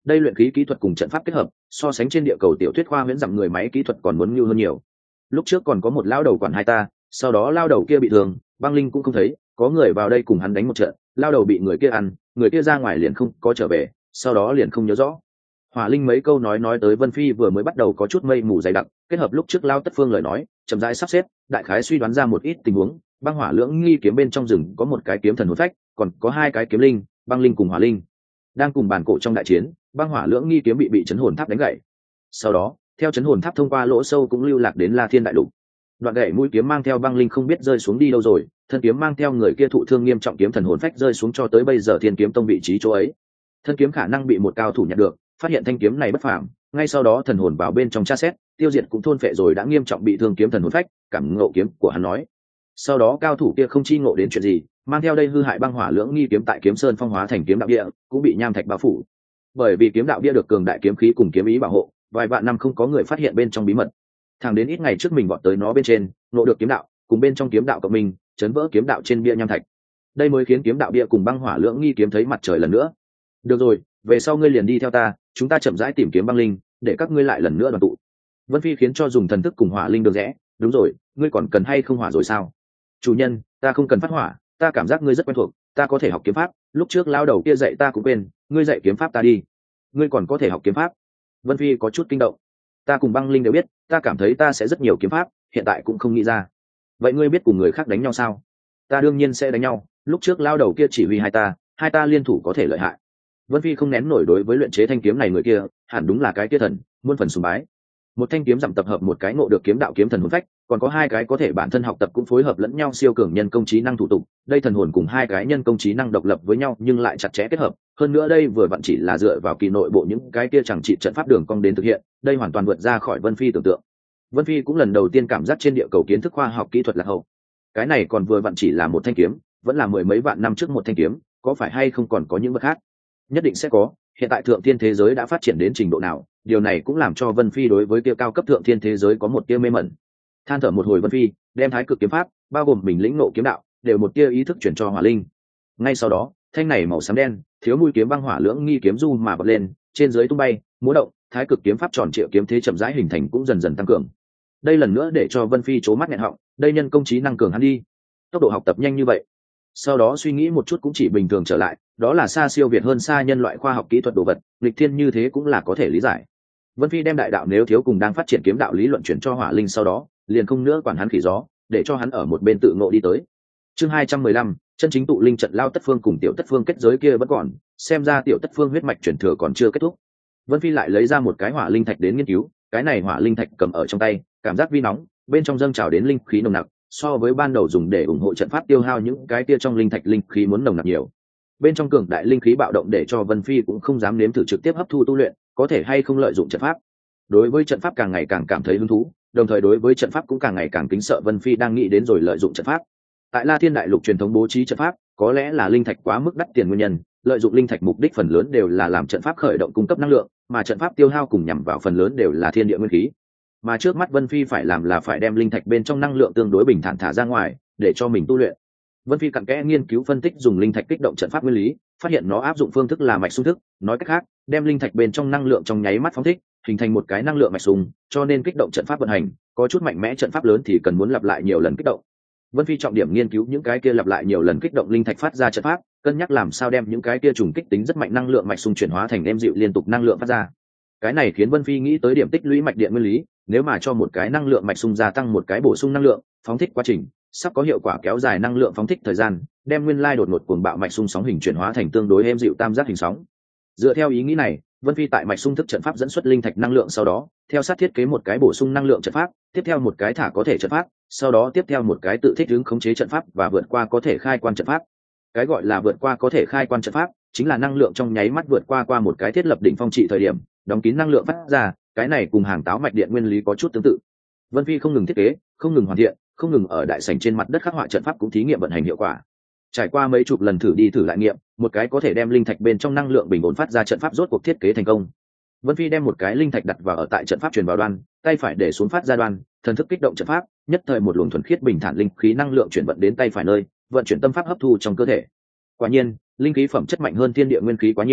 đây luyện khí kỹ thuật cùng trận pháp kết hợp, so sánh trên địa cầu tiểu thuyết khoa huyễn dặm người máy kỹ thuật còn muốn nhiều hơn nhiều. Lúc trước còn có một lao đầu quản hai ta, sau đó lao đầu kia bị thương, băng linh cũng không thấy, có người vào đây cùng hắn đánh một trận, lao đầu bị người kia ăn, người kia ra ngoài liền không có trở về, sau đó liền không nhớ rõ. Hỏa Linh mấy câu nói tới Vân Phi vừa mới bắt đầu có chút mây mù dày đặc, kết hợp lúc trước Lao Tất Phương lời nói, chậm rãi sắp xếp, đại khái suy đoán ra một ít tình huống. Băng hỏa lưỡng nghi kiếm bên trong rừng có một cái kiếm thần hồn phách, còn có hai cái kiếm linh, băng linh cùng hỏa linh, đang cùng bàn cổ trong đại chiến. Băng hỏa lưỡng nghi kiếm bị chấn hồn tháp đánh gãy. Sau đó, theo chấn hồn tháp thông qua lỗ sâu cũng lưu lạc đến La Thiên đại lục. Đoạn gãy mũi kiếm mang theo băng linh không biết rơi xuống đi đâu rồi, thân kiếm mang theo người kia thụ thương nghiêm trọng kiếm thần hồn phách rơi xuống cho tới bây giờ Thiên Kiếm Tông vị trí chỗ ấy. Thân kiếm khả năng bị một cao thủ nhặt được, phát hiện thanh kiếm này bất phàm, ngay sau đó thần hồn vào bên trong tra xét, tiêu diệt cũng thôn phệ rồi đã nghiêm trọng bị thương kiếm thần hồn phách, cảm ngộ kiếm của hắn nói. Sau đó cao thủ kia không chi ngộ đến chuyện gì, mang theo đây hư hại băng hỏa lưỡng nghi kiếm tại kiếm sơn phong hóa thành kiếm đạo địa, cũng bị nham thạch bao phủ. Bởi vì kiếm đạo bia được cường đại kiếm khí cùng kiếm ý bảo hộ, vài vạn năm không có người phát hiện bên trong bí mật. Thẳng đến ít ngày trước mình vọt tới nó bên trên, ngộ được kiếm đạo, cùng bên trong kiếm đạo cộng mình, chấn vỡ kiếm đạo trên bia nham thạch. Đây mới khiến kiếm đạo bia cùng băng hỏa lưỡng nghi kiếm thấy mặt trời lần nữa. Được rồi, về sau ngươi liền đi theo ta, chúng ta chậm rãi tìm kiếm băng linh, để các ngươi lại lần nữa đoàn tụ. Vân Phi khiến cho dùng thần thức cùng hỏa linh được rẽ. Đúng rồi, ngươi còn cần hay không hỏa rồi sao? Chủ nhân, ta không cần phát hỏa, ta cảm giác ngươi rất quen thuộc, ta có thể học kiếm pháp, lúc trước lao đầu kia dạy ta cũng quên, ngươi dạy kiếm pháp ta đi. Ngươi còn có thể học kiếm pháp? Vân Phi có chút kinh động. Ta cùng băng linh đều biết, ta cảm thấy ta sẽ rất nhiều kiếm pháp, hiện tại cũng không nghĩ ra. Vậy ngươi biết cùng người khác đánh nhau sao? Ta đương nhiên sẽ đánh nhau, lúc trước lao đầu kia chỉ huy hai ta liên thủ có thể lợi hại. Vân Phi không nén nổi đối với luyện chế thanh kiếm này người kia, hẳn đúng là cái kia thần, muôn phần sùng bái. Một thanh kiếm giảm tập hợp một cái ngộ được kiếm đạo kiếm thần hồn phách, còn có hai cái có thể bản thân học tập cũng phối hợp lẫn nhau siêu cường nhân công trí năng thủ tục. Đây thần hồn cùng hai cái nhân công trí năng độc lập với nhau nhưng lại chặt chẽ kết hợp. Hơn nữa đây vừa vặn chỉ là dựa vào kỳ nội bộ những cái kia chẳng trị trận pháp đường cong đến thực hiện, đây hoàn toàn vượt ra khỏi Vân Phi tưởng tượng. Vân Phi cũng lần đầu tiên cảm giác trên địa cầu kiến thức khoa học kỹ thuật là hậu. Cái này còn vừa vặn chỉ là một thanh kiếm, vẫn là mười mấy vạn năm trước một thanh kiếm, có phải hay không còn có những vật khác? Nhất định sẽ có. Hiện tại thượng thiên thế giới đã phát triển đến trình độ nào, điều này cũng làm cho Vân Phi đối với kia cao cấp thượng thiên thế giới có một tia mê mẩn. Than thở một hồi Vân Phi đem thái cực kiếm pháp, bao gồm mình lĩnh ngộ kiếm đạo, đều một tia ý thức chuyển cho hỏa linh. Ngay sau đó, thanh này màu xám đen, thiếu mũi kiếm băng hỏa lưỡng nghi kiếm du mà bật lên, trên dưới tung bay, múa động, thái cực kiếm pháp tròn triệu kiếm thế chậm rãi hình thành cũng dần dần tăng cường. Đây lần nữa để cho Vân Phi trố mắt nghẹn họng, đây nhân công trí năng cường hắn đi, tốc độ học tập nhanh như vậy. Sau đó suy nghĩ một chút cũng chỉ bình thường trở lại, đó là xa siêu việt hơn xa nhân loại khoa học kỹ thuật đồ vật, nghịch thiên như thế cũng là có thể lý giải. Vân Phi đem đại đạo nếu thiếu cùng đang phát triển kiếm đạo lý luận chuyển cho hỏa linh, sau đó liền không nữa quản hắn khỉ gió, để cho hắn ở một bên tự ngộ đi tới. Chương 215, chân chính tụ linh trận. Lao Tất Phương cùng Tiểu Tất Phương kết giới kia vẫn còn, xem ra Tiểu Tất Phương huyết mạch chuyển thừa còn chưa kết thúc. Vân Phi lại lấy ra một cái hỏa linh thạch đến nghiên cứu, cái này hỏa linh thạch cầm ở trong tay, cảm giác vi nóng, bên trong dâng trào đến linh khí nồng nặc, so với ban đầu dùng để ủng hộ trận pháp tiêu hao những cái kia trong linh thạch linh khí muốn nồng nặc nhiều. Bên trong cường đại linh khí bạo động để cho Vân Phi cũng không dám nếm thử trực tiếp hấp thu tu luyện, có thể hay không lợi dụng trận pháp. Đối với trận pháp càng ngày càng cảm thấy hứng thú, đồng thời đối với trận pháp cũng càng ngày càng kính sợ. Vân Phi đang nghĩ đến rồi lợi dụng trận pháp. Tại La Thiên đại lục truyền thống bố trí trận pháp, có lẽ là linh thạch quá mức đắt tiền nguyên nhân, lợi dụng linh thạch mục đích phần lớn đều là làm trận pháp khởi động cung cấp năng lượng, mà trận pháp tiêu hao cùng nhằm vào phần lớn đều là thiên địa nguyên khí. Mà trước mắt Vân Phi phải làm là phải đem linh thạch bên trong năng lượng tương đối bình thản thả ra ngoài, để cho mình tu luyện. Vân Phi cặn kẽ nghiên cứu phân tích dùng linh thạch kích động trận pháp nguyên lý, phát hiện nó áp dụng phương thức là mạch xung thức, nói cách khác, đem linh thạch bên trong năng lượng trong nháy mắt phóng thích, hình thành một cái năng lượng mạch xung, cho nên kích động trận pháp vận hành, có chút mạnh mẽ trận pháp lớn thì cần muốn lặp lại nhiều lần kích động. Vân Phi trọng điểm nghiên cứu những cái kia lặp lại nhiều lần kích động linh thạch phát ra trận pháp, cân nhắc làm sao đem những cái kia trùng kích tính rất mạnh năng lượng mạch xung chuyển hóa thành êm dịu liên tục năng lượng phát ra. Cái này khiến Vân Phi nghĩ tới điểm tích lũy mạch điện nguyên lý, nếu mà cho một cái năng lượng mạch xung gia tăng một cái bổ sung năng lượng, phóng thích quá trình sắp có hiệu quả kéo dài năng lượng phóng thích thời gian, đem nguyên lai đột ngột cuồng bạo mạch xung sóng hình chuyển hóa thành tương đối êm dịu tam giác hình sóng. Dựa theo ý nghĩ này, Vân Phi tại mạch xung thức trận pháp dẫn xuất linh thạch năng lượng, sau đó theo sát thiết kế một cái bổ sung năng lượng trận pháp, tiếp theo một cái thả có thể trận pháp, sau đó tiếp theo một cái tự thích ứng khống chế trận pháp và vượt qua có thể khai quan trận pháp. Cái gọi là vượt qua có thể khai quan trận pháp chính là năng lượng trong nháy mắt vượt qua một cái thiết lập đỉnh phong trị thời điểm, đóng kín năng lượng phát ra, cái này cùng hàng táo mạch điện nguyên lý có chút tương tự. Vân Phi không ngừng thiết kế, không ngừng hoàn thiện, không ngừng ở đại sảnh trên mặt đất khắc họa trận pháp cũng thí nghiệm vận hành hiệu quả. Trải qua mấy chục lần thử đi thử lại nghiệm, một cái có thể đem linh thạch bên trong năng lượng bình ổn phát ra trận pháp rốt cuộc thiết kế thành công. Vân Phi đem một cái linh thạch đặt vào ở tại trận pháp truyền vào đoan, tay phải để xuống phát ra đoan, thần thức kích động trận pháp, nhất thời một luồng thuần khiết bình thản linh khí năng lượng chuyển vận đến tay phải nơi, vận chuyển tâm pháp hấp thu trong cơ thể. Quả nhiên, linh khí phẩm chất mạnh hơn thiên địa nguyên khí quá nhiều,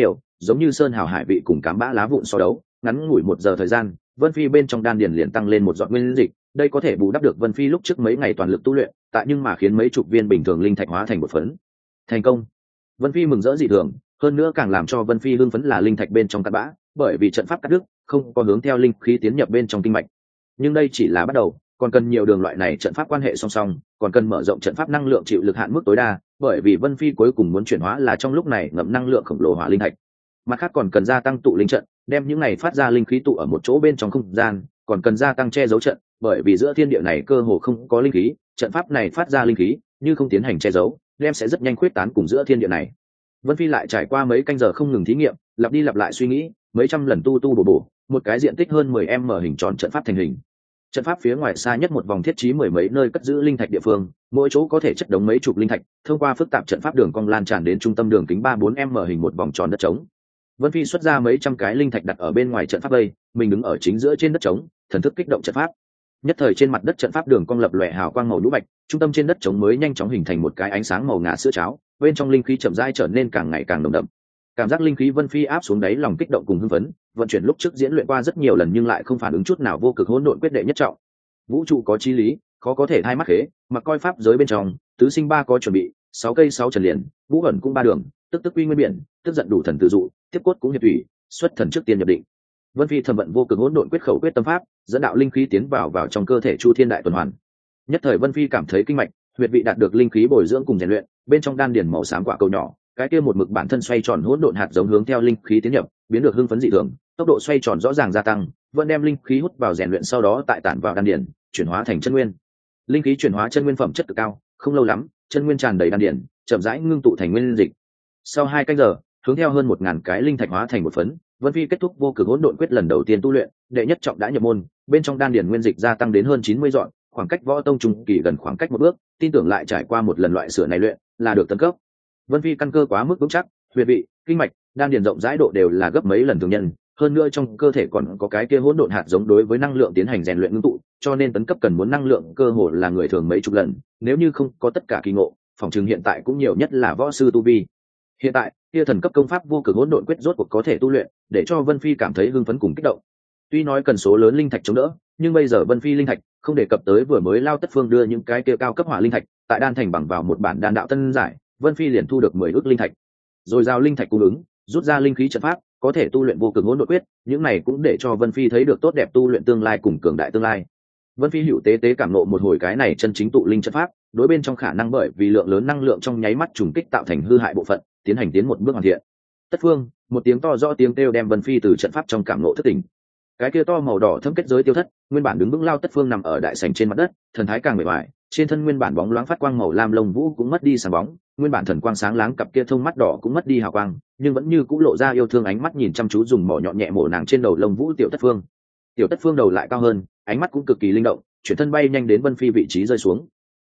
giống như sơn hào hải vị cùng cám bã lá vụn so đấu, ngắn ngủi 1 giờ thời gian, Vân Phi bên trong đan điền liền tăng lên một giọt nguyên dịch, đây có thể bù đắp được Vân Phi lúc trước mấy ngày toàn lực tu luyện, tại nhưng mà khiến mấy chục viên bình thường linh thạch hóa thành một phấn. Thành công. Vân Phi mừng rỡ dị thường, hơn nữa càng làm cho Vân Phi hưng phấn là linh thạch bên trong cát bã, bởi vì trận pháp cắt đứt, không có hướng theo linh khí tiến nhập bên trong kinh mạch. Nhưng đây chỉ là bắt đầu, còn cần nhiều đường loại này trận pháp quan hệ song song, còn cần mở rộng trận pháp năng lượng chịu lực hạn mức tối đa, bởi vì Vân Phi cuối cùng muốn chuyển hóa là trong lúc này ngậm năng lượng khổng lồ hỏa linh thạch. Mặt khác còn cần gia tăng tụ linh trận, đem những này phát ra linh khí tụ ở một chỗ bên trong không gian, còn cần gia tăng che giấu trận, bởi vì giữa thiên địa này cơ hồ không có linh khí, trận pháp này phát ra linh khí, như không tiến hành che giấu, đem sẽ rất nhanh khuyết tán cùng giữa thiên địa này. Vân Phi lại trải qua mấy canh giờ không ngừng thí nghiệm, lặp đi lặp lại suy nghĩ, mấy trăm lần tu tu bổ, một cái diện tích hơn 10m hình tròn trận pháp thành hình. Trận pháp phía ngoài xa nhất một vòng thiết trí 10 mấy nơi cất giữ linh thạch địa phương, mỗi chỗ có thể chất đống mấy chục linh thạch, thông qua phức tạp trận pháp đường cong lan tràn đến trung tâm đường kính 3-4m hình một vòng tròn đất trống. Vân Phi xuất ra mấy trăm cái linh thạch đặt ở bên ngoài trận pháp đây, mình đứng ở chính giữa trên đất trống, thần thức kích động trận pháp. Nhất thời trên mặt đất trận pháp đường cong lập lòe hào quang màu nhũ bạch, trung tâm trên đất trống mới nhanh chóng hình thành một cái ánh sáng màu ngà sữa cháo, bên trong linh khí chậm rãi trở nên càng ngày càng nồng đậm. Cảm giác linh khí Vân Phi áp xuống đáy lòng kích động cùng hưng phấn, vận chuyển lúc trước diễn luyện qua rất nhiều lần nhưng lại không phản ứng chút nào vô cực hỗn độn quyết đệ nhất trọng. Vũ trụ có chí lý, khó có thể thay mắt khế, mặc coi pháp giới bên trong, tứ sinh ba có chuẩn bị, 6 cây 6 trần liền, vũ ẩn cũng 3 đường, tức tức uy nguyên biển, tức giận đủ thần tự dụ, tiếp cốt cũng hiệp thủy, xuất thần trước tiên nhập định. Vân Phi thẩm vận vô cực hỗn độn quyết khẩu quyết tâm pháp, dẫn đạo linh khí tiến vào trong cơ thể Chu Thiên đại tuần hoàn. Nhất thời Vân Phi cảm thấy kinh mạch, huyệt vị đạt được linh khí bồi dưỡng cùng rèn luyện, bên trong đan điền màu xám quả cầu nhỏ, cái kia một mực bản thân xoay tròn hỗn độn hạt giống hướng theo linh khí tiến nhập, biến được hưng phấn dị thường, tốc độ xoay tròn rõ ràng gia tăng, vẫn đem linh khí hút vào rèn luyện sau đó tại tản vào đan điền, chuyển hóa thành chân nguyên. Linh khí chuyển hóa chân nguyên phẩm chất cực cao, không lâu lắm, chân nguyên tràn đầy đan điền, chậm rãi ngưng tụ thành nguyên dịch. Sau 2 canh giờ, hướng theo hơn 1000 cái linh thạch hóa thành một phấn, Vân Phi kết thúc vô cực hỗn độn quyết lần đầu tiên tu luyện, đệ nhất trọng đã nhập môn, bên trong đan điền nguyên dịch gia tăng đến hơn 90 dọn, khoảng cách võ tông trung kỳ gần khoảng cách một bước, tin tưởng lại trải qua một lần loại sửa này luyện, là được tấn cấp. Vân Phi căn cơ quá mức vững chắc, huyệt vị, kinh mạch, đan điền rộng rãi độ đều là gấp mấy lần thường nhân, hơn nữa trong cơ thể còn có cái kia hỗn độn hạt giống đối với năng lượng tiến hành rèn luyện ngưng tụ, cho nên tấn cấp cần muốn năng lượng cơ hồ là người thường mấy chục lần, nếu như không có tất cả kỳ ngộ, phòng trường hiện tại cũng nhiều nhất là võ sư tu vi. Hiện tại, kia thần cấp công pháp vô cực hỗn độn quyết rốt cuộc có thể tu luyện, để cho Vân Phi cảm thấy hưng phấn cùng kích động. Tuy nói cần số lớn linh thạch chống đỡ, nhưng bây giờ Vân Phi linh thạch không đề cập tới vừa mới Lao Tất Phương đưa những cái kia cao cấp hỏa linh thạch, tại đan thành bằng vào một bản đan đạo tân giải, Vân Phi liền thu được 10 ức linh thạch. Rồi giao linh thạch cung ứng, rút ra linh khí trận pháp, có thể tu luyện vô cực hỗn độn quyết, những này cũng để cho Vân Phi thấy được tốt đẹp tu luyện tương lai cùng cường đại tương lai. Vân Phi hữu tế tế cảm nộ một hồi cái này chân chính tụ linh trận pháp, đối bên trong khả năng bởi vì lượng lớn năng lượng trong nháy mắt trùng kích tạo thành hư hại bộ phận, tiến hành tiến một bước hoàn thiện. Tất Phương, một tiếng to rõ tiếng kêu đem Vân Phi từ trận pháp trong cảm nộ thức tỉnh. Cái kia to màu đỏ thâm kết giới tiêu thất, nguyên bản đứng vững Lao Tất Phương nằm ở đại sảnh trên mặt đất, thần thái càng bề ngoài, trên thân nguyên bản bóng loáng phát quang màu lam lông vũ cũng mất đi sáng bóng, nguyên bản thần quang sáng láng cặp kia thông mắt đỏ cũng mất đi hào quang, nhưng vẫn như cũ lộ ra yêu thương ánh mắt nhìn chăm chú dùng mỏ nhọn nhẹ mổ nàng trên đầu lông vũ Tiểu Tất Phương. Tiểu Tất Phương đầu lại cao hơn, ánh mắt cũng cực kỳ linh động, chuyển thân bay nhanh đến Vân Phi vị trí rơi xuống.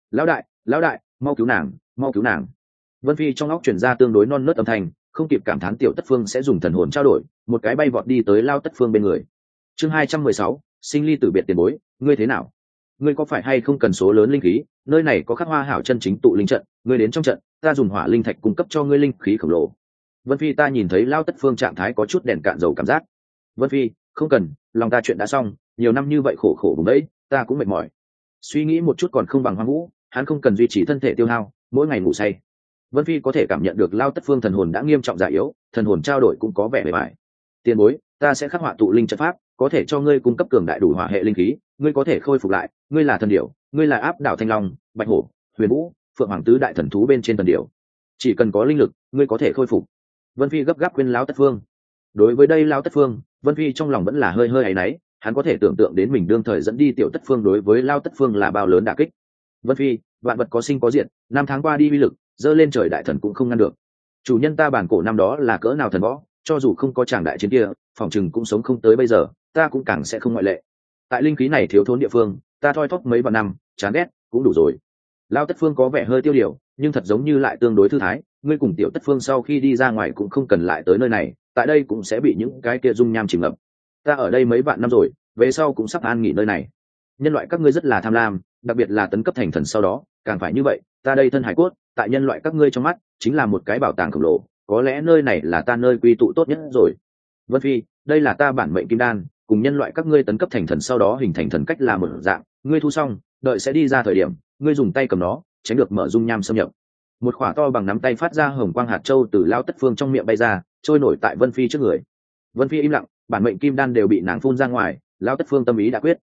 Lão đại, mau cứu nàng, mau cứu nàng. Vân Phi trong óc truyền ra tương đối non nớt âm thanh, không kịp cảm thán Tiểu Tất Phương sẽ dùng thần hồn trao đổi, một cái bay vọt đi tới Lao Tất Phương bên người. Chương 216, sinh ly tử biệt tiền bối, ngươi thế nào? Ngươi có phải hay không cần số lớn linh khí? Nơi này có khắc hoa hảo chân chính tụ linh trận, ngươi đến trong trận, ta dùng hỏa linh thạch cung cấp cho ngươi linh khí khổng lồ. Vân Phi ta nhìn thấy Lao Tất Phương trạng thái có chút đèn cạn dầu cảm giác. Vân Phi, không cần, lòng ta chuyện đã xong, nhiều năm như vậy khổ khổ vùng đấy, ta cũng mệt mỏi. Suy nghĩ một chút còn không bằng Hoang Vũ, hắn không cần duy trì thân thể tiêu hao, mỗi ngày ngủ say. Vân Phi có thể cảm nhận được Lao Tất Phương thần hồn đã nghiêm trọng già yếu, thần hồn trao đổi cũng có vẻ bề bại. Tiền bối, ta sẽ khắc họa tụ linh trận pháp, có thể cho ngươi cung cấp cường đại đủ hỏa hệ linh khí, ngươi có thể khôi phục lại, ngươi là thần điểu, ngươi là áp đảo thanh long, bạch hổ, huyền vũ, phượng hoàng tứ đại thần thú bên trên thần điểu, chỉ cần có linh lực, ngươi có thể khôi phục. Vân Phi gấp gáp khuyên Lão Tất Phương. Đối với đây Lão Tất Phương, Vân Phi trong lòng vẫn là hơi áy náy, hắn có thể tưởng tượng đến mình đương thời dẫn đi Tiểu Tất Phương đối với Lão Tất Phương là bao lớn đả kích. Vân Phi, vạn vật có sinh có diệt, năm tháng qua đi uy lực, dơ lên trời đại thần cũng không ngăn được. Chủ nhân ta bản cổ năm đó là cỡ nào thần võ, cho dù không có tràng đại chiến kia, phòng chừng cũng sống không tới bây giờ, ta cũng càng sẽ không ngoại lệ. Tại linh khí này thiếu thốn địa phương, ta thoi thóp mấy vạn năm, chán ghét cũng đủ rồi. Lao Tất Phương có vẻ hơi tiêu điều, nhưng thật giống như lại tương đối thư thái. Ngươi cùng Tiểu Tất Phương sau khi đi ra ngoài cũng không cần lại tới nơi này, tại đây cũng sẽ bị những cái kia dung nham chìm ngập. Ta ở đây mấy vạn năm rồi, về sau cũng sắp an nghỉ nơi này. Nhân loại các ngươi rất là tham lam, đặc biệt là tấn cấp thành thần sau đó, càng phải như vậy. Ta đây thân hải cốt, tại nhân loại các ngươi trong mắt, chính là một cái bảo tàng khổng lồ, có lẽ nơi này là ta nơi quy tụ tốt nhất rồi. Vân Phi, đây là ta bản mệnh kim đan, cùng nhân loại các ngươi tấn cấp thành thần sau đó hình thành thần cách là một dạng, ngươi thu xong đợi sẽ đi ra thời điểm ngươi dùng tay cầm nó, tránh được mở dung nham xâm nhập. Một khỏa to bằng nắm tay phát ra hồng quang hạt châu từ Lao Tất Phương trong miệng bay ra, trôi nổi tại Vân Phi trước người. Vân Phi im lặng, bản mệnh kim đan đều bị nàng phun ra ngoài. Lao Tất Phương tâm ý đã quyết.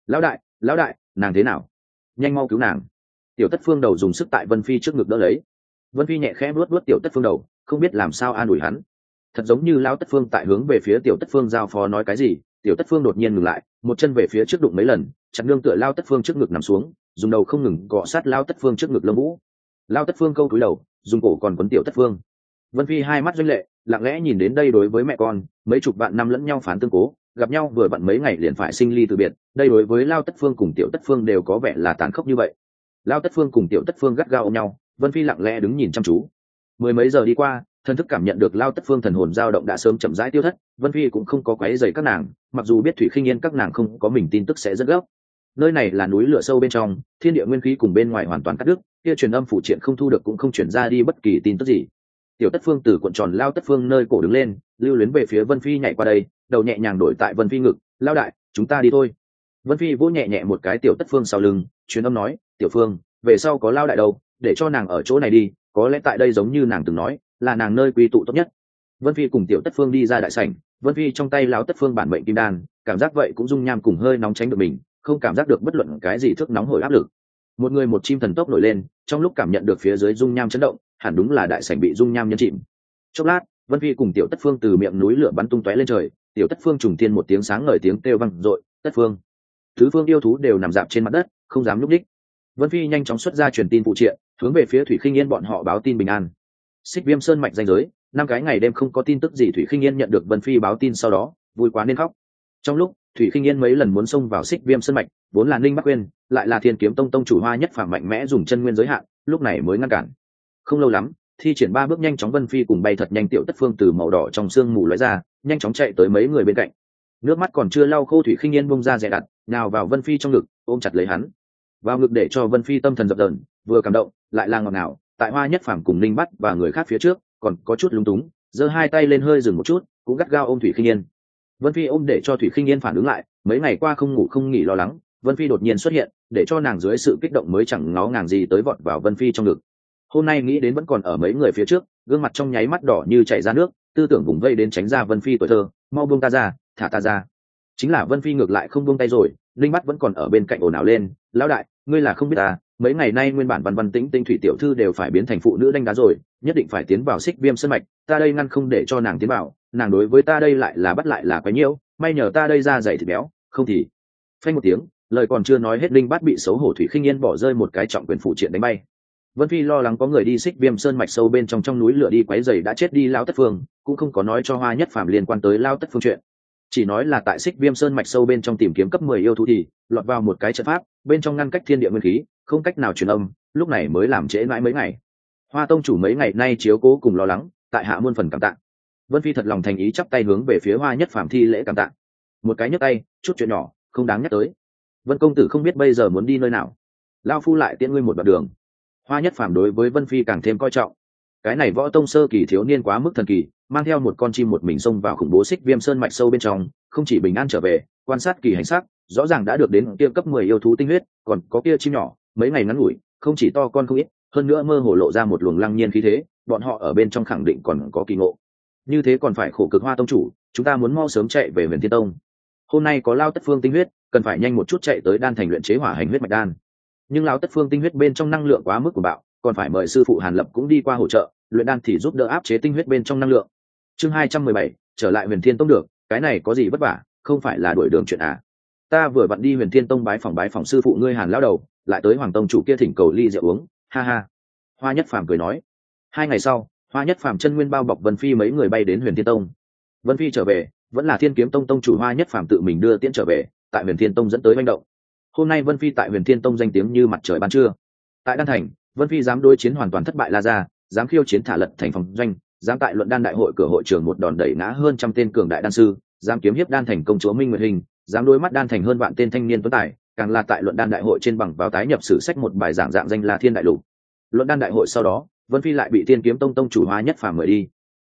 Lão đại, nàng thế nào? Nhanh mau cứu nàng. Tiểu Tất Phương đầu dùng sức tại Vân Phi trước ngực đỡ lấy. Vân Phi nhẹ khẽ vuốt vuốt Tiểu Tất Phương đầu, không biết làm sao an ủi hắn. Thật giống như Lao Tất Phương tại hướng về phía Tiểu Tất Phương giao phó nói cái gì, Tiểu Tất Phương đột nhiên ngừng lại, một chân về phía trước đụng mấy lần, chặt nương tựa Lao Tất Phương trước ngực nằm xuống, dùng đầu không ngừng cọ sát Lao Tất Phương trước ngực lông vũ. Lao Tất Phương câu cúi đầu, dùng cổ còn quấn Tiểu Tất Phương. Vân Phi hai mắt doanh lệ, lặng lẽ nhìn đến đây. Đối với mẹ con mấy chục vạn năm lẫn nhau phán tương cố, gặp nhau vừa vặn mấy ngày liền phải sinh ly từ biệt, đây đối với Lao Tất Phương cùng Tiểu Tất Phương đều có vẻ là tàn khốc như vậy. Lao Tất Phương cùng Tiểu Tất Phương gắt gao ôm nhau, Vân Phi lặng lẽ đứng nhìn chăm chú. Mười mấy giờ đi qua, thần thức cảm nhận được Lao Tất Phương thần hồn dao động đã sớm chậm rãi tiêu thất. Vân Phi cũng không có quấy rầy các nàng, mặc dù biết Thủy Khinh Yên các nàng không có mình tin tức sẽ rất gấp. Nơi này là núi lửa sâu bên trong, thiên địa nguyên khí cùng bên ngoài hoàn toàn cắt đứt, kia truyền âm phụ triện không thu được cũng không chuyển ra đi bất kỳ tin tức gì. Tiểu Tất Phương từ cuộn tròn Lao Tất Phương nơi cổ đứng lên, lưu luyến về phía Vân Phi nhảy qua đây, đầu nhẹ nhàng đổi tại Vân Phi ngực. Lao đại, chúng ta đi thôi. Vân Phi vỗ nhẹ nhẹ một cái Tiểu Tất Phương sau lưng, truyền âm nói, Tiểu Phương, về sau có Lao đại đâu, để cho nàng ở chỗ này đi, có lẽ tại đây giống như nàng từng nói, là nàng nơi quy tụ tốt nhất. Vân Phi cùng Tiểu Tất Phương đi ra đại sảnh, Vân Phi trong tay Lão Tất Phương bản mệnh kim đan, cảm giác vậy cũng dung nham cùng hơi nóng tránh được mình, không cảm giác được bất luận cái gì thức nóng hổi áp lực. Một người một chim thần tốc nổi lên, trong lúc cảm nhận được phía dưới dung nham chấn động, hẳn đúng là đại sảnh bị dung nham nhấn chìm. Chốc lát, Vân Phi cùng Tiểu Tất Phương từ miệng núi lửa bắn tung tóe lên trời, Tiểu Tất Phương trùng thiên một tiếng sáng ngời tiếng kêu vang dội, Tất Phương. Tứ phương yêu thú đều nằm dạp trên mặt đất, không dám nhúc nhích. Vân Phi nhanh chóng xuất ra truyền tin phụ triện, hướng về phía Thủy Khinh Yên bọn họ báo tin bình an. Xích Viêm Sơn mạch danh giới, 5 cái ngày đêm không có tin tức gì. Thủy Khinh Yên nhận được Vân Phi báo tin sau đó, vui quá nên khóc. Trong lúc Thủy Khinh Yên mấy lần muốn xông vào Xích Viêm Sơn mạch, vốn là Ninh Bắc Quyên, lại là Thiên Kiếm Tông tông chủ Hoa Nhất Phàm mạnh mẽ dùng chân nguyên giới hạn, lúc này mới ngăn cản. Không lâu lắm, thi triển 3 bước nhanh chóng Vân Phi cùng bay thật nhanh Tiểu Tất Phương từ màu đỏ trong sương mù lóe ra, nhanh chóng chạy tới mấy người bên cạnh. Nước mắt còn chưa lau khô, Thủy Khinh Yên bung ra dè đặt, nào vào Vân Phi trong ngực, ôm chặt lấy hắn. Vào ngực để cho Vân Phi tâm thần dập dờn, vừa cảm động, lại là ngọt ngào. Tại Hoa Nhất Phàm cùng Ninh Bắc và người khác phía trước, còn có chút lúng túng, giơ hai tay lên hơi dừng một chút, cũng gắt gao ôm Thủy Khinh Yên. Vân Phi ôm để cho Thủy Khinh Yên phản ứng lại, mấy ngày qua không ngủ không nghỉ lo lắng, Vân Phi đột nhiên xuất hiện, để cho nàng dưới sự kích động mới chẳng ngó ngàng gì tới vọt vào Vân Phi trong ngực. Hôm nay nghĩ đến vẫn còn ở mấy người phía trước, gương mặt trong nháy mắt đỏ như chảy ra nước, tư tưởng vùng vây đến tránh ra Vân Phi tuổi thơ, mau buông ta ra, thả ta ra. Chính là Vân Phi ngược lại không buông tay rồi, Linh Bắc vẫn còn ở bên cạnh ồn ào lên, lão đại, ngươi là không biết ta, mấy ngày nay nguyên bản Văn Văn Tĩnh Tĩnh thủy tiểu thư đều phải biến thành phụ nữ đánh đá rồi, nhất định phải tiến vào Xích Viêm Sơn mạch, ta đây ngăn không để cho nàng tiến vào, nàng đối với ta đây lại là bắt lại là quấy nhiễu, may nhờ ta đây ra dày thịt béo, không thì. Phanh một tiếng, lời còn chưa nói hết, Linh Bát bị xấu hổ Thủy Khinh Yên bỏ rơi một cái trọng quyền phụ triện đánh bay. Vân Phi lo lắng có người đi Xích Viêm Sơn mạch sâu bên trong núi lửa đi quấy rầy đã chết đi Lão Tất Phương, cũng không có nói cho Hoa Nhất Phàm liên quan tới Lão Tất Phương chuyện. Chỉ nói là tại Xích Viêm Sơn mạch sâu bên trong tìm kiếm cấp 10 yêu thú thì lọt vào một cái trận pháp, bên trong ngăn cách thiên địa nguyên khí, không cách nào truyền âm, lúc này mới làm trễ mãi mấy ngày. Hoa tông chủ mấy ngày nay chiếu cố cùng lo lắng, tại hạ muôn phần cảm tạ. Vân Phi thật lòng thành ý chắp tay hướng về phía Hoa Nhất Phàm thi lễ cảm tạ. Một cái nhấc tay, chút chuyện nhỏ, không đáng nhắc tới. Vân công tử không biết bây giờ muốn đi nơi nào, lão phu lại tiễn ngươi một đoạn đường. Hoa Nhất Phàm đối với Vân Phi càng thêm coi trọng. Cái này võ tông sơ kỳ thiếu niên quá mức thần kỳ, mang theo một con chim một mình xông vào khủng bố Xích Viêm Sơn mạch sâu bên trong, không chỉ bình an trở về, quan sát kỳ hành sắc, rõ ràng đã được đến kia cấp 10 yêu thú tinh huyết, còn có kia chim nhỏ, mấy ngày ngắn ngủi, không chỉ to con không ít, hơn nữa mơ hồ lộ ra một luồng lăng nhiên khí thế, bọn họ ở bên trong khẳng định còn có kỳ ngộ. Như thế còn phải khổ cực Hoa tông chủ, chúng ta muốn mau sớm chạy về Huyền Thiên Tông. Hôm nay có Lao Tất Phương tinh huyết, cần phải nhanh một chút chạy tới đan thành luyện chế hỏa hành huyết mạch đan. Nhưng Lao Tất Phương tinh huyết bên trong năng lượng quá mức của bạo, còn phải mời sư phụ Hàn Lập cũng đi qua hỗ trợ, luyện đan thì giúp đỡ áp chế tinh huyết bên trong năng lượng. Chương 217, trở lại Huyền Thiên Tông được, cái này có gì vất vả, không phải là đuổi đường chuyện à? Ta vừa vặn đi Huyền Thiên Tông bái phỏng sư phụ ngươi Hàn lão đầu, lại tới Hoàng tông chủ kia thỉnh cầu ly rượu uống, ha ha. Hoa Nhất Phàm cười nói. 2 ngày sau, Hoa Nhất Phàm chân nguyên bao bọc Vân Phi mấy người bay đến Huyền Thiên Tông. Vân Phi trở về, vẫn là Thiên Kiếm Tông tông chủ Hoa Nhất Phàm tự mình đưa tiễn trở về, tại Huyền Thiên Tông dẫn tới manh động. Hôm nay Vân Phi tại Huyền Thiên Tông danh tiếng như mặt trời ban trưa. Tại đan thành, Vân Phi dám đối chiến hoàn toàn thất bại La Gia, dám khiêu chiến thả lật thành phòng doanh, dám tại luận đan đại hội cửa hội trường một đòn đẩy ngã hơn trăm tên cường đại đan sư, dám kiếm hiếp đan thành công chúa Minh Nguyệt Hình, dám đối mắt đan thành hơn vạn tên thanh niên tuấn tài, càng là tại luận đan đại hội trên bằng vào tái nhập sử sách một bài giảng dạng danh La Thiên Đại Lục. Luận đan đại hội sau đó, Vân Phi lại bị Thiên Kiếm Tông tông chủ Hoa Nhất Phàm mời đi.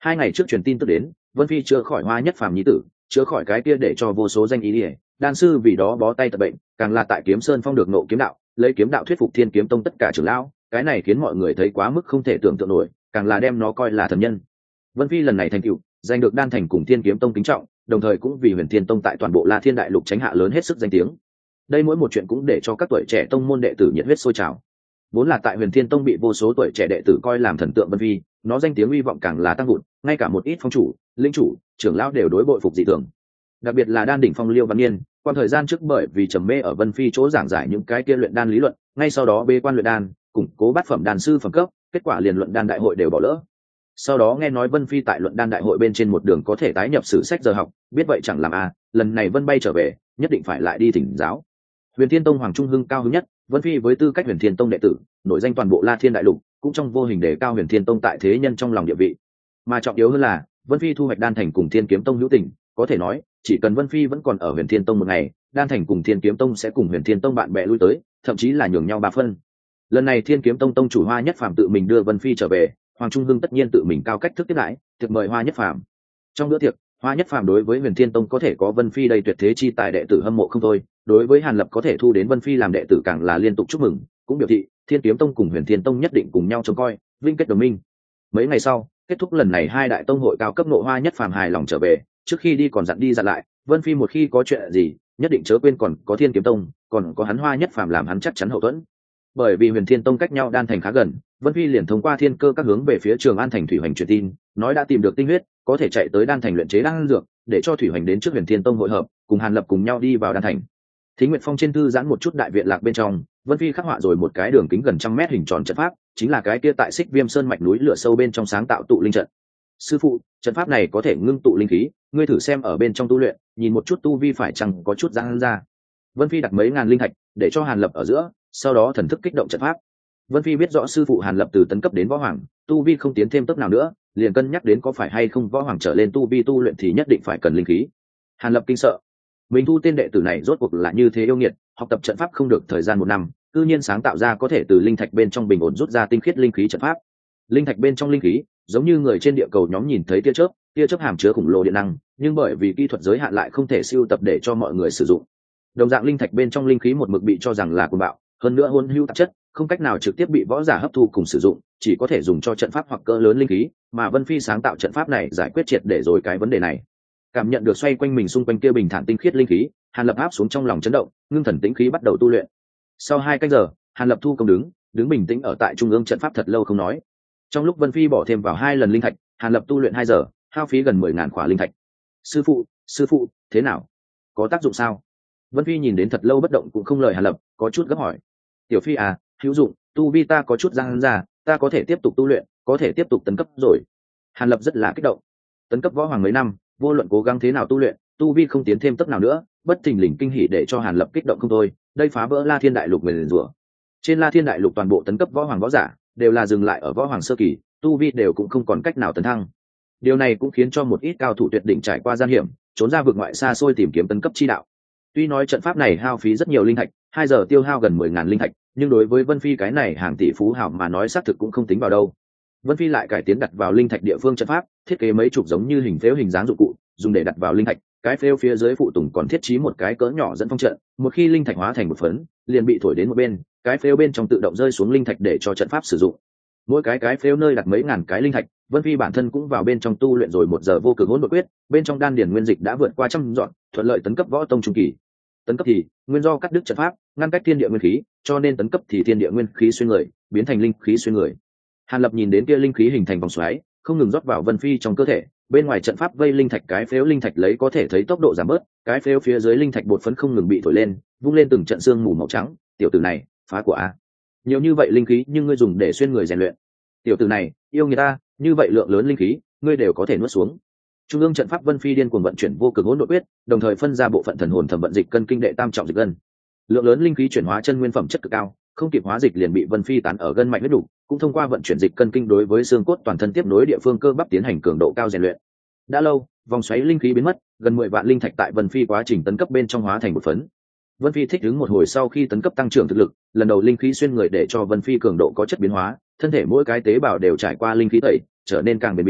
2 ngày trước truyền tin tức đến, Vân Phi chữa khỏi Hoa Nhất Phàm nhi tử, chữa khỏi cái kia để cho vô số danh ý ỉa đan sư vì đó bó tay tập bệnh, càng là tại Kiếm Sơn Phong được nộ kiếm đạo, lấy kiếm đạo thuyết phục Thiên Kiếm Tông tất cả trưởng lão, cái này khiến mọi người thấy quá mức không thể tưởng tượng nổi, càng là đem nó coi là thần nhân. Vân Phi lần này thành tựu, giành được đan thành cùng Thiên Kiếm Tông kính trọng, đồng thời cũng vì Huyền Thiên Tông tại toàn bộ La Thiên Đại Lục tránh hạ lớn hết sức danh tiếng. Đây mỗi một chuyện cũng để cho các tuổi trẻ tông môn đệ tử nhiệt huyết sôi trào. Vốn là tại Huyền Thiên Tông bị vô số tuổi trẻ đệ tử coi làm thần tượng Vân Phi, nó danh tiếng uy vọng càng là tăng vụt, ngay cả một ít phong chủ, linh chủ, trưởng lão đều đối bội phục dị thường. Đặc biệt là đan đỉnh phong Liêu Văn Nghiên, qua thời gian trước bởi vì trầm mê ở Vân Phi chỗ giảng giải những cái kia luyện đan lý luận, ngay sau đó bế quan luyện đan, củng cố bát phẩm đan sư phẩm cấp, kết quả liền luận đan đại hội đều bỏ lỡ. Sau đó nghe nói Vân Phi tại luận đan đại hội bên trên một đường có thể tái nhập sử sách giờ học, biết vậy chẳng làm lần này Vân bay trở về, nhất định phải lại đi thỉnh giáo. Huyền Thiên Tông Hoàng Trung Hưng cao hứng nhất, Vân Phi với tư cách Huyền Thiên Tông đệ tử, nổi danh toàn bộ La Thiên Đại Lục, cũng trong vô hình đề cao Huyền Thiên Tông tại thế nhân trong lòng địa vị. Mà trọng yếu hơn là, Vân Phi thu hoạch đan thành cùng Thiên Kiếm Tông hữu tình, có thể nói, chỉ cần Vân Phi vẫn còn ở Huyền Thiên Tông một ngày, đan thành cùng Thiên Kiếm Tông sẽ cùng Huyền Thiên Tông bạn bè lui tới, thậm chí là nhường nhau 3 phân. Lần này Thiên Kiếm Tông tông chủ Hoa Nhất Phàm tự mình đưa Vân Phi trở về, Hoàng Trung Hưng tất nhiên tự mình cao cách thức tiếp đãi, tiệc mời Hoa Nhất Phàm. Trong bữa tiệc, Hoa Nhất Phàm đối với Huyền Thiên Tông có thể có Vân Phi đây tuyệt thế chi tài đệ tử hâm mộ không thôi, đối với Hàn Lập có thể thu đến Vân Phi làm đệ tử càng là liên tục chúc mừng, cũng biểu thị Thiên Kiếm Tông cùng Huyền Thiên Tông nhất định cùng nhau trông coi, vinh kết đồng minh. Mấy ngày sau, kết thúc lần này 2 đại tông hội cao cấp nộ, Hoa Nhất Phàm hài lòng trở về, trước khi đi còn dặn đi dặn lại, Vân Phi một khi có chuyện gì, nhất định chớ quên còn có Thiên Kiếm Tông, còn có hắn Hoa Nhất Phàm làm hắn chắc chắn hậu thuẫn. Bởi vì Huyền Thiên Tông cách nhau đan thành khá gần, Vân Phi liền thông qua thiên cơ các hướng về phía Trường An thành Thủy Hoành truyền tin, nói đã tìm được tinh huyết, có thể chạy tới đan thành luyện chế đan dược, để cho Thủy Hoành đến trước Huyền Thiên Tông hội hợp, cùng Hàn Lập cùng nhau đi vào đan thành. Thính Nguyệt Phong trên thư giãn một chút đại viện lạc bên trong, Vân Phi khắc họa rồi một cái đường kính gần 100 mét hình tròn trận pháp, chính là cái kia tại Xích Viêm Sơn mạch núi lửa sâu bên trong sáng tạo tụ linh trận. Sư phụ, trận pháp này có thể ngưng tụ linh khí, ngươi thử xem ở bên trong tu luyện, nhìn một chút tu vi phải chăng có chút giãn ra. Vân Phi đặt mấy ngàn linh thạch, để cho Hàn Lập ở giữa, sau đó thần thức kích động trận pháp. Vân Phi biết rõ sư phụ Hàn Lập từ tấn cấp đến võ hoàng, tu vi không tiến thêm tốc nào nữa, liền cân nhắc đến có phải hay không võ hoàng trở lên tu vi tu luyện thì nhất định phải cần linh khí. Hàn Lập kinh sợ, mình thu tên đệ tử này rốt cuộc là như thế yêu nghiệt, học tập trận pháp không được thời gian 1 năm, tự nhiên sáng tạo ra có thể từ linh thạch bên trong bình ổn rút ra tinh khiết linh khí trận pháp. Linh thạch bên trong linh khí, giống như người trên địa cầu nhóm nhìn thấy tia chớp hàm chứa khủng lồ điện năng, nhưng bởi vì kỹ thuật giới hạn lại không thể siêu tập để cho mọi người sử dụng. Đồng dạng linh thạch bên trong linh khí một mực bị cho rằng là cuồng bạo, hơn nữa hỗn hữu tạp chất, không cách nào trực tiếp bị võ giả hấp thu cùng sử dụng, chỉ có thể dùng cho trận pháp hoặc cỡ lớn linh khí, mà Vân Phi sáng tạo trận pháp này giải quyết triệt để rồi cái vấn đề này. Cảm nhận được xoay quanh mình xung quanh kia bình thản tinh khiết linh khí, Hàn Lập áp xuống trong lòng chấn động, ngưng thần tĩnh khí bắt đầu tu luyện. Sau 2 canh giờ, Hàn Lập thu công đứng bình tĩnh ở tại trung ương trận pháp thật lâu không nói. Trong lúc Vân Phi bỏ thêm vào 2 lần linh thạch, Hàn Lập tu luyện 2 giờ, hao phí gần 10.000 khỏa linh thạch. Sư phụ, thế nào? Có tác dụng sao? Vân Phi nhìn đến thật lâu bất động cũng không lời Hàn Lập, có chút gấp hỏi. Tiểu Phi à, hữu dụng, tu vi ta có chút giãn ra, ta có thể tiếp tục tu luyện, có thể tiếp tục tấn cấp rồi. Hàn Lập rất là kích động. Tấn cấp võ hoàng mấy năm, vô luận cố gắng thế nào tu luyện, tu vi không tiến thêm tốc nào nữa, bất thình lình kinh hỉ để cho Hàn Lập kích động không thôi, đây phá vỡ La Thiên Đại Lục nguyền rủa. Trên La Thiên Đại Lục toàn bộ tấn cấp võ hoàng võ giả đều là dừng lại ở võ hoàng sơ kỳ, tu vi đều cũng không còn cách nào tấn thăng. Điều này cũng khiến cho một ít cao thủ tuyệt đỉnh trải qua gian hiểm, trốn ra vực ngoại xa xôi tìm kiếm tấn cấp chi đạo. Tuy nói trận pháp này hao phí rất nhiều linh thạch, 2 giờ tiêu hao gần 10.000 linh thạch, nhưng đối với Vân Phi cái này hàng tỷ phú hào mà nói xác thực cũng không tính vào đâu. Vân Phi lại cải tiến đặt vào linh thạch địa phương trận pháp, thiết kế mấy chục giống như hình phếu hình dáng dụng cụ, dùng để đặt vào linh thạch, cái phếu phía dưới phụ tùng còn thiết trí một cái cỡ nhỏ dẫn phong trận, một khi linh thạch hóa thành một phấn, liền bị thổi đến một bên, cái phếu bên trong tự động rơi xuống linh thạch để cho trận pháp sử dụng. Mỗi cái phếu nơi đặt mấy ngàn cái linh thạch, Vân Phi bản thân cũng vào bên trong tu luyện rồi 1 giờ vô cực hỗn độn quyết, bên trong đan điền nguyên dịch đã vượt qua 100 dọn, thuận lợi tấn cấp võ tông trung kỳ. Tấn cấp thì nguyên do cắt đứt trận pháp, ngăn cách thiên địa nguyên khí, cho nên tấn cấp thì thiên địa nguyên khí xuyên người, biến thành linh khí xuyên người. Hàn Lập nhìn đến kia linh khí hình thành vòng xoáy, không ngừng rót vào Vân Phi trong cơ thể, bên ngoài trận pháp vây linh thạch cái phếu linh thạch lấy có thể thấy tốc độ giảm bớt, cái phếu phía dưới linh thạch bột phấn không ngừng bị thổi lên, vung lên từng trận sương mù màu trắng. Tiểu tử này, phá của a! Nhiều như vậy linh khí nhưng ngươi dùng để xuyên người rèn luyện. Tiểu tử này, yêu người ta, như vậy lượng lớn linh khí, ngươi đều có thể nuốt xuống. Trung ương trận pháp Vân Phi điên cuồng vận chuyển vô cực hỗn độn quyết, đồng thời phân ra bộ phận thần hồn thẩm vận dịch cân kinh đệ tam trọng dịch ngân. Lượng lớn linh khí chuyển hóa chân nguyên phẩm chất cực cao, không kịp hóa dịch liền bị Vân Phi tán ở gân mạch huyết đủ, cũng thông qua vận chuyển dịch cân kinh đối với xương cốt toàn thân tiếp nối địa phương cơ bắp tiến hành cường độ cao rèn luyện. Đã lâu, vòng xoáy linh khí biến mất, gần 10 vạn linh thạch tại Vân Phi quá trình tấn cấp bên trong hóa thành một phấn. Vân Phi thích ứng một hồi sau khi tấn cấp tăng trưởng thực lực, lần đầu linh khí xuyên người để cho Vân Phi cường độ có chất biến hóa, thân thể mỗi cái tế bào đều trải qua linh khí tẩy, trở nên càng bền bỉ,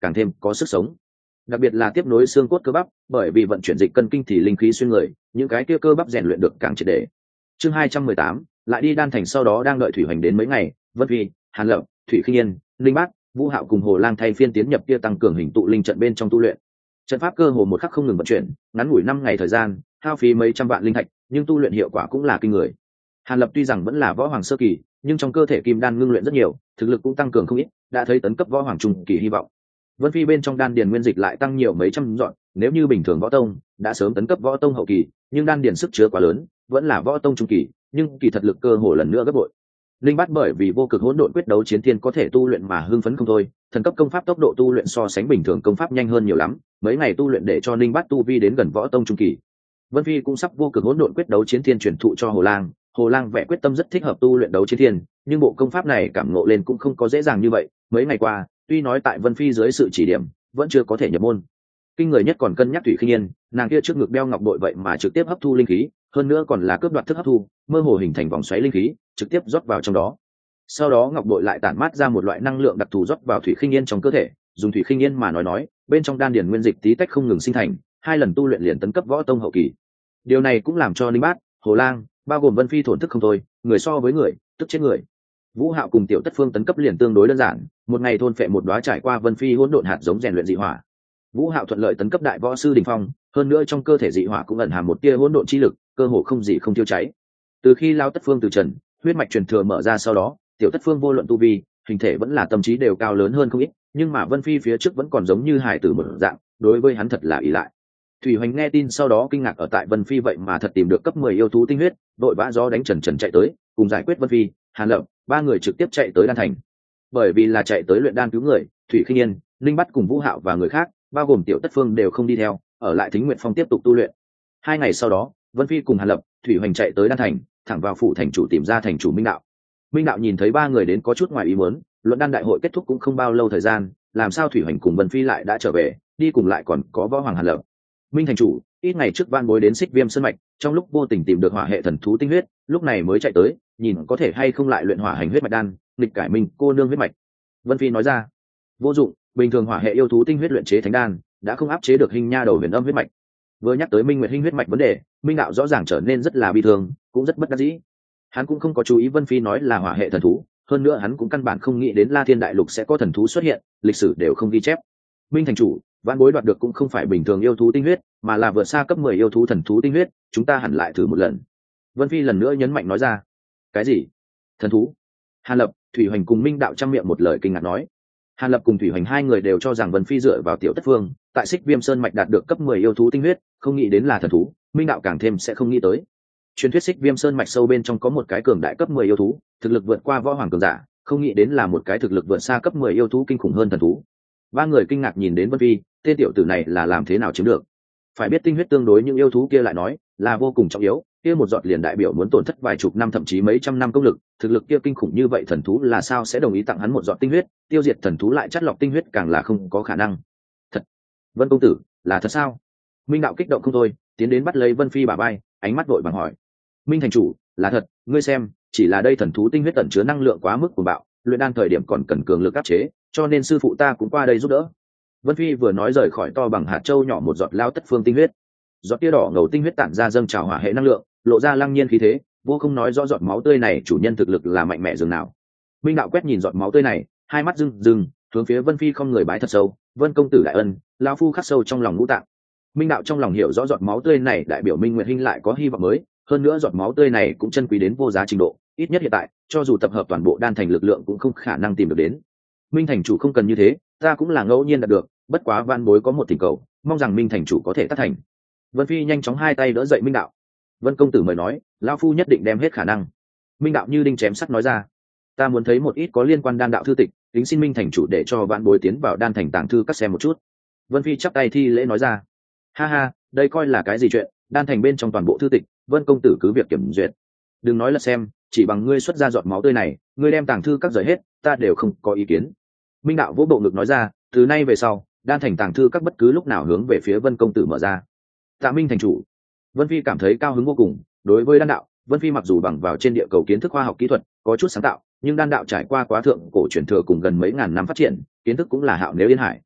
càng thêm có sức sống. Đặc biệt là tiếp nối xương cốt cơ bắp, bởi vì vận chuyển dịch cân kinh thì linh khí xuyên người, những cái kia cơ bắp rèn luyện được càng triệt để. Chương 218, lại đi đan thành. Sau đó đang đợi Thủy Hoành đến mấy ngày, Vân Phi, Hàn Lập, Thủy Khinh Yên, Linh Bác, Vũ Hạo cùng Hồ Lang thay phiên tiến nhập kia tăng cường hình tụ linh trận bên trong tu luyện. Trận pháp cơ hồ một khắc không ngừng vận chuyển, ngắn ngủi 5 ngày thời gian, hao phí mấy trăm vạn linh thạch, nhưng tu luyện hiệu quả cũng là kinh người. Hàn Lập tuy rằng vẫn là võ hoàng sơ kỳ, nhưng trong cơ thể kim đan ngưng luyện rất nhiều, thực lực cũng tăng cường không ít, đã thấy tấn cấp võ hoàng trung kỳ hy vọng. Vân Phi bên trong đan điền nguyên dịch lại tăng nhiều mấy trăm dọn, nếu như bình thường võ tông đã sớm tấn cấp võ tông hậu kỳ, nhưng đan điền sức chứa quá lớn, vẫn là võ tông trung kỳ, nhưng kỳ thật lực cơ hồ lần nữa gấp bội. Linh Bát bởi vì vô cực hỗn độn quyết đấu chiến thiên có thể tu luyện mà hưng phấn không thôi, thần cấp công pháp tốc độ tu luyện so sánh bình thường công pháp nhanh hơn nhiều lắm, mấy ngày tu luyện để cho Linh Bát tu vi đến gần võ tông trung kỳ. Vân Phi cũng sắp vô cực hỗn độn quyết đấu chiến thiên truyền thụ cho Hồ Lang, Hồ Lang vẻ quyết tâm rất thích hợp tu luyện đấu chiến thiên, nhưng bộ công pháp này cảm ngộ lên cũng không có dễ dàng như vậy, mấy ngày qua, tuy nói tại Vân Phi dưới sự chỉ điểm, vẫn chưa có thể nhập môn. Kinh người nhất còn cân nhắc Thủy Khinh Yên, nàng kia trước ngực đeo ngọc bội vậy mà trực tiếp hấp thu linh khí, hơn nữa còn là cướp đoạt thức hấp thu, mơ hồ hình thành vòng xoáy linh khí, trực tiếp rót vào trong đó. Sau đó ngọc bội lại tản mát ra một loại năng lượng đặc thù rót vào Thủy Khinh Yên trong cơ thể, dùng Thủy Khinh Yên mà nói, bên trong đan điền nguyên dịch tí tách không ngừng sinh thành, 2 lần tu luyện liền tấn cấp võ tông hậu kỳ. Điều này cũng làm cho Linh Bát, Hồ Lang, bao gồm Vân Phi thổn thức không thôi, người so với người, tức chết người. Vũ Hạo cùng Tiểu Tất Phương tấn cấp liền tương đối đơn giản, một ngày thôn phệ một đóa trải qua Vân Phi hỗn độn hạt giống rèn luyện dị hỏa. Vũ Hạo thuận lợi tấn cấp đại võ sư đỉnh phong, hơn nữa trong cơ thể dị hỏa cũng ẩn hàm một tia hỗn độn chi lực, cơ hồ không gì không tiêu cháy. Từ khi Lão Tất Phương từ trần, huyết mạch truyền thừa mở ra sau đó, Tiểu Tất Phương vô luận tu vi, hình thể vẫn là tâm trí đều cao lớn hơn không ít, nhưng mà Vân Phi phía trước vẫn còn giống như hài tử một dạng, đối với hắn thật là ỷ lại. Thủy Hoành nghe tin sau đó kinh ngạc ở tại Vân Phi vậy mà thật tìm được cấp 10 yêu thú tinh huyết, đội vã gió đánh trần chạy tới, cùng giải quyết Vân Phi, Hàn Lập, 3 người trực tiếp chạy tới đan thành. Bởi vì là chạy tới luyện đan cứu người, Thủy Khinh Yên, Linh Bát cùng Vũ Hạo và người khác, bao gồm Tiểu Tất Phương đều không đi theo, ở lại Thính Nguyệt Phong tiếp tục tu luyện. 2 ngày sau đó, Vân Phi cùng Hàn Lập, Thủy Hoành chạy tới đan thành, thẳng vào phủ thành chủ tìm ra thành chủ Minh Đạo. Minh Đạo nhìn thấy 3 người đến có chút ngoài ý muốn, luận đan đại hội kết thúc cũng không bao lâu thời gian, làm sao Thủy Hoành cùng Vân Phi lại đã trở về, đi cùng lại còn có võ hoàng Hàn Lập. Minh thành chủ, ít ngày trước van bối đến Xích Viêm Sơn mạch, trong lúc vô tình tìm được hỏa hệ thần thú tinh huyết, lúc này mới chạy tới, nhìn có thể hay không lại luyện hỏa hành huyết mạch đan, nghịch cải Minh cô nương huyết mạch. Vân Phi nói ra, vô dụng, bình thường hỏa hệ yêu thú tinh huyết luyện chế thánh đan, đã không áp chế được hình nha đầu huyền âm huyết mạch. Vừa nhắc tới Minh Nguyệt Hinh huyết mạch vấn đề, Minh Đạo rõ ràng trở nên rất là bi thương, cũng rất bất đắc dĩ. Hắn cũng không có chú ý Vân Phi nói là hỏa hệ thần thú, hơn nữa hắn cũng căn bản không nghĩ đến La Thiên Đại Lục sẽ có thần thú xuất hiện, lịch sử đều không ghi chép. Minh thành chủ, vạn bối đoạt được cũng không phải bình thường yêu thú tinh huyết, mà là vượt xa cấp 10 yêu thú thần thú tinh huyết, chúng ta hẳn lại thử một lần. Vân Phi lần nữa nhấn mạnh nói ra. Cái gì? Thần thú? Hàn Lập, Thủy Hoành cùng Minh Đạo trăm miệng một lời kinh ngạc nói. Hàn Lập cùng Thủy Hoành 2 người đều cho rằng Vân Phi dựa vào Tiểu Tất Phương, tại Xích Viêm Sơn mạch đạt được cấp 10 yêu thú tinh huyết, không nghĩ đến là thần thú, Minh Đạo càng thêm sẽ không nghĩ tới. Truyền thuyết Xích Viêm Sơn mạch sâu bên trong có một cái cường đại cấp 10 yêu thú, thực lực vượt qua võ hoàng cường giả, không nghĩ đến là một cái thực lực vượt xa cấp 10 yêu thú kinh khủng hơn thần thú. 3 người kinh ngạc nhìn đến Vân Phi, tên tiểu tử này là làm thế nào chiếm được? Phải biết tinh huyết tương đối những yêu thú kia lại nói là vô cùng trọng yếu, kia một giọt liền đại biểu muốn tổn thất vài chục năm thậm chí mấy trăm năm công lực, thực lực kia kinh khủng như vậy thần thú là sao sẽ đồng ý tặng hắn một giọt tinh huyết, tiêu diệt thần thú lại chắt lọc tinh huyết càng là không có khả năng. Thật, Vân công tử, là thật sao? Minh Đạo kích động không thôi, tiến đến bắt lấy Vân Phi bả vai, ánh mắt vội vàng hỏi. Minh thành chủ, là thật, ngươi xem, chỉ là đây thần thú tinh huyết tẩn chứa năng lượng quá mức cuồng bạo, luyện đan thời điểm còn cần cường lực áp chế, cho nên sư phụ ta cũng qua đây giúp đỡ. Vân Phi vừa nói rời khỏi to bằng hạt châu nhỏ một giọt lao tất phương tinh huyết, giọt tia đỏ ngầu tinh huyết tản ra dâng trào hỏa hệ năng lượng, lộ ra lăng nhiên khí thế, vô không nói rõ giọt máu tươi này chủ nhân thực lực là mạnh mẽ dường nào. Minh Đạo quét nhìn giọt máu tươi này, hai mắt rưng rưng, hướng phía Vân Phi không người bái thật sâu. Vân công tử đại ân, lão phu khắc sâu trong lòng ngũ tạng. Minh Đạo trong lòng hiểu rõ giọt máu tươi này đại biểu Minh Nguyệt Hinh lại có hy vọng mới, hơn nữa giọt máu tươi này cũng chân quý đến vô giá trình độ, ít nhất hiện tại, cho dù tập hợp toàn bộ đan thành lực lượng cũng không khả năng tìm được đến. Minh thành chủ không cần như thế, ta cũng là ngẫu nhiên đạt được, bất quá van bối có một tình cầu, mong rằng Minh thành chủ có thể tác thành. Vân Phi nhanh chóng hai tay đỡ dậy Minh Đạo. Vân công tử mời nói, lão phu nhất định đem hết khả năng. Minh Đạo như đinh chém sắt nói ra, ta muốn thấy một ít có liên quan đan đạo thư tịch, kính xin Minh thành chủ để cho vạn bối tiến vào đan thành tàng thư các xem một chút. Vân Phi chắp tay thi lễ nói ra, ha ha, đây coi là cái gì chuyện, đan thành bên trong toàn bộ thư tịch, Vân công tử cứ việc kiểm duyệt. Đừng nói là xem, chỉ bằng ngươi xuất ra giọt máu tươi này, ngươi đem tàng thư các rời hết, ta đều không có ý kiến. Minh Đạo vỗ bộ ngực nói ra, từ nay về sau, đan thành tàng thư các bất cứ lúc nào hướng về phía Vân công tử mở ra. Tạ Minh thành chủ. Vân Phi cảm thấy cao hứng vô cùng, đối với đan đạo, Vân Phi mặc dù bằng vào trên địa cầu kiến thức khoa học kỹ thuật có chút sáng tạo, nhưng đan đạo trải qua quá thượng cổ truyền thừa cùng gần mấy ngàn năm phát triển, kiến thức cũng là hạo nếu yên hải.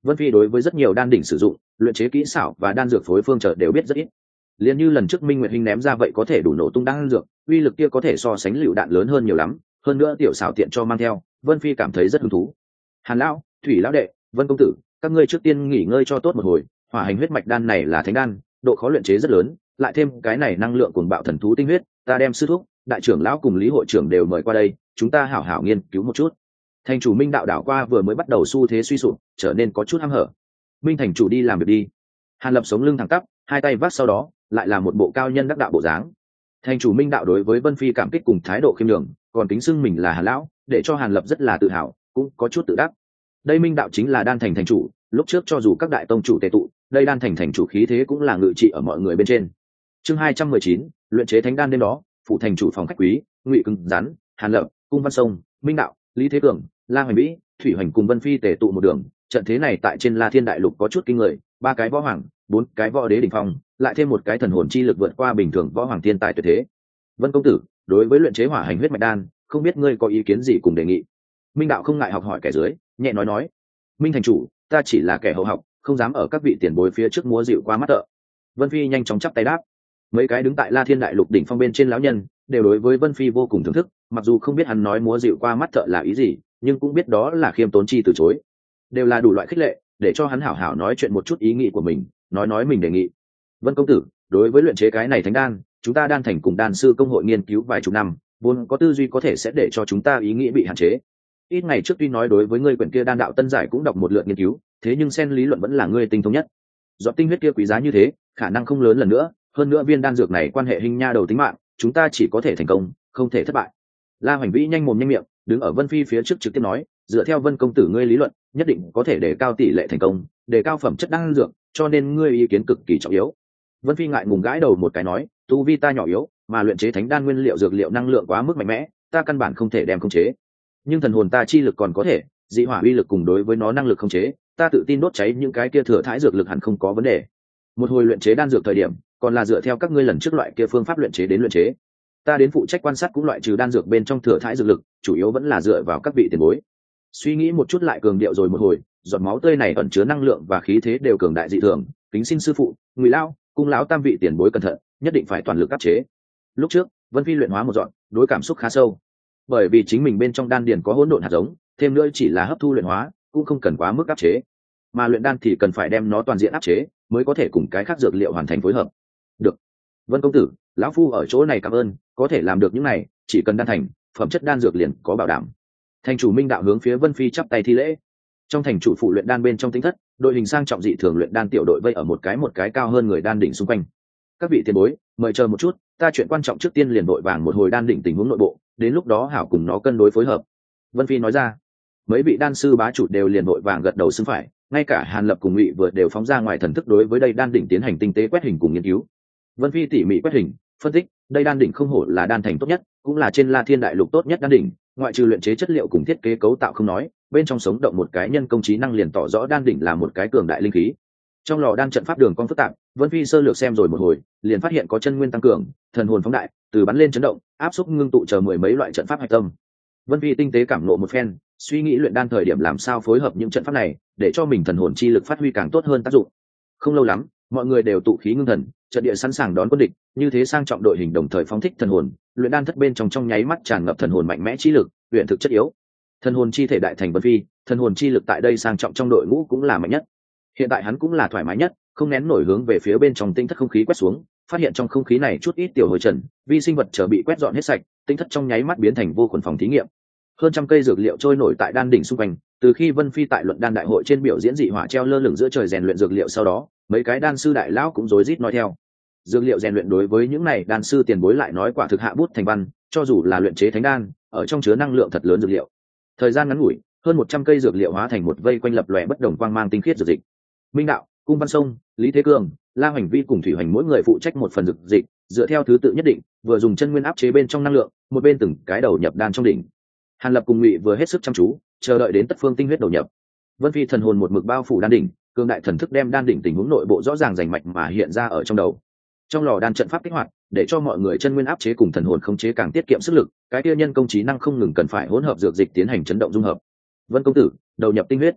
Vân Phi đối với rất nhiều đan đỉnh sử dụng, luyện chế kỹ xảo và đan dược phối phương trợ đều biết rất ít. Liên như lần trước Minh Nguyệt Hinh ném ra vậy có thể đủ nổ tung đan dược, uy lực kia có thể so sánh lựu đạn lớn hơn nhiều lắm, hơn nữa tiểu xảo tiện cho mang theo, Vân Phi cảm thấy rất hứng thú. Hàn lão, Thủy lão đệ, Vân công tử, các ngươi trước tiên nghỉ ngơi cho tốt một hồi, hỏa hành huyết mạch đan này là thánh đan, độ khó luyện chế rất lớn, lại thêm cái này năng lượng cuồng bạo thần thú tinh huyết, ta đem sư thúc, đại trưởng lão cùng lý hội trưởng đều mời qua đây, chúng ta hảo hảo nghiên cứu một chút. Thành chủ Minh đạo đảo qua vừa mới bắt đầu xu thế suy sụp, trở nên có chút hăm hở. Minh thành chủ đi làm việc đi. Hàn Lập sống lưng thẳng tắp, hai tay vác sau đó, lại là một bộ cao nhân đắc đạo bộ dáng. Thành chủ Minh đạo đối với Vân Phi cảm kích cùng thái độ khiêm nhường, còn kính xưng mình là Hàn lão, để cho Hàn Lập rất là tự hào, cũng có chút tự đắc. Đây Minh đạo chính là đan thành thành chủ, lúc trước cho dù các đại tông chủ tề tụ, đây đan thành thành chủ khí thế cũng là ngự trị ở mọi người bên trên. Chương 219, luyện chế thánh đan đêm đó, phụ thành chủ phòng khách quý, Ngụy Cứng Rắn, Hàn Lập, Cung Văn Sông, Minh đạo, Lý Thế Cường, La Hoành Vĩ, Thủy Hoành cùng Vân Phi tề tụ một đường, trận thế này tại trên La Thiên đại lục có chút kinh người, 3 cái võ hoàng, 4 cái võ đế đỉnh phong, lại thêm một cái thần hồn chi lực vượt qua bình thường võ hoàng thiên tài tuyệt thế. Vân công tử, đối với luyện chế hỏa hành huyết mạch đan, không biết ngươi có ý kiến gì cùng đề nghị. Minh đạo không ngại học hỏi kẻ dưới, nhẹ nói. Minh thành chủ, ta chỉ là kẻ hậu học, không dám ở các vị tiền bối phía trước múa dịu qua mắt thợ. Vân Phi nhanh chóng chắp tay đáp. Mấy cái đứng tại La Thiên đại lục đỉnh phong bên trên lão nhân đều đối với Vân Phi vô cùng thưởng thức, mặc dù không biết hắn nói múa dịu qua mắt thợ là ý gì, nhưng cũng biết đó là khiêm tốn chi từ chối, đều là đủ loại khích lệ để cho hắn hảo hảo nói chuyện một chút ý nghĩ của mình, nói mình đề nghị. Vân công tử, đối với luyện chế cái này thánh đan, chúng ta đan thành cùng đan sư công hội nghiên cứu vài chục năm, vốn có tư duy có thể sẽ để cho chúng ta ý nghĩ bị hạn chế. Ít ngày trước tuy nói đối với ngươi quyển kia đan đạo tân giải cũng đọc một lượt nghiên cứu, thế nhưng xen lý luận vẫn là ngươi tinh thông nhất. Giọt tinh huyết kia quý giá như thế, khả năng không lớn lần nữa, hơn nữa viên đan dược này quan hệ hình nha đầu tính mạng, chúng ta chỉ có thể thành công, không thể thất bại. La Hoành Vĩ nhanh mồm nhanh miệng, đứng ở Vân Phi phía trước trực tiếp nói, dựa theo Vân công tử ngươi lý luận, nhất định có thể đề cao tỷ lệ thành công, đề cao phẩm chất đan dược, cho nên ngươi ý kiến cực kỳ trọng yếu. Vân Phi ngại ngùng gãi đầu một cái nói, tu vi ta nhỏ yếu, mà luyện chế thánh đan nguyên liệu dược liệu năng lượng quá mức mạnh mẽ, ta căn bản không thể đem khống chế. Nhưng thần hồn ta chi lực còn có thể, dị hỏa uy lực cùng đối với nó năng lực khống chế, ta tự tin đốt cháy những cái kia thừa thãi dược lực hẳn không có vấn đề. Một hồi luyện chế đan dược thời điểm, còn là dựa theo các ngươi lần trước loại kia phương pháp luyện chế đến luyện chế. Ta đến phụ trách quan sát cũng loại trừ đan dược bên trong thừa thãi dược lực, chủ yếu vẫn là dựa vào các vị tiền bối. Suy nghĩ một chút lại cường điệu rồi một hồi, giọt máu tươi này ẩn chứa năng lượng và khí thế đều cường đại dị thường, kính xin sư phụ, Ngụy lão, Cung lão tam vị tiền bối cẩn thận, nhất định phải toàn lực áp chế. Lúc trước, Vân Phi luyện hóa một dọn, đối cảm xúc khá sâu. Bởi vì chính mình bên trong đan điền có hỗn độn hạt giống, thêm nữa chỉ là hấp thu luyện hóa, cũng không cần quá mức áp chế. Mà luyện đan thì cần phải đem nó toàn diện áp chế, mới có thể cùng cái khác dược liệu hoàn thành phối hợp. Được. Vân công tử, lão phu ở chỗ này cảm ơn, có thể làm được những này, chỉ cần đan thành, phẩm chất đan dược liền có bảo đảm. Thành chủ Minh đạo hướng phía Vân Phi chắp tay thi lễ. Trong thành chủ phụ luyện đan bên trong tính thất, đội hình sang trọng dị thường luyện đan tiểu đội vây ở một cái cao hơn người đan đỉnh xung quanh. Các vị tiền bối, mời chờ một chút, ta chuyện quan trọng trước tiên liền vội vàng một hồi đan đỉnh tình huống nội bộ, đến lúc đó hảo cùng nó cân đối phối hợp. Vân Phi nói ra. Mấy vị đan sư bá chủ đều liền vội vàng gật đầu xưng phải, ngay cả Hàn Lập cùng Ngụy vừa đều phóng ra ngoài thần thức đối với đây đan đỉnh tiến hành tinh tế quét hình cùng nghiên cứu. Vân Phi tỉ mỉ quét hình, phân tích, đây đan đỉnh không hổ là đan thành tốt nhất, cũng là trên La Thiên đại lục tốt nhất đan đỉnh, ngoại trừ luyện chế chất liệu cùng thiết kế cấu tạo không nói, bên trong sống động một cái nhân công trí năng liền tỏ rõ đan đỉnh là một cái cường đại linh khí. Trong lò đan trận pháp đường cong phức tạp, Vân Phi sơ lược xem rồi một hồi, liền phát hiện có chân nguyên tăng cường, thần hồn phóng đại, từ bắn lên chấn động, áp xúc ngưng tụ chờ mười mấy loại trận pháp hạch tâm. Vân Phi tinh tế cảm ngộ một phen, suy nghĩ luyện đan thời điểm làm sao phối hợp những trận pháp này, để cho mình thần hồn chi lực phát huy càng tốt hơn tác dụng. Không lâu lắm, mọi người đều tụ khí ngưng thần, trận địa sẵn sàng đón quân địch, như thế sang trọng đội hình đồng thời phóng thích thần hồn, luyện đan thất bên trong nháy mắt tràn ngập thần hồn mạnh mẽ chi lực, luyện thực chất yếu. Thần hồn chi thể đại thành Vân Phi, thần hồn chi lực tại đây sang trọng trong đội ngũ cũng là mạnh nhất. Hiện tại hắn cũng là thoải mái nhất, không nén nổi hướng về phía bên trong tinh thất không khí quét xuống, phát hiện trong không khí này chút ít tiểu hồi trần, vi sinh vật chờ bị quét dọn hết sạch, tinh thất trong nháy mắt biến thành vô khuẩn phòng thí nghiệm. Hơn trăm cây dược liệu trôi nổi tại đan đỉnh xung quanh, từ khi Vân Phi tại luận đan đại hội trên biểu diễn dị hỏa treo lơ lửng giữa trời rèn luyện dược liệu sau đó, mấy cái đan sư đại lão cũng rối rít nói theo. Dược liệu rèn luyện đối với những này đan sư tiền bối lại nói quả thực hạ bút thành văn, cho dù là luyện chế thánh đan, ở trong chứa năng lượng thật lớn dược liệu. Thời gian ngắn ngủi, hơn 100 cây dược liệu hóa thành một vây quanh lập lòe bất đồng quang mang tinh khiết dược dịch. Minh đạo, Cung Văn Sông, Lý Thế Cường, La Hoành Vi cùng Thủy Hoành mỗi người phụ trách một phần dược dịch, dựa theo thứ tự nhất định, vừa dùng chân nguyên áp chế bên trong năng lượng, một bên từng cái đầu nhập đan trong đỉnh. Hàn Lập cùng Ngụy vừa hết sức chăm chú, chờ đợi đến tất phương tinh huyết đầu nhập. Vân Phi thần hồn một mực bao phủ đan đỉnh, cường đại thần thức đem đan đỉnh tình huống nội bộ rõ ràng rành mạch mà hiện ra ở trong đầu. Trong lò đan trận pháp kích hoạt, để cho mọi người chân nguyên áp chế cùng thần hồn khống chế càng tiết kiệm sức lực, cái kia nhân công trí năng không ngừng cần phải hỗn hợp dược dịch tiến hành chấn động dung hợp. Vân công tử, đầu nhập tinh huyết.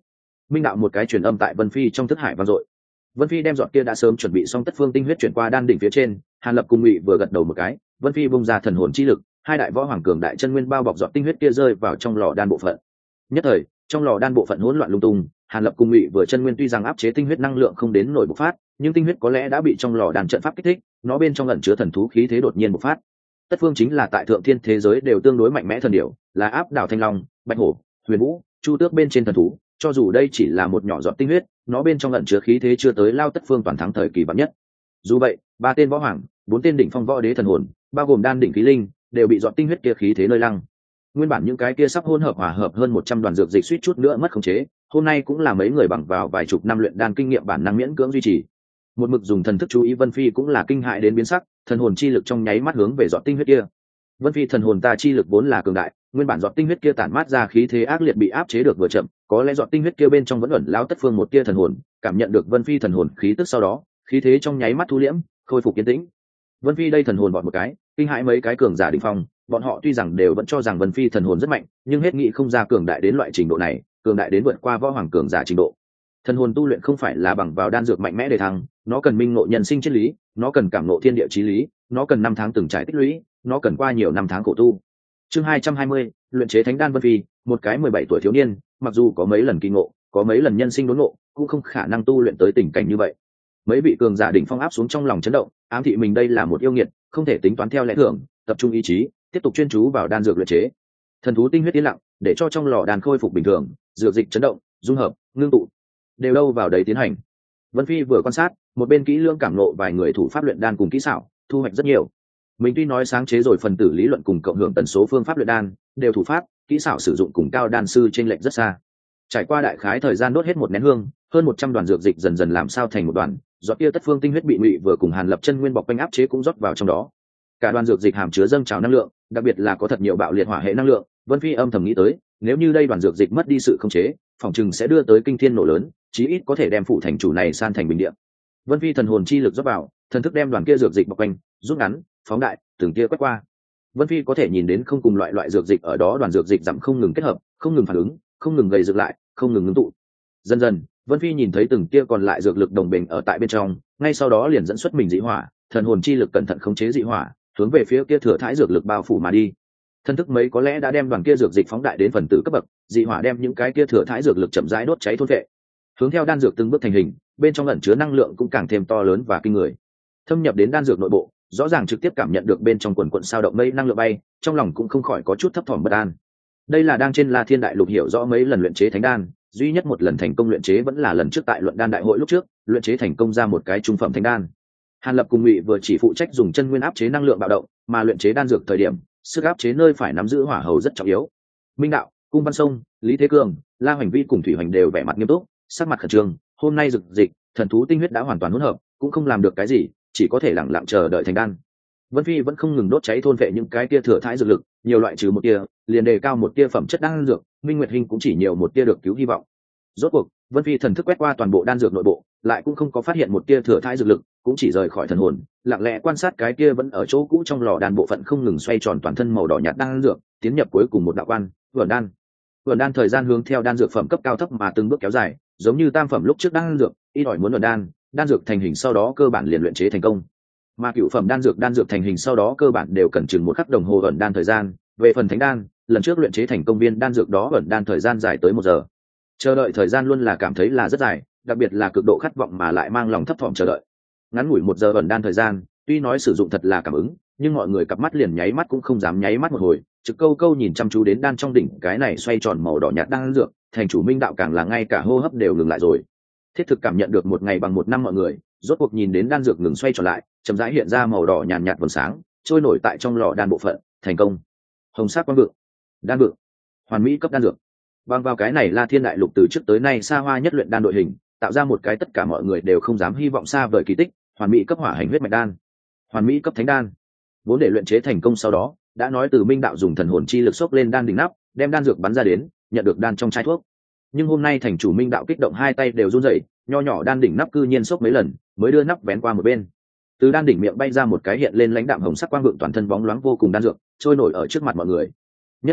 Minh đạo một cái truyền âm tại Vân Phi trong thức hải vang dội. Vân Phi đem giọt kia đã sớm chuẩn bị xong tất phương tinh huyết chuyển qua đan đỉnh phía trên, Hàn Lập cùng Ngụy vừa gật đầu một cái, Vân Phi bung ra thần hồn chi lực, hai đại võ hoàng cường đại chân nguyên bao bọc giọt tinh huyết kia rơi vào trong lò đan bộ phận. Nhất thời, trong lò đan bộ phận hỗn loạn lung tung, Hàn Lập cùng Ngụy vừa chân nguyên tuy rằng áp chế tinh huyết năng lượng không đến nổi bộc phát, nhưng tinh huyết có lẽ đã bị trong lò đan trận pháp kích thích, nó bên trong ẩn chứa thần thú khí thế đột nhiên bộc phát. Tất phương chính là tại thượng thiên thế giới đều tương đối mạnh mẽ thần điểu, là áp đảo thanh long, bạch hổ, huyền vũ, chu tước bên trên thần thú, cho dù đây chỉ là một nhỏ giọt tinh huyết, nó bên trong ẩn chứa khí thế chưa tới lao tất phương toàn thắng thời kỳ bậc nhất. Dù vậy, ba tên võ hoàng, bốn tên đỉnh phong võ đế thần hồn, bao gồm đan đỉnh khí linh, đều bị giọt tinh huyết kia khí thế nơi lăng. Nguyên bản những cái kia sắp hỗn hợp hòa hợp hơn 100 đoàn dược dịch suýt chút nữa mất khống chế, hôm nay cũng là mấy người bằng vào vài chục năm luyện đan kinh nghiệm bản năng miễn cưỡng duy trì. Một mực dùng thần thức chú ý Vân Phi cũng là kinh hại đến biến sắc, thần hồn chi lực trong nháy mắt hướng về giọt tinh huyết kia. Vân Phi thần hồn ta chi lực vốn là cường đại, nguyên bản giọt tinh huyết kia tản mát ra khí thế ác liệt bị áp chế được vừa chậm, có lẽ giọt tinh huyết kia bên trong vẫn ẩn lão tất phương một tia thần hồn, cảm nhận được Vân Phi thần hồn khí tức sau đó, khí thế trong nháy mắt thu liễm, khôi phục yên tĩnh. Vân Phi đây thần hồn vọt một cái, kinh hãi mấy cái cường giả đỉnh phong, bọn họ tuy rằng đều vẫn cho rằng Vân Phi thần hồn rất mạnh, nhưng hết nghĩ không ra cường đại đến loại trình độ này, cường đại đến vượt qua võ hoàng cường giả trình độ. Thần hồn tu luyện không phải là bằng vào đan dược mạnh mẽ để thăng, nó cần minh ngộ nhân sinh triết lý, nó cần cảm ngộ thiên địa chí lý, nó cần năm tháng từng trải tích lũy, nó cần qua nhiều năm tháng khổ tu. Chương 220, luyện chế thánh đan Vân Phi, một cái 17 tuổi thiếu niên, mặc dù có mấy lần kỳ ngộ, có mấy lần nhân sinh đốn ngộ, cũng không khả năng tu luyện tới tình cảnh như vậy. Mấy vị cường giả đỉnh phong áp xuống trong lòng chấn động, ám thị mình đây là một yêu nghiệt, không thể tính toán theo lẽ thường, tập trung ý chí, tiếp tục chuyên chú vào đan dược luyện chế. Thần thú tinh huyết yên lặng, để cho trong lò đan khôi phục bình thường, dược dịch chấn động, dung hợp, ngưng tụ, đều đâu vào đấy tiến hành. Vân Phi vừa quan sát, một bên kỹ lưỡng cảm ngộ vài người thủ pháp luyện đan cùng kỹ xảo, thu hoạch rất nhiều. Mình tuy nói sáng chế rồi phần tử lý luận cùng cộng hưởng tần số phương pháp luyện đan, đều thủ pháp, kỹ xảo sử dụng cùng cao đan sư chênh lệch rất xa. Trải qua đại khái thời gian đốt hết một nén hương, hơn 100 đoàn dược dịch dần dần làm sao thành một đoàn, giọt kia tất phương tinh huyết bị Ngụy vừa cùng Hàn Lập chân nguyên bọc quanh áp chế cũng rót vào trong đó. Cả đoàn dược dịch hàm chứa dâng trào năng lượng, đặc biệt là có thật nhiều bạo liệt hỏa hệ năng lượng. Vân Phi âm thầm nghĩ tới, nếu như đây đoàn dược dịch mất đi sự khống chế, phòng chừng sẽ đưa tới kinh thiên nổ lớn, chí ít có thể đem phủ thành chủ này san thành bình địa. Vân Phi thần hồn chi lực rót vào, thần thức đem đoàn kia dược dịch bọc quanh, rút ngắn, phóng đại, từng kia quét qua. Vân Phi có thể nhìn đến không cùng loại dược dịch ở đó đoàn dược dịch giảm không ngừng kết hợp, không ngừng phản ứng, không ngừng gây dựng lại, không ngừng ngưng tụ. Dần dần, Vân Phi nhìn thấy từng kia còn lại dược lực đồng bình ở tại bên trong, ngay sau đó liền dẫn xuất mình dị hỏa, thần hồn chi lực cẩn thận khống chế dị hỏa, hướng về phía kia thừa thãi dược lực bao phủ mà đi. Thân thức mấy có lẽ đã đem đoàn kia dược dịch phóng đại đến phần tử cấp bậc, dị hỏa đem những cái kia thừa thãi dược lực chậm rãi đốt cháy thôn vệ. Hướng theo đan dược từng bước thành hình, bên trong ẩn chứa năng lượng cũng càng thêm to lớn và kinh người. Thâm nhập đến đan dược nội bộ, rõ ràng trực tiếp cảm nhận được bên trong quần quần sao động mây năng lượng bay, trong lòng cũng không khỏi có chút thấp thỏm bất an. Đây là đang trên La Thiên Đại Lục hiểu rõ mấy lần luyện chế thánh đan, duy nhất một lần thành công luyện chế vẫn là lần trước tại luận đan đại hội lúc trước, luyện chế thành công ra một cái trung phẩm thánh đan. Hàn Lập cùng Ngụy vừa chỉ phụ trách dùng chân nguyên áp chế năng lượng bạo động, mà luyện chế đan dược thời điểm, sức áp chế nơi phải nắm giữ hỏa hầu rất trọng yếu. Minh Đạo, Cung Văn Sông, Lý Thế Cường, La Hoành Vi cùng Thủy Hoành đều vẻ mặt nghiêm túc, sắc mặt khẩn trương. Hôm nay dược dịch, thần thú tinh huyết đã hoàn toàn hỗn hợp, cũng không làm được cái gì, chỉ có thể lặng lặng chờ đợi thành đan. Vân Phi vẫn không ngừng đốt cháy thôn vệ những cái tia thừa thãi dược lực, nhiều loại trừ một tia, liền đề cao một tia phẩm chất đan dược, Minh Nguyệt Hinh cũng chỉ nhiều một tia được cứu hy vọng. Rốt cuộc, Vân Phi thần thức quét qua toàn bộ đan dược nội bộ, lại cũng không có phát hiện một tia thừa thãi dược lực, cũng chỉ rời khỏi thần hồn, lặng lẽ quan sát cái kia vẫn ở chỗ cũ trong lò đan bộ phận không ngừng xoay tròn toàn thân màu đỏ nhạt đan dược, tiến nhập cuối cùng một đạo quan, vườn đan. Vườn đan thời gian hướng theo đan dược phẩm cấp cao thấp mà từng bước kéo dài, giống như tam phẩm lúc trước đan dược, ít ỏi muốn vườn đan, đan dược thành hình sau đó cơ bản liền luyện chế thành công. Mà cựu phẩm đan dược thành hình sau đó cơ bản đều cần chừng một khắc đồng hồ ẩn đan thời gian. Về phần thánh đan, lần trước luyện chế thành công viên đan dược đó ẩn đan thời gian dài tới 1 giờ. Chờ đợi thời gian luôn là cảm thấy là rất dài, đặc biệt là cực độ khát vọng mà lại mang lòng thấp thỏm chờ đợi. Ngắn ngủi 1 giờ ẩn đan thời gian, tuy nói sử dụng thật là cảm ứng, nhưng mọi người cặp mắt liền nháy mắt cũng không dám nháy mắt một hồi, trực câu câu nhìn chăm chú đến đan trong đỉnh cái này xoay tròn màu đỏ nhạt đan dược, thành chủ Minh Đạo càng là ngay cả hô hấp đều ngừng lại rồi. Thiết thực cảm nhận được một ngày bằng một năm mọi người, rốt cuộc nhìn đến đan dược ngừng xoay trở lại, chậm rãi hiện ra màu đỏ nhàn nhạt vầng sáng, trôi nổi tại trong lò đan bộ phận, thành công. Hồng sắc quang vượng, đan vượng, hoàn mỹ cấp đan dược. Bằng vào cái này La Thiên Đại Lục từ trước tới nay xa hoa nhất luyện đan đội hình, tạo ra một cái tất cả mọi người đều không dám hy vọng xa vời kỳ tích, hoàn mỹ cấp hỏa hành huyết mạch đan, hoàn mỹ cấp thánh đan. Vốn để luyện chế thành công sau đó, đã nói từ Minh Đạo dùng thần hồn chi lực xốc lên đan đỉnh nắp, đem đan dược bắn ra đến, nhận được đan trong chai thuốc. Nhưng hôm nay thành chủ Minh Đạo kích động hai tay đều run rẩy, nho nhỏ đan đỉnh nắp cư nhiên xốc mấy lần, mới đưa nắp vén qua một bên. Từ đan đỉnh miệng bay ra một cái hiện lên lãnh đạm hồng sắc quang vượng toàn thân bóng loáng vô cùng đan dược, trôi nổi ở trước mặt mọi người. Nhất thời,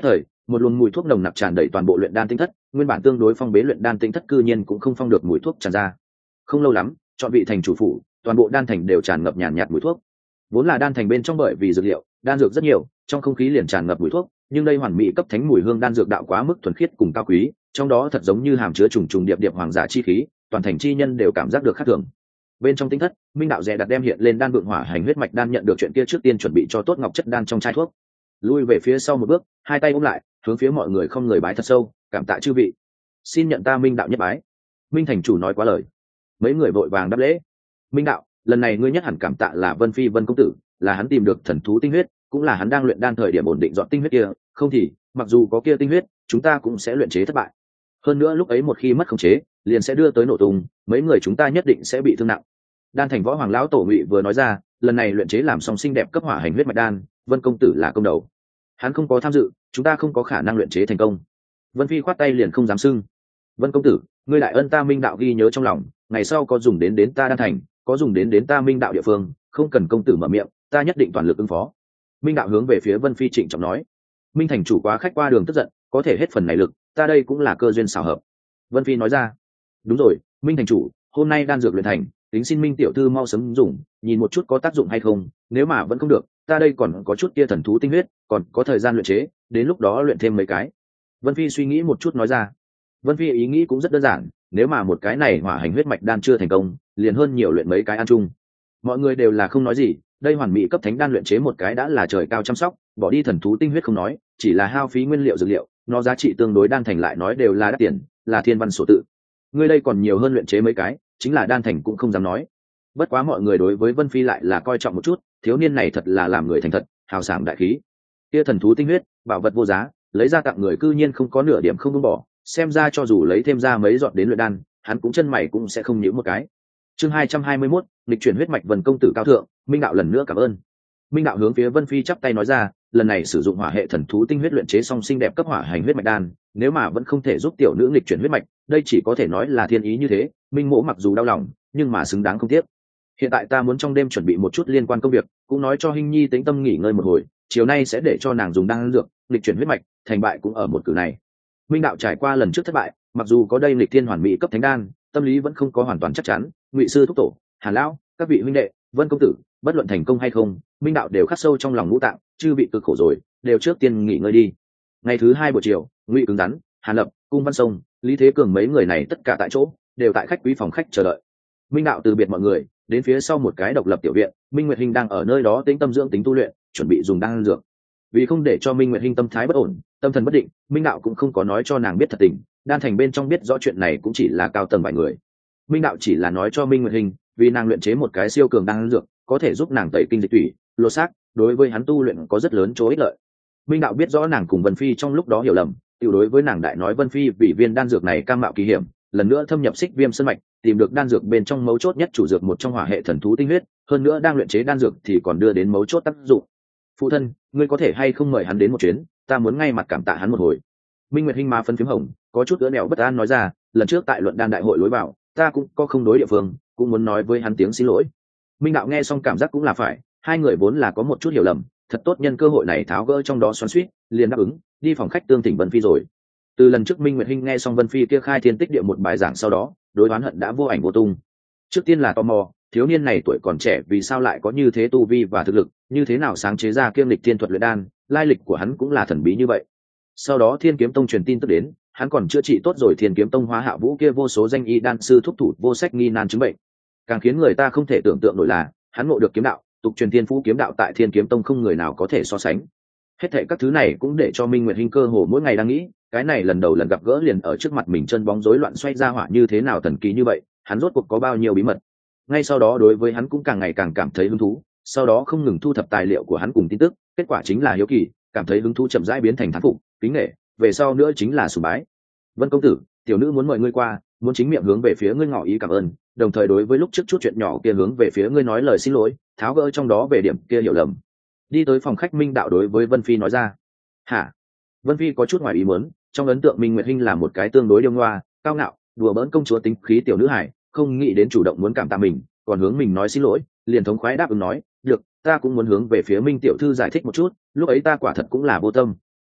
một luồng mùi thuốc nồng nặc tràn đầy toàn bộ luyện đan tinh thất, nguyên bản tương đối phong bế luyện đan tinh thất cư nhiên cũng không phong được mùi thuốc tràn ra. Không lâu lắm, chọn vị thành chủ phủ, toàn bộ đan thành đều tràn ngập nhàn nhạt mùi thuốc. Vốn là đan thành bên trong bởi vì dược liệu, đan dược rất nhiều, trong không khí liền tràn ngập mùi thuốc, nhưng đây hoàn mỹ cấp thánh mùi hương đan dược đạo quá mức thuần khiết cùng cao quý, trong đó thật giống như hàm chứa trùng trùng điệp điệp hoàng giả chi khí, toàn thành chi nhân đều cảm giác được khác thường. Bên trong tinh thất, Minh đạo dè đặt đem hiện lên đan vượng hỏa hành huyết mạch đan nhận được chuyện kia trước tiên chuẩn bị cho tốt ngọc chất đan trong chai thuốc. Lui về phía sau một bước, hai tay ôm lại, hướng phía mọi người không người bái thật sâu, cảm tạ chư vị. Xin nhận ta Minh đạo nhất bái. Minh thành chủ nói quá lời. Mấy người vội vàng đáp lễ. Minh đạo, lần này ngươi nhất hẳn cảm tạ là Vân Phi Vân công tử, là hắn tìm được thần thú tinh huyết, cũng là hắn đang luyện đan thời điểm ổn định dọn tinh huyết kia, không thì mặc dù có kia tinh huyết, chúng ta cũng sẽ luyện chế thất bại. Hơn nữa lúc ấy một khi mất khống chế, liền sẽ đưa tới nổ tung, mấy người chúng ta nhất định sẽ bị thương nặng. Đan thành võ hoàng lão tổ Ngụy vừa nói ra, lần này luyện chế làm xong xinh đẹp cấp hỏa hành huyết mạch đan, Vân công tử là công đầu. Hắn không có tham dự, chúng ta không có khả năng luyện chế thành công. Vân Phi khoát tay liền không dám xưng. Vân công tử, ngươi đại ân ta Minh đạo ghi nhớ trong lòng, ngày sau có dùng đến ta đan thành, có dùng đến ta Minh đạo địa phương, không cần công tử mở miệng, ta nhất định toàn lực ứng phó. Minh đạo hướng về phía Vân Phi trịnh trọng nói. Minh thành chủ quá khách qua đường tức giận, có thể hết phần này lực, ta đây cũng là cơ duyên xảo hợp. Vân Phi nói ra. Đúng rồi, Minh thành chủ, hôm nay đan dược luyện thành, tính xin Minh tiểu thư mau sớm dùng, nhìn một chút có tác dụng hay không, nếu mà vẫn không được, ta đây còn có chút kia thần thú tinh huyết, còn có thời gian luyện chế, đến lúc đó luyện thêm mấy cái. Vân Phi suy nghĩ một chút nói ra. Vân Phi ý nghĩ cũng rất đơn giản, nếu mà một cái này hỏa hành huyết mạch đan chưa thành công, liền hơn nhiều luyện mấy cái ăn chung. Mọi người đều là không nói gì, đây hoàn mỹ cấp thánh đan luyện chế một cái đã là trời cao chăm sóc, bỏ đi thần thú tinh huyết không nói, chỉ là hao phí nguyên liệu dược liệu, nó giá trị tương đối đan thành lại nói đều là đắt tiền, là thiên văn sổ tự. Ngươi đây còn nhiều hơn luyện chế mấy cái, chính là đan thành cũng không dám nói. Bất quá mọi người đối với Vân Phi lại là coi trọng một chút, thiếu niên này thật là làm người thành thật, hào sảng đại khí. Kia thần thú tinh huyết, bảo vật vô giá, lấy ra tặng người cư nhiên không có nửa điểm không buông bỏ, xem ra cho dù lấy thêm ra mấy giọt đến luyện đan, hắn cũng chân mày cũng sẽ không nhíu một cái. Chương 221, lịch chuyển huyết mạch Vân công tử cao thượng, Minh đạo lần nữa cảm ơn. Minh đạo hướng phía Vân Phi chắp tay nói ra, lần này sử dụng hỏa hệ thần thú tinh huyết luyện chế xong xinh đẹp cấp hỏa hành huyết mạch đan, nếu mà vẫn không thể giúp tiểu nữ lịch chuyển huyết mạch, đây chỉ có thể nói là thiên ý như thế, Minh mỗ mặc dù đau lòng, nhưng mà xứng đáng không tiếc. Hiện tại ta muốn trong đêm chuẩn bị một chút liên quan công việc, cũng nói cho Hinh Nhi tĩnh tâm nghỉ ngơi một hồi, chiều nay sẽ để cho nàng dùng đan dược, lịch chuyển huyết mạch, thành bại cũng ở một cử này. Minh đạo trải qua lần trước thất bại, mặc dù có đây lịch thiên hoàn mỹ cấp thánh đan, tâm lý vẫn không có hoàn toàn chắc chắn. Ngụy sư thúc tổ, Hàn lão, các vị huynh đệ, Vân công tử, bất luận thành công hay không, Minh đạo đều khắc sâu trong lòng ngũ tạng, chư vị cực khổ rồi, đều trước tiên nghỉ ngơi đi. Ngày thứ hai buổi chiều, Ngụy cứng rắn, Hàn lập, Cung Văn Sông, Lý Thế Cường mấy người này tất cả tại chỗ, đều tại khách quý phòng khách chờ đợi. Minh đạo từ biệt mọi người, đến phía sau một cái độc lập tiểu viện, Minh Nguyệt Hinh đang ở nơi đó tĩnh tâm dưỡng tính tu luyện, chuẩn bị dùng đan dược. Vì không để cho Minh Nguyệt Hinh tâm thái bất ổn, tâm thần bất định, Minh đạo cũng không có nói cho nàng biết thật tình, đan thành bên trong biết rõ chuyện này cũng chỉ là cao tầng vài người. Minh đạo chỉ là nói cho Minh Nguyệt Hinh, vì nàng luyện chế một cái siêu cường đan dược, có thể giúp nàng tẩy kinh dịch thủy, lột xác, đối với hắn tu luyện có rất lớn chỗ ích lợi. Minh đạo biết rõ nàng cùng Vân Phi trong lúc đó hiểu lầm, tiểu đối với nàng đại nói Vân Phi vì viên đan dược này cam mạo kỳ hiểm, lần nữa thâm nhập Xích Viêm Sơn mạch, tìm được đan dược bên trong mấu chốt nhất chủ dược một trong hỏa hệ thần thú tinh huyết, hơn nữa đang luyện chế đan dược thì còn đưa đến mấu chốt tác dụng. Phụ thân, ngươi có thể hay không mời hắn đến một chuyến, ta muốn ngay mặt cảm tạ hắn một hồi. Minh Nguyệt Hinh má phấn phím hồng, có chút ứa nẹo bất an nói ra, lần trước tại luận đan đại hội lối vào, ta cũng có không đối địa phương, cũng muốn nói với hắn tiếng xin lỗi. Minh đạo nghe xong cảm giác cũng là phải, hai người vốn là có một chút hiểu lầm, thật tốt nhân cơ hội này tháo gỡ trong đó xoắn xuýt, liền đáp ứng đi phòng khách tương thỉnh Vân Phi rồi. Từ lần trước Minh Nguyệt Hinh nghe xong Vân Phi kia khai thiên tích địa một bài giảng sau đó, đối oán hận đã vô ảnh vô tung. Trước tiên là tò mò, thiếu niên này tuổi còn trẻ vì sao lại có như thế tu vi và thực lực, như thế nào sáng chế ra kiêm lịch thiên thuật luyện đan, lai lịch của hắn cũng là thần bí như vậy. Sau đó Thiên Kiếm Tông truyền tin tức đến, hắn còn chữa trị tốt rồi Thiên Kiếm Tông Hóa Hạ Vũ kia vô số danh y đan sư thúc thủ vô sách nghi nan chứng bệnh. Càng khiến người ta không thể tưởng tượng nổi là, hắn ngộ được kiếm đạo, tục truyền thiên phú kiếm đạo tại Thiên Kiếm Tông không người nào có thể so sánh. Hết thảy các thứ này cũng để cho Minh Nguyệt Hinh cơ hồ mỗi ngày đang nghĩ, cái này lần đầu lần gặp gỡ liền ở trước mặt mình chân bóng rối loạn xoay ra hỏa như thế nào thần kỳ như vậy, hắn rốt cuộc có bao nhiêu bí mật. Ngay sau đó đối với hắn cũng càng ngày càng cảm thấy hứng thú, sau đó không ngừng thu thập tài liệu của hắn cùng tin tức, kết quả chính là hiếu kỳ, cảm thấy hứng thú chậm rãi biến thành thán phục, kính nể, về sau nữa chính là sùng bái. Vân công tử, tiểu nữ muốn mời ngươi qua, muốn chính miệng hướng về phía ngươi ngỏ ý cảm ơn, đồng thời đối với lúc trước chút chuyện nhỏ kia hướng về phía ngươi nói lời xin lỗi, tháo gỡ trong đó về điểm kia hiểu lầm. Đi tới phòng khách, Minh đạo đối với Vân Phi nói ra. Hả? Vân Phi có chút ngoài ý muốn, trong ấn tượng Minh Nguyệt Hinh là một cái tương đối điêu ngoa, cao ngạo, đùa bỡn công chúa tính khí tiểu nữ hài, không nghĩ đến chủ động muốn cảm tạ mình, còn hướng mình nói xin lỗi, liền thống khoái đáp ứng nói, được, ta cũng muốn hướng về phía Minh tiểu thư giải thích một chút, lúc ấy ta quả thật cũng là vô tâm.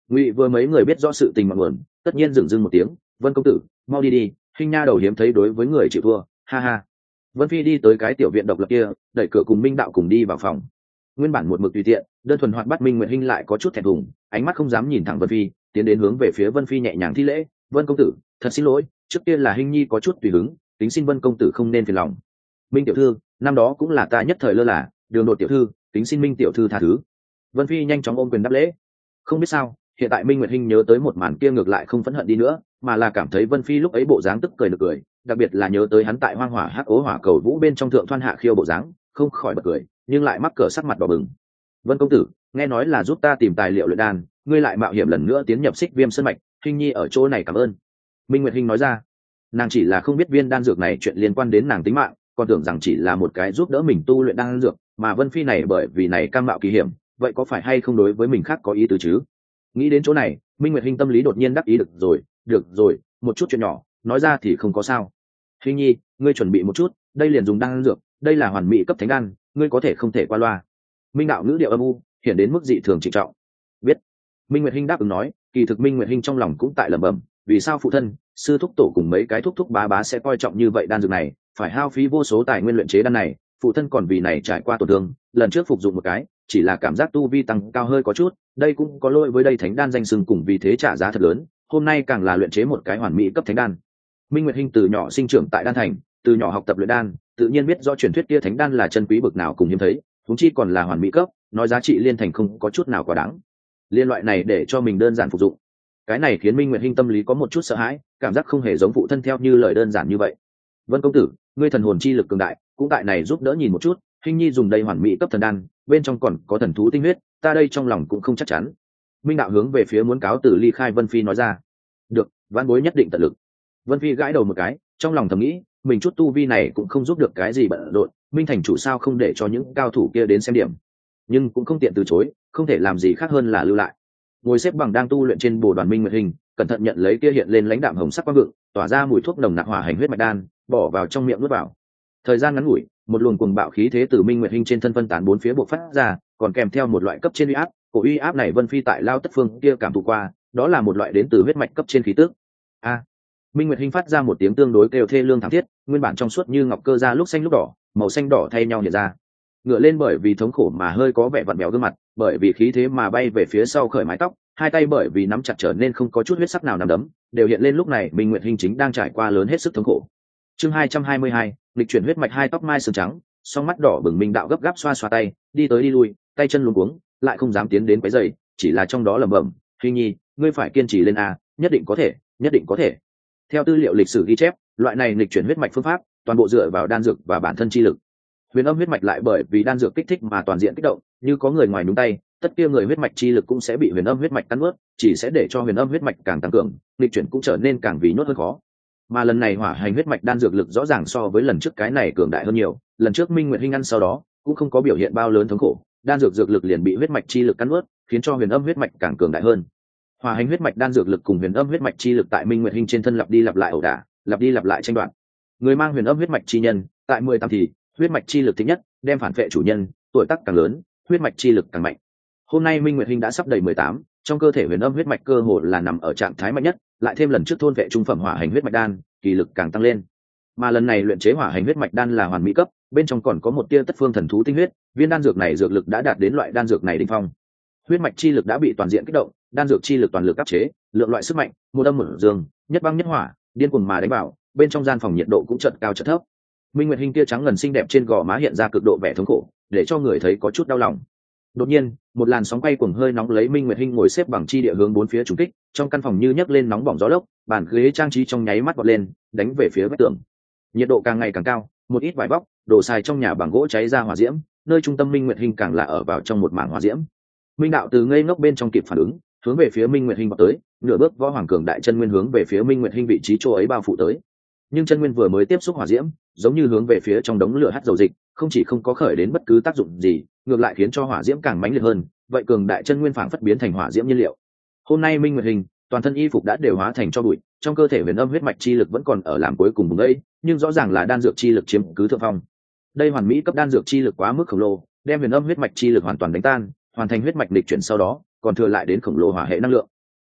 Ngụy vừa mấy người biết rõ sự tình mặn nguồn, tất nhiên dừng dưng một tiếng. Vân công tử, mau đi đi, hình nha đầu hiếm thấy đối với người chịu thua, ha ha. Vân Phi đi tới cái tiểu viện độc lập kia, đẩy cửa cùng Minh đạo cùng đi vào phòng. Nguyên bản một mực tùy tiện, đơn thuần hoạt bát Minh Nguyệt Hinh lại có chút thẹn thùng, ánh mắt không dám nhìn thẳng Vân Phi, tiến đến hướng về phía Vân Phi nhẹ nhàng thi lễ. Vân công tử, thật xin lỗi, trước kia là Hinh nhi có chút tùy hứng, tính xin Vân công tử không nên phiền lòng. Minh tiểu thư, năm đó cũng là ta nhất thời lơ là, đường đột tiểu thư, tính xin Minh tiểu thư tha thứ. Vân Phi nhanh chóng ôm quyền đáp lễ. Không biết sao, hiện tại Minh Nguyệt Hinh nhớ tới một màn kia ngược lại không phẫn hận đi nữa, mà là cảm thấy Vân Phi lúc ấy bộ dáng tức cười được cười, đặc biệt là nhớ tới hắn tại hoang hỏa hắc ố hỏa cầu vũ bên trong thượng thoan hạ khiêu bộ dáng, không khỏi bật cười, nhưng lại mắc cỡ sắc mặt đỏ bừng. Vân công tử, nghe nói là giúp ta tìm tài liệu luyện đan, ngươi lại mạo hiểm lần nữa tiến nhập Xích Viêm Sơn mạch, Hinh nhi ở chỗ này cảm ơn. Minh Nguyệt Hinh nói ra, nàng chỉ là không biết viên đan dược này chuyện liên quan đến nàng tính mạng, còn tưởng rằng chỉ là một cái giúp đỡ mình tu luyện đan dược, mà Vân Phi này bởi vì này cam mạo kỳ hiểm, vậy có phải hay không đối với mình khác có ý tứ chứ? Nghĩ đến chỗ này, Minh Nguyệt Hinh tâm lý đột nhiên đắc ý, được rồi, một chút chuyện nhỏ, nói ra thì không có sao. Hinh nhi, ngươi chuẩn bị một chút, đây liền dùng đan dược, đây là hoàn mỹ cấp thánh đan, ngươi có thể không thể qua loa. Minh đạo ngữ điệu âm u, hiện đến mức dị thường trịnh trọng. Biết. Minh Nguyệt Hinh đáp ứng nói, kỳ thực Minh Nguyệt Hinh trong lòng cũng tại lẩm bẩm, vì sao phụ thân, sư thúc tổ cùng mấy cái thúc thúc bá bá sẽ coi trọng như vậy đan dược này, phải hao phí vô số tài nguyên luyện chế đan này, phụ thân còn vì này trải qua tổn thương, lần trước phục dụng một cái, chỉ là cảm giác tu vi tăng cao hơi có chút, đây cũng có lỗi với đây thánh đan danh xưng cùng vì thế trả giá thật lớn, hôm nay càng là luyện chế một cái hoàn mỹ cấp thánh đan. Minh Nguyệt Hinh từ nhỏ sinh trưởng tại đan thành, từ nhỏ học tập luyện đan, tự nhiên biết do truyền thuyết kia thánh đan là chân quý bực nào cùng hiếm thấy, huống chi còn là hoàn mỹ cấp, nói giá trị liên thành không có chút nào quá đáng. Liên loại này để cho mình đơn giản phục dụng, cái này khiến Minh Nguyệt Hinh tâm lý có một chút sợ hãi, cảm giác không hề giống phụ thân theo như lời đơn giản như vậy. Vân công tử, ngươi thần hồn chi lực cường đại, cũng tại này giúp đỡ nhìn một chút, Hinh nhi dùng đây hoàn mỹ cấp thần đan, bên trong còn có thần thú tinh huyết, ta đây trong lòng cũng không chắc chắn. Minh đạo hướng về phía muốn cáo từ ly khai Vân Phi nói ra. Được, vãn bối nhất định tận lực. Vân Phi gãi đầu một cái, trong lòng thầm nghĩ, mình chút tu vi này cũng không giúp được cái gì bận rộn, Minh thành chủ sao không để cho những cao thủ kia đến xem điểm, nhưng cũng không tiện từ chối, không thể làm gì khác hơn là lưu lại. Ngồi xếp bằng đang tu luyện trên bồ đoàn Minh Nguyệt Hình, cẩn thận nhận lấy kia hiện lên lãnh đạm hồng sắc quang vượng, tỏa ra mùi thuốc nồng nặc hỏa hành huyết mạch đan, bỏ vào trong miệng nuốt vào. Thời gian ngắn ngủi, một luồng cuồng bạo khí thế từ Minh Nguyệt Hình trên thân phân tán bốn phía bộc phát ra, còn kèm theo một loại cấp trên uy áp, cổ uy áp này Vân Phi tại Lao Tất Phương kia cảm thụ qua, đó là một loại đến từ huyết mạch cấp trên khí tức. A! Minh Nguyệt Hình phát ra một tiếng tương đối kêu thê lương thảm thiết, nguyên bản trong suốt như ngọc cơ ra lúc xanh lúc đỏ, màu xanh đỏ thay nhau hiện ra. Ngựa lên bởi vì thống khổ mà hơi có vẻ vặn vẹo gương mặt, bởi vì khí thế mà bay về phía sau khởi mái tóc, hai tay bởi vì nắm chặt trở nên không có chút huyết sắc nào nắm đấm, đều hiện lên lúc này Minh Nguyệt Hình chính đang trải qua lớn hết sức thống khổ. Chương 222, lịch chuyển huyết mạch hai tóc mai sừng trắng, song mắt đỏ bừng Minh đạo gấp gáp xoa xoa tay, đi tới đi lui, tay chân luống cuống, lại không dám tiến đến quấy rầy, chỉ là trong đó lẩm bẩm, "Hình nhi, ngươi phải kiên trì lên a, nhất định có thể, nhất định có thể." Theo tư liệu lịch sử ghi chép, loại này lịch chuyển huyết mạch phương pháp, toàn bộ dựa vào đan dược và bản thân chi lực. Huyền âm huyết mạch lại bởi vì đan dược kích thích mà toàn diện kích động, như có người ngoài nhúng tay, tất kia người huyết mạch chi lực cũng sẽ bị huyền âm huyết mạch cắn nuốt, chỉ sẽ để cho huyền âm huyết mạch càng tăng cường, lịch chuyển cũng trở nên càng vì nhốt hơn khó. Mà lần này hỏa hành huyết mạch đan dược lực rõ ràng so với lần trước cái này cường đại hơn nhiều, lần trước Minh Nguyệt Hinh ăn sau đó cũng không có biểu hiện bao lớn thống khổ, đan dược dược lực liền bị huyết mạch chi lực cắn nuốt, khiến cho huyền âm huyết mạch càng cường đại hơn. Hỏa hành huyết mạch đan dược lực cùng huyền âm huyết mạch chi lực tại Minh Nguyệt Hinh trên thân lặp đi lặp lại ẩu đả, lặp đi lặp lại tranh đoạt. Người mang huyền âm huyết mạch chi nhân, tại 18 thì huyết mạch chi lực thích nhất, đem phản vệ chủ nhân, tuổi tác càng lớn, huyết mạch chi lực càng mạnh. Hôm nay Minh Nguyệt Hinh đã sắp đầy 18, trong cơ thể huyền âm huyết mạch cơ hồ là nằm ở trạng thái mạnh nhất, lại thêm lần trước thôn vệ trung phẩm hỏa hành huyết mạch đan, kỳ lực càng tăng lên. Mà lần này luyện chế hỏa hành huyết mạch đan là hoàn mỹ cấp, bên trong còn có một tia tất phương thần thú tinh huyết, viên đan dược này dược lực đã đạt đến loại đan dược này đỉnh phong. Huyết mạch chi lực đã bị toàn diện kích động, đan dược chi lực toàn lực áp chế, lượng loại sức mạnh, một âm một dương, nhất băng nhất hỏa, điên cuồng mà đánh vào, bên trong gian phòng nhiệt độ cũng chợt cao chợt thấp. Minh Nguyệt Hinh tia trắng ngần xinh đẹp trên gò má hiện ra cực độ vẻ thống khổ, để cho người thấy có chút đau lòng. Đột nhiên, một làn sóng quay cuồng hơi nóng lấy Minh Nguyệt Hinh ngồi xếp bằng chi địa hướng bốn phía trùng kích, trong căn phòng như nhấc lên nóng bỏng gió lốc, bàn ghế trang trí trong nháy mắt vọt lên, đánh về phía vách tường. Nhiệt độ càng ngày càng cao, một ít vải vóc, đồ xài trong nhà bằng gỗ cháy ra hỏa diễm, nơi trung tâm Minh Nguyệt Hinh càng là ở vào trong một mảng hỏa diễm. Minh đạo từ ngây ngốc bên trong kịp phản ứng, hướng về phía Minh Nguyệt Hinh vọt tới, nửa bước võ hoàng cường đại chân nguyên hướng về phía Minh Nguyệt Hinh vị trí chỗ ấy bao phủ tới. Nhưng chân nguyên vừa mới tiếp xúc hỏa diễm, giống như hướng về phía trong đống lửa hắt dầu dịch, không chỉ không có khởi đến bất cứ tác dụng gì, ngược lại khiến cho hỏa diễm càng mãnh liệt hơn, vậy cường đại chân nguyên phảng phất biến thành hỏa diễm nhiên liệu. Hôm nay Minh Nguyệt Hinh, toàn thân y phục đã đều hóa thành tro bụi, trong cơ thể huyền âm huyết mạch chi lực vẫn còn ở làm cuối cùng vùng ấy, nhưng rõ ràng là đan dược chi lực chiếm cứ thượng phong. Đây hoàn mỹ cấp đan dược chi lực quá mức khổng lồ, đem huyền âm huyết mạch chi lực hoàn toàn đánh tan, hoàn thành huyết mạch lịch chuyển sau đó, còn thừa lại đến khổng lồ hỏa hệ năng lượng,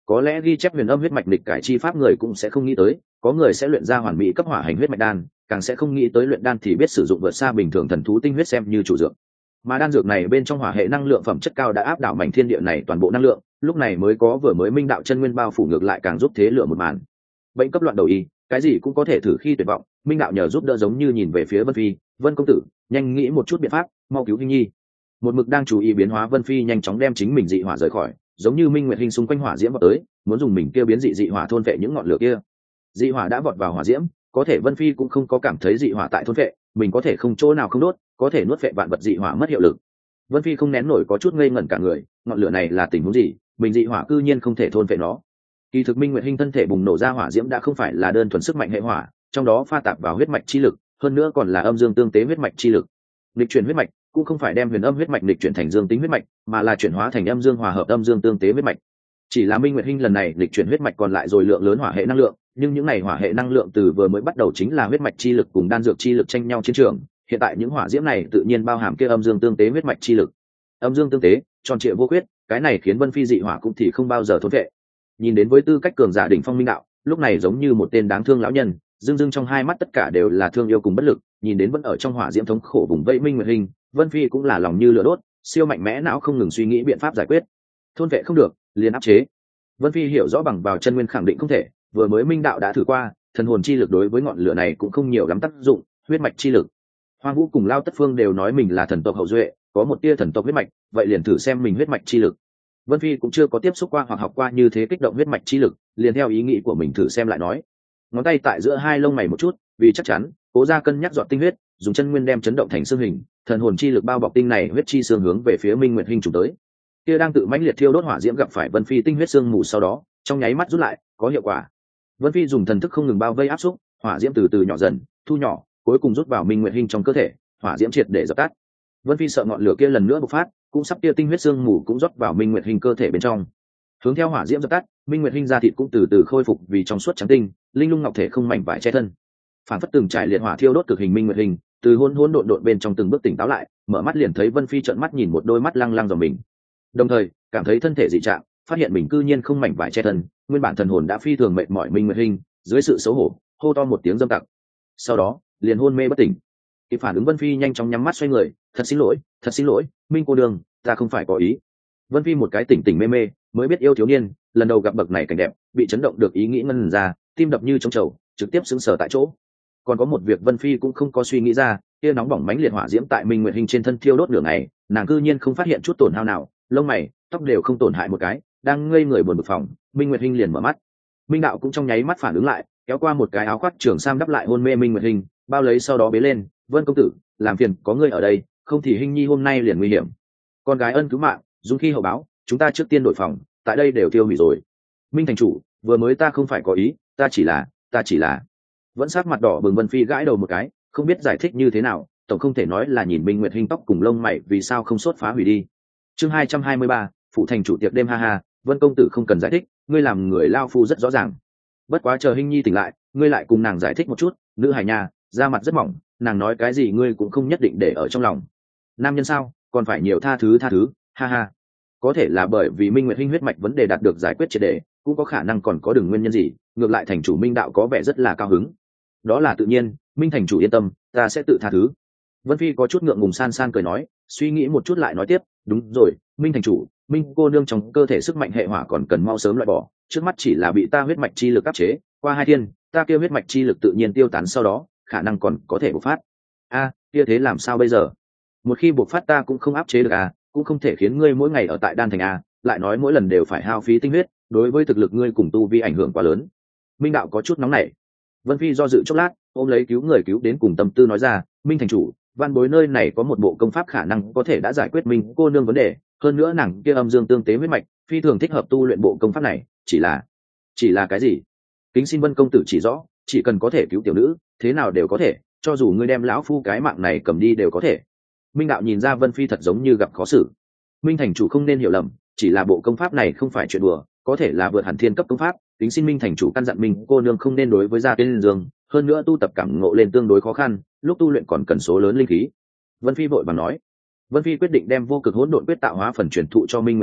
Có lẽ ghi chép huyền âm huyết mạch lịch cải chi pháp người cũng sẽ không nghĩ tới, có người sẽ luyện ra hoàn mỹ cấp hỏa hành huyết mạch đan, càng sẽ không nghĩ tới luyện đan thì biết sử dụng vượt xa bình thường thần thú tinh huyết xem như chủ dược. Mà đan dược này bên trong hỏa hệ năng lượng phẩm chất cao đã áp đảo mảnh thiên địa này toàn bộ năng lượng, lúc này mới có vừa mới minh đạo chân nguyên bao phủ ngược lại càng giúp thế lửa một màn. Bệnh cấp loạn đầu y, cái gì cũng có thể thử khi tuyệt vọng, minh đạo nhờ giúp đỡ giống như nhìn về phía Vân Phi, Vân công tử, nhanh nghĩ một chút biện pháp, mau cứu Hinh Nhi. Một mực đang chú ý biến hóa Vân Phi nhanh chóng đem chính mình dị hỏa rời khỏi, giống như Minh Nguyệt Hình xung quanh hỏa diễm vào tới, muốn dùng mình kia biến dị hỏa thôn vệ những ngọn lửa kia. Dị hỏa đã vọt vào hỏa diễm, có thể Vân Phi cũng không có cảm thấy dị hỏa tại thôn vệ, mình có thể không chỗ nào không đốt, có thể nuốt vệ vạn vật dị hỏa mất hiệu lực. Vân Phi không nén nổi có chút ngây ngẩn cả người, ngọn lửa này là tình huống gì, mình dị hỏa cư nhiên không thể thôn vệ nó. Kỳ thực Minh Nguyệt Hình thân thể bùng nổ ra hỏa diễm đã không phải là đơn thuần sức mạnh hệ hỏa, trong đó pha tạp vào huyết mạch chi lực, hơn nữa còn là âm dương tương tế huyết mạch chi lực. Lịch chuyển huyết mạch cũng không phải đem huyền âm huyết mạch lịch chuyển thành dương tính huyết mạch, mà là chuyển hóa thành âm dương hòa hợp âm dương tương tế huyết mạch. Chỉ là Minh Nguyệt Hình lần này lịch chuyển huyết mạch còn lại rồi lượng lớn hỏa hệ năng lượng, nhưng những này hỏa hệ năng lượng từ vừa mới bắt đầu chính là huyết mạch chi lực cùng đan dược chi lực tranh nhau chiến trường, hiện tại những hỏa diễm này tự nhiên bao hàm kia âm dương tương tế huyết mạch chi lực. Âm dương tương tế, tròn trịa vô khuyết, cái này khiến Vân Phi dị hỏa cũng thì không bao giờ thốn vệ. Nhìn đến với tư cách cường giả đỉnh phong minh đạo, lúc này giống như một tên đáng thương lão nhân, dưng trong hai mắt tất cả đều là thương yêu cùng bất lực, nhìn đến vẫn ở trong hỏa diễm thống khổ vùng vẫy Minh Nguyệt Hình, Vân Phi cũng là lòng như lửa đốt, siêu mạnh mẽ não không ngừng suy nghĩ biện pháp giải quyết. Thôn vệ không được, liền áp chế. Vân Phi hiểu rõ bằng vào chân nguyên khẳng định không thể, vừa mới minh đạo đã thử qua, thần hồn chi lực đối với ngọn lửa này cũng không nhiều lắm tác dụng, huyết mạch chi lực. Hoang Vũ cùng Lao Tất Phương đều nói mình là thần tộc hậu duệ, có một tia thần tộc huyết mạch, vậy liền thử xem mình huyết mạch chi lực. Vân Phi cũng chưa có tiếp xúc qua hoặc học qua như thế kích động huyết mạch chi lực, liền theo ý nghĩ của mình thử xem lại nói. Ngón tay tại giữa hai lông mày một chút, vì chắc chắn, cố ra cân nhắc dọn tinh huyết, dùng chân nguyên đem chấn động thành xương hình, thần hồn chi lực bao bọc tinh này huyết chi xương hướng về phía Minh Nguyệt Hình trùng tới. Kia đang tự mãnh liệt thiêu đốt hỏa diễm gặp phải Vân Phi tinh huyết xương mù sau đó, trong nháy mắt rút lại, có hiệu quả. Vân Phi dùng thần thức không ngừng bao vây áp xúc, hỏa diễm từ từ nhỏ dần, thu nhỏ, cuối cùng rút vào Minh Nguyệt Hình trong cơ thể, hỏa diễm triệt để dập tắt. Vân Phi sợ ngọn lửa kia lần nữa bộc phát, cũng sắp kia tinh huyết xương mù cũng rót vào Minh Nguyệt Hình cơ thể bên trong. Hướng theo hỏa diễm dập tắt, Minh Nguyệt Hình da thịt cũng từ từ khôi phục vì trong suốt trắng tinh, linh lung ngọc thể không mảnh vải che thân. Phản phất từng trải liệt hỏa thiêu đốt cực hình Minh Nguyệt Hình, từ hỗn hỗn độn độn bên trong từng bước tỉnh táo lại, mở mắt liền thấy Vân Phi trợn mắt nhìn một đôi mắt lăng lăng dò mình. Đồng thời, cảm thấy thân thể dị trạng, phát hiện mình cư nhiên không mảnh vải che thân, nguyên bản thần hồn đã phi thường mệt mỏi Minh Nguyệt Hình, dưới sự xấu hổ, hô to một tiếng dâm tặc. Sau đó, liền hôn mê bất tỉnh. Kịp phản ứng Vân Phi nhanh chóng nhắm mắt xoay người, thật xin lỗi, Minh cô đường, ta không phải có ý. Vân Phi một cái tỉnh tỉnh mê mê, mới biết yêu thiếu niên, lần đầu gặp bậc này cảnh đẹp, bị chấn động được ý nghĩ ngân ra, tim đập như trong chậu, trực tiếp sững sờ tại chỗ. Còn có một việc Vân Phi cũng không có suy nghĩ ra, kia nóng bỏng mãnh liệt hỏa diễm tại Minh Nguyệt Hình trên thân thiêu đốt nửa ngày, nàng cư nhiên không phát hiện chút tổn hao nào, lông mày, tóc đều không tổn hại một cái, đang ngây người buồn bực phòng, Minh Nguyệt Hình liền mở mắt. Minh đạo cũng trong nháy mắt phản ứng lại, kéo qua một cái áo khoác trường sam đắp lại hôn mê Minh Nguyệt Hình, bao lấy sau đó bế lên, Vân công tử, làm phiền có ngươi ở đây, không thì Hình Nhi hôm nay liền nguy hiểm. Con gái ân cứu mạng, dùng khi hậu báo, chúng ta trước tiên đổi phòng, tại đây đều tiêu hủy rồi. Minh thành chủ, vừa mới ta không phải có ý, ta chỉ là vẫn sắc mặt đỏ bừng. Vân Phi gãi đầu một cái, không biết giải thích như thế nào, tổng không thể nói là nhìn Minh Nguyệt Hình tóc cùng lông mày vì sao không sốt phá hủy đi. Chương 223, phụ thành chủ tiệc đêm ha ha, Vân công tử không cần giải thích, ngươi làm người lao phu rất rõ ràng. Bất quá chờ Hình Nhi tỉnh lại, ngươi lại cùng nàng giải thích một chút, nữ hài nha, da mặt rất mỏng, nàng nói cái gì ngươi cũng không nhất định để ở trong lòng. Nam nhân sao, còn phải nhiều tha thứ, ha ha. Có thể là bởi vì Minh Nguyệt Hình huyết mạch vấn đề đạt được giải quyết triệt để, cũng có khả năng còn có đừng nguyên nhân gì, ngược lại thành chủ Minh đạo có vẻ rất là cao hứng. Đó là tự nhiên, Minh thành chủ yên tâm, ta sẽ tự tha thứ. Vân Phi có chút ngượng ngùng san san cười nói, suy nghĩ một chút lại nói tiếp, đúng rồi, Minh thành chủ, Minh cô nương trong cơ thể sức mạnh hệ hỏa còn cần mau sớm loại bỏ, trước mắt chỉ là bị ta huyết mạch chi lực áp chế, qua 2 thiên, ta kia huyết mạch chi lực tự nhiên tiêu tán sau đó, khả năng còn có thể bộc phát. Kia thế làm sao bây giờ? Một khi bộc phát ta cũng không áp chế được cũng không thể khiến ngươi mỗi ngày ở tại đan thành lại nói mỗi lần đều phải hao phí tinh huyết, đối với thực lực ngươi cùng tu vi ảnh hưởng quá lớn. Minh đạo có chút nóng nảy. Vân Phi do dự chốc lát, ôm lấy cứu người cứu đến cùng tâm tư nói ra, Minh thành chủ, văn bối nơi này có một bộ công pháp khả năng có thể đã giải quyết Minh cô nương vấn đề, hơn nữa nàng kia âm dương tương tế huyết mạch, phi thường thích hợp tu luyện bộ công pháp này, chỉ là cái gì? Kính xin Vân công tử chỉ rõ, chỉ cần có thể cứu tiểu nữ, thế nào đều có thể, cho dù ngươi đem lão phu cái mạng này cầm đi đều có thể. Minh đạo nhìn ra Vân Phi thật giống như gặp khó xử. Minh thành chủ không nên hiểu lầm, chỉ là bộ công pháp này không phải chuyện đùa, có thể là vượt hẳn thiên cấp công pháp, kính xin Minh thành chủ căn dặn mình cô nương không nên đối với gia tiên dương, hơn nữa tu tập cảm ngộ lên tương đối khó khăn, lúc tu luyện còn cần số lớn linh khí. Vân Phi vội vàng nói. Vân Phi quyết định đem vô cực hỗn độn quyết tạo hóa phần truyền thụ cho Minh Nguyệt Hình,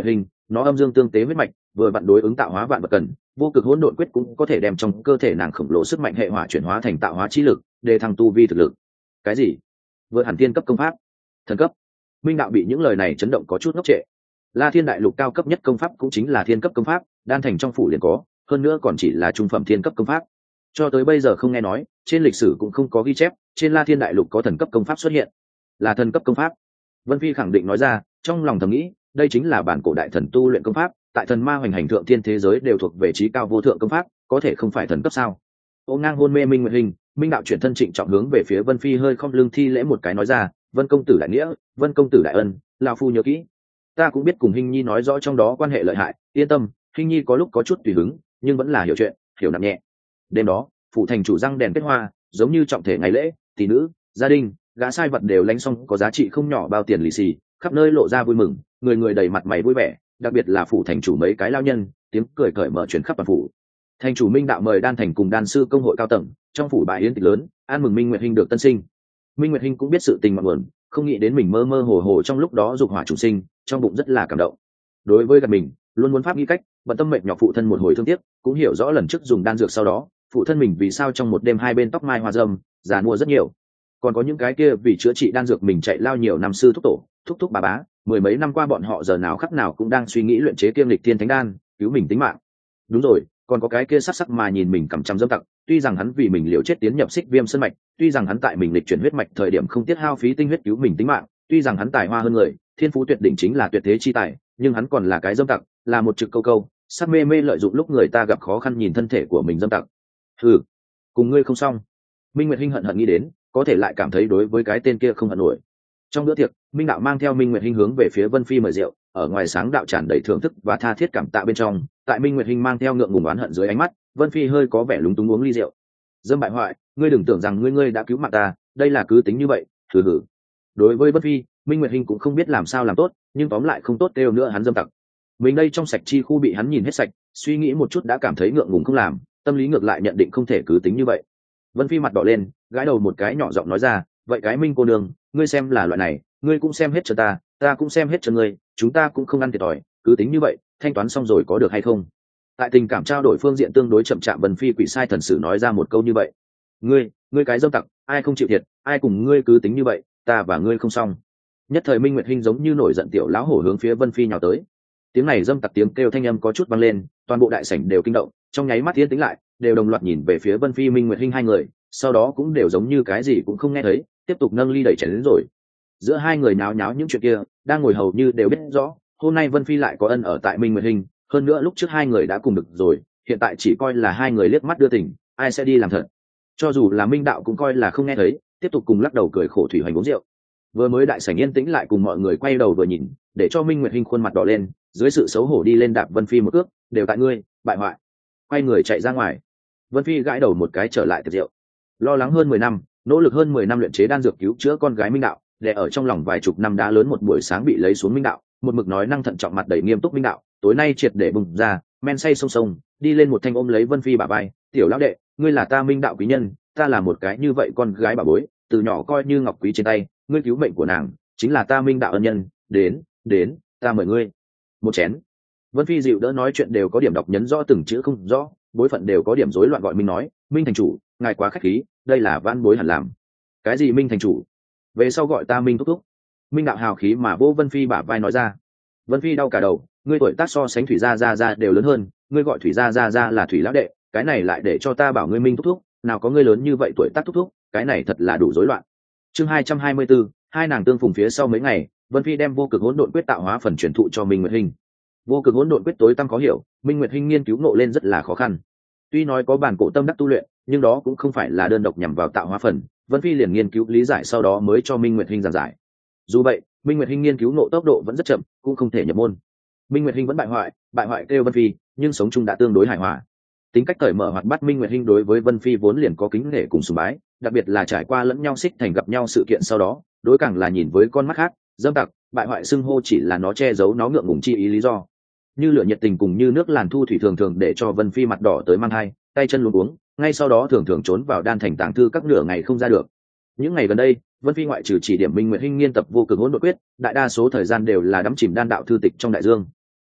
nó âm dương tương tế huyết mạch vừa vặn đối ứng tạo hóa vạn vật cần. Vô cực hỗn độn quyết cũng có thể đem trong cơ thể nàng khổng lồ sức mạnh hệ hỏa chuyển hóa thành tạo hóa trí lực, để thăng tu vi thực lực. Cái gì? Vượt hẳn tiên cấp công pháp? Thần cấp? Minh đạo bị những lời này chấn động có chút ngốc trệ. La Thiên đại lục cao cấp nhất công pháp cũng chính là thiên cấp công pháp, đan thành trong phủ liền có, hơn nữa còn chỉ là trung phẩm thiên cấp công pháp. Cho tới bây giờ không nghe nói, trên lịch sử cũng không có ghi chép, trên La Thiên đại lục có thần cấp công pháp xuất hiện. Là thần cấp công pháp. Vân Phi khẳng định nói ra, trong lòng thầm nghĩ, đây chính là bản cổ đại thần tu luyện công pháp, tại thần ma hoành hành thượng thiên thế giới đều thuộc về trí cao vô thượng công pháp, có thể không phải thần cấp sao? Ô ngang hôn mê Minh Nguyệt Hình, Minh đạo chuyển thân trịnh trọng hướng về phía Vân Phi hơi không lưng thi lễ một cái nói ra, Vân công tử đại nghĩa, Vân công tử đại ân, lão phu nhớ kỹ. Ta cũng biết cùng Hình Nhi nói rõ trong đó quan hệ lợi hại, yên tâm, Hình Nhi có lúc có chút tùy hứng, nhưng vẫn là hiểu chuyện, hiểu nặng nhẹ. Đêm đó, phủ thành chủ răng đèn kết hoa, giống như trọng thể ngày lễ, tỷ nữ, gia đình, gã sai vật đều lánh xong có giá trị không nhỏ bao tiền lì xì, khắp nơi lộ ra vui mừng, người người đầy mặt mày vui vẻ, đặc biệt là phủ thành chủ mấy cái lao nhân, tiếng cười cởi mở chuyển khắp toàn phủ. Thành chủ Minh đạo mời đan thành cùng đan sư công hội cao tầng, trong phủ bãi yến tiệc lớn, ăn mừng Minh Nguyệt Hinh được tân sinh. Minh Nguyệt Hinh cũng biết sự tình mặn nguồn, không nghĩ đến mình mơ mơ hồ hồ trong lúc đó dục hỏa chủ sinh, trong bụng rất là cảm động. Đối với gặp mình, luôn muốn pháp nghĩ cách, bận tâm mệnh nhọc phụ thân một hồi thương tiếc, cũng hiểu rõ lần trước dùng đan dược sau đó, phụ thân mình vì sao trong một đêm hai bên tóc mai hoa râm, già mua rất nhiều. Còn có những cái kia vì chữa trị đan dược mình chạy lao nhiều năm sư thúc tổ, thúc thúc bà bá, mười mấy năm qua bọn họ giờ nào khắc nào cũng đang suy nghĩ luyện chế kiêm lịch thiên thánh đan, cứu mình tính mạng. Đúng rồi, còn có cái kia sắc sắc mà nhìn mình cầm chăm dâm tặc, tuy rằng hắn vì mình liều chết tiến nhập xích viêm sân mạch, tuy rằng hắn tại mình lịch chuyển huyết mạch thời điểm không tiết hao phí tinh huyết cứu mình tính mạng, tuy rằng hắn tài hoa hơn người, thiên phú tuyệt đỉnh chính là tuyệt thế chi tài, nhưng hắn còn là cái dâm tặc, là một trực câu câu, sắc mê mê lợi dụng lúc người ta gặp khó khăn nhìn thân thể của mình dâm tặc. Hừ, cùng ngươi không xong. Minh Nguyệt Hinh hận hận nghĩ đến, có thể lại cảm thấy đối với cái tên kia không hận nổi. Trong bữa tiệc, Minh đạo mang theo Minh Nguyệt Hinh hướng về phía Vân Phi mời rượu, ở ngoài sáng đạo tràn đầy thưởng thức và tha thiết cảm tạ bên trong, tại Minh Nguyệt Hinh mang theo ngượng ngùng oán hận dưới ánh mắt, Vân Phi hơi có vẻ lúng túng uống ly rượu. Dâm bại hoại, ngươi đừng tưởng rằng ngươi đã cứu mạng ta, đây là cứ tính như vậy, hừ hừ. Đối với Vân Phi, Minh Nguyệt Hinh cũng không biết làm sao làm tốt, nhưng tóm lại không tốt kêu nữa hắn dâm tặc. Mình đây trong sạch chi khu bị hắn nhìn hết sạch, suy nghĩ một chút đã cảm thấy ngượng ngùng không làm, tâm lý ngược lại nhận định không thể cứ tính như vậy. Vân Phi mặt đỏ lên, gãi đầu một cái nhỏ giọng nói ra, vậy cái Minh cô nương, ngươi xem là loại này, ngươi cũng xem hết cho ta cũng xem hết cho ngươi, chúng ta cũng không ăn thiệt thòi, cứ tính như vậy, thanh toán xong rồi có được hay không? Tại tình cảm trao đổi phương diện tương đối chậm chạp, Vân Phi quỷ sai thần sử nói ra một câu như vậy. Ngươi cái dâm tặc, ai không chịu thiệt, ai cùng ngươi cứ tính như vậy, ta và ngươi không xong. Nhất thời Minh Nguyệt Hinh giống như nổi giận tiểu lão hổ hướng phía Vân Phi nhào tới. Tiếng này dâm tặc tiếng kêu thanh âm có chút vang lên, toàn bộ đại sảnh đều kinh động, trong nháy mắt tiến tính lại, đều đồng loạt nhìn về phía Vân Phi Minh Nguyệt Hinh hai người, sau đó cũng đều giống như cái gì cũng không nghe thấy, tiếp tục nâng ly đẩy chén đến rồi. Giữa hai người náo nháo những chuyện kia, đang ngồi hầu như đều biết rõ, hôm nay Vân Phi lại có ân ở tại Minh Nguyệt Hinh, hơn nữa lúc trước hai người đã cùng được rồi, hiện tại chỉ coi là hai người liếc mắt đưa tình, ai sẽ đi làm thật. Cho dù là Minh đạo cũng coi là không nghe thấy, tiếp tục cùng lắc đầu cười khổ thủy hoành uống rượu. Vừa mới đại sảnh yên tĩnh lại, cùng mọi người quay đầu vừa nhìn, để cho Minh Nguyệt Hinh khuôn mặt đỏ lên, dưới sự xấu hổ đi lên đạp Vân Phi một cước, đều tại ngươi, bại hoại. Quay người chạy ra ngoài. Vân Phi gãi đầu một cái trở lại tiệc rượu. Lo lắng hơn 10 năm, nỗ lực hơn 10 năm luyện chế đan dược cứu chữa con gái Minh đạo, để ở trong lòng vài chục năm đã lớn một buổi sáng bị lấy xuống Minh đạo, một mực nói năng thận trọng mặt đầy nghiêm túc Minh đạo, tối nay triệt để bùng ra, men say sông sông, đi lên một thanh ôm lấy Vân Phi bả vai, "Tiểu lão đệ, ngươi là ta Minh đạo quý nhân, ta là một cái như vậy con gái bà bối, từ nhỏ coi như ngọc quý trên tay, ngươi cứu mệnh của nàng, chính là ta Minh đạo ân nhân, đến, ta mời ngươi." Một chén. Vân Phi dịu đỡ nói chuyện đều có điểm đọc nhấn rõ từng chữ không rõ, bối phận đều có điểm rối loạn, gọi Minh nói, "Minh thành chủ, ngài quá khách khí, đây là vãn bối hẳn làm." "Cái gì Minh thành chủ? Về sau gọi ta Minh thúc thúc." Minh đạo hào khí mà vô Vân Phi bả vai nói ra. Vân Phi đau cả đầu, ngươi tuổi tác so sánh Thủy gia đều lớn hơn, ngươi gọi Thủy gia là Thủy lão đệ, cái này lại để cho ta bảo ngươi Minh thúc thúc, nào có ngươi lớn như vậy tuổi tác thúc thúc, cái này thật là đủ rối loạn. Chương 224, hai nàng tương phùng phía sau mấy ngày, Vân Phi đem vô cực hỗn độn quyết tạo hóa phần truyền thụ cho Minh Nguyệt Hinh. Vô cực hỗn độn quyết tối tăm khó hiểu, Minh Nguyệt Hinh nghiên cứu ngộ lên rất là khó khăn. Tuy nói có bản cổ tâm đắc tu luyện, nhưng đó cũng không phải là đơn độc nhằm vào tạo hóa phần, Vân Phi liền nghiên cứu lý giải sau đó mới cho Minh Nguyệt Hinh giảng giải. Dù vậy, Minh Nguyệt Hinh nghiên cứu ngộ tốc độ vẫn rất chậm, cũng không thể nhập môn. Minh Nguyệt Hinh vẫn bại hoại kêu Vân Phi, nhưng sống chung đã tương đối hài hòa. Tính cách cởi mở hoạt bát Minh Nguyệt Hinh đối với Vân Phi vốn liền có kính nể cùng sùng bái, đặc biệt là trải qua lẫn nhau xích thành gặp nhau sự kiện sau đó, đối càng là nhìn với con mắt khác, dâm tặc, bại hoại xưng hô chỉ là nó che giấu nó ngượng ngùng chi ý lý do. Như lửa nhiệt tình cùng như nước làn thu thủy thường thường để cho Vân Phi mặt đỏ tới mang hai, tay chân luống cuống, ngay sau đó thường thường trốn vào đan thành tàng thư các nửa ngày không ra được. Những ngày gần đây, Vân Phi ngoại trừ chỉ điểm Minh Nguyệt Hinh nghiên tập vô cực hỗn độn quyết, đại đa số thời gian đều là đắm chìm đan đạo thư tịch trong đại dương.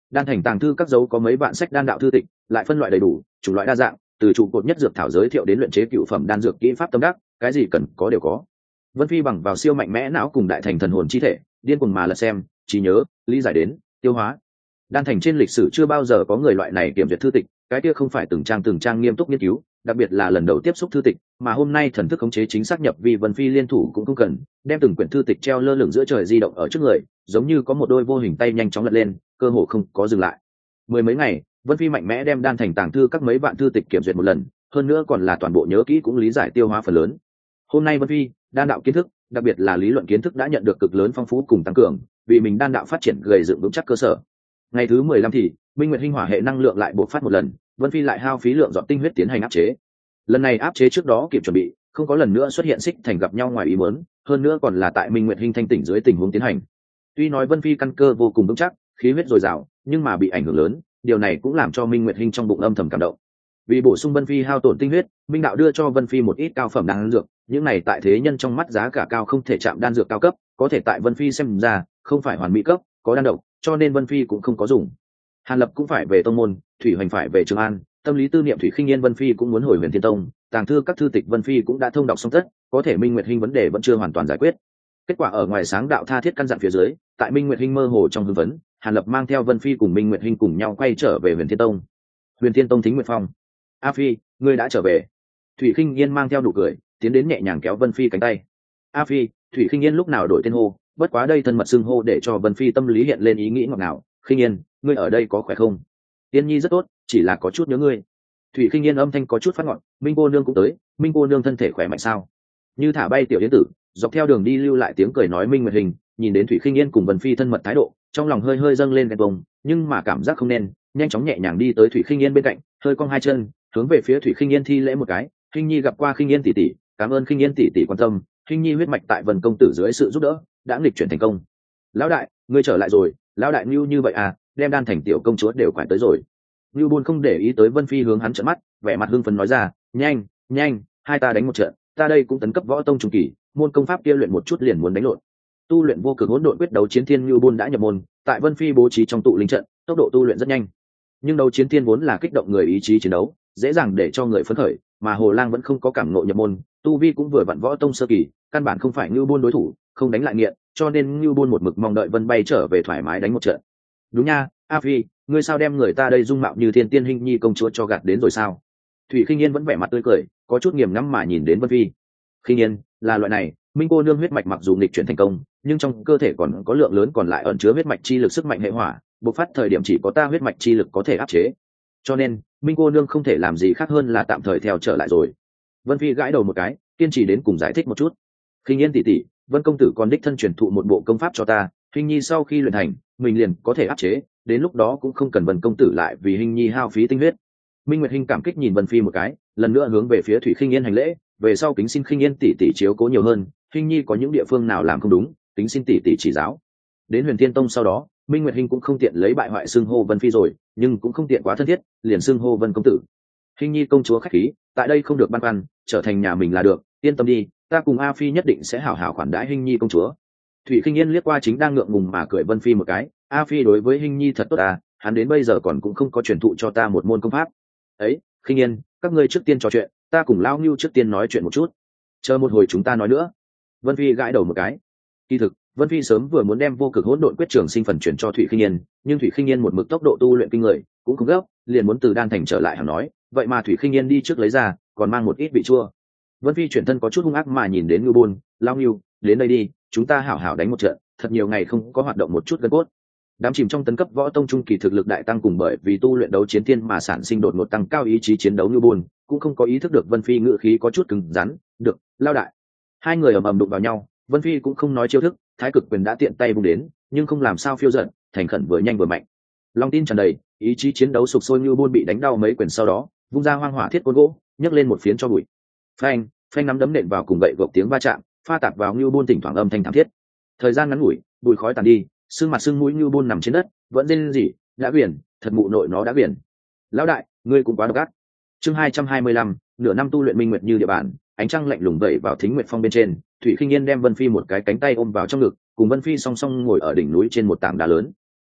Đan thành tàng thư các dấu có mấy vạn sách đan đạo thư tịch, lại phân loại đầy đủ, chủng loại đa dạng, từ trụ cột nhất dược thảo giới thiệu đến luyện chế cựu phẩm đan dược kỹ pháp tâm đắc, cái gì cần có đều có. Vân Phi bằng vào siêu mạnh mẽ não cùng đại thành thần hồn chi thể, điên cuồng mà lật xem, trí nhớ, lý giải đến, tiêu hóa. Đan thành trên lịch sử chưa bao giờ có người loại này kiểm duyệt thư tịch, cái kia không phải từng trang nghiêm túc nghiên cứu, đặc biệt là lần đầu tiếp xúc thư tịch, mà hôm nay thần thức khống chế chính xác nhập vì Vân Phi liên thủ cũng không cần, đem từng quyển thư tịch treo lơ lửng giữa trời di động ở trước người, giống như có một đôi vô hình tay nhanh chóng lật lên, cơ hồ không có dừng lại. Mười mấy ngày, Vân Phi mạnh mẽ đem đan thành tàng thư các mấy vạn thư tịch kiểm duyệt một lần, hơn nữa còn là toàn bộ nhớ kỹ cũng lý giải tiêu hóa phần lớn. Hôm nay Vân Phi, đan đạo kiến thức, đặc biệt là lý luận kiến thức đã nhận được cực lớn phong phú cùng tăng cường, vì mình đan đạo phát triển gầy dựng vững chắc cơ sở. Ngày thứ 15 thì, Minh Nguyệt Hinh hỏa hệ năng lượng lại bộc phát một lần, Vân Phi lại hao phí lượng giọt tinh huyết tiến hành áp chế. Lần này áp chế trước đó kịp chuẩn bị, không có lần nữa xuất hiện xích thành gặp nhau ngoài ý muốn, hơn nữa còn là tại Minh Nguyệt Hinh thanh tỉnh dưới tình huống tiến hành. Tuy nói Vân Phi căn cơ vô cùng vững chắc, khí huyết dồi dào, nhưng mà bị ảnh hưởng lớn, điều này cũng làm cho Minh Nguyệt Hinh trong bụng âm thầm cảm động. Vì bổ sung Vân Phi hao tổn tinh huyết, Minh đạo đưa cho Vân Phi một ít cao phẩm đan dược, những này tại thế nhân trong mắt giá cả cao không thể chạm đan dược cao cấp, có thể tại Vân Phi xem ra, không phải hoàn mỹ cấp, có đan độc, cho nên Vân Phi cũng không có dùng. Hàn Lập cũng phải về tông môn, Thủy Hoành phải về Trường An, tâm lý tư niệm Thủy Khinh Yên Vân Phi cũng muốn hồi Huyền Thiên Tông, tàng thư các thư tịch Vân Phi cũng đã thông đọc xong tất, có thể Minh Nguyệt Hinh vấn đề vẫn chưa hoàn toàn giải quyết. Kết quả ở ngoài sáng đạo tha thiết căn dặn phía dưới, tại Minh Nguyệt Hinh mơ hồ trong hưng vấn, Hàn Lập mang theo Vân Phi cùng Minh Nguyệt Hinh cùng nhau quay trở về Huyền Thiên Tông. Huyền Thiên Tông Thính Nguyệt Phong, A Phi, ngươi đã trở về. Thủy Khinh Yên mang theo nụ cười, tiến đến nhẹ nhàng kéo Vân Phi cánh tay. A Phi, Thủy Khinh Yên lúc nào đổi tên hô, bất quá đây thân mật xưng hô để cho Vân Phi tâm lý hiện lên ý nghĩ ngọt ngào. Khinh Yên, ngươi ở đây có khỏe không? Tiên Nhi rất tốt, chỉ là có chút nhớ ngươi. Thủy Khinh Yên âm thanh có chút phát ngọt. Minh cô nương cũng tới, Minh cô nương thân thể khỏe mạnh sao? Như thả bay tiểu yến tử, dọc theo đường đi lưu lại tiếng cười nói Minh Nguyệt Hình, nhìn đến Thủy Khinh Yên cùng Vân Phi thân mật thái độ, trong lòng hơi hơi dâng lên ghen tuông, nhưng mà cảm giác không nên, nhanh chóng nhẹ nhàng đi tới Thủy Khinh Yên bên cạnh, hơi cong hai chân, hướng về phía Thủy Khinh Yên thi lễ một cái. Khinh Nhi gặp qua Khinh Yên tỷ tỷ, cảm ơn Khinh Yên tỷ tỷ quan tâm. Khinh Nhi huyết mạch tại Vân công tử dưới sự giúp đỡ, đã nghịch chuyển thành công. Lão đại, ngươi trở lại rồi. Lão đại Nưu như vậy à, đem đan thành tiểu công chúa đều quải tới rồi. Nưu Bôn không để ý tới Vân Phi hướng hắn trợn mắt, vẻ mặt hưng phấn nói ra, nhanh, nhanh, hai ta đánh một trận, ta đây cũng tấn cấp võ tông trung kỳ, môn công pháp kia luyện một chút liền muốn đánh lộn. Tu luyện vô cực hỗn độn quyết đấu chiến thiên Nưu Bôn đã nhập môn, tại Vân Phi bố trí trong tụ linh trận, tốc độ tu luyện rất nhanh. Nhưng đấu chiến thiên vốn là kích động người ý chí chiến đấu, dễ dàng để cho người phấn khởi, mà Hồ Lang vẫn không có cảm ngộ nhập môn, tu vi cũng vừa vặn võ tông sơ kỳ, căn bản không phải Nưu Bôn đối thủ, không đánh lại nghiện, cho nên Nưu Bôn một mực mong đợi Vân bay trở về thoải mái đánh một trận. Đúng nha, A Phi, ngươi sao đem người ta đây dung mạo như thiên tiên Hinh Nhi công chúa cho gạt đến rồi sao? Thủy Khinh Yên vẫn vẻ mặt tươi cười, có chút nghiền ngẫm mà nhìn đến Vân Phi. Khinh Yên, là loại này, Minh cô nương huyết mạch mặc dù nghịch chuyển thành công, nhưng trong cơ thể còn có lượng lớn còn lại ẩn chứa huyết mạch chi lực sức mạnh hệ hỏa, bộc phát thời điểm chỉ có ta huyết mạch chi lực có thể áp chế. Cho nên, Minh cô nương không thể làm gì khác hơn là tạm thời theo trở lại rồi. Vân Phi gãi đầu một cái, kiên trì đến cùng giải thích một chút. Khinh Yên tỷ tỷ, Vân công tử còn đích thân truyền thụ một bộ công pháp cho ta, Hinh Nhi sau khi luyện thành, mình liền có thể áp chế, đến lúc đó cũng không cần Vân công tử lại vì Hinh Nhi hao phí tinh huyết. Minh Nguyệt Hinh cảm kích nhìn Vân Phi một cái, lần nữa hướng về phía Thủy Khinh Yên hành lễ, về sau kính xin Khinh Yên tỷ tỷ chiếu cố nhiều hơn, Hinh Nhi có những địa phương nào làm không đúng, kính xin tỷ tỷ chỉ giáo. Đến Huyền Thiên Tông sau đó, Minh Nguyệt Hinh cũng không tiện lấy bại hoại xưng hô Vân Phi rồi, nhưng cũng không tiện quá thân thiết, liền xưng hô Vân công tử. Hinh Nhi công chúa khách khí, tại đây không được băn khoăn, trở thành nhà mình là được, yên tâm đi, ta cùng A Phi nhất định sẽ hảo hảo khoản đãi Hinh Nhi công chúa. Thủy Khinh Yên liếc qua chính đang ngượng ngùng mà cười Vân Phi một cái, A Phi đối với Hinh Nhi thật tốt à, hắn đến bây giờ còn cũng không có truyền thụ cho ta một môn công pháp. Ấy, Khinh Yên, các ngươi trước tiên trò chuyện, ta cùng Lão Ngưu trước tiên nói chuyện một chút, chờ một hồi chúng ta nói nữa. Vân Phi gãi đầu một cái. Kỳ thực, Vân Phi sớm vừa muốn đem vô cực hỗn độn quyết trường sinh phần chuyển cho Thủy Khinh Yên, nhưng Thủy Khinh Yên một mực tốc độ tu luyện kinh người, cũng không gấp, liền muốn từ đan thành trở lại hẳn nói, vậy mà Thủy Khinh Yên đi trước lấy ra, còn mang một ít vị chua. Vân Phi chuyển thân có chút hung ác mà nhìn đến Ngưu Bôn, Lão Ngưu, đến đây đi, chúng ta hảo hảo đánh một trận, thật nhiều ngày không có hoạt động một chút gân cốt. Đám chìm trong tấn cấp võ tông trung kỳ thực lực đại tăng cùng bởi vì tu luyện đấu chiến thiên mà sản sinh đột ngột tăng cao ý chí chiến đấu Ngưu Bôn, cũng không có ý thức được Vân Phi ngự khí có chút cứng rắn, được, lao đại. Hai người ầm ầm đụng vào nhau, Vân Phi cũng không nói chiêu thức, thái cực quyền đã tiện tay vung đến, nhưng không làm sao phiêu giận, thành khẩn vừa nhanh vừa mạnh. Long tin tràn đầy, ý chí chiến đấu sục sôi Ngưu Bôn bị đánh đau mấy quyền sau đó, vung ra hoang hỏa thiết côn gỗ, nhấc lên một phiến cho bụi. Phanh, phanh nắm đấm nện vào cùng gậy gộc tiếng va chạm, pha tạp vào Ngưu Bôn thỉnh thoảng âm thanh thảm thiết. Thời gian ngắn ngủi, bụi khói tàn đi, xương mặt xương mũi Ngưu Bôn nằm trên đất, vẫn rên rỉ, đã biển, thật mụ nội nó đã biển. Lão đại, ngươi cũng quá độc ác. Chương 225, nửa năm tu luyện minh nguyệt như địa bàn, ánh trăng lạnh lùng vẩy vào Thính Nguyệt Phong bên trên, Thủy Khinh Yên đem Vân Phi một cái cánh tay ôm vào trong ngực, cùng Vân Phi song song ngồi ở đỉnh núi trên một tảng đá lớn.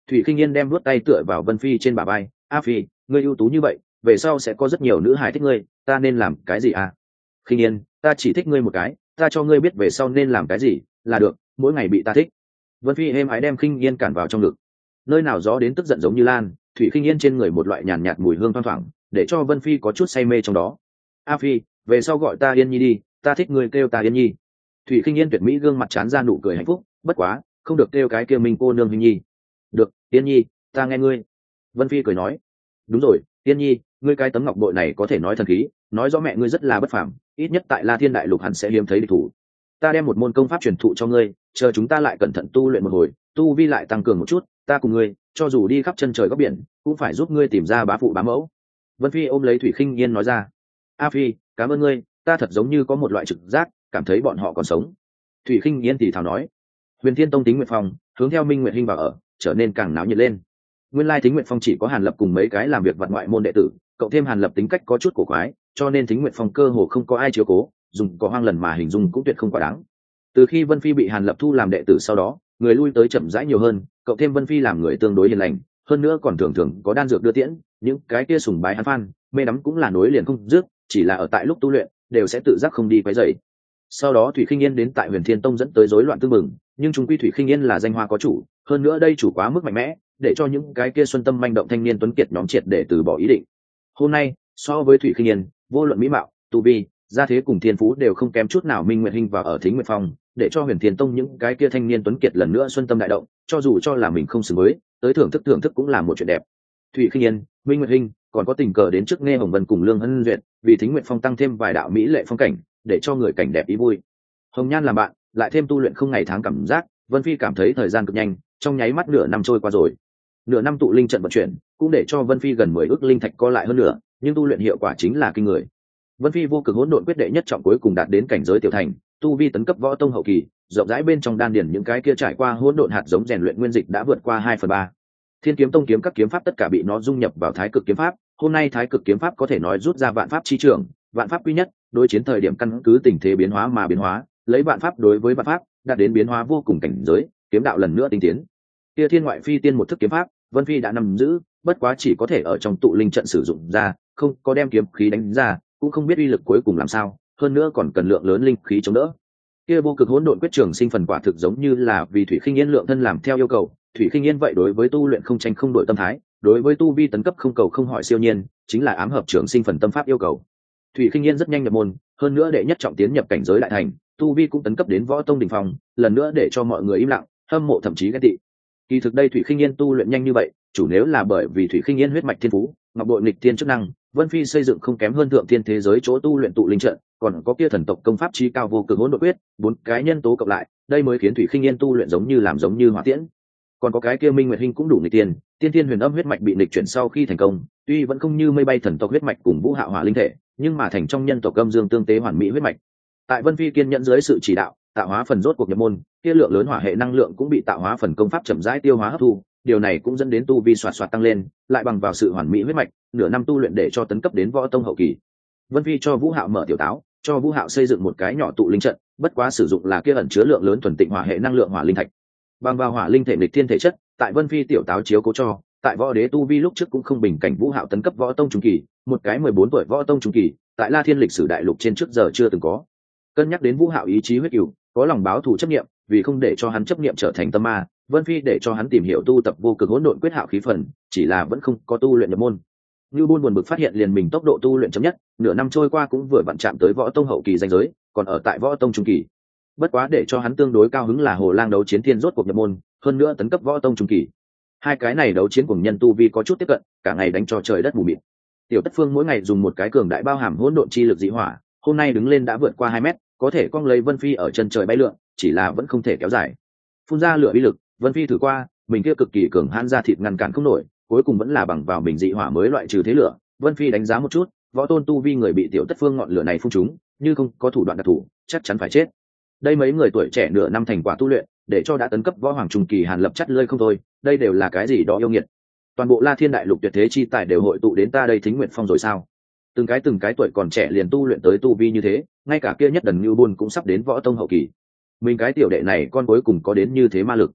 Thủy Khinh Yên đem vuốt tay tựa vào Vân Phi trên bả vai. A Phi, ngươi ưu tú như vậy, về sau sẽ có rất nhiều nữ hài thích ngươi, ta nên làm cái gì à? Khinh Yên, ta chỉ thích ngươi một cái, ta cho ngươi biết về sau nên làm cái gì là được, mỗi ngày bị ta thích. Vân Phi êm ái đem Khinh Yên cản vào trong ngực. Nơi nào gió đến tức giận giống như lan, Thủy Khinh Yên trên người một loại nhàn nhạt mùi hương thoang thoảng, để cho Vân Phi có chút say mê trong đó. A Phi, về sau gọi ta Yên Nhi đi, ta thích ngươi kêu ta Yên Nhi. Thủy Khinh Yên tuyệt mỹ gương mặt trán ra nụ cười hạnh phúc, bất quá, không được kêu cái kia Minh cô nương Yên Nhi. Được, Yên Nhi, ta nghe ngươi. Vân Phi cười nói. Đúng rồi, Yên Nhi, ngươi cái tấm ngọc bội này có thể nói thần khí, nói rõ mẹ ngươi rất là bất phàm, ít nhất tại La Thiên Đại Lục hẳn sẽ hiếm thấy địch thủ. Ta đem một môn công pháp truyền thụ cho ngươi, chờ chúng ta lại cẩn thận tu luyện một hồi, tu vi lại tăng cường một chút, ta cùng ngươi, cho dù đi khắp chân trời góc biển, cũng phải giúp ngươi tìm ra bá phụ bá mẫu. Vân Phi ôm lấy Thủy Khinh Yên nói ra. A Phi, cảm ơn ngươi, ta thật giống như có một loại trực giác, cảm thấy bọn họ còn sống. Thủy Khinh Yên thì thào nói. Huyền Thiên Tông Tính Nguyệt Phong hướng theo Minh Nguyệt Hinh vào ở, trở nên càng náo nhiệt lên. Nguyên lai Tính Nguyệt Phong chỉ có Hàn Lập cùng mấy cái làm việc vặt ngoại môn đệ tử, cộng thêm Hàn Lập tính cách có chút cổ quái, cho nên Tính Nguyệt Phong cơ hồ không có ai chiếu cố, dùng có hoang lần mà hình dung cũng tuyệt không quá đáng. Từ khi Vân Phi bị Hàn Lập thu làm đệ tử sau đó, người lui tới chậm rãi nhiều hơn, cộng thêm Vân Phi làm người tương đối hiền lành, hơn nữa còn thường thường có đan dược đưa tiễn, những cái kia sùng bái hắn fan, mê đắm cũng là nối liền không dứt, chỉ là ở tại lúc tu luyện, đều sẽ tự giác không đi quấy rầy. Sau đó Thủy Khinh Yên đến tại Huyền Thiên Tông dẫn tới rối loạn tương mừng, nhưng chúng quy Thủy Khinh Yên là danh hoa có chủ, hơn nữa đây chủ quá mức mạnh mẽ, để cho những cái kia xuân tâm manh động thanh niên tuấn kiệt nhóm triệt để từ bỏ ý định. Hôm nay, so với Thủy Khinh Yên, vô luận mỹ mạo, tu vi, gia thế cùng thiên phú đều không kém chút nào Minh Nguyệt Hinh và ở Thính Nguyệt Phong, để cho Huyền Thiên Tông những cái kia thanh niên tuấn kiệt lần nữa xuân tâm đại động, cho dù cho là mình không xứng với, tới thưởng thức cũng là một chuyện đẹp. Thủy Khinh Yên, Minh Nguyệt Hinh, còn có tình cờ đến trước nghe Hồng Vân cùng Lương Hân Duyệt, vì Thính Nguyệt Phong tăng thêm vài đạo mỹ lệ phong cảnh, để cho người cảnh đẹp ý vui. Hồng Nhan làm bạn, lại thêm tu luyện không ngày tháng cảm giác, Vân Phi cảm thấy thời gian cực nhanh, trong nháy mắt nửa năm trôi qua rồi. Nửa năm tụ linh trận vận chuyển, cũng để cho Vân Phi gần 10 ức linh thạch co lại hơn nữa, nhưng tu luyện hiệu quả chính là kinh người. Vân Phi vô cực hỗn độn quyết đệ nhất trọng cuối cùng đạt đến cảnh giới tiểu thành, tu vi tấn cấp võ tông hậu kỳ, rộng rãi bên trong đan điển những cái kia trải qua hỗn độn hạt giống rèn luyện nguyên dịch đã vượt qua 2/3. Thiên kiếm tông kiếm các kiếm pháp tất cả bị nó dung nhập vào Thái Cực kiếm pháp, hôm nay Thái Cực kiếm pháp có thể nói rút ra vạn pháp chi trưởng, vạn pháp quy nhất, đối chiến thời điểm căn cứ tình thế biến hóa mà biến hóa, lấy vạn pháp đối với vạn pháp, đạt đến biến hóa vô cùng cảnh giới, kiếm đạo lần nữa tinh tiến. Kia thiên ngoại phi tiên một thức kiếm pháp, Vân Phi đã nắm giữ, bất quá chỉ có thể ở trong tụ linh trận sử dụng ra, không có đem kiếm khí đánh ra, cũng không biết uy lực cuối cùng làm sao, hơn nữa còn cần lượng lớn linh khí chống đỡ. Kia vô cực hỗn độn quyết trường sinh phần quả thực giống như là vì Thủy Khinh Yên lượng thân làm theo yêu cầu, Thủy Khinh Yên vậy đối với tu luyện không tranh không đổi tâm thái, đối với tu vi tấn cấp không cầu không hỏi siêu nhiên, chính là ám hợp trường sinh phần tâm pháp yêu cầu. Thủy Khinh Yên rất nhanh nhập môn, hơn nữa đệ nhất trọng tiến nhập cảnh giới đại thành, tu vi cũng tấn cấp đến võ tông đỉnh phong, lần nữa để cho mọi người im lặng, hâm mộ thậm chí ghen tị. Kỳ thực đây Thủy Khinh Yên tu luyện nhanh như vậy, chủ nếu là bởi vì Thủy Khinh Yên huyết mạch thiên phú, ngọc bội nghịch thiên chức năng, Vân Phi xây dựng không kém hơn thượng thiên thế giới chỗ tu luyện tụ linh trận, còn có kia thần tộc công pháp chí cao vô cực hỗn độn quyết, bốn cái nhân tố cộng lại, đây mới khiến Thủy Khinh Yên tu luyện giống như hỏa tiễn. Còn có cái kia Minh Nguyệt Hinh cũng đủ nghịch tiên, tiên thiên huyền âm huyết mạch bị nghịch chuyển sau khi thành công, tuy vẫn không như mây bay thần tộc huyết mạch cùng vũ hạo hỏa linh thể, nhưng mà thành trong nhân tộc âm dương tương tế hoàn mỹ huyết mạch. Tại Vân Phi kiên nhẫn dưới sự chỉ đạo, tạo hóa phần rốt cuộc nhập môn, kia lượng lớn hỏa hệ năng lượng cũng bị tạo hóa phần công pháp chậm rãi tiêu hóa hấp thu, điều này cũng dẫn đến tu vi xoạt xoạt tăng lên, lại bằng vào sự hoàn mỹ huyết mạch, nửa năm tu luyện để cho tấn cấp đến võ tông hậu kỳ. Vân Phi cho Vũ Hạo mở tiểu táo, cho Vũ Hạo xây dựng một cái nhỏ tụ linh trận, bất quá sử dụng là kia ẩn chứa lượng lớn thuần tịnh hỏa hệ năng lượng hỏa linh thạch. Bằng vào hỏa linh thể nghịch thiên thể chất, tại Vân Phi tiểu táo chiếu cố cho, tại võ đế tu vi lúc trước cũng không bình cảnh Vũ Hạo tấn cấp võ tông trung kỳ, một cái 14 tuổi võ tông trung kỳ, tại La Thiên lịch sử đại lục trên trước giờ chưa từng có. Cân nhắc đến Vũ Hạo ý chí huyết cừu, có lòng báo thù chấp niệm, vì không để cho hắn chấp niệm trở thành tâm ma, Vân Phi để cho hắn tìm hiểu tu tập vô cực hỗn độn quyết hạo khí phần, chỉ là vẫn không có tu luyện nhập môn. Như Buôn buồn bực phát hiện liền mình tốc độ tu luyện chậm nhất, nửa năm trôi qua cũng vừa vặn chạm tới võ tông hậu kỳ danh giới, còn ở tại võ tông trung kỳ. Bất quá để cho hắn tương đối cao hứng là Hồ Lang đấu chiến thiên rốt cuộc nhập môn, hơn nữa tấn cấp võ tông trung kỳ. Hai cái này đấu chiến cùng nhân tu vi có chút tiếp cận, cả ngày đánh cho trời đất mù mịt. Tiểu Tất Phương mỗi ngày dùng một cái cường đại bao hàm hỗn độn chi lực dị hỏa, hôm nay đứng lên đã vượt qua 2 mét, có thể cong lấy Vân Phi ở chân trời bay lượn, chỉ là vẫn không thể kéo dài. Phun ra lửa uy lực, Vân Phi thử qua, mình kia cực kỳ cường hãn ra thịt ngăn cản không nổi, cuối cùng vẫn là bằng vào mình dị hỏa mới loại trừ thế lửa. Vân Phi đánh giá một chút, võ tôn tu vi người bị Tiểu Tất Phương ngọn lửa này phun trúng, như không có thủ đoạn đặc thù, chắc chắn phải chết. Đây mấy người tuổi trẻ nửa năm thành quả tu luyện, để cho đã tấn cấp võ hoàng trung kỳ Hàn Lập chắt lơi không thôi, đây đều là cái gì đó yêu nghiệt. Toàn bộ La Thiên đại lục tuyệt thế chi tài đều hội tụ đến ta đây Thính Nguyệt Phong rồi sao? Từng cái tuổi còn trẻ liền tu luyện tới tu vi như thế, ngay cả kia nhất Đần Như Buôn cũng sắp đến võ tông hậu kỳ. Mình cái tiểu đệ này con cuối cùng có đến như thế ma lực.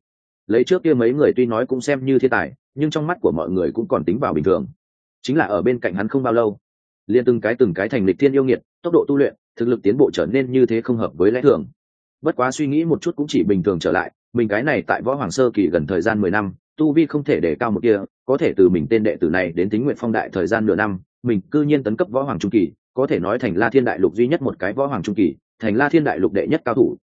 lấy trước kia mấy người tuy nói cũng xem như thiên tài, nhưng trong mắt của mọi người cũng còn tính vào bình thường. Chính là ở bên cạnh hắn không bao lâu, liền từng cái thành lịch thiên yêu nghiệt, tốc độ tu luyện, thực lực tiến bộ trở nên như thế không hợp với lẽ thường. Bất quá suy nghĩ một chút cũng chỉ bình thường trở lại, mình cái này tại võ hoàng sơ kỳ gần thời gian 10 năm, tu vi không thể để cao một kia, có thể từ mình tên đệ tử này đến Tính Nguyện Phong đại thời gian nửa năm, mình cư nhiên tấn cấp võ hoàng trung kỳ, có thể nói thành La Thiên đại lục duy nhất một cái võ hoàng trung kỳ, thành La Thiên đại lục đệ nhất cao thủ,